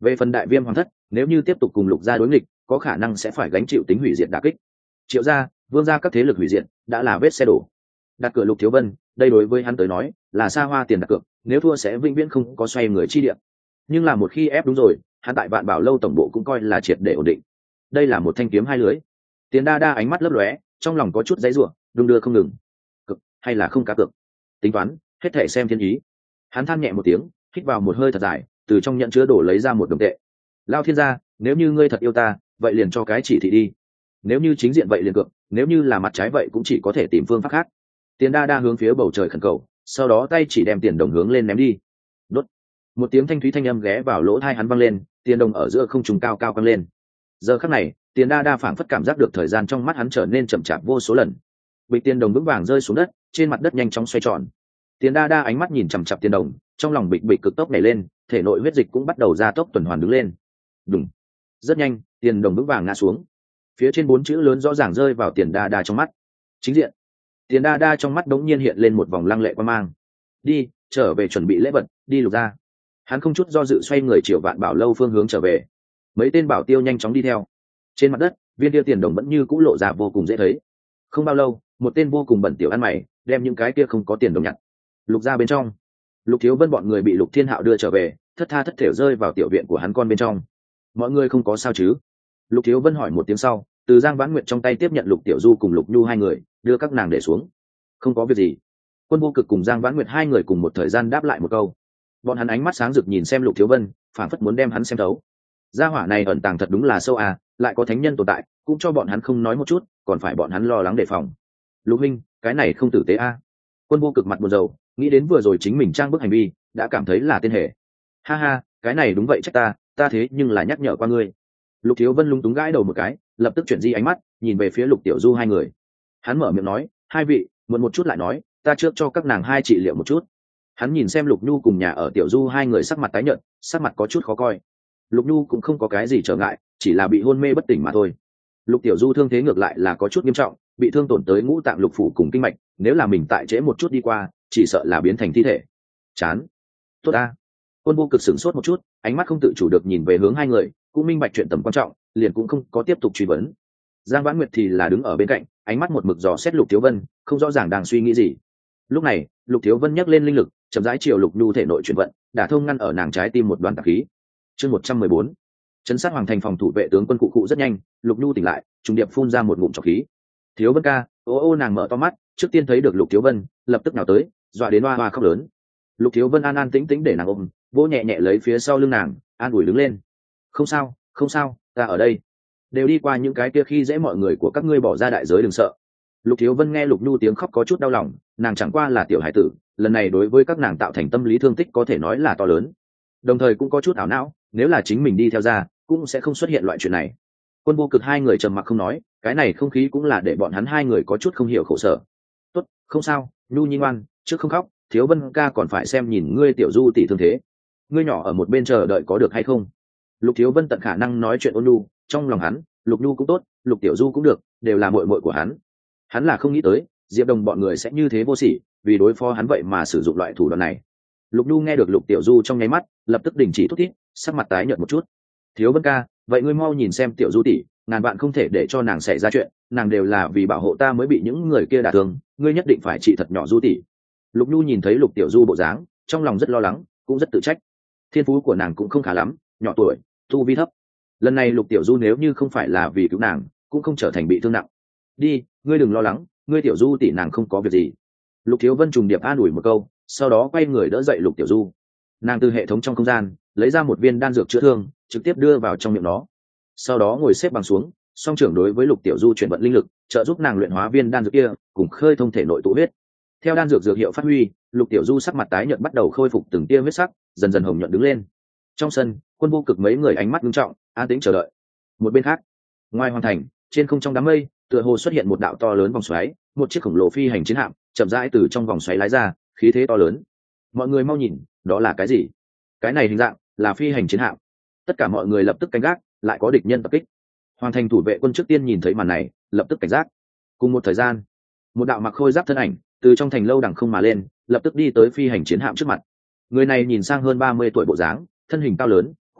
Về phần đại viêm hoàng thất, nếu như tiếp tục cùng lục gia đối nghịch, có khả năng sẽ phải gánh chịu tính hủy diệt đả kích. Triệu gia, vương gia các thế lực hủy diệt đã là vết xe đổ. Đặt cược Lục Thiếu Vân, đây đối với hắn tới nói là xa hoa tiền đặt cược, nếu thua sẽ vĩnh viễn không có xoay người chi địa. Nhưng là một khi ép đúng rồi, hắn tại Vạn Bảo lâu tổng bộ cũng coi là triệt để ổn định. Đây là một thanh kiếm hai lưới. Tiền Đa Đa ánh mắt lấp lóe, trong lòng có chút giãy giụa, đung đưa không ngừng. Cực hay là không cá cược? Tính toán, hết thảy xem thiên ý. Hắn than nhẹ một tiếng, hít vào một hơi thật dài, từ trong nhận chứa đổ lấy ra một đồng tệ. Lao thiên gia, nếu như ngươi thật yêu ta, vậy liền cho cái chỉ thị đi. Nếu như chính diện vậy liền cược, nếu như là mặt trái vậy cũng chỉ có thể tìm phương pháp khác. Tiền Đa Đa hướng phía bầu trời khẩn cầu, sau đó tay chỉ đem tiền đồng hướng lên ném đi. Đốt. Một tiếng thanh thúy thanh âm ghé vào lỗ tai hắn vang lên, tiền đồng ở giữa không trung cao cao căng lên. Giờ khắc này, Tiền Đa Đa phảng phất cảm giác được thời gian trong mắt hắn trở nên chậm chạp vô số lần. Bịch tiền đồng vững vàng rơi xuống đất, trên mặt đất nhanh chóng xoay tròn. Tiền Đa Đa ánh mắt nhìn chằm chằm tiền đồng, trong lòng bịch bịch cực tốc nhảy lên, thể nội huyết dịch cũng bắt đầu gia tốc tuần hoàn đứng lên. Đùng. Rất nhanh, tiền đồng vững vàng ngã xuống. Phía trên bốn chữ lớn rõ ràng rơi vào Tiền Đa Đa trong mắt. Chính diện. Tiền Đa Đa trong mắt đống nhiên hiện lên một vòng lăng lệ quan mang. Đi, trở về chuẩn bị lễ vật, đi Lục gia. Hắn không chút do dự xoay người chiều Vạn Bảo lâu phương hướng trở về. Mấy tên bảo tiêu nhanh chóng đi theo. Trên mặt đất, viên kia tiền đồng vẫn như cũ lộ ra vô cùng dễ thấy. Không bao lâu, một tên vô cùng bẩn tiểu ăn mày đem những cái kia không có tiền đồng nhặt. Lục gia bên trong, Lục Thiếu Vân bọn người bị Lục Thiên Hạo đưa trở về, thất tha thất thểu rơi vào tiểu viện của hắn con bên trong. Mọi người không có sao chứ? Lục Thiếu Vân hỏi một tiếng sau, từ Giang Vãn Nguyệt trong tay tiếp nhận Lục Tiểu Du cùng Lục Nhu hai người, đưa các nàng để xuống. Không có việc gì. Quân Vô Cực cùng Giang Vãn Nguyệt hai người cùng một thời gian đáp lại một câu. Bọn hắn ánh mắt sáng rực nhìn xem Lục Thiếu Vân, phảng phất muốn đem hắn xem thấu. Gia hỏa này ẩn tàng thật đúng là sâu à, lại có thánh nhân tồn tại, cũng cho bọn hắn không nói một chút, còn phải bọn hắn lo lắng đề phòng. Lục huynh, cái này không tử tế a. À. Quân Vô Cực mặt buồn rầu, nghĩ đến vừa rồi chính mình trang bức hành vi, đã cảm thấy là tên hề. Ha ha, cái này đúng vậy trách ta, ta thế nhưng là nhắc nhở qua ngươi. Lục Thiếu Vân lung túng gãi đầu một cái, lập tức chuyển di ánh mắt, nhìn về phía Lục Tiểu Du hai người. Hắn mở miệng nói, hai vị, muộn một chút lại nói, ta trước cho các nàng hai trị liệu một chút. Hắn nhìn xem Lục Nhu cùng nhà ở Tiểu Du hai người sắc mặt tái nhợt, sắc mặt có chút khó coi. Lục Nhu cũng không có cái gì trở ngại, chỉ là bị hôn mê bất tỉnh mà thôi. Lục Tiểu Du thương thế ngược lại là có chút nghiêm trọng, bị thương tổn tới ngũ tạng lục phủ cùng kinh mạch, nếu là mình tại trễ một chút đi qua, chỉ sợ là biến thành thi thể. Chán. Tốt a. Quân Vô Cực sửng sốt một chút, ánh mắt không tự chủ được nhìn về hướng hai người, cũng minh bạch chuyện tầm quan trọng, liền cũng không có tiếp tục truy vấn. Giang Vãn Nguyệt thì là đứng ở bên cạnh, ánh mắt một mực dò xét Lục Thiếu Vân, không rõ ràng đang suy nghĩ gì. Lúc này, Lục Thiếu Vân nhấc lên linh lực, chậm rãi chiều Lục Nhu thể nội chuyển vận, đả thông ngăn ở nàng trái tim một đoàn tạp khí. Chương một trăm mười bốn. Trấn sát hoàng thành phòng thủ vệ tướng quân cụ cụ rất nhanh, Lục Nhu tỉnh lại, trùng điệp phun ra một ngụm trọc khí. Thiếu Vân ca, ô ô nàng mở to mắt, trước tiên thấy được Lục Thiếu Vân, lập tức nào tới, dọa đến oa oa khóc lớn. Lục Thiếu Vân an an tĩnh tĩnh để nàng ôm, vỗ nhẹ nhẹ lấy phía sau lưng nàng, an ủi đứng lên. Không sao, không sao, ta ở đây. Đều đi qua những cái kia khi dễ mọi người của các ngươi bỏ ra đại giới đừng sợ. Lục Thiếu Vân nghe Lục Nhu tiếng khóc có chút đau lòng, nàng chẳng qua là tiểu hải tử, lần này đối với các nàng tạo thành tâm lý thương tích có thể nói là to lớn. Đồng thời cũng có chút ảo não, nếu là chính mình đi theo ra, cũng sẽ không xuất hiện loại chuyện này. Quân Vô Cực hai người trầm mặc không nói, cái này không khí cũng là để bọn hắn hai người có chút không hiểu khổ sở. Tốt, không sao, Nhu nhi ngoan, trước không khóc, Thiếu Vân ca còn phải xem nhìn ngươi tiểu Du tỷ thương thế. Ngươi nhỏ ở một bên chờ đợi có được hay không? Lục Thiếu Vân tận khả năng nói chuyện ôn nhu, trong lòng hắn, Lục Nhu cũng tốt, Lục Tiểu Du cũng được, đều là muội muội của hắn. Hắn là không nghĩ tới, Diệp Đồng bọn người sẽ như thế vô sỉ, vì đối phó hắn vậy mà sử dụng loại thủ đoạn này. Lục Nhu nghe được Lục Tiểu Du trong nháy mắt, lập tức đình chỉ thút thít, sắc mặt tái nhợt một chút. Thiếu Vân ca, vậy ngươi mau nhìn xem Tiểu Du tỷ, ngàn bạn không thể để cho nàng xảy ra chuyện, nàng đều là vì bảo hộ ta mới bị những người kia đả thương, ngươi nhất định phải trị thật nhỏ Du tỷ. Lục Nhu nhìn thấy Lục Tiểu Du bộ dáng, trong lòng rất lo lắng, cũng rất tự trách. Thiên phú của nàng cũng không khá lắm, nhỏ tuổi, tu vi thấp. Lần này Lục Tiểu Du nếu như không phải là vì cứu nàng, cũng không trở thành bị thương nặng. Đi, ngươi đừng lo lắng, ngươi Tiểu Du tỷ nàng không có việc gì. Lục Thiếu Vân trùng điệp an ủi một câu, sau đó quay người đỡ dậy Lục Tiểu Du. Nàng từ hệ thống trong không gian lấy ra một viên đan dược chữa thương, trực tiếp đưa vào trong miệng nó. Sau đó ngồi xếp bằng xuống, song trưởng đối với Lục Tiểu Du chuyển vận linh lực, trợ giúp nàng luyện hóa viên đan dược kia, cùng khơi thông thể nội tụ huyết. Theo đan dược dược hiệu phát huy, Lục Tiểu Du sắc mặt tái nhợt bắt đầu khôi phục từng tia huyết sắc, dần dần hồng nhuận đứng lên. Trong sân, Quân Vô Cực mấy người ánh mắt nghiêm trọng, an tĩnh chờ đợi. Một bên khác, ngoài hoàng thành, trên không trong đám mây, tựa hồ xuất hiện một đạo to lớn vòng xoáy, một chiếc khổng lồ phi hành chiến hạm chậm rãi từ trong vòng xoáy lái ra, khí thế to lớn. Mọi người mau nhìn, đó là cái gì? Cái này hình dạng là phi hành chiến hạm. Tất cả mọi người lập tức cảnh giác, lại có địch nhân tập kích. Hoàng thành thủ vệ quân trước tiên nhìn thấy màn này, lập tức cảnh giác. Cùng một thời gian, một đạo mặc khôi giáp thân ảnh từ trong thành lâu đằng không mà lên, lập tức đi tới phi hành chiến hạm trước mặt. Người này nhìn sang hơn ba mươi tuổi bộ dáng, thân hình cao lớn, khuôn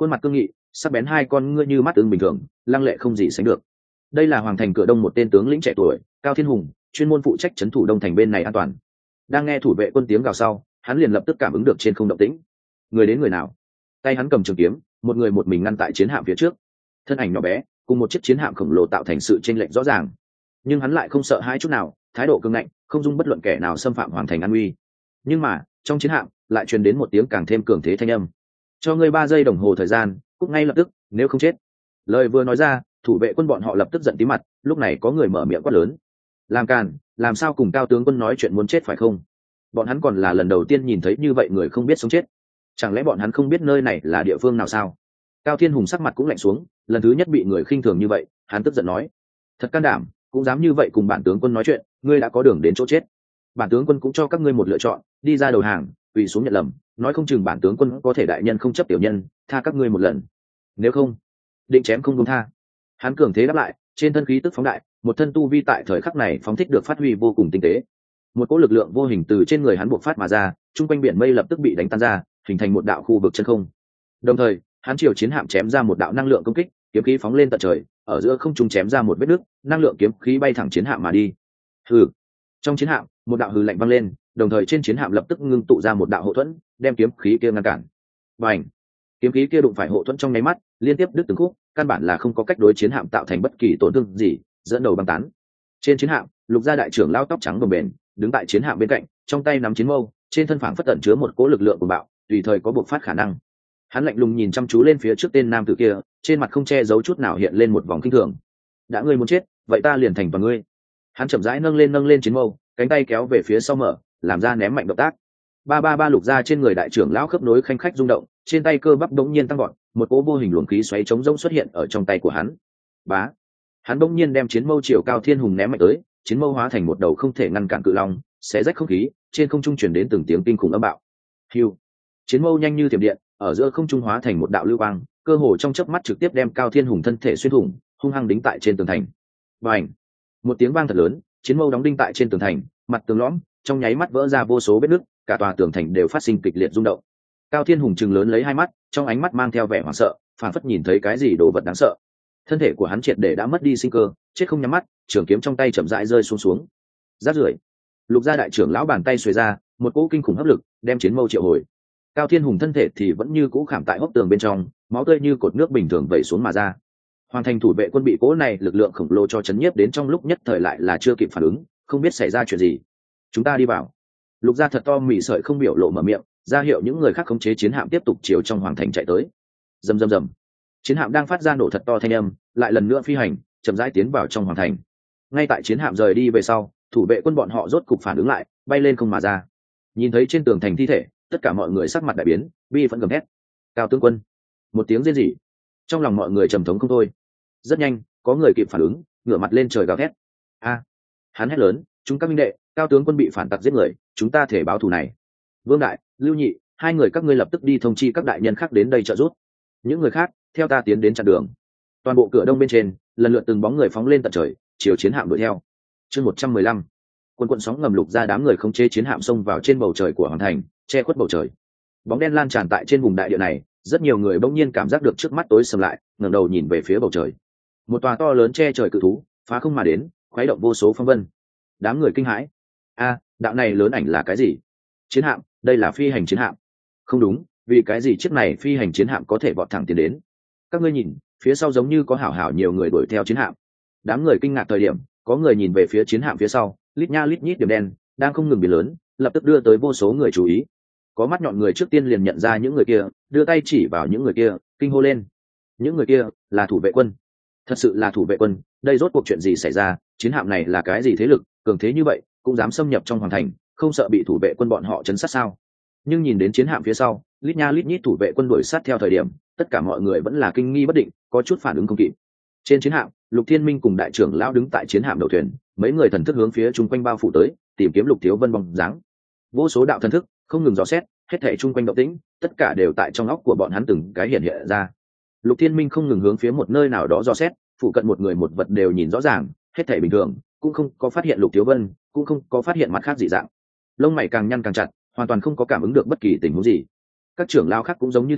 khuôn mặt cương nghị, sắc bén hai con ngươi như mắt tương bình thường, lăng lệ không gì sánh được. Đây là hoàng thành cửa đông một tên tướng lĩnh trẻ tuổi, Cao Thiên Hùng, chuyên môn phụ trách trấn thủ đông thành bên này an toàn. Đang nghe thủ vệ quân tiếng gào sau, hắn liền lập tức cảm ứng được trên không động tĩnh. Người đến người nào? Tay hắn cầm trường kiếm, một người một mình ngăn tại chiến hạm phía trước. Thân ảnh nhỏ bé, cùng một chiếc chiến hạm khổng lồ tạo thành sự chênh lệch rõ ràng. Nhưng hắn lại không sợ hãi chút nào, thái độ cứng ngạnh, không dung bất luận kẻ nào xâm phạm hoàng thành an uy. Nhưng mà, trong chiến hạm lại truyền đến một tiếng càng thêm cường thế thanh âm. Cho ngươi ba giây đồng hồ thời gian, cút ngay lập tức, nếu không chết. Lời vừa nói ra, thủ vệ quân bọn họ lập tức giận tí mặt, lúc này có người mở miệng quát lớn. Làm càn, làm sao cùng Cao tướng quân nói chuyện muốn chết phải không? Bọn hắn còn là lần đầu tiên nhìn thấy như vậy người không biết sống chết. Chẳng lẽ bọn hắn không biết nơi này là địa phương nào sao? Cao Thiên Hùng sắc mặt cũng lạnh xuống, lần thứ nhất bị người khinh thường như vậy, hắn tức giận nói: thật can đảm, cũng dám như vậy cùng bản tướng quân nói chuyện, ngươi đã có đường đến chỗ chết. Bản tướng quân cũng cho các ngươi một lựa chọn, đi ra đầu hàng, quỳ xuống nhận lầm, nói không chừng bản tướng quân có thể đại nhân không chấp tiểu nhân, tha các ngươi một lần. Nếu không, định chém không buông tha. Hắn cường thế đáp lại, trên thân khí tức phóng đại, một thân tu vi tại thời khắc này phóng thích được phát huy vô cùng tinh tế. Một cỗ lực lượng vô hình từ trên người hắn bộc phát mà ra, trung quanh biển mây lập tức bị đánh tan ra, hình thành một đạo khu vực chân không. Đồng thời, hắn chiều chiến hạm chém ra một đạo năng lượng công kích, kiếm khí phóng lên tận trời, ở giữa không trung chém ra một vết nứt, năng lượng kiếm khí bay thẳng chiến hạm mà đi. Hừ. Trong chiến hạm, một đạo hừ lạnh vang lên, đồng thời trên chiến hạm lập tức ngưng tụ ra một đạo hộ thuẫn, đem kiếm khí kia ngăn cản. Bành! Kiếm khí kia đụng phải hộ thuẫn trong nháy mắt, liên tiếp đứt từng khúc, căn bản là không có cách đối chiến hạm tạo thành bất kỳ tổn thương gì, dẫn đầu băng tán. Trên chiến hạm, Lục gia đại trưởng lao tóc trắng đồng bền, đứng tại chiến hạm bên cạnh, trong tay nắm chiến mâu, trên thân phảng phất tẩn chứa một cỗ lực lượng của bạo, tùy thời có bộc phát khả năng. Hắn lạnh lùng nhìn chăm chú lên phía trước tên nam tử kia, trên mặt không che giấu chút nào hiện lên một vòng kinh thường. Đã ngươi muốn chết, vậy ta liền thành toàn ngươi. Hắn chậm rãi nâng lên nâng lên chiến mâu, cánh tay kéo về phía sau mở, làm ra ném mạnh động tác. Ba ba ba Lục gia trên người đại trưởng lão khớp nối khanh khách rung động, trên tay cơ bắp đống nhiên tăng gọn, một cỗ vô hình luồng khí xoáy chống rỗng xuất hiện ở trong tay của hắn. Bá, hắn đống nhiên đem chiến mâu chiều Cao Thiên Hùng ném mạnh tới, chiến mâu hóa thành một đầu không thể ngăn cản cự long, xé rách không khí, trên không trung truyền đến từng tiếng kinh khủng âm bạo. Hưu, chiến mâu nhanh như thiểm điện, ở giữa không trung hóa thành một đạo lưu quang, cơ hồ trong chớp mắt trực tiếp đem Cao Thiên Hùng thân thể xuyên thủng, hung hăng đính tại trên tường thành. Bành! Một tiếng vang thật lớn, chiến mâu đóng đinh tại trên tường thành, mặt tường lõm, trong nháy mắt vỡ ra vô số vết nứt, cả tòa tường thành đều phát sinh kịch liệt rung động. Cao Thiên Hùng trừng lớn lấy hai mắt, trong ánh mắt mang theo vẻ hoảng sợ, phảng phất nhìn thấy cái gì đồ vật đáng sợ. Thân thể của hắn triệt để đã mất đi sinh cơ, chết không nhắm mắt, trường kiếm trong tay chậm rãi rơi xuống xuống. Rát rưởi. Lục gia đại trưởng lão bàn tay xuề ra, một cỗ kinh khủng hấp lực đem chiến mâu triệu hồi. Cao Thiên Hùng thân thể thì vẫn như cũ khảm tại hốc tường bên trong, máu tươi như cột nước bình thường vẩy xuống mà ra. Hoàn thành thủ vệ quân bị cỗ này lực lượng khổng lồ cho chấn nhiếp đến trong lúc nhất thời lại là chưa kịp phản ứng, không biết xảy ra chuyện gì. Chúng ta đi vào. Lục gia thật to mỉ sợi không biểu lộ mở miệng, ra hiệu những người khác khống chế chiến hạm tiếp tục chiều trong hoàng thành chạy tới. Rầm rầm rầm. Chiến hạm đang phát ra nổ thật to thanh âm, lại lần nữa phi hành, chậm rãi tiến vào trong hoàng thành. Ngay tại chiến hạm rời đi về sau, thủ vệ quân bọn họ rốt cục phản ứng lại, bay lên không mà ra. Nhìn thấy trên tường thành thi thể, tất cả mọi người sắc mặt đại biến, bi vẫn gầm thét. Cao tướng quân! Một tiếng rên rỉ, trong lòng mọi người trầm thống không thôi. Rất nhanh, có người kịp phản ứng, ngửa mặt lên trời gào thét. A! Hắn hét lớn, chúng các minh đệ, Cao tướng quân bị phản tặc giết người, chúng ta thể báo thù này. Vương đại, Lưu nhị, hai người các ngươi lập tức đi thông chi các đại nhân khác đến đây trợ giúp. Những người khác, theo ta tiến đến chặn đường. Toàn bộ cửa đông bên trên, lần lượt từng bóng người phóng lên tận trời, chiều chiến hạm đuổi theo. Chương một trăm mười lăm. Quân quận sóng ngầm lục ra đám người không chế chiến hạm xông vào trên bầu trời của hoàng thành, che khuất bầu trời. Bóng đen lan tràn tại trên vùng đại địa này, rất nhiều người bỗng nhiên cảm giác được trước mắt tối sầm lại, ngẩng đầu nhìn về phía bầu trời. Một tòa to lớn che trời cự thú, phá không mà đến, khuấy động vô số phong vân. Đám người kinh hãi. A, đạo này lớn ảnh là cái gì? Chiến hạm, đây là phi hành chiến hạm. Không đúng, vì cái gì chiếc này phi hành chiến hạm có thể vọt thẳng tiến đến? Các ngươi nhìn, phía sau giống như có hảo hảo nhiều người đuổi theo chiến hạm. Đám người kinh ngạc thời điểm, có người nhìn về phía chiến hạm phía sau, lít nha lít nhít điểm đen đang không ngừng biến lớn, lập tức đưa tới vô số người chú ý. Có mắt nhọn người trước tiên liền nhận ra những người kia, đưa tay chỉ vào những người kia, kinh hô lên. Những người kia là thủ vệ quân. Thật sự là thủ vệ quân, đây rốt cuộc chuyện gì xảy ra? Chiến hạm này là cái gì thế lực cường thế như vậy, cũng dám xâm nhập trong hoàng thành, không sợ bị thủ vệ quân bọn họ chấn sát sao? Nhưng nhìn đến chiến hạm phía sau, lít nha lít nhít thủ vệ quân đuổi sát theo thời điểm, tất cả mọi người vẫn là kinh nghi bất định, có chút phản ứng không kịp. Trên chiến hạm, Lục Thiên Minh cùng đại trưởng lão đứng tại chiến hạm đầu thuyền, mấy người thần thức hướng phía chung quanh bao phủ tới, tìm kiếm Lục Thiếu Vân bóng dáng. Vô số đạo thần thức không ngừng dò xét, hết thảy chung quanh động tĩnh, tất cả đều tại trong óc của bọn hắn từng cái hiện hiện ra. Lục Thiên Minh không ngừng hướng phía một nơi nào đó dò xét, phụ cận một người một vật đều nhìn rõ ràng, hết thảy bình thường, cũng không có phát hiện Lục Thiếu Vân, cũng không có phát hiện mặt khác dị dạng. Lông mày càng nhăn càng chặt, hoàn toàn không có cảm ứng được bất kỳ tình huống gì. Các trưởng lão khác cũng giống như thế,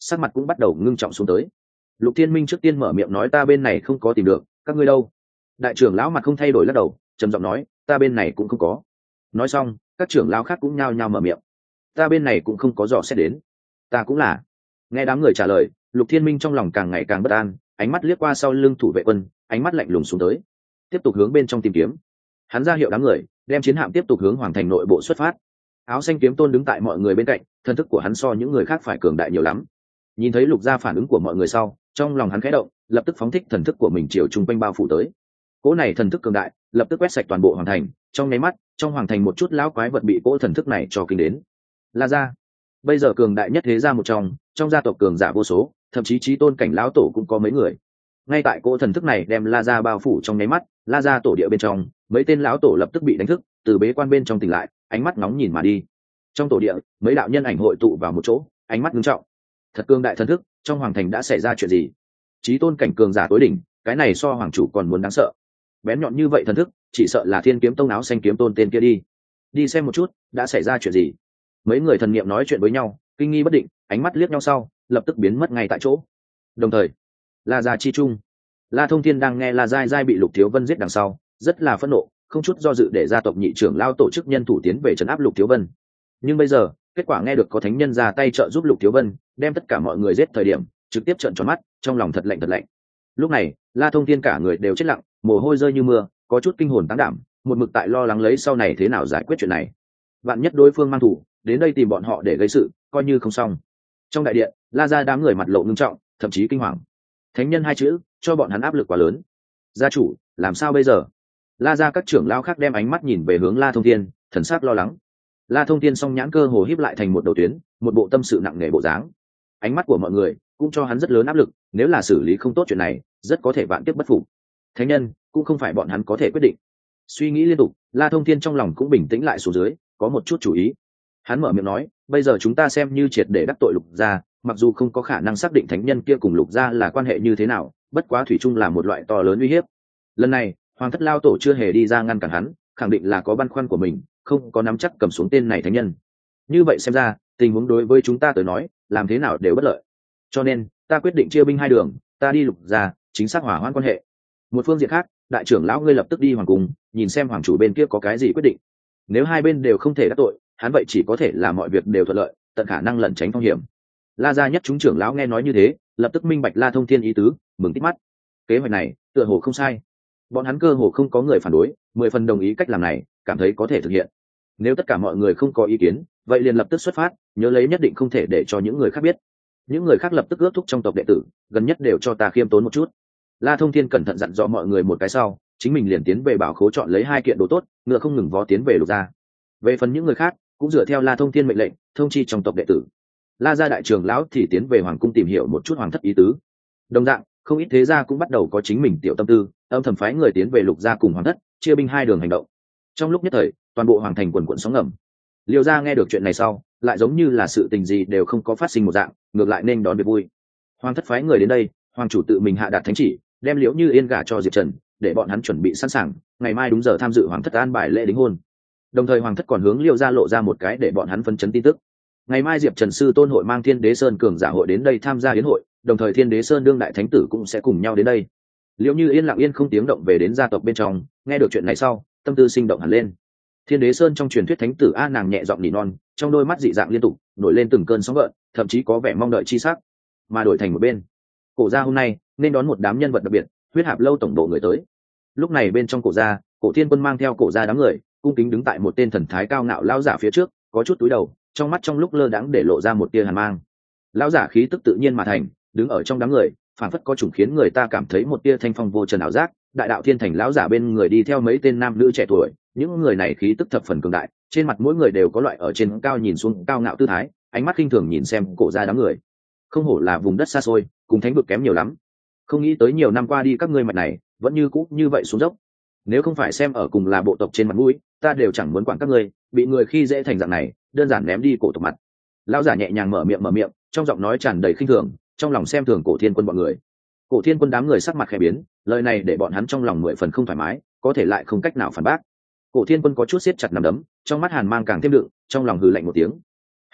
sắc mặt cũng bắt đầu ngưng trọng xuống tới. Lục Thiên Minh trước tiên mở miệng nói ta bên này không có tìm được, các ngươi đâu? Đại trưởng lão mặt không thay đổi lắc đầu, trầm giọng nói ta bên này cũng không có. Nói xong các trưởng lão khác cũng nhao nhao mở miệng, ta bên này cũng không có dò xét đến. Ta cũng là. Nghe đám người trả lời, Lục Thiên Minh trong lòng càng ngày càng bất an, ánh mắt liếc qua sau lưng thủ vệ quân, ánh mắt lạnh lùng xuống tới, tiếp tục hướng bên trong tìm kiếm. Hắn ra hiệu đám người đem chiến hạm tiếp tục hướng hoàng thành nội bộ xuất phát. Áo xanh kiếm tôn đứng tại mọi người bên cạnh, thần thức của hắn so những người khác phải cường đại nhiều lắm. Nhìn thấy Lục gia phản ứng của mọi người sau, trong lòng hắn khẽ động, lập tức phóng thích thần thức của mình chiều trung quanh bao phủ tới. Cỗ này thần thức cường đại, lập tức quét sạch toàn bộ hoàng thành, trong nháy mắt, trong hoàng thành một chút lão quái vật bị cỗ thần thức này cho kinh đến. La gia, bây giờ cường đại nhất thế gia một trong, trong gia tộc cường giả vô số, thậm chí chí tôn cảnh lão tổ cũng có mấy người. Ngay tại cỗ thần thức này đem La gia bao phủ trong nháy mắt, La gia tổ địa bên trong, mấy tên lão tổ lập tức bị đánh thức, từ bế quan bên trong tỉnh lại, ánh mắt nóng nhìn mà đi. Trong tổ địa, mấy đạo nhân ảnh hội tụ vào một chỗ, ánh mắt nghiêm trọng. Thật cường đại thần thức, trong hoàng thành đã xảy ra chuyện gì? Chí tôn cảnh cường giả tối đỉnh, cái này so hoàng chủ còn muốn đáng sợ. Bén nhọn như vậy thần thức, chỉ sợ là Thiên Kiếm Tông áo xanh kiếm tôn tên kia đi. Đi xem một chút, đã xảy ra chuyện gì? Mấy người thần niệm nói chuyện với nhau, kinh nghi bất định, ánh mắt liếc nhau sau, lập tức biến mất ngay tại chỗ. Đồng thời, La gia chi trung, La Thông Thiên đang nghe La Giai Giai bị Lục Thiếu Vân giết đằng sau, rất là phẫn nộ, không chút do dự để gia tộc nhị trưởng lao tổ chức nhân thủ tiến về trấn áp Lục Thiếu Vân. Nhưng bây giờ, kết quả nghe được có thánh nhân ra tay trợ giúp Lục Thiếu Vân, đem tất cả mọi người giết thời điểm, trực tiếp trợn tròn mắt, trong lòng thật lạnh thật lạnh. Lúc này, La Thông Thiên cả người đều chết lặng, mồ hôi rơi như mưa, có chút kinh hồn táng đảm, một mực tại lo lắng lấy sau này thế nào giải quyết chuyện này. Vạn nhất đối phương mang thủ, đến đây tìm bọn họ để gây sự, coi như không xong. Trong đại điện, La gia đám người mặt lộ ngưng trọng, thậm chí kinh hoàng. Thánh nhân hai chữ, cho bọn hắn áp lực quá lớn. Gia chủ, làm sao bây giờ? La gia các trưởng lão khác đem ánh mắt nhìn về hướng La Thông Thiên, thần sắc lo lắng. La Thông Thiên song nhãn cơ hồ híp lại thành một đầu tuyến, một bộ tâm sự nặng nề bộ dáng. Ánh mắt của mọi người cũng cho hắn rất lớn áp lực, nếu là xử lý không tốt chuyện này, rất có thể vạn kiếp bất phục. Thánh nhân cũng không phải bọn hắn có thể quyết định. Suy nghĩ liên tục, La Thông Thiên trong lòng cũng bình tĩnh lại xuống dưới, có một chút chủ ý. Hắn mở miệng nói, bây giờ chúng ta xem như triệt để đắc tội Lục gia, mặc dù không có khả năng xác định thánh nhân kia cùng Lục gia là quan hệ như thế nào, bất quá thủy chung là một loại to lớn uy hiếp. Lần này, Hoàng thất lao tổ chưa hề đi ra ngăn cản hắn, khẳng định là có băn khoăn của mình, không có nắm chắc cầm xuống tên này thánh nhân. Như vậy xem ra, tình huống đối với chúng ta tới nói, làm thế nào đều bất lợi. Cho nên, ta quyết định chia binh hai đường, ta đi Lục gia, chính xác hòa hoãn quan hệ. Một phương diện khác, đại trưởng lão ngươi lập tức đi hoàng cung, nhìn xem hoàng chủ bên kia có cái gì quyết định. Nếu hai bên đều không thể đắc tội, hắn vậy chỉ có thể là mọi việc đều thuận lợi, tận khả năng lẩn tránh phong hiểm. La gia nhất chúng trưởng lão nghe nói như thế, lập tức minh bạch La Thông Thiên ý tứ, mừng tít mắt. Kế hoạch này, tựa hồ không sai. Bọn hắn cơ hồ không có người phản đối, mười phần đồng ý cách làm này, cảm thấy có thể thực hiện. Nếu tất cả mọi người không có ý kiến, vậy liền lập tức xuất phát, nhớ lấy nhất định không thể để cho những người khác biết. Những người khác lập tức ước thúc trong tộc đệ tử, gần nhất đều cho ta khiêm tốn một chút. La Thông Thiên cẩn thận dặn dò mọi người một cái sau, chính mình liền tiến về bảo khố chọn lấy hai kiện đồ tốt, ngựa không ngừng vó tiến về Lục gia. Về phần những người khác, cũng dựa theo La Thông Thiên mệnh lệnh, thông chi trong tộc đệ tử. La gia đại trưởng lão thì tiến về hoàng cung tìm hiểu một chút hoàng thất ý tứ. Đồng dạng, không ít thế gia cũng bắt đầu có chính mình tiểu tâm tư, âm thầm phái người tiến về Lục gia cùng hoàng thất, chia binh hai đường hành động. Trong lúc nhất thời, toàn bộ hoàng thành quần quần sóng ngầm. Liêu gia nghe được chuyện này sau, lại giống như là sự tình gì đều không có phát sinh một dạng, ngược lại nên đón việc vui. Hoàng thất phái người đến đây, hoàng chủ tự mình hạ đạt thánh chỉ, đem Liễu Như Yên gả cho Diệp Trần, để bọn hắn chuẩn bị sẵn sàng, ngày mai đúng giờ tham dự hoàng thất an bài lễ đính hôn. Đồng thời hoàng thất còn hướng Liêu gia lộ ra một cái để bọn hắn phân chấn tin tức. Ngày mai Diệp Trần sư tôn hội mang Thiên Đế Sơn cường giả hội đến đây tham gia yến hội, đồng thời Thiên Đế Sơn đương đại thánh tử cũng sẽ cùng nhau đến đây. Liễu Như Yên lặng yên không tiếng động về đến gia tộc bên trong, nghe được chuyện này sau, tâm tư sinh động hẳn lên. Thiên Đế Sơn trong truyền thuyết thánh tử a, nàng nhẹ giọng nỉ non, trong đôi mắt dị dạng liên tục nổi lên từng cơn sóng gợn, thậm chí có vẻ mong đợi chi sắc. Mà đổi thành một bên, Cổ gia hôm nay nên đón một đám nhân vật đặc biệt, Huyết Hạp lâu tổng bộ người tới. Lúc này bên trong Cổ gia, Cổ Thiên Quân mang theo Cổ gia đám người, cung kính đứng tại một tên thần thái cao ngạo lão giả phía trước, có chút túi đầu, trong mắt trong lúc lơ đãng để lộ ra một tia hàn mang. Lão giả khí tức tự nhiên mà thành, đứng ở trong đám người, phản phất có chủng khiến người ta cảm thấy một tia thanh phong vô trần ảo giác. Đại đạo thiên thành lão giả bên người đi theo mấy tên nam nữ trẻ tuổi, những người này khí tức thập phần cường đại, trên mặt mỗi người đều có loại ở trên cao nhìn xuống cao ngạo tư thái, ánh mắt khinh thường nhìn xem Cổ gia đám người. Không hổ là vùng đất xa xôi, cùng thánh vực kém nhiều lắm. Không nghĩ tới nhiều năm qua đi các ngươi mạch này vẫn như cũ như vậy xuống dốc. Nếu không phải xem ở cùng là bộ tộc trên mặt mũi, ta đều chẳng muốn quản các ngươi, bị người khi dễ thành dạng này, đơn giản ném đi cổ tộc mặt. Lão giả nhẹ nhàng mở miệng mở miệng, trong giọng nói tràn đầy khinh thường, trong lòng xem thường Cổ Thiên Quân bọn người. Cổ Thiên Quân đám người sắc mặt khẽ biến, lời này để bọn hắn trong lòng mười phần không thoải mái, có thể lại không cách nào phản bác. Cổ Thiên Quân có chút siết chặt nắm đấm, trong mắt hàn mang càng thêm đựng, trong lòng hừ lạnh một tiếng. Hừ,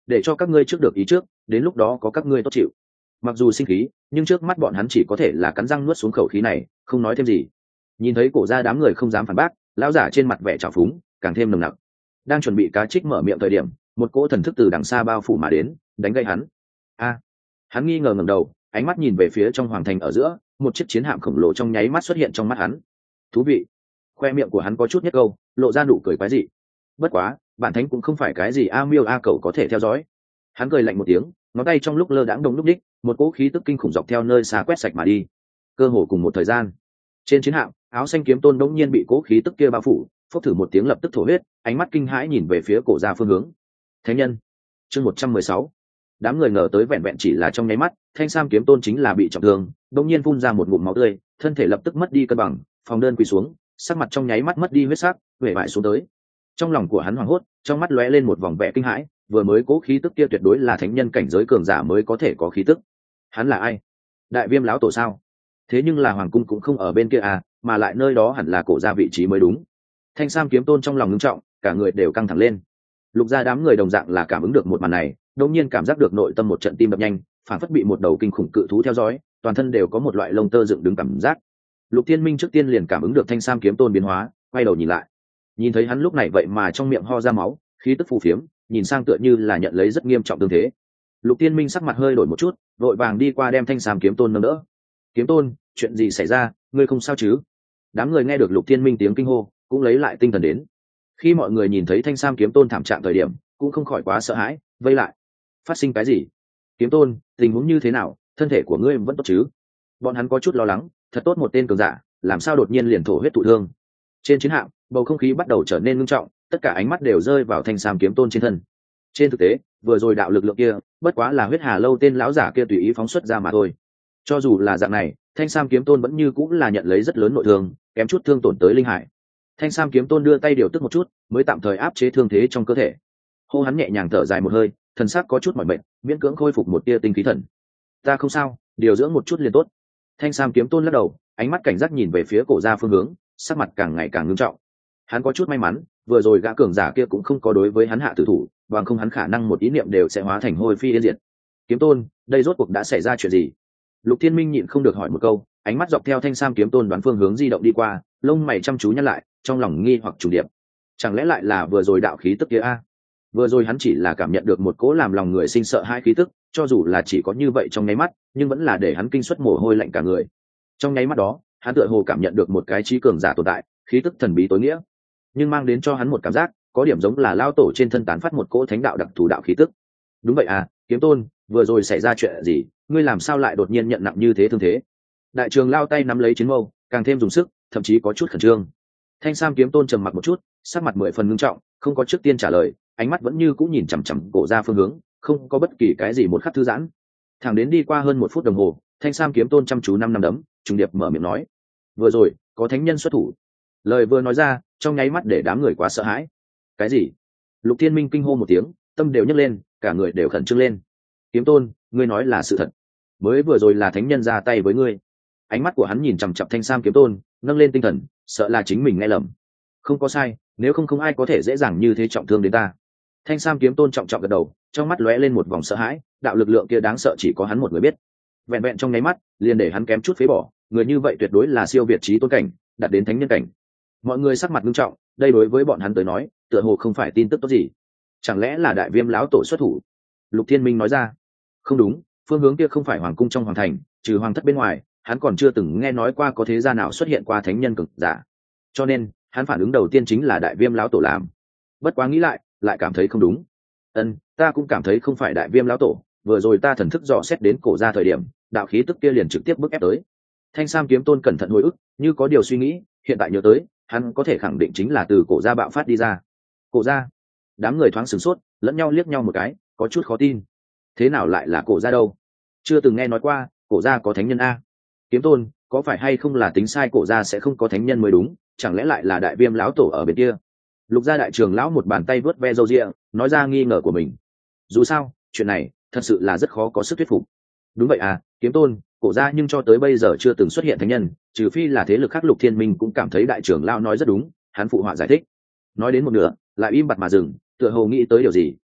để cho các ngươi trước được ý trước, đến lúc đó có các ngươi tốt chịu. Mặc dù sinh khí, nhưng trước mắt bọn hắn chỉ có thể là cắn răng nuốt xuống khẩu khí này, không nói thêm gì. Nhìn thấy cổ gia đám người không dám phản bác, lão giả trên mặt vẻ trào phúng càng thêm nồng nặc. Đang chuẩn bị cá trích mở miệng thời điểm, một cỗ thần thức từ đằng xa bao phủ mà đến, đánh gây hắn. A! Hắn nghi ngờ ngẩng đầu, ánh mắt nhìn về phía trong hoàng thành ở giữa, một chiếc chiến hạm khổng lồ trong nháy mắt xuất hiện trong mắt hắn. Thú vị. Khoe miệng của hắn có chút nhất câu, lộ ra nụ cười quái dị. Bất quá, bản thánh cũng không phải cái gì a miêu a cẩu có thể theo dõi. Hắn cười lạnh một tiếng, ngón tay trong lúc lơ đãng đông lúc đích, một cỗ khí tức kinh khủng dọc theo nơi xa quét sạch mà đi. Cơ hồ cùng một thời gian, trên chiến hạm, áo xanh kiếm tôn đống nhiên bị cỗ khí tức kia bao phủ, phốc thử một tiếng lập tức thổ huyết, ánh mắt kinh hãi nhìn về phía cổ gia phương hướng. Thánh nhân. Chương một trăm mười sáu. Đám người ngờ tới vẹn vẹn chỉ là trong nháy mắt, thanh sam kiếm tôn chính là bị trọng thương, đống nhiên phun ra một ngụm máu tươi, thân thể lập tức mất đi cân bằng, phòng đơn quỳ xuống, sắc mặt trong nháy mắt mất đi huyết sắc, huệ vải xuống tới. Trong lòng của hắn hoảng hốt, trong mắt lóe lên một vòng vẻ kinh hãi, vừa mới cố khí tức kia tuyệt đối là thánh nhân cảnh giới cường giả mới có thể có khí tức. Hắn là ai? Đại Viêm lão tổ sao? Thế nhưng là hoàng cung cũng không ở bên kia à, mà lại nơi đó hẳn là cổ gia vị trí mới đúng. Thanh sam kiếm tôn trong lòng ngưng trọng, cả người đều căng thẳng lên. Lục gia đám người đồng dạng là cảm ứng được một màn này, đột nhiên cảm giác được nội tâm một trận tim đập nhanh, phản phất bị một đầu kinh khủng cự thú theo dõi, toàn thân đều có một loại lông tơ dựng đứng cảm giác. Lục Thiên Minh trước tiên liền cảm ứng được thanh sam kiếm tôn biến hóa, quay đầu nhìn lại, nhìn thấy hắn lúc này vậy mà trong miệng ho ra máu, khí tức phù phiếm, nhìn sang tựa như là nhận lấy rất nghiêm trọng tương thế. Lục Thiên Minh sắc mặt hơi đổi một chút, vội vàng đi qua đem thanh sam kiếm tôn nâng đỡ. Kiếm tôn, chuyện gì xảy ra, ngươi không sao chứ? Đám người nghe được Lục Thiên Minh tiếng kinh hô, cũng lấy lại tinh thần đến. Khi mọi người nhìn thấy thanh sam kiếm tôn thảm trạng thời điểm, cũng không khỏi quá sợ hãi, vây lại. Phát sinh cái gì? Kiếm tôn, tình huống như thế nào, thân thể của ngươi vẫn tốt chứ? Bọn hắn có chút lo lắng, thật tốt một tên cường giả, làm sao đột nhiên liền thổ huyết thụ thương? Trên chiến hạm, bầu không khí bắt đầu trở nên ngưng trọng, tất cả ánh mắt đều rơi vào thanh sam kiếm tôn trên thân. Trên thực tế, vừa rồi đạo lực lượng kia, bất quá là huyết hà lâu tên lão giả kia tùy ý phóng xuất ra mà thôi. Cho dù là dạng này, thanh sam kiếm tôn vẫn như cũng là nhận lấy rất lớn nội thương, kém chút thương tổn tới linh hải. Thanh sam kiếm tôn đưa tay điều tức một chút, mới tạm thời áp chế thương thế trong cơ thể. Hô hắn nhẹ nhàng thở dài một hơi, thần sắc có chút mỏi mệt, miễn cưỡng khôi phục một tia tinh khí thần. Ta không sao, điều dưỡng một chút liền tốt. Thanh sam kiếm tôn lắc đầu, ánh mắt cảnh giác nhìn về phía cổ gia phương hướng, sắc mặt càng ngày càng ngưng trọng. Hắn có chút may mắn, vừa rồi gã cường giả kia cũng không có đối với hắn hạ tử thủ, bằng không hắn khả năng một ý niệm đều sẽ hóa thành hôi phi yên diệt. Kiếm tôn, đây rốt cuộc đã xảy ra chuyện gì? Lục Thiên Minh nhịn không được hỏi một câu, ánh mắt dọc theo thanh sam kiếm tôn đoán phương hướng di động đi qua, lông mày chăm chú nhăn lại, trong lòng nghi hoặc trùng điệp. Chẳng lẽ lại là vừa rồi đạo khí tức kia a? Vừa rồi hắn chỉ là cảm nhận được một cỗ làm lòng người sinh sợ hai khí tức, cho dù là chỉ có như vậy trong nháy mắt, nhưng vẫn là để hắn kinh suất mồ hôi lạnh cả người. Trong nháy mắt đó, hắn tựa hồ cảm nhận được một cái trí cường giả tồn tại, khí tức thần bí tối nghĩa, nhưng mang đến cho hắn một cảm giác có điểm giống là lao tổ trên thân tán phát một cỗ thánh đạo đặc thù đạo khí tức. Đúng vậy à, kiếm tôn, vừa rồi xảy ra chuyện gì, ngươi làm sao lại đột nhiên nhận nặng như thế thương thế? Đại trường lao tay nắm lấy chiến mâu, càng thêm dùng sức, thậm chí có chút khẩn trương. Thanh sam kiếm tôn trầm mặc một chút, sắc mặt mười phần ngưng trọng, không có trước tiên trả lời, ánh mắt vẫn như cũng nhìn chằm chằm cổ ra phương hướng, không có bất kỳ cái gì một khắc thư giãn. Thẳng đến đi qua hơn một phút đồng hồ, thanh sam kiếm tôn chăm chú năm năm đấm, trùng điệp mở miệng nói: vừa rồi có thánh nhân xuất thủ. Lời vừa nói ra, trong nháy mắt để đám người quá sợ hãi. Cái gì? Lục Thiên Minh kinh hô một tiếng, tâm đều nhấc lên, cả người đều khẩn trương lên. Kiếm tôn, ngươi nói là sự thật? Mới vừa rồi là thánh nhân ra tay với ngươi? Ánh mắt của hắn nhìn chằm chằm thanh sam kiếm tôn, nâng lên tinh thần, sợ là chính mình nghe lầm. Không có sai, nếu không không ai có thể dễ dàng như thế trọng thương đến ta. Thanh sam kiếm tôn trọng trọng gật đầu, trong mắt lóe lên một vòng sợ hãi, đạo lực lượng kia đáng sợ chỉ có hắn một người biết. Vẹn vẹn trong nháy mắt, liền để hắn kém chút phế bỏ, người như vậy tuyệt đối là siêu việt trí tôn cảnh, đạt đến thánh nhân cảnh. Mọi người sắc mặt nghiêm trọng, đây đối với bọn hắn tới nói, tựa hồ không phải tin tức tốt gì. Chẳng lẽ là Đại Viêm lão tổ xuất thủ? Lục Thiên Minh nói ra. Không đúng, phương hướng kia không phải hoàng cung trong hoàng thành, trừ hoàng thất bên ngoài, hắn còn chưa từng nghe nói qua có thế gia nào xuất hiện qua thánh nhân cực giả. Cho nên, hắn phản ứng đầu tiên chính là Đại Viêm lão tổ làm. Bất quá nghĩ lại, lại cảm thấy không đúng. Ân, ta cũng cảm thấy không phải Đại Viêm lão tổ, vừa rồi ta thần thức dò xét đến cổ ra thời điểm, đạo khí tức kia liền trực tiếp bức ép tới. Thanh sam kiếm tôn cẩn thận hồi ức, như có điều suy nghĩ, hiện tại nhớ tới, hắn có thể khẳng định chính là từ cổ gia bạo phát đi ra. Cổ gia? Đám người thoáng sửng sốt, lẫn nhau liếc nhau một cái, có chút khó tin. Thế nào lại là cổ gia đâu? Chưa từng nghe nói qua, cổ gia có thánh nhân a. Kiếm tôn, có phải hay không là tính sai cổ gia sẽ không có thánh nhân mới đúng, chẳng lẽ lại là Đại Viêm lão tổ ở bên kia? Lục gia đại trường lão một bàn tay vớt ve râu ria, nói ra nghi ngờ của mình. Dù sao, chuyện này thật sự là rất khó có sức thuyết phục. Đúng vậy à, kiếm tôn, cổ gia nhưng cho tới bây giờ chưa từng xuất hiện thánh nhân, trừ phi là thế lực khác. Lục Thiên Minh cũng cảm thấy đại trưởng lão nói rất đúng, hắn phụ họa giải thích. Nói đến một nửa, lại im bặt mà dừng, tựa hồ nghĩ tới điều gì,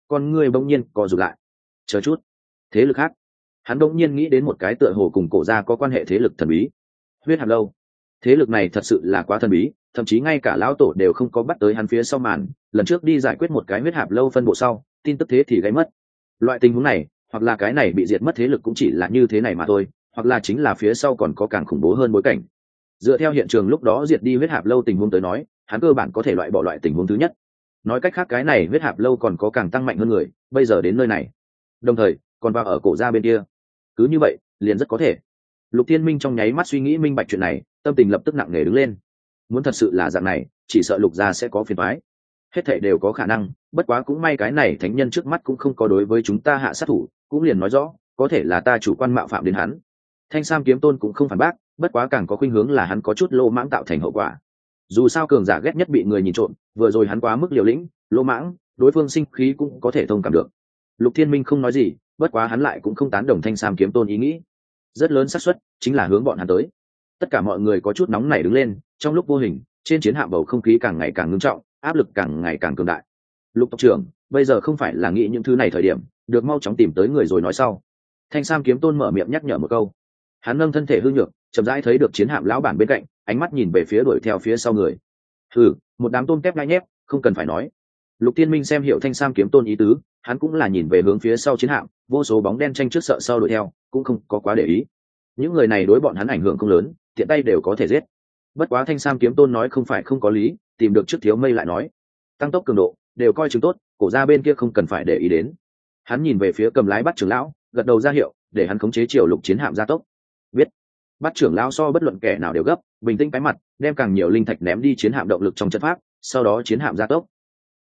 con ngươi bỗng nhiên co rụt lại. Chờ chút, thế lực khác. Hắn bỗng nhiên nghĩ đến một cái tựa hồ cùng cổ gia có quan hệ thế lực thần bí. Huyết Hạp Lâu. Thế lực này thật sự là quá thần bí, thậm chí ngay cả lão tổ đều không có bắt tới hắn phía sau màn. Lần trước đi giải quyết một cái Huyết Hạp Lâu phân bộ sau, tin tức thế thì gây mất. Loại tình huống này, hoặc là cái này bị diệt mất thế lực cũng chỉ là như thế này mà thôi, hoặc là chính là phía sau còn có càng khủng bố hơn bối cảnh. Dựa theo hiện trường lúc đó diệt đi Huyết Hạp Lâu tình huống tới nói, hắn cơ bản có thể loại bỏ loại tình huống thứ nhất. Nói cách khác cái này Huyết Hạp Lâu còn có càng tăng mạnh hơn người, bây giờ đến nơi này. Đồng thời, còn vào ở cổ gia bên kia. Cứ như vậy, liền rất có thể. Lục Thiên Minh trong nháy mắt suy nghĩ minh bạch chuyện này, tâm tình lập tức nặng nề đứng lên. Muốn thật sự là dạng này, chỉ sợ Lục gia sẽ có phiền toái. Hết thảy đều có khả năng, bất quá cũng may cái này thánh nhân trước mắt cũng không có đối với chúng ta hạ sát thủ, cũng liền nói rõ, có thể là ta chủ quan mạo phạm đến hắn. Thanh Sam kiếm tôn cũng không phản bác, bất quá càng có khuynh hướng là hắn có chút lô mãng tạo thành hậu quả. Dù sao cường giả ghét nhất bị người nhìn trộm, vừa rồi hắn quá mức liều lĩnh, lô mãng, đối phương sinh khí cũng có thể thông cảm được. Lục Thiên Minh không nói gì, bất quá hắn lại cũng không tán đồng Thanh Sam kiếm tôn ý nghĩ. Rất lớn xác suất chính là hướng bọn hắn tới. Tất cả mọi người có chút nóng nảy đứng lên, trong lúc vô hình, trên chiến hạm bầu không khí càng ngày càng ngưng trọng, áp lực càng ngày càng cường đại. Lục tộc trưởng, bây giờ không phải là nghĩ những thứ này thời điểm, được mau chóng tìm tới người rồi nói sau. Thanh Sam kiếm tôn mở miệng nhắc nhở một câu. Hắn nâng thân thể hư nhược, chậm rãi thấy được chiến hạm lão bản bên cạnh, ánh mắt nhìn về phía đuổi theo phía sau người. Hừ, một đám tôm tép ngai nhép, không cần phải nói. Lục Tiên Minh xem hiểu Thanh Sam kiếm tôn ý tứ, hắn cũng là nhìn về hướng phía sau chiến hạm, vô số bóng đen tranh trước sợ sau đuổi theo, cũng không có quá để ý. Những người này đối bọn hắn ảnh hưởng không lớn, tiện tay đều có thể giết. Bất quá Thanh Sam kiếm tôn nói không phải không có lý, tìm được trước thiếu mây lại nói, tăng tốc cường độ, đều coi chừng tốt, cổ ra bên kia không cần phải để ý đến. Hắn nhìn về phía cầm lái bắt trưởng lão, gật đầu ra hiệu, để hắn khống chế chiều lục chiến hạm gia tốc. Biết. Bắt trưởng lão so bất luận kẻ nào đều gấp, bình tĩnh cái mặt, đem càng nhiều linh thạch ném đi chiến hạm động lực trong trận pháp, sau đó chiến hạm gia tốc.